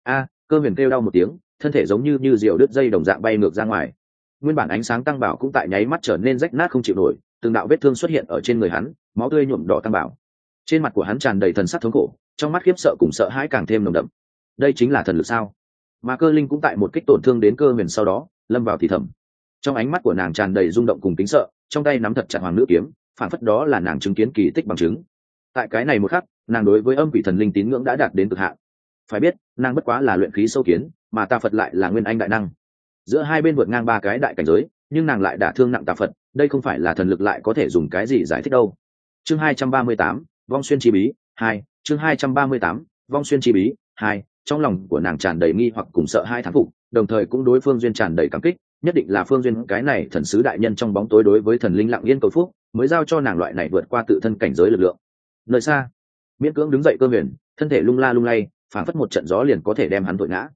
Cơ huyền kêu đau một tiếng, thân thể giống như diều đứt dây đồng dạng bay ngược ra ngoài. Nguyên bản ánh sáng tăng bảo cũng tại nháy mắt trở nên rách nát không chịu nổi, từng đạo vết thương xuất hiện ở trên người hắn, máu tươi nhuộm đỏ tăng bảo. Trên mặt của hắn tràn đầy thần sắc thống khổ, trong mắt khiếp sợ cùng sợ hãi càng thêm nồng đậm. Đây chính là thần lực sao? Mà Cơ linh cũng tại một kích tổn thương đến Cơ huyền sau đó lâm vào thì thầm. Trong ánh mắt của nàng tràn đầy rung động cùng kính sợ, trong tay nắm thật chặt hoàng nữ kiếm, phản phất đó là nàng chứng kiến kỳ tích bằng chứng. Tại cái này một khắc, nàng đối với âm quỷ thần linh tín ngưỡng đã đạt đến cực hạn. Phải biết, nàng bất quá là luyện khí sâu kiến, mà Tà Phật lại là nguyên anh đại năng. Giữa hai bên vượt ngang ba cái đại cảnh giới, nhưng nàng lại đả thương nặng Tà Phật, đây không phải là thần lực lại có thể dùng cái gì giải thích đâu. Chương 238, Vong xuyên chi bí 2, chương 238, Vong xuyên chi bí 2, trong lòng của nàng tràn đầy nghi hoặc cùng sợ hai thán phục, đồng thời cũng đối Phương Duyên tràn đầy cảm kích, nhất định là Phương Duyên cái này thần sứ đại nhân trong bóng tối đối với thần linh lặng yên cầu phúc, mới giao cho nàng loại này vượt qua tự thân cảnh giới lực lượng. Nơi xa, miễn cưỡng đứng dậy Cơ huyền, thân thể lung la lung lay, phản phất một trận gió liền có thể đem hắn thổi ngã.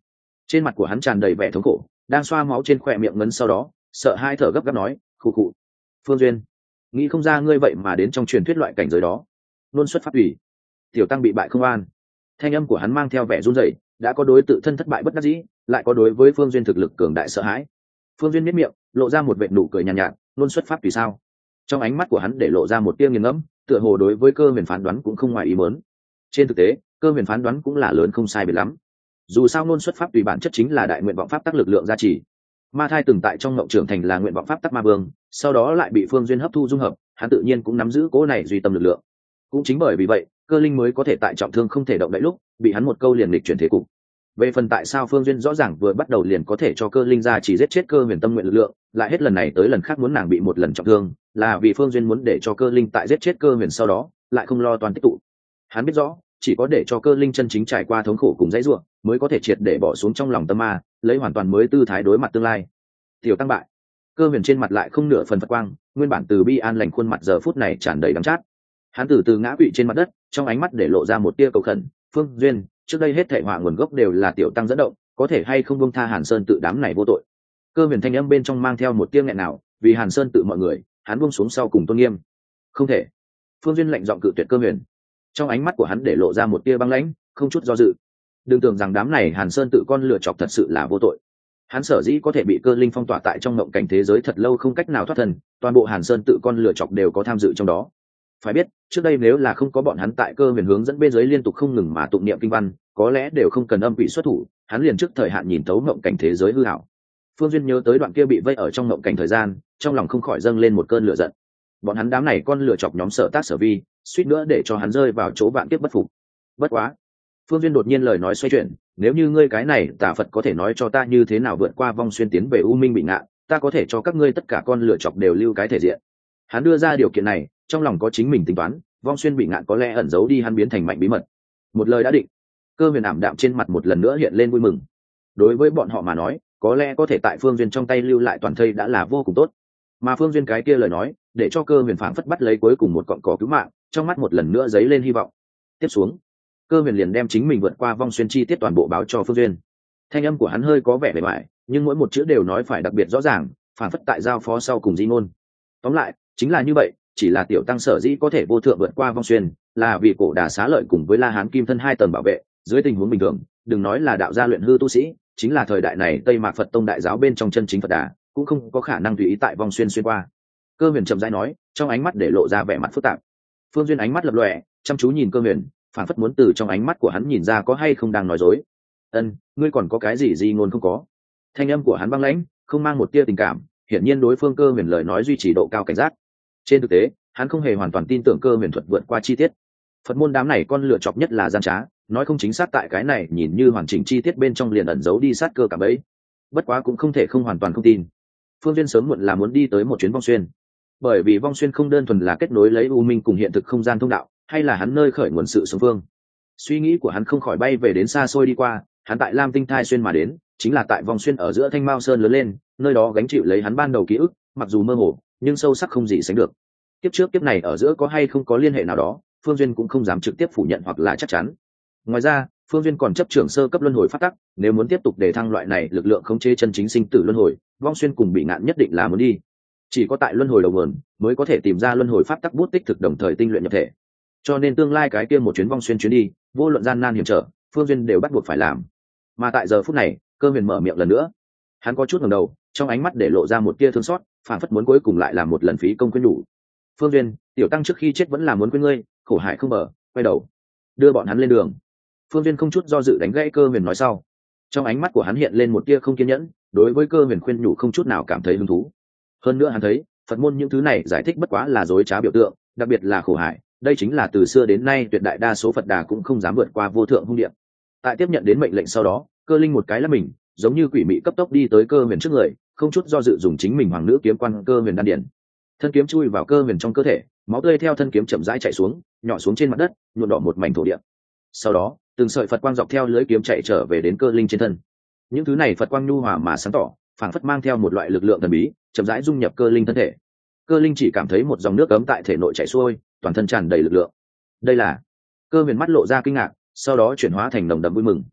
Trên mặt của hắn tràn đầy vẻ thống khổ, đang xoa máu trên khỏe miệng ngấn, sau đó sợ hai thở gấp gáp nói, khụ khụ. Phương Duyên, nghĩ không ra ngươi vậy mà đến trong truyền thuyết loại cảnh giới đó. Luôn xuất pháp ủy, tiểu tăng bị bại không an. Thanh âm của hắn mang theo vẻ run rẩy, đã có đối tự thân thất bại bất đắc dĩ, lại có đối với Phương Duyên thực lực cường đại sợ hãi. Phương Duyên miết miệng, lộ ra một vệt nụ cười nhàn nhạt, luôn xuất pháp tùy sao. Trong ánh mắt của hắn để lộ ra một tia nghiền ngẫm, tựa hồ đối với Cơ Huyền phán đoán cũng không ngoài ý muốn. Trên thực tế, Cơ Huyền phán đoán cũng là lớn không sai biệt lắm. Dù sao luôn xuất pháp tùy bản chất chính là đại nguyện vọng pháp tắc lực lượng gia trì. Ma thai từng tại trong ngộng trưởng thành là nguyện vọng pháp tắc ma vương, sau đó lại bị Phương Duyên hấp thu dung hợp, hắn tự nhiên cũng nắm giữ cố này duy tâm lực lượng. Cũng chính bởi vì vậy, Cơ Linh mới có thể tại trọng thương không thể động đậy lúc, bị hắn một câu liền lịch chuyển thế cục. Về phần tại sao Phương Duyên rõ ràng vừa bắt đầu liền có thể cho Cơ Linh ra chỉ giết chết Cơ Huyền tâm nguyện lực lượng, lại hết lần này tới lần khác muốn nàng bị một lần trọng thương, là vì Phương Duyên muốn để cho Cơ Linh tại giết chết Cơ Huyền sau đó, lại không lo toàn tích tụ. Hắn biết rõ, chỉ có để cho Cơ Linh chân chính trải qua thống khổ cùng dãy rủa, mới có thể triệt để bỏ xuống trong lòng tâm ma, lấy hoàn toàn mới tư thái đối mặt tương lai. Tiểu tăng bại. Cơ Huyền trên mặt lại không nửa phần phật quang, nguyên bản từ bi an lành khuôn mặt giờ phút này tràn đầy đắng chát. Hắn từ từ ngã quỵ trên mặt đất, trong ánh mắt để lộ ra một tia cầu khẩn, Phương Duyên, trước đây hết thảy họa nguồn gốc đều là tiểu tăng dẫn động, có thể hay không buông tha Hàn Sơn tự đám này vô tội. Cơ Huyền thanh âm bên trong mang theo một tia nghẹn nào, vì Hàn Sơn tự mọi người, hắn buông xuống sau cùng tôn nghiêm. Không thể. Phương Duyên lạnh giọng cự tuyệt Cơ Huyền. Trong ánh mắt của hắn để lộ ra một tia băng lãnh, không chút do dự. Đừng tưởng rằng đám này Hàn Sơn tự con lựa chọc thật sự là vô tội. Hắn sở dĩ có thể bị Cơ Linh phong tỏa tại trong ngộng cảnh thế giới thật lâu không cách nào thoát thân, toàn bộ Hàn Sơn tự con lựa chọc đều có tham dự trong đó. Phải biết, trước đây nếu là không có bọn hắn tại Cơ Huyền hướng dẫn bên dưới liên tục không ngừng mà tụng niệm kinh văn, có lẽ đều không cần âm quỷ xuất thủ, hắn liền trước thời hạn nhìn thấu ngộng cảnh thế giới hư ảo. Phương Duyên nhớ tới đoạn kia bị vây ở trong ngộng cảnh thời gian, trong lòng không khỏi dâng lên một cơn lửa giận. Bọn hắn đám này con lựa chọc nhóm Sở Tác Sở Vi, suýt nữa để cho hắn rơi vào chỗ vạn kiếp bất phục. Bất quá, Phương Duyên đột nhiên lời nói xoay chuyển, nếu như ngươi cái này tà Phật có thể nói cho ta như thế nào vượt qua vong xuyên tiến về U Minh bị ngạn, ta có thể cho các ngươi tất cả con lựa chọc đều lưu cái thể diện. Hắn đưa ra điều kiện này, trong lòng có chính mình tính toán, vong xuyên bị ngạn có lẽ ẩn giấu đi hắn biến thành mạnh bí mật. Một lời đã định. Cơ Huyền ảm đạm trên mặt một lần nữa hiện lên vui mừng. Đối với bọn họ mà nói, có lẽ có thể tại Phương Duyên trong tay lưu lại toàn thây đã là vô cùng tốt. Mà Phương Duyên cái kia lời nói, để cho Cơ Huyền phảng phất bắt lấy cuối cùng một cọng cỏ cứu mạng, trong mắt một lần nữa dấy lên hy vọng. Tiếp xuống, Cơ Huyền liền đem chính mình vượt qua vong xuyên chi tiết toàn bộ báo cho Phương Duyên. Thanh âm của hắn hơi có vẻ bề bại, nhưng mỗi một chữ đều nói phải đặc biệt rõ ràng, phảng phất tại giao phó sau cùng di ngôn. Tóm lại, chính là như vậy, chỉ là tiểu tăng sở dĩ có thể vô thượng vượt qua vong xuyên, là vì Cổ Đà Xá Lợi cùng với La Hán Kim Thân hai tầng bảo vệ, dưới tình huống bình thường, đừng nói là đạo gia luyện hư tu sĩ, chính là thời đại này Tây Mạc Phật tông đại giáo bên trong chân chính Phật Đà, cũng không có khả năng tùy ý tại vong xuyên xuyên qua. Cơ Huyền chậm rãi nói, trong ánh mắt để lộ ra vẻ mặt phức tạp. Phương Duyên ánh mắt lập lòe, chăm chú nhìn Cơ Huyền, phản phất muốn từ trong ánh mắt của hắn nhìn ra có hay không đang nói dối. Ngươi còn có cái gì ngôn không có? Thanh âm của hắn băng lãnh, không mang một tia tình cảm, hiển nhiên đối phương Cơ Huyền lời nói duy trì độ cao cảnh giác. Trên thực tế, hắn không hề hoàn toàn tin tưởng Cơ Huyền thuật vượt qua chi tiết. Phật môn đám này con lựa chọc nhất là gian trá, nói không chính xác tại cái này nhìn như hoàn chỉnh chi tiết bên trong liền ẩn giấu đi sát cơ cả bấy. Bất quá cũng không thể không hoàn toàn không tin. Phương Duyên sớm muộn là muốn đi tới một chuyến vong xuyên, bởi vì vong xuyên không đơn thuần là kết nối lấy u minh cùng hiện thực không gian thông đạo, hay là hắn nơi khởi nguồn sự sống phương. Suy nghĩ của hắn không khỏi bay về đến xa xôi đi qua, hắn tại Lam Tinh thai xuyên mà đến, chính là tại vong xuyên ở giữa Thanh Mao Sơn lớn lên, nơi đó gánh chịu lấy hắn ban đầu ký ức, mặc dù mơ hồ, nhưng sâu sắc không gì sánh được. Kiếp trước kiếp này ở giữa có hay không có liên hệ nào đó, Phương Duyên cũng không dám trực tiếp phủ nhận hoặc là chắc chắn. Ngoài ra, Phương Duyên còn chấp trưởng sơ cấp luân hồi pháp tắc, nếu muốn tiếp tục để thăng loại này lực lượng khống chế chân chính sinh tử luân hồi, vong xuyên cùng bị ngạn nhất định là muốn đi. Chỉ có tại luân hồi đầu nguồn mới có thể tìm ra luân hồi pháp tắc bút tích thực đồng thời tinh luyện nhập thể. Cho nên tương lai cái kia một chuyến vong xuyên chuyến đi, vô luận gian nan hiểm trở, Phương Duyên đều bắt buộc phải làm. Mà tại giờ phút này, Cơ Huyền mở miệng lần nữa. Hắn có chút ngẩng đầu, trong ánh mắt để lộ ra một tia thương xót, phản phất muốn cuối cùng lại làm một lần phí công quên nhủ. Phương Duyên, tiểu tăng trước khi chết vẫn là muốn quên ngươi, khổ hại không bờ, quay đầu, đưa bọn hắn lên đường. Phương Duyên không chút do dự đánh gãy Cơ Huyền nói sau. Trong ánh mắt của hắn hiện lên một tia không kiên nhẫn, đối với Cơ Huyền khuyên nhủ không chút nào cảm thấy hứng thú. Hơn nữa hắn thấy, Phật môn những thứ này giải thích bất quá là dối trá biểu tượng, đặc biệt là khổ hại, đây chính là từ xưa đến nay tuyệt đại đa số Phật Đà cũng không dám vượt qua vô thượng hung điệp. Tại tiếp nhận đến mệnh lệnh sau đó, Cơ Linh một cái lắc mình, giống như quỷ mị cấp tốc đi tới Cơ Huyền trước người, không chút do dự dùng chính mình hoàng nữ kiếm quan Cơ Huyền đan điển. Thân kiếm chui vào Cơ Huyền trong cơ thể, máu tươi theo thân kiếm chậm rãi chảy xuống, nhỏ xuống trên mặt đất, nhuộm đỏ một mảnh thổ địa. Sau đó, từng sợi Phật quang dọc theo lưỡi kiếm chạy trở về đến Cơ Linh trên thân. Những thứ này Phật quang nhu hòa mà sáng tỏ, phảng phất mang theo một loại lực lượng thần bí, chậm rãi dung nhập Cơ Linh thân thể. Cơ Linh chỉ cảm thấy một dòng nước ấm tại thể nội chảy xuôi, toàn thân tràn đầy lực lượng. Đây là... Cơ Huyền mắt lộ ra kinh ngạc, sau đó chuyển hóa thành nồng đậm vui mừng.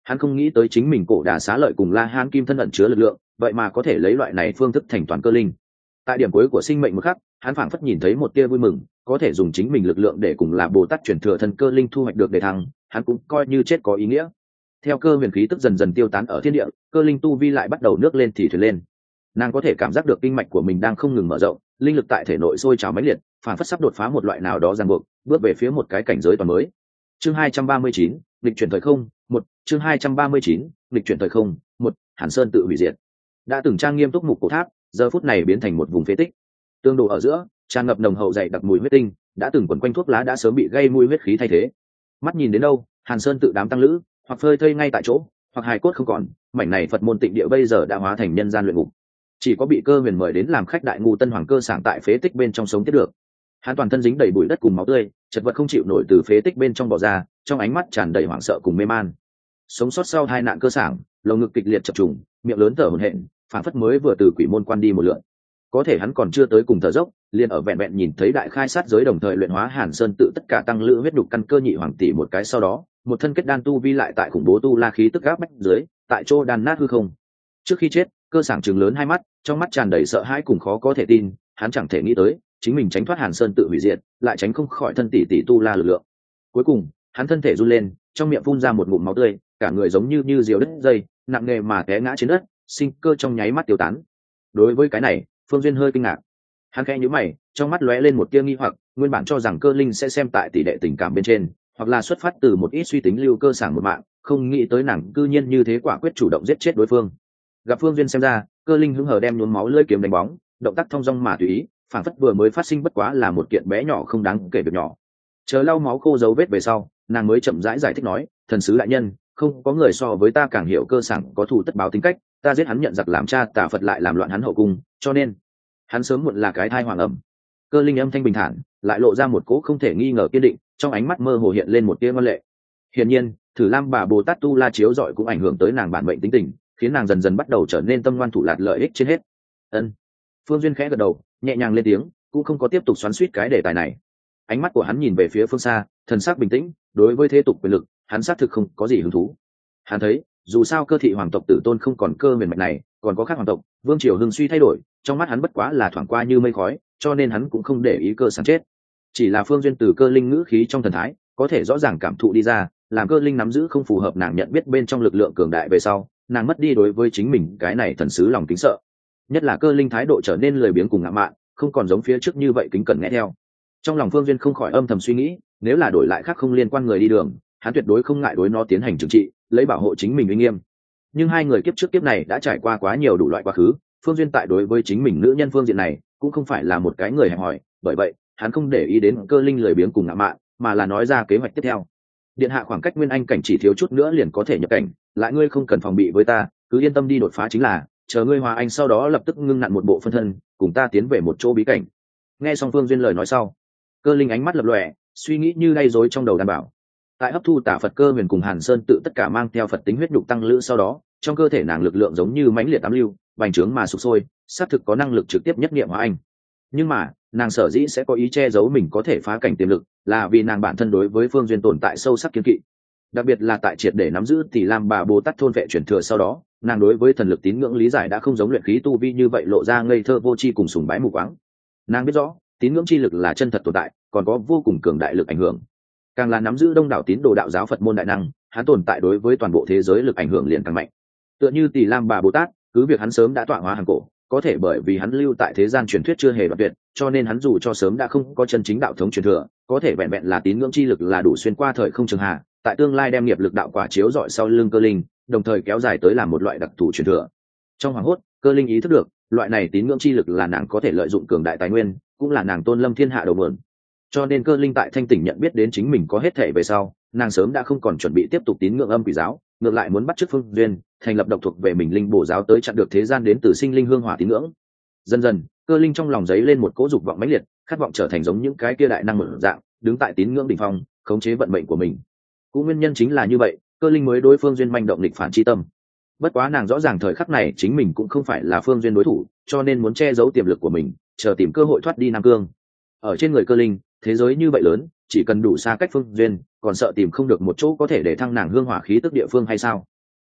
Hắn không nghĩ tới chính mình cổ đà xá lợi cùng La Hán kim thân ẩn chứa lực lượng, vậy mà có thể lấy loại này phương thức thành toàn cơ linh. Tại điểm cuối của sinh mệnh một khắc, hắn phảng phất nhìn thấy một tia vui mừng, có thể dùng chính mình lực lượng để cùng là Bồ Tát chuyển thừa thân cơ linh thu hoạch được đề thăng, hắn cũng coi như chết có ý nghĩa. Theo cơ huyền khí tức dần dần tiêu tán ở thiên địa, cơ linh tu vi lại bắt đầu nước lên thì thuyền lên. Nàng có thể cảm giác được kinh mạch của mình đang không ngừng mở rộng, linh lực tại thể nội sôi trào mãnh liệt, phảng phất sắp đột phá một loại nào đó ràng buộc, bước về phía một cái cảnh giới toàn mới. Chương 239, lịch chuyển thời không, một chương 239, lịch chuyển thời không, một Hàn Sơn tự hủy diệt. Đã từng trang nghiêm túc mục cổ tháp, giờ phút này biến thành một vùng phế tích. Tương đồ ở giữa, tràn ngập nồng hậu dày đặc mùi huyết tinh, đã từng quần quanh thuốc lá đã sớm bị gây mùi huyết khí thay thế. Mắt nhìn đến đâu, Hàn Sơn tự đám tăng lữ, hoặc phơi thây ngay tại chỗ, hoặc hài cốt không còn, mảnh này Phật môn tịnh địa bây giờ đã hóa thành nhân gian luyện ngục. Chỉ có bị Cơ Huyền mời đến làm khách đại ngu Tân Hoàng Cơ Sảng tại phế tích bên trong sống tiếp được. Hắn toàn thân dính đầy bụi đất cùng máu tươi, chật vật không chịu nổi từ phế tích bên trong bò ra, trong ánh mắt tràn đầy hoảng sợ cùng mê man. Sống sót sau hai nạn Cơ Sảng, lồng ngực kịch liệt chập trùng, miệng lớn thở hổn hển, phảng phất mới vừa từ quỷ môn quan đi một lượt. Có thể hắn còn chưa tới cùng thở dốc, liền ở vẹn vẹn nhìn thấy đại khai sát giới đồng thời luyện hóa Hàn Sơn tự tất cả tăng lữ huyết đục căn cơ nhị hoàng tỷ một cái sau đó, một thân kết đan tu vi lại tại khủng bố tu la khí tức gáp bách dưới, tại chỗ đan nát hư không. Trước khi chết, Cơ Sảng trừng lớn hai mắt, trong mắt tràn đầy sợ hãi cùng khó có thể tin, hắn chẳng thể nghĩ tới, chính mình tránh thoát Hàn Sơn tự hủy diệt, lại tránh không khỏi thân tỷ tỷ tu la lực lượng. Cuối cùng, hắn thân thể run lên, trong miệng phun ra một ngụm máu tươi, cả người giống như diều đứt dây, nặng nề mà té ngã trên đất, sinh cơ trong nháy mắt tiêu tán. Đối với cái này, Phương Duyên hơi kinh ngạc. Hắn khẽ nhíu mày, trong mắt lóe lên một tia nghi hoặc, nguyên bản cho rằng Cơ Linh sẽ xem tại tỷ lệ tình cảm bên trên, hoặc là xuất phát từ một ít suy tính lưu Cơ Sảng một mạng, không nghĩ tới nàng cư nhiên như thế quả quyết chủ động giết chết đối phương. Gặp Phương Duyên xem ra, Cơ Linh hứng hờ đem nhuốm máu lưỡi kiếm đánh bóng, động tác thong dong mà tùy ý, phản phất vừa mới phát sinh bất quá là một kiện bé nhỏ không đáng kể việc nhỏ. Chờ lau máu khô dấu vết về sau, nàng mới chậm rãi giải thích nói, thần sứ đại nhân, không có người so với ta càng hiểu Cơ Sảng có thù tất báo tính cách, ta giết hắn nhận giặc làm cha tà Phật lại làm loạn hắn hậu cung, cho nên hắn sớm muộn là cái thai hoàng ẩm. Cơ Linh âm thanh bình thản, lại lộ ra một cỗ không thể nghi ngờ kiên định, trong ánh mắt mơ hồ hiện lên một tia ngoan lệ. Hiển nhiên, Thử Lam bà Bồ Tát tu la chiếu rọi cũng ảnh hưởng tới nàng bản mệnh tính tình, khiến nàng dần dần bắt đầu trở nên tâm ngoan thủ lạt lợi ích trên hết. Ân. Phương Duyên khẽ gật đầu, nhẹ nhàng lên tiếng, cũng không có tiếp tục xoắn xuýt cái đề tài này. Ánh mắt của hắn nhìn về phía phương xa, thần sắc bình tĩnh, đối với thế tục quyền lực, hắn xác thực không có gì hứng thú. Hắn thấy, dù sao Cơ thị hoàng tộc tử tôn không còn Cơ huyền mạch này, còn có khác hoàng tộc, vương triều hưng suy thay đổi, trong mắt hắn bất quá là thoảng qua như mây khói, cho nên hắn cũng không để ý Cơ Sảng chết. Chỉ là Phương Duyên từ Cơ Linh ngữ khí trong thần thái, có thể rõ ràng cảm thụ đi ra, làm Cơ Linh nắm giữ không phù hợp nàng nhận biết bên trong lực lượng cường đại về sau, nàng mất đi đối với chính mình cái này thần sứ lòng kính sợ. Nhất là Cơ Linh thái độ trở nên lười biếng cùng ngạo mạn, không còn giống phía trước như vậy kính cẩn nghe theo. Trong lòng Phương Duyên không khỏi âm thầm suy nghĩ, nếu là đổi lại khác không liên quan người đi đường, hắn tuyệt đối không ngại đối nó tiến hành trừng trị, lấy bảo hộ chính mình uy nghiêm. Nhưng hai người kiếp trước kiếp này đã trải qua quá nhiều đủ loại quá khứ, Phương Duyên tại đối với chính mình nữ nhân phương diện này cũng không phải là một cái người hẹp hòi, bởi vậy hắn không để ý đến Cơ Linh lười biếng cùng ngạo mạn, mà là nói ra kế hoạch tiếp theo. Điện hạ khoảng cách Nguyên Anh cảnh chỉ thiếu chút nữa liền có thể nhập cảnh, lại ngươi không cần phòng bị với ta, cứ yên tâm đi đột phá chính là, chờ ngươi hòa anh sau đó lập tức ngưng nặn một bộ phân thân, cùng ta tiến về một chỗ bí cảnh. Nghe xong Phương Duyên lời nói sau, Cơ Linh ánh mắt lập lòe, suy nghĩ như đay rối trong đầu đảm bảo. Tại hấp thu tả Phật Cơ Huyền cùng Hàn Sơn tự tất cả mang theo Phật tính huyết nhục tăng lữ sau đó, trong cơ thể nàng lực lượng giống như mãnh liệt ám lưu, bành trướng mà sục sôi, xác thực có năng lực trực tiếp nhất nghiệm hóa anh. Nhưng mà, nàng sở dĩ sẽ có ý che giấu mình có thể phá cảnh tiềm lực, là vì nàng bản thân đối với Phương Duyên tồn tại sâu sắc kiên kỵ. Đặc biệt là tại triệt để nắm giữ Tỷ Lam bà Bồ Tát thôn vệ truyền thừa sau đó, nàng đối với thần lực tín ngưỡng lý giải đã không giống luyện khí tu vi như vậy lộ ra ngây thơ vô tri cùng sùng bái mù quáng. Nàng biết rõ, tín ngưỡng chi lực là chân thật tồn tại, còn có vô cùng cường đại lực ảnh hưởng. Càng là nắm giữ đông đảo tín đồ đạo giáo Phật môn đại năng, hắn tồn tại đối với toàn bộ thế giới lực ảnh hưởng liền càng mạnh. Tựa như Tỷ Lam bà Bồ Tát, cứ việc hắn sớm đã tọa hóa hàng cổ, có thể bởi vì hắn lưu tại thế gian truyền thuyết chưa hề đoạn tuyệt, cho nên hắn dù cho sớm đã không có chân chính đạo thống truyền thừa, có thể vẹn vẹn là tín ngưỡng chi lực là đủ xuyên qua thời không trường hà, tại tương lai đem nghiệp lực đạo quả chiếu rọi sau lưng Cơ Linh, đồng thời kéo dài tới làm một loại đặc thù truyền thừa. Trong hoàng hốt, Cơ Linh ý thức được, loại này tín ngưỡng chi lực là nàng có thể lợi dụng cường đại tài nguyên, cũng là nàng tôn lâm thiên hạ đầu mượn. Cho nên Cơ Linh tại thanh tỉnh nhận biết đến chính mình có hết thể về sau, nàng sớm đã không còn chuẩn bị tiếp tục tín ngưỡng âm quỷ giáo, ngược lại muốn bắt chước Phương Duyên, thành lập độc thuộc về mình linh bổ giáo tới chặn được thế gian đến từ sinh linh hương hỏa tín ngưỡng. Dần dần, Cơ Linh trong lòng giấy lên một cỗ dục vọng mãnh liệt, khát vọng trở thành giống những cái kia đại năng mở dạng, đứng tại tín ngưỡng đỉnh phong, khống chế vận mệnh của mình. Cũng nguyên nhân chính là như vậy, Cơ Linh mới đối Phương Duyên manh động nghịch phản chi tâm. Bất quá nàng rõ ràng thời khắc này chính mình cũng không phải là Phương Duyên đối thủ, cho nên muốn che giấu tiềm lực của mình, chờ tìm cơ hội thoát đi Nam Cương. Ở trên người Cơ Linh, thế giới như vậy lớn, chỉ cần đủ xa cách Phương Duyên, còn sợ tìm không được một chỗ có thể để thăng nàng hương hỏa khí tức địa phương hay sao?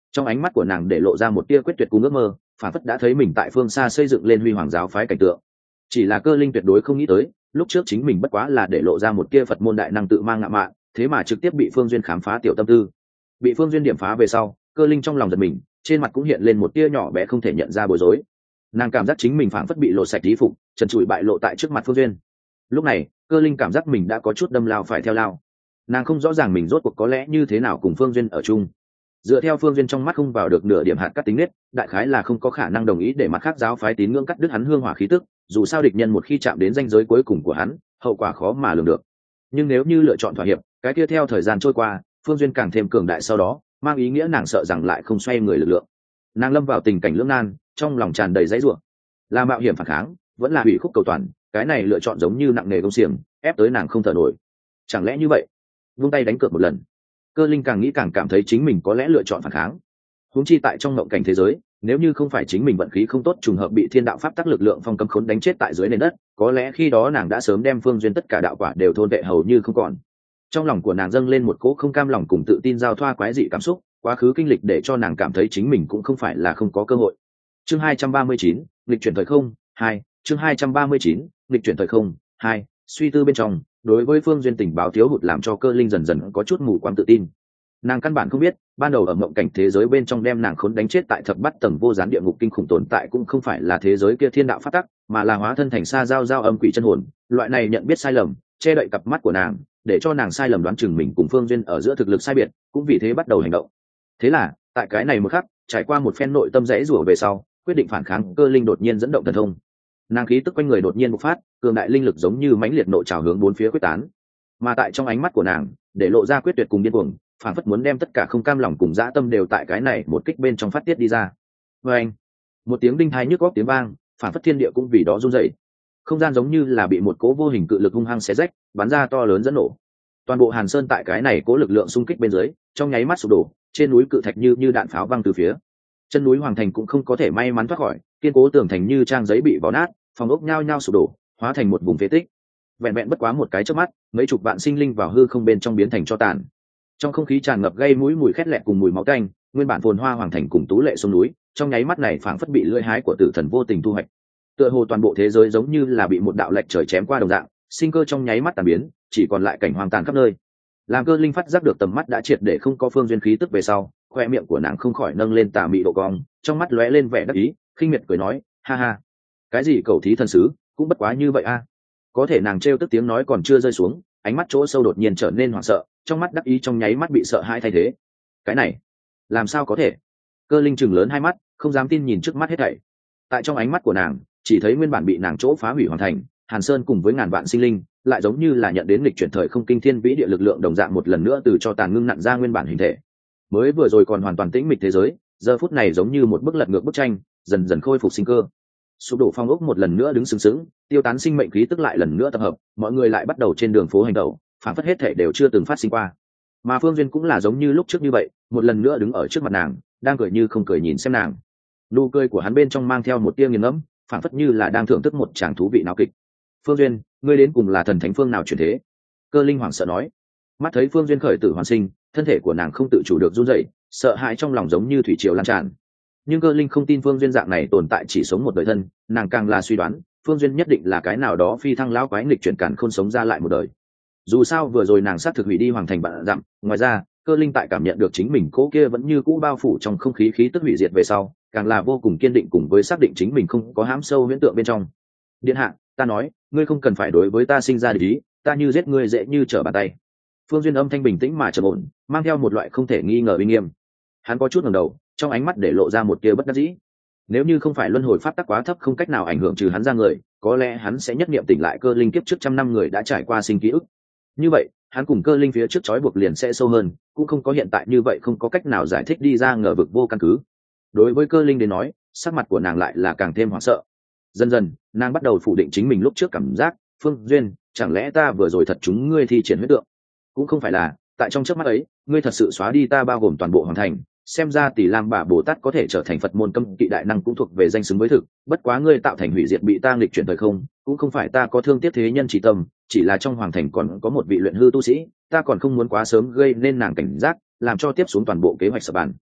trong ánh mắt của nàng để lộ ra một tia quyết tuyệt cùng ước mơ, phản phất đã thấy mình tại phương xa xây dựng lên huy hoàng giáo phái cảnh tượng. Chỉ là Cơ Linh tuyệt đối không nghĩ tới, lúc trước chính mình bất quá là để lộ ra một tia Phật môn đại năng tự mang ngạo mạn, thế mà trực tiếp bị Phương Duyên khám phá tiểu tâm tư. Bị Phương Duyên điểm phá về sau, Cơ Linh trong lòng giật mình, trên mặt cũng hiện lên một tia nhỏ bé không thể nhận ra bối rối. Nàng cảm giác chính mình phảng phất bị lộ sạch y phục, trần trụi bại lộ tại trước mặt Phương Duyên. Lúc này, Cơ Linh cảm giác mình đã có chút đâm lao phải theo lao. Nàng không rõ ràng mình rốt cuộc có lẽ như thế nào cùng Phương Duyên ở chung. Dựa theo Phương Duyên trong mắt không vào được nửa điểm hạt cắt tính nết, đại khái là không có khả năng đồng ý để mặt khác giáo phái tín ngưỡng cắt đứt hắn hương hỏa khí tức, dù sao địch nhân một khi chạm đến ranh giới cuối cùng của hắn, hậu quả khó mà lường được. Nhưng nếu như lựa chọn thỏa hiệp, cái kia theo thời gian trôi qua, Phương Duyên càng thêm cường đại sau đó, mang ý nghĩa nàng sợ rằng lại không xoay người lực lượng. Nàng lâm vào tình cảnh lưỡng nan, trong lòng tràn đầy dãy rủa. Là mạo hiểm phản kháng, vẫn là hủy khúc cầu toàn, cái này lựa chọn giống như nặng nề công xiềng, ép tới nàng không thở nổi. Chẳng lẽ như vậy? Vung tay đánh cược một lần. Cơ Linh càng nghĩ càng cảm thấy chính mình có lẽ lựa chọn phản kháng. Huống chi tại trong mộng cảnh thế giới, nếu như không phải chính mình vận khí không tốt trùng hợp bị thiên đạo pháp tắc lực lượng phong cấm khốn đánh chết tại dưới nền đất, có lẽ khi đó nàng đã sớm đem Phương Duyên tất cả đạo quả đều thôn vệ hầu như không còn. Trong lòng của nàng dâng lên một cỗ không cam lòng cùng tự tin giao thoa quái dị cảm xúc, quá khứ kinh lịch để cho nàng cảm thấy chính mình cũng không phải là không có cơ hội. Chương 239, nghịch chuyển thời không 2, chương 239, nghịch chuyển thời không 2, suy tư bên trong, đối với Phương Duyên tình báo thiếu hụt làm cho Cơ Linh dần dần có chút mù quáng tự tin. Nàng căn bản không biết, ban đầu ở mộng cảnh thế giới bên trong đem nàng khốn đánh chết tại thập bát tầng vô gián địa ngục kinh khủng tồn tại cũng không phải là thế giới kia thiên đạo phát tắc, mà là hóa thân thành sa giao âm quỷ chân hồn. Loại này nhận biết sai lầm, che đậy cặp mắt của nàng, để cho nàng sai lầm đoán chừng mình cùng Phương Duyên ở giữa thực lực sai biệt, cũng vì thế bắt đầu hành động. Thế là, tại cái này một khắc, trải qua một phen nội tâm rẽ rủa về sau, quyết định phản kháng. Cơ Linh đột nhiên dẫn động thần thông. Nàng khí tức quanh người đột nhiên bộc phát, cường đại linh lực giống như mãnh liệt nộ trào hướng bốn phía quyết tán. Mà tại trong ánh mắt của nàng, để lộ ra quyết tuyệt cùng điên cuồng, phản phất muốn đem tất cả không cam lòng cùng dã tâm đều tại cái này một kích bên trong phát tiết đi ra. Và anh, một tiếng đinh tai nhức óc tiếng vang, phản phất thiên địa cũng vì đó run rẩy. Không gian giống như là bị một cỗ vô hình cự lực hung hăng xé rách, bắn ra to lớn dẫn nổ. Toàn bộ Hàn Sơn tại cái này cỗ lực lượng xung kích bên dưới, trong nháy mắt sụp đổ, trên núi cự thạch như đạn pháo văng từ phía. Chân núi Hoàng Thành cũng không có thể may mắn thoát khỏi, kiên cố tường thành như trang giấy bị vò nát, phòng ốc nhao nhao sụp đổ, hóa thành một vùng phế tích. Vẹn vẹn bất quá một cái chớp mắt, mấy chục vạn sinh linh vào hư không bên trong biến thành tro tàn. Trong không khí tràn ngập gây mũi mùi khét lẹt cùng mùi máu tanh, nguyên bản phồn hoa Hoàng Thành cùng tú lệ sông núi, trong nháy mắt này phảng phất bị lưỡi hái của tử thần vô tình thu hoạch. Tựa hồ toàn bộ thế giới giống như là bị một đạo lệch trời chém qua đồng dạng, sinh cơ trong nháy mắt tàn biến, chỉ còn lại cảnh hoang tàn khắp nơi. Làm Cơ Linh phát giác được tầm mắt đã triệt để không có Phương Duyên khí tức về sau, khoe miệng của nàng không khỏi nâng lên tà mị độ cong, trong mắt lóe lên vẻ đắc ý, khinh miệt cười nói, ha ha, cái gì cầu thí thần sứ, cũng bất quá như vậy a. Có thể nàng trêu tức tiếng nói còn chưa rơi xuống, ánh mắt chỗ sâu đột nhiên trở nên hoảng sợ, trong mắt đắc ý trong nháy mắt bị sợ hãi thay thế. Cái này, làm sao có thể? Cơ Linh chừng lớn hai mắt, không dám tin nhìn trước mắt hết thảy. Tại trong ánh mắt của nàng, chỉ thấy nguyên bản bị nàng chỗ phá hủy hoàn thành, Hàn Sơn cùng với ngàn vạn sinh linh, lại giống như là nhận đến lịch chuyển thời không kinh thiên vĩ địa lực lượng đồng dạng một lần nữa từ cho tàn ngưng nặn ra nguyên bản hình thể. Mới vừa rồi còn hoàn toàn tĩnh mịch thế giới, giờ phút này giống như một bức lật ngược bức tranh, dần dần khôi phục sinh cơ. Sụp đổ phong ốc một lần nữa đứng sừng sững, tiêu tán sinh mệnh khí tức lại lần nữa tập hợp, mọi người lại bắt đầu trên đường phố hành động, phản phất hết thể đều chưa từng phát sinh qua. Mà Phương Duyên cũng là giống như lúc trước như vậy, một lần nữa đứng ở trước mặt nàng, đang cười như không cười nhìn xem nàng. Nụ cười của hắn bên trong mang theo một tia nghiền ngẫm, phản phất như là đang thưởng thức một tràng thú vị nào kịch. Phương Duyên, ngươi đến cùng là thần thánh phương nào chuyển thế? Cơ Linh hoảng sợ nói. Mắt thấy Phương Duyên khởi tử hoàn sinh, thân thể của nàng không tự chủ được run rẩy, sợ hãi trong lòng giống như thủy triều lan tràn. Nhưng Cơ Linh không tin Phương Duyên dạng này tồn tại chỉ sống một đời thân, nàng càng là suy đoán Phương Duyên nhất định là cái nào đó phi thăng lão quái nghịch chuyển càn khôn sống ra lại một đời. Dù sao vừa rồi nàng sát thực hủy đi Hoàng Thành vạn dặm, ngoài ra Cơ Linh tại cảm nhận được chính mình cỗ kia vẫn như cũ bao phủ trong không khí khí tức hủy diệt về sau, càng là vô cùng kiên định cùng với xác định chính mình không có hãm sâu huyễn tượng bên trong. Điện hạ, ta nói, ngươi không cần phải đối với ta sinh ra địch ý, ta như giết ngươi dễ như trở bàn tay. Phương Duyên âm thanh bình tĩnh mà trầm ổn, mang theo một loại không thể nghi ngờ uy nghiêm. Hắn có chút ngẩng đầu, trong ánh mắt để lộ ra một tia bất đắc dĩ. Nếu như không phải luân hồi pháp tắc quá thấp không cách nào ảnh hưởng trừ hắn ra người, có lẽ hắn sẽ nhất niệm tỉnh lại Cơ Linh kiếp trước trăm năm người đã trải qua sinh ký ức. Như vậy, hắn cùng Cơ Linh phía trước trói buộc liền sẽ sâu hơn, cũng không có hiện tại như vậy không có cách nào giải thích đi ra ngờ vực vô căn cứ. Đối với Cơ Linh đến nói, sắc mặt của nàng lại là càng thêm hoảng sợ. Dần dần, nàng bắt đầu phủ định chính mình lúc trước cảm giác, Phương Duyên, chẳng lẽ ta vừa rồi thật chúng ngươi thi triển huyết tượng? Cũng không phải là, tại trong chớp mắt ấy, ngươi thật sự xóa đi ta bao gồm toàn bộ Hoàng Thành, xem ra Tỷ Lam Bà Bồ Tát có thể trở thành Phật môn cấm kỵ đại năng cũng thuộc về danh xứng với thực, bất quá ngươi tạo thành hủy diệt bị ta nghịch chuyển thời không, cũng không phải ta có thương tiếc thế nhân chỉ tâm, chỉ là trong Hoàng Thành còn có một vị luyện hư tu sĩ, ta còn không muốn quá sớm gây nên nàng cảnh giác, làm cho tiếp xuống toàn bộ kế hoạch sập bàn.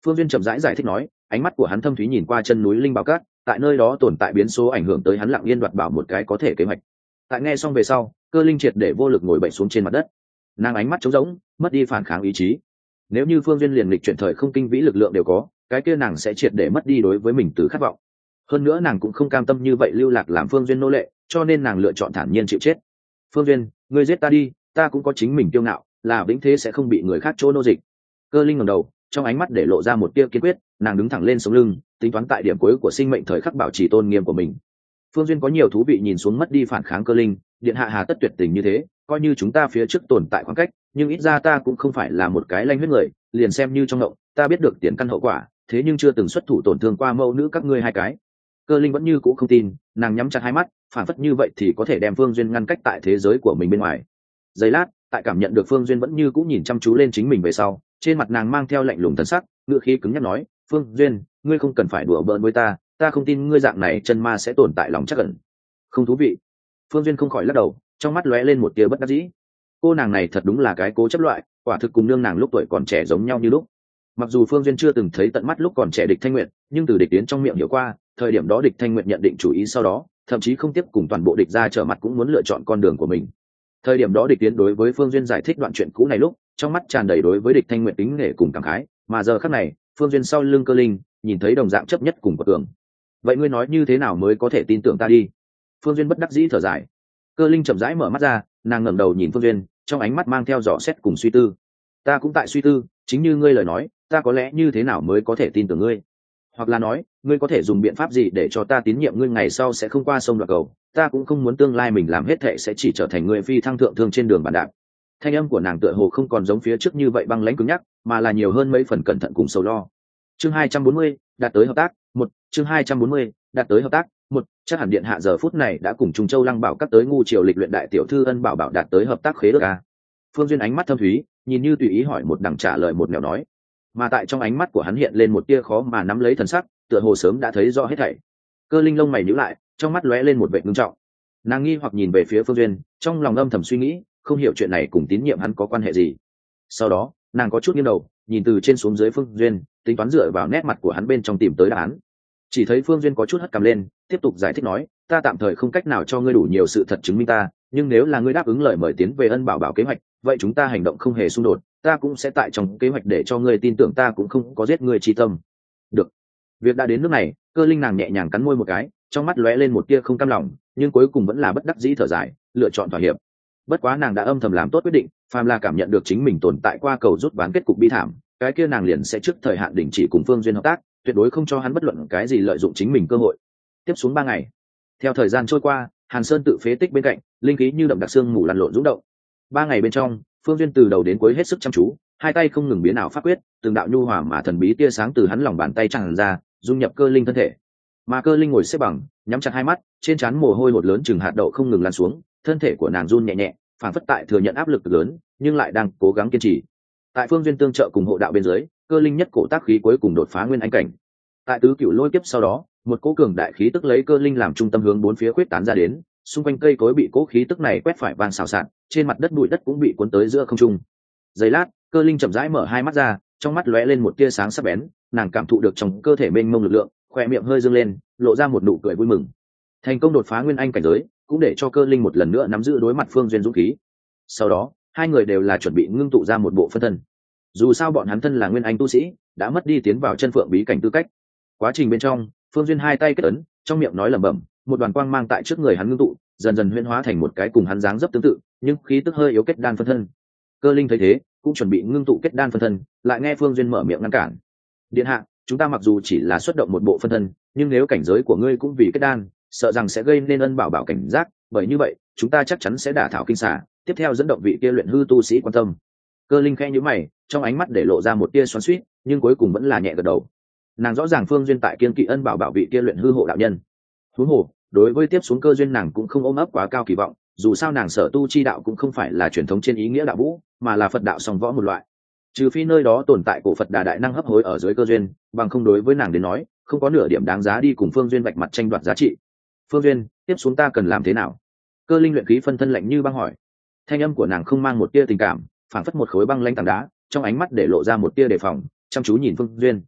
Phương Duyên chậm rãi giải thích nói, ánh mắt của hắn thâm thúy nhìn qua chân núi linh bảo cát, tại nơi đó tồn tại biến số ảnh hưởng tới hắn lặng yên đoạt bảo một cái có thể kế hoạch. Tại nghe xong về sau, Cơ Linh triệt để vô lực ngồi bệnh xuống trên mặt đất. Nàng ánh mắt trống rỗng, mất đi phản kháng ý chí. Nếu như Phương Duyên liền lịch chuyển thời không kinh vĩ lực lượng đều có, cái kia nàng sẽ triệt để mất đi đối với mình từ khát vọng. Hơn nữa nàng cũng không cam tâm như vậy lưu lạc làm Phương Duyên nô lệ, cho nên nàng lựa chọn thản nhiên chịu chết. Phương Duyên, ngươi giết ta đi, ta cũng có chính mình kiêu ngạo, là vĩnh thế sẽ không bị người khác chỗ nô dịch. Cơ Linh ngẩng đầu, trong ánh mắt để lộ ra một tia kiên quyết, nàng đứng thẳng lên sống lưng, tính toán tại điểm cuối của sinh mệnh thời khắc bảo trì tôn nghiêm của mình. Phương Duyên có nhiều thú vị nhìn xuống mất đi phản kháng Cơ Linh, điện hạ hà tất tuyệt tình như thế, coi như chúng ta phía trước tồn tại khoảng cách, nhưng ít ra ta cũng không phải là một cái lanh huyết người, liền xem như trong ngộng, ta biết được tiền căn hậu quả, thế nhưng chưa từng xuất thủ tổn thương qua mẫu nữ các ngươi hai cái. Cơ Linh vẫn như cũ không tin, nàng nhắm chặt hai mắt, phản phất như vậy thì có thể đem Phương Duyên ngăn cách tại thế giới của mình bên ngoài. Giây lát, tại cảm nhận được Phương Duyên vẫn như cũ nhìn chăm chú lên chính mình về sau, trên mặt nàng mang theo lạnh lùng thần sắc, ngữ khí cứng nhắc nói, Phương Duyên, ngươi không cần phải đùa bỡn với ta không tin ngươi dạng này chân ma sẽ tồn tại lòng chắc ẩn. Không thú vị. Phương Duyên không khỏi lắc đầu, trong mắt lóe lên một tia bất đắc dĩ. Cô nàng này thật đúng là cái cố chấp loại, quả thực cùng nương nàng lúc tuổi còn trẻ giống nhau như lúc. Mặc dù Phương Duyên chưa từng thấy tận mắt lúc còn trẻ Địch Thanh Nguyệt, nhưng từ Địch Tiến trong miệng hiểu qua, thời điểm đó Địch Thanh Nguyệt nhận định chủ ý sau đó, thậm chí không tiếp cùng toàn bộ địch ra trở mặt cũng muốn lựa chọn con đường của mình. Thời điểm đó Địch Tiến đối với Phương Duyên giải thích đoạn chuyện cũ này lúc, trong mắt tràn đầy đối với Địch Thanh Nguyệt kính nể cùng cảm khái, mà giờ khắc này, Phương Duyên sau lưng Cơ Linh, nhìn thấy đồng dạng chấp nhất cùng của tưởng. Vậy ngươi nói như thế nào mới có thể tin tưởng ta đi? Phương Duyên bất đắc dĩ thở dài. Cơ Linh chậm rãi mở mắt ra, nàng ngẩng đầu nhìn Phương Duyên, trong ánh mắt mang theo dò xét cùng suy tư. Ta cũng tại suy tư, chính như ngươi lời nói, ta có lẽ như thế nào mới có thể tin tưởng ngươi? Hoặc là nói, ngươi có thể dùng biện pháp gì để cho ta tín nhiệm ngươi ngày sau sẽ không qua sông đoạn cầu? Ta cũng không muốn tương lai mình làm hết thệ sẽ chỉ trở thành người phi thăng thượng thương trên đường bàn đạp. Thanh âm của nàng tựa hồ không còn giống phía trước như vậy băng lãnh cứng nhắc, mà là nhiều hơn mấy phần cẩn thận cùng sầu lo. Chương 240, đạt tới hợp tác, 1, chương 240, đạt tới hợp tác, 1, chắc hẳn điện hạ giờ phút này đã cùng Trung Châu Lăng Bảo các tới ngu triều lịch luyện đại tiểu thư Ân Bảo Bảo đạt tới hợp tác khế ước a. Phương Duyên ánh mắt thâm thúy, nhìn như tùy ý hỏi một đằng trả lời một nẻo nói, mà tại trong ánh mắt của hắn hiện lên một tia khó mà nắm lấy thần sắc, tựa hồ sớm đã thấy rõ hết thảy. Cơ Linh lông mày nhíu lại, trong mắt lóe lên một vẻ ngưng trọng. Nàng nghi hoặc nhìn về phía Phương Duyên, trong lòng âm thầm suy nghĩ, không hiểu chuyện này cùng tín nhiệm hắn có quan hệ gì. Sau đó, nàng có chút nghiêng đầu, nhìn từ trên xuống dưới Phương Duyên, tính toán dựa vào nét mặt của hắn bên trong tìm tới đáp án. Chỉ thấy Phương Duyên có chút hất cằm lên, tiếp tục giải thích nói, ta tạm thời không cách nào cho ngươi đủ nhiều sự thật chứng minh ta, nhưng nếu là ngươi đáp ứng lời mời tiến về Ân Bảo Bảo kế hoạch, vậy chúng ta hành động không hề xung đột, ta cũng sẽ tại trong kế hoạch để cho ngươi tin tưởng ta cũng không có giết ngươi chi tâm. Được. Việc đã đến nước này, Cơ Linh nàng nhẹ nhàng cắn môi một cái, trong mắt lóe lên một tia không cam lòng, nhưng cuối cùng vẫn là bất đắc dĩ thở dài, lựa chọn thỏa hiệp. Bất quá nàng đã âm thầm làm tốt quyết định, phàm là cảm nhận được chính mình tồn tại qua cầu rút ván kết cục bi thảm, cái kia nàng liền sẽ trước thời hạn đình chỉ cùng Phương Duyên hợp tác, tuyệt đối không cho hắn bất luận cái gì lợi dụng chính mình cơ hội. Tiếp xuống 3 ngày. Theo thời gian trôi qua, Hàn Sơn tự phế tích bên cạnh, linh khí như đậm đặc xương mù lăn lộn rung động. 3 ngày bên trong, Phương Duyên từ đầu đến cuối hết sức chăm chú, hai tay không ngừng biến ảo pháp quyết, từng đạo nhu hòa mà thần bí tia sáng từ hắn lòng bàn tay tràn ra, dung nhập Cơ Linh thân thể. Mà Cơ Linh ngồi xếp bằng, nhắm chặt hai mắt, trên trán mồ hôi hột lớn chừng hạt đậu không ngừng lan xuống, thân thể của nàng run nhẹ nhẹ, phản phất tại thừa nhận áp lực lớn, nhưng lại đang cố gắng kiên trì. Tại Phương Duyên tương trợ cùng hộ đạo bên dưới, Cơ Linh nhất cổ tác khí cuối cùng đột phá nguyên anh cảnh. Tại tứ cửu lôi kiếp sau đó, một cỗ cường đại khí tức lấy Cơ Linh làm trung tâm hướng bốn phía quyết tán ra đến, xung quanh cây cối bị cỗ khí tức này quét phải vang xào xạc, trên mặt đất bụi đất cũng bị cuốn tới giữa không trung. Giây lát, Cơ Linh chậm rãi mở hai mắt ra, trong mắt lóe lên một tia sáng sắc bén, nàng cảm thụ được trong cơ thể mênh mông lực lượng, khóe miệng hơi dương lên, lộ ra một nụ cười vui mừng. Thành công đột phá nguyên anh cảnh giới, cũng để cho Cơ Linh một lần nữa nắm giữ đối mặt Phương Duyên dũng khí. Sau đó, hai người đều là chuẩn bị ngưng tụ ra một bộ phân thân. Dù sao bọn hắn thân là nguyên anh tu sĩ, đã mất đi tiến vào chân phượng bí cảnh tư cách. Quá trình bên trong, Phương Duyên hai tay kết ấn, trong miệng nói lẩm bẩm, một đoàn quang mang tại trước người hắn ngưng tụ, dần dần huyễn hóa thành một cái cùng hắn dáng dấp tương tự, nhưng khí tức hơi yếu kết đan phân thân. Cơ Linh thấy thế, cũng chuẩn bị ngưng tụ kết đan phân thân, lại nghe Phương Duyên mở miệng ngăn cản. Điện hạ, chúng ta mặc dù chỉ là xuất động một bộ phân thân, nhưng nếu cảnh giới của ngươi cũng vì kết đan, sợ rằng sẽ gây nên Ân Bảo Bảo cảnh giác, bởi như vậy, chúng ta chắc chắn sẽ đả thảo kinh xà, tiếp theo dẫn động vị kia luyện hư tu sĩ quan tâm. Cơ Linh khẽ nhíu mày, trong ánh mắt để lộ ra một tia xoắn xuýt, nhưng cuối cùng vẫn là nhẹ gật đầu. Nàng rõ ràng Phương Duyên tại kiên kỵ Ân Bảo Bảo vị kia luyện hư hộ đạo nhân. Huống hồ, đối với tiếp xuống Cơ Duyên nàng cũng không ôm ấp quá cao kỳ vọng, dù sao nàng sở tu chi đạo cũng không phải là truyền thống trên ý nghĩa đạo vũ, mà là Phật đạo song võ một loại. Trừ phi nơi đó tồn tại cổ Phật Đà đại năng hấp hối ở dưới Cơ Duyên, bằng không đối với nàng đến nói, không có nửa điểm đáng giá đi cùng Phương Duyên vạch mặt tranh đoạt giá trị. Phương Duyên, tiếp xuống ta cần làm thế nào? Cơ Linh luyện khí phân thân lạnh như băng hỏi. Thanh âm của nàng không mang một tia tình cảm, phảng phất một khối băng lãnh tảng đá, trong ánh mắt để lộ ra một tia đề phòng, chăm chú nhìn Phương Duyên.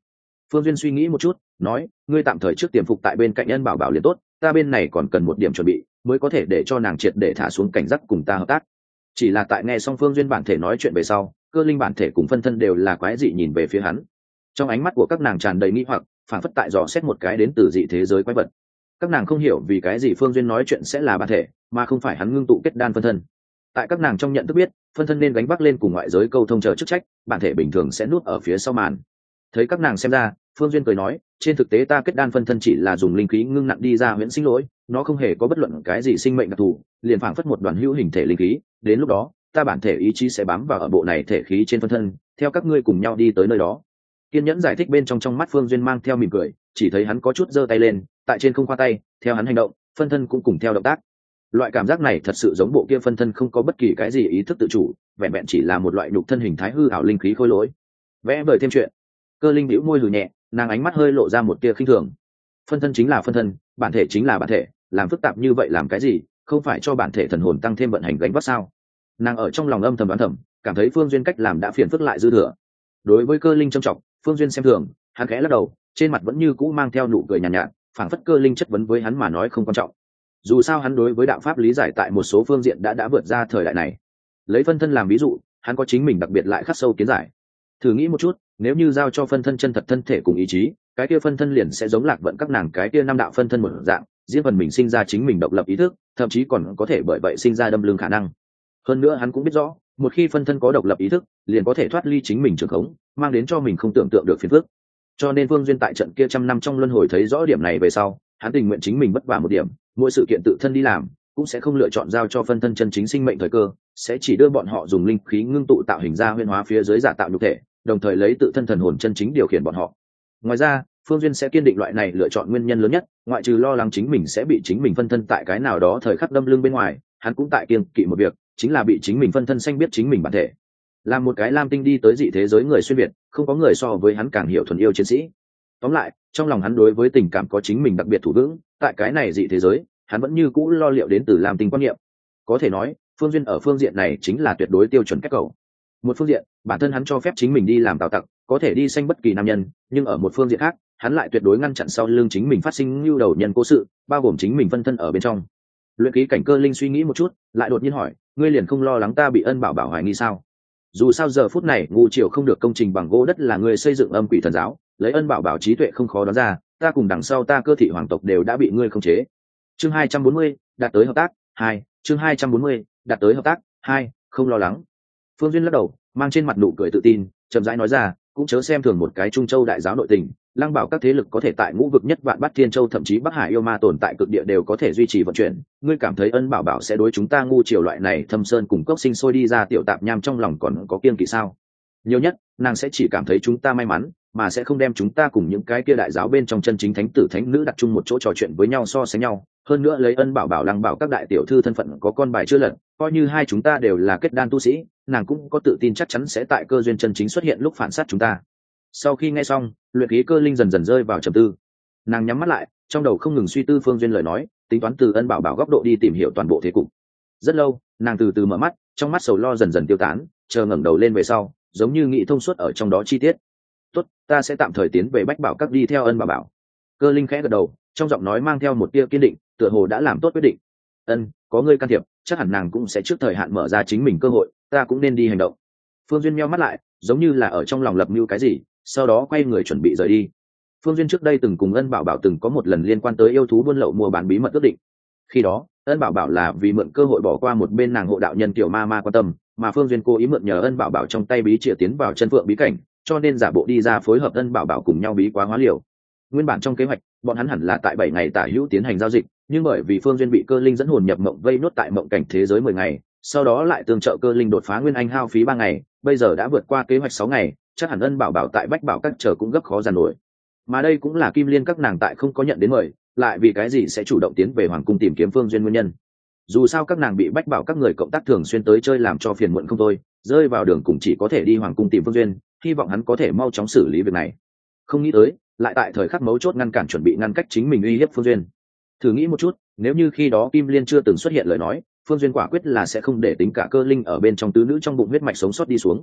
Phương Duyên suy nghĩ một chút, nói, ngươi tạm thời trước tiềm phục tại bên cạnh Ân Bảo Bảo liền tốt, ta bên này còn cần một điểm chuẩn bị, mới có thể để cho nàng triệt để thả xuống cảnh giác cùng ta hợp tác. Chỉ là tại nghe xong Phương Duyên bản thể nói chuyện về sau, Cơ Linh bản thể cùng phân thân đều là quái dị nhìn về phía hắn. Trong ánh mắt của các nàng tràn đầy nghi hoặc, phảng phất tại dò xét một cái đến từ dị thế giới quái vật. Các nàng không hiểu vì cái gì Phương Duyên nói chuyện sẽ là bản thể, mà không phải hắn ngưng tụ kết đan phân thân. Tại các nàng trong nhận thức biết, phân thân nên gánh vác lên cùng ngoại giới câu thông chờ chức trách, bản thể bình thường sẽ núp ở phía sau màn. Thấy các nàng xem ra, Phương Duyên cười nói, trên thực tế ta kết đan phân thân chỉ là dùng linh khí ngưng nặng đi ra huyễn sinh lỗi, nó không hề có bất luận cái gì sinh mệnh đặc thù, liền phảng phất một đoàn hữu hình thể linh khí, đến lúc đó, ta bản thể ý chí sẽ bám vào ở bộ này thể khí trên phân thân, theo các ngươi cùng nhau đi tới nơi đó. Kiên nhẫn giải thích bên trong mắt Phương Duyên mang theo mỉm cười, chỉ thấy hắn có chút giơ tay lên, tại trên không khoa tay, theo hắn hành động, phân thân cũng cùng theo động tác. Loại cảm giác này thật sự giống bộ kia phân thân không có bất kỳ cái gì ý thức tự chủ, vẹn vẹn chỉ là một loại nhục thân hình thái hư ảo linh khí khôi lỗi. Vẽ vời thêm chuyện. Cơ Linh bĩu môi hừ nhẹ, nàng ánh mắt hơi lộ ra một tia khinh thường. Phân thân chính là phân thân, bản thể chính là bản thể, làm phức tạp như vậy làm cái gì, không phải cho bản thể thần hồn tăng thêm vận hành gánh vác sao? Nàng ở trong lòng âm thầm đoán thầm, cảm thấy Phương Duyên cách làm đã phiền phức lại dư thừa. Đối với Cơ Linh trân trọng, Phương Duyên xem thường, hắn khẽ lắc đầu, trên mặt vẫn như cũ mang theo nụ cười nhàn nhạt, phảng phất Cơ Linh chất vấn với hắn mà nói không quan trọng. Dù sao hắn đối với đạo pháp lý giải tại một số phương diện đã vượt ra thời đại này. Lấy phân thân làm ví dụ, hắn có chính mình đặc biệt lại khắc sâu kiến giải. Thử nghĩ một chút, nếu như giao cho phân thân chân thật thân thể cùng ý chí, cái kia phân thân liền sẽ giống Lạc Vận các nàng cái kia năm đạo phân thân một dạng, riêng phần mình sinh ra chính mình độc lập ý thức, thậm chí còn có thể bởi vậy sinh ra đâm lưng khả năng. Hơn nữa hắn cũng biết rõ, một khi phân thân có độc lập ý thức, liền có thể thoát ly chính mình trường khống, mang đến cho mình không tưởng tượng được phiền phức. Cho nên Vương Duyên tại trận kia trăm năm trong luân hồi thấy rõ điểm này về sau, hắn tình nguyện chính mình vất vả một điểm, mỗi sự kiện tự thân đi làm, cũng sẽ không lựa chọn giao cho phân thân chân chính sinh mệnh thời cơ, sẽ chỉ đưa bọn họ dùng linh khí ngưng tụ tạo hình ra huyễn hóa phía dưới giả tạo nhục thể, đồng thời lấy tự thân thần hồn chân chính điều khiển bọn họ. Ngoài ra, Phương Duyên sẽ kiên định loại này lựa chọn nguyên nhân lớn nhất, ngoại trừ lo lắng chính mình sẽ bị chính mình phân thân tại cái nào đó thời khắc đâm lưng bên ngoài, hắn cũng tại kiêng kỵ một việc, chính là bị chính mình phân thân xanh biết chính mình bản thể. Làm một cái lam tinh đi tới dị thế giới người xuyên việt, không có người so với hắn càng hiểu thuần yêu chiến sĩ. Tóm lại, trong lòng hắn đối với tình cảm có chính mình đặc biệt thủ vững, tại cái này dị thế giới, hắn vẫn như cũ lo liệu đến từ lam tinh quan niệm. Có thể nói, Phương Duyên ở phương diện này chính là tuyệt đối tiêu chuẩn cách cầu. Một phương diện, bản thân hắn cho phép chính mình đi làm tào tặc, có thể đi sanh bất kỳ nam nhân, nhưng ở một phương diện khác, hắn lại tuyệt đối ngăn chặn sau lưng chính mình phát sinh nhu đầu nhân cố sự, bao gồm chính mình phân thân ở bên trong. Luyện khí cảnh Cơ Linh suy nghĩ một chút, lại đột nhiên hỏi, ngươi liền không lo lắng ta bị Ân Bảo Bảo hoài nghi sao? Dù sao giờ phút này ngu triều không được công trình bằng gỗ đất là ngươi xây dựng âm quỷ thần giáo, lấy Ân Bảo Bảo trí tuệ không khó đoán ra, ta cùng đằng sau ta Cơ thị hoàng tộc đều đã bị ngươi khống chế. Chương 240, đạt tới hợp tác 2, chương 240, đạt tới hợp tác 2, không lo lắng. Phương Duyên lắc đầu, mang trên mặt nụ cười tự tin, chậm rãi nói ra, cũng chớ xem thường một cái Trung Châu đại giáo nội tình, Lăng Bảo các thế lực có thể tại ngũ vực nhất vạn bát thiên châu thậm chí Bắc Hải yêu ma tồn tại cực địa đều có thể duy trì vận chuyển, ngươi cảm thấy Ân Bảo Bảo sẽ đối chúng ta ngu triều loại này thâm sơn cùng cốc sinh sôi đi ra tiểu tạp nham trong lòng còn có kiêng kỵ sao? Nhiều nhất, nàng sẽ chỉ cảm thấy chúng ta may mắn, mà sẽ không đem chúng ta cùng những cái kia đại giáo bên trong chân chính thánh tử thánh nữ đặt chung một chỗ trò chuyện với nhau so sánh nhau. Hơn nữa lấy Ân Bảo Bảo Lăng Bảo các đại tiểu thư thân phận có con bài chưa lật, coi như hai chúng ta đều là kết đan tu sĩ, nàng cũng có tự tin chắc chắn sẽ tại cơ duyên chân chính xuất hiện lúc phản sát chúng ta. Sau khi nghe xong, luyện khí Cơ Linh dần dần rơi vào trầm tư. Nàng nhắm mắt lại, trong đầu không ngừng suy tư Phương Duyên lời nói, tính toán từ Ân Bảo Bảo góc độ đi tìm hiểu toàn bộ thế cục. Rất lâu, nàng từ từ mở mắt, trong mắt sầu lo dần dần tiêu tán, chờ ngẩng đầu lên về sau, giống như nghĩ thông suốt ở trong đó chi tiết. Tốt, ta sẽ tạm thời tiến về Bách Bảo các đi theo Ân Bảo Bảo. Cơ Linh khẽ gật đầu, trong giọng nói mang theo một tia kiên định, tựa hồ đã làm tốt quyết định. Ân, có ngươi can thiệp, chắc hẳn nàng cũng sẽ trước thời hạn mở ra chính mình cơ hội, ta cũng nên đi hành động. Phương Duyên nheo mắt lại, giống như là ở trong lòng lập mưu cái gì, sau đó quay người chuẩn bị rời đi. Phương Duyên trước đây từng cùng Ân Bảo Bảo từng có một lần liên quan tới yêu thú buôn lậu mua bán bí mật ước định. Khi đó, Ân Bảo Bảo là vì mượn cơ hội bỏ qua một bên nàng hộ đạo nhân Tiểu Ma Ma quan tâm, mà Phương Duyên cố ý mượn nhờ Ân Bảo Bảo trong tay bí chìa tiến vào chân phượng bí cảnh, cho nên giả bộ đi ra phối hợp Ân Bảo Bảo cùng nhau bí quá hóa liều. Nguyên bản trong kế hoạch, bọn hắn hẳn là tại 7 ngày tả hữu tiến hành giao dịch, nhưng bởi vì Phương Duyên bị Cơ Linh dẫn hồn nhập mộng vây nốt tại mộng cảnh thế giới 10 ngày, sau đó lại tương trợ Cơ Linh đột phá nguyên anh hao phí 3 ngày, bây giờ đã vượt qua kế hoạch 6 ngày, chắc hẳn Ân Bảo Bảo tại Bách Bảo các chờ cũng gấp khó giàn nổi. Mà đây cũng là Kim Liên các nàng tại không có nhận đến mời, lại vì cái gì sẽ chủ động tiến về hoàng cung tìm kiếm Phương Duyên nguyên nhân. Dù sao các nàng bị Bách Bảo các người cộng tác thường xuyên tới chơi làm cho phiền muộn không thôi, rơi vào đường cùng chỉ có thể đi hoàng cung tìm Phương Duyên, hy vọng hắn có thể mau chóng xử lý việc này. Không nghĩ tới, lại tại thời khắc mấu chốt ngăn cản chuẩn bị ngăn cách chính mình uy hiếp Phương Duyên. Thử nghĩ một chút, nếu như khi đó Kim Liên chưa từng xuất hiện lời nói, Phương Duyên quả quyết là sẽ không để tính cả Cơ Linh ở bên trong tứ nữ trong bụng huyết mạch sống sót đi xuống.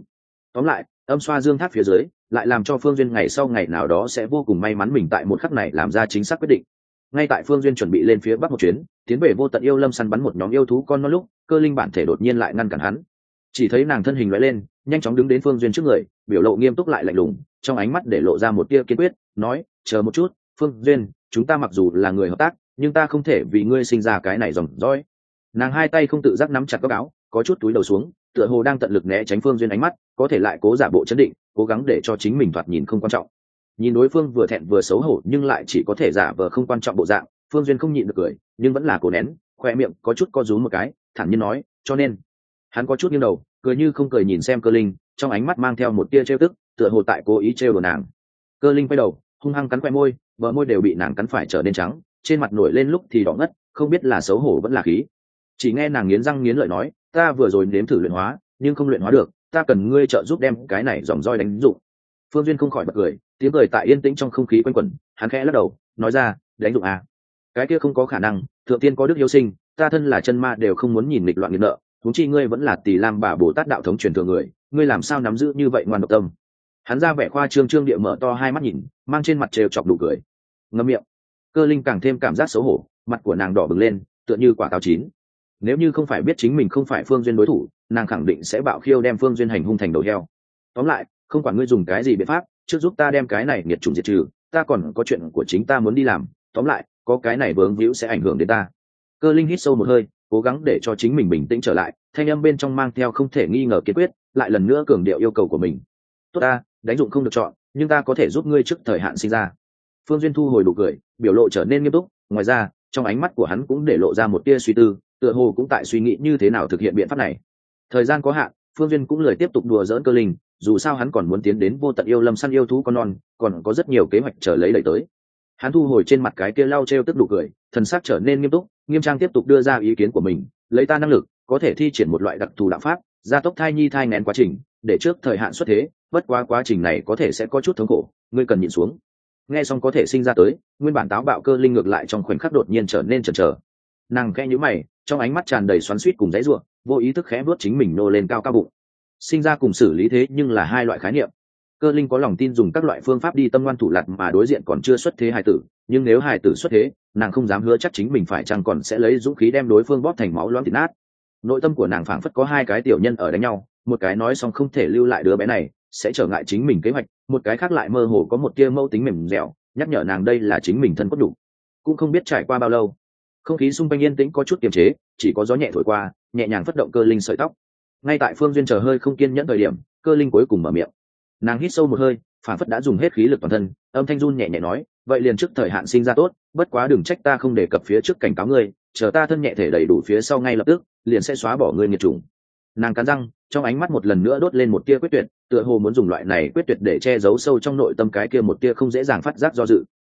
Tóm lại, âm xoa dương tháp phía dưới lại làm cho Phương Duyên ngày sau ngày nào đó sẽ vô cùng may mắn mình tại một khắc này làm ra chính xác quyết định. Ngay tại Phương Duyên chuẩn bị lên phía bắc một chuyến, tiến về vô tận yêu lâm săn bắn một nhóm yêu thú con non lúc, Cơ Linh bản thể đột nhiên lại ngăn cản hắn. Chỉ thấy nàng thân hình lóe lên, nhanh chóng đứng đến Phương Duyên trước người, biểu lộ nghiêm túc lại lạnh lùng, trong ánh mắt để lộ ra một tia kiên quyết, nói: "Chờ một chút, Phương Duyên, chúng ta mặc dù là người hợp tác, nhưng ta không thể vì ngươi sinh ra cái này dòng dõi." Nàng hai tay không tự giác nắm chặt góc áo, có chút túi đầu xuống, tựa hồ đang tận lực né tránh Phương Duyên ánh mắt, có thể lại cố giả bộ chấn định, cố gắng để cho chính mình thoạt nhìn không quan trọng. Nhìn đối phương vừa thẹn vừa xấu hổ nhưng lại chỉ có thể giả vờ không quan trọng bộ dạng, Phương Duyên không nhịn được cười, nhưng vẫn là cố nén, khoe miệng có chút co rúm một cái, thản nhiên nói: "Cho nên." Hắn có chút nghiêng đầu, cười như không cười nhìn xem Cơ Linh, trong ánh mắt mang theo một tia trêu tức, tựa hồ tại cố ý trêu đùa nàng. Cơ Linh quay đầu, hung hăng cắn khoe môi, bờ môi đều bị nàng cắn phải trở nên trắng, trên mặt nổi lên lúc thì đỏ ngất, không biết là xấu hổ vẫn là khí. Chỉ nghe nàng nghiến răng nghiến lợi nói: "Ta vừa rồi nếm thử luyện hóa, nhưng không luyện hóa được, ta cần ngươi trợ giúp đem cái này dòng roi đánh dụng." Phương Duyên không khỏi bật cười, tiếng cười tại yên tĩnh trong không khí quanh quẩn, hắn khẽ lắc đầu, nói ra: "Đánh dụng à? Cái kia không có khả năng, thượng tiên có đức hiếu sinh, ta thân là chân ma đều không muốn nhìn nghịch loạn nghiệt nợ, huống chi ngươi vẫn là Tỳ Lam Bà Bồ Tát đạo thống truyền thừa người, ngươi làm sao nắm giữ như vậy ngoan độc tâm?" Hắn ra vẻ khoa trương địa mở to hai mắt nhìn, mang trên mặt trêu chọc đủ cười. Ngậm miệng. Cơ Linh càng thêm cảm giác xấu hổ, mặt của nàng đỏ bừng lên, tựa như quả táo chín. Nếu như không phải biết chính mình không phải Phương Duyên đối thủ, nàng khẳng định sẽ bạo khiêu đem Phương Duyên hành hung thành đầu heo. Tóm lại, không quản ngươi dùng cái gì biện pháp, trước giúp ta đem cái này nghiệt chủng diệt trừ, ta còn có chuyện của chính ta muốn đi làm. Tóm lại, có cái này vướng víu sẽ ảnh hưởng đến ta. Cơ Linh hít sâu một hơi, cố gắng để cho chính mình bình tĩnh trở lại, thanh âm bên trong mang theo không thể nghi ngờ kiên quyết, lại lần nữa cường điệu yêu cầu của mình. "Tốt ta, đánh dụng không được chọn, nhưng ta có thể giúp ngươi trước thời hạn sinh ra." Phương Duyên thu hồi đủ cười, biểu lộ trở nên nghiêm túc, ngoài ra, trong ánh mắt của hắn cũng để lộ ra một tia suy tư, tựa hồ cũng tại suy nghĩ như thế nào thực hiện biện pháp này. Thời gian có hạn, Phương Duyên cũng lười tiếp tục đùa giỡn Cơ Linh, dù sao hắn còn muốn tiến đến vô tận yêu lâm săn yêu thú con non, còn có rất nhiều kế hoạch chờ lấy đẩy tới. Hắn thu hồi trên mặt cái kia lau trêu tức đủ cười, thần sắc trở nên nghiêm túc, nghiêm trang tiếp tục đưa ra ý kiến của mình, lấy ta năng lực, có thể thi triển một loại đặc thù đạo pháp, gia tốc thai nhi thai nghén quá trình, để trước thời hạn xuất thế, bất quá quá trình này có thể sẽ có chút thống khổ, ngươi cần nhịn xuống. Nghe xong có thể sinh ra tới, nguyên bản táo bạo Cơ Linh ngược lại trong khoảnh khắc đột nhiên trở nên chần chờ. Nàng khẽ nhíu mày, trong ánh mắt tràn đầy xoắn xuýt cùng dãy rủa, vô ý thức khẽ vuốt chính mình nô lên cao cao bụng. Sinh ra cùng xử lý thế nhưng là hai loại khái niệm. Cơ Linh có lòng tin dùng các loại phương pháp đi tâm ngoan thủ lạt mà đối diện còn chưa xuất thế hài tử, nhưng nếu hài tử xuất thế, nàng không dám hứa chắc chính mình phải chăng còn sẽ lấy dũng khí đem đối phương bóp thành máu loãng thịt nát. Nội tâm của nàng phảng phất có hai cái tiểu nhân ở đánh nhau, một cái nói xong không thể lưu lại đứa bé này, sẽ trở ngại chính mình kế hoạch, một cái khác lại mơ hồ có một tia mâu tính mềm dẻo, nhắc nhở nàng đây là chính mình thân cốt đủ. Cũng không biết trải qua bao lâu, không khí xung quanh yên tĩnh có chút kiềm chế, chỉ có gió nhẹ thổi qua, nhẹ nhàng phất động Cơ Linh sợi tóc. Ngay tại Phương Duyên chờ hơi không kiên nhẫn thời điểm, Cơ Linh cuối cùng mở miệng. Nàng hít sâu một hơi, phản phất đã dùng hết khí lực toàn thân, âm thanh run nhẹ nhẹ nói: "Vậy liền trước thời hạn sinh ra tốt, bất quá đừng trách ta không đề cập phía trước cảnh cáo ngươi, chờ ta thân nhẹ thể đầy đủ phía sau ngay lập tức, liền sẽ xóa bỏ ngươi nghiệt chủng." Nàng cắn răng, trong ánh mắt một lần nữa đốt lên một tia quyết tuyệt, tựa hồ muốn dùng loại này quyết tuyệt để che giấu sâu trong nội tâm cái kia một tia không dễ dàng phát giác do dự.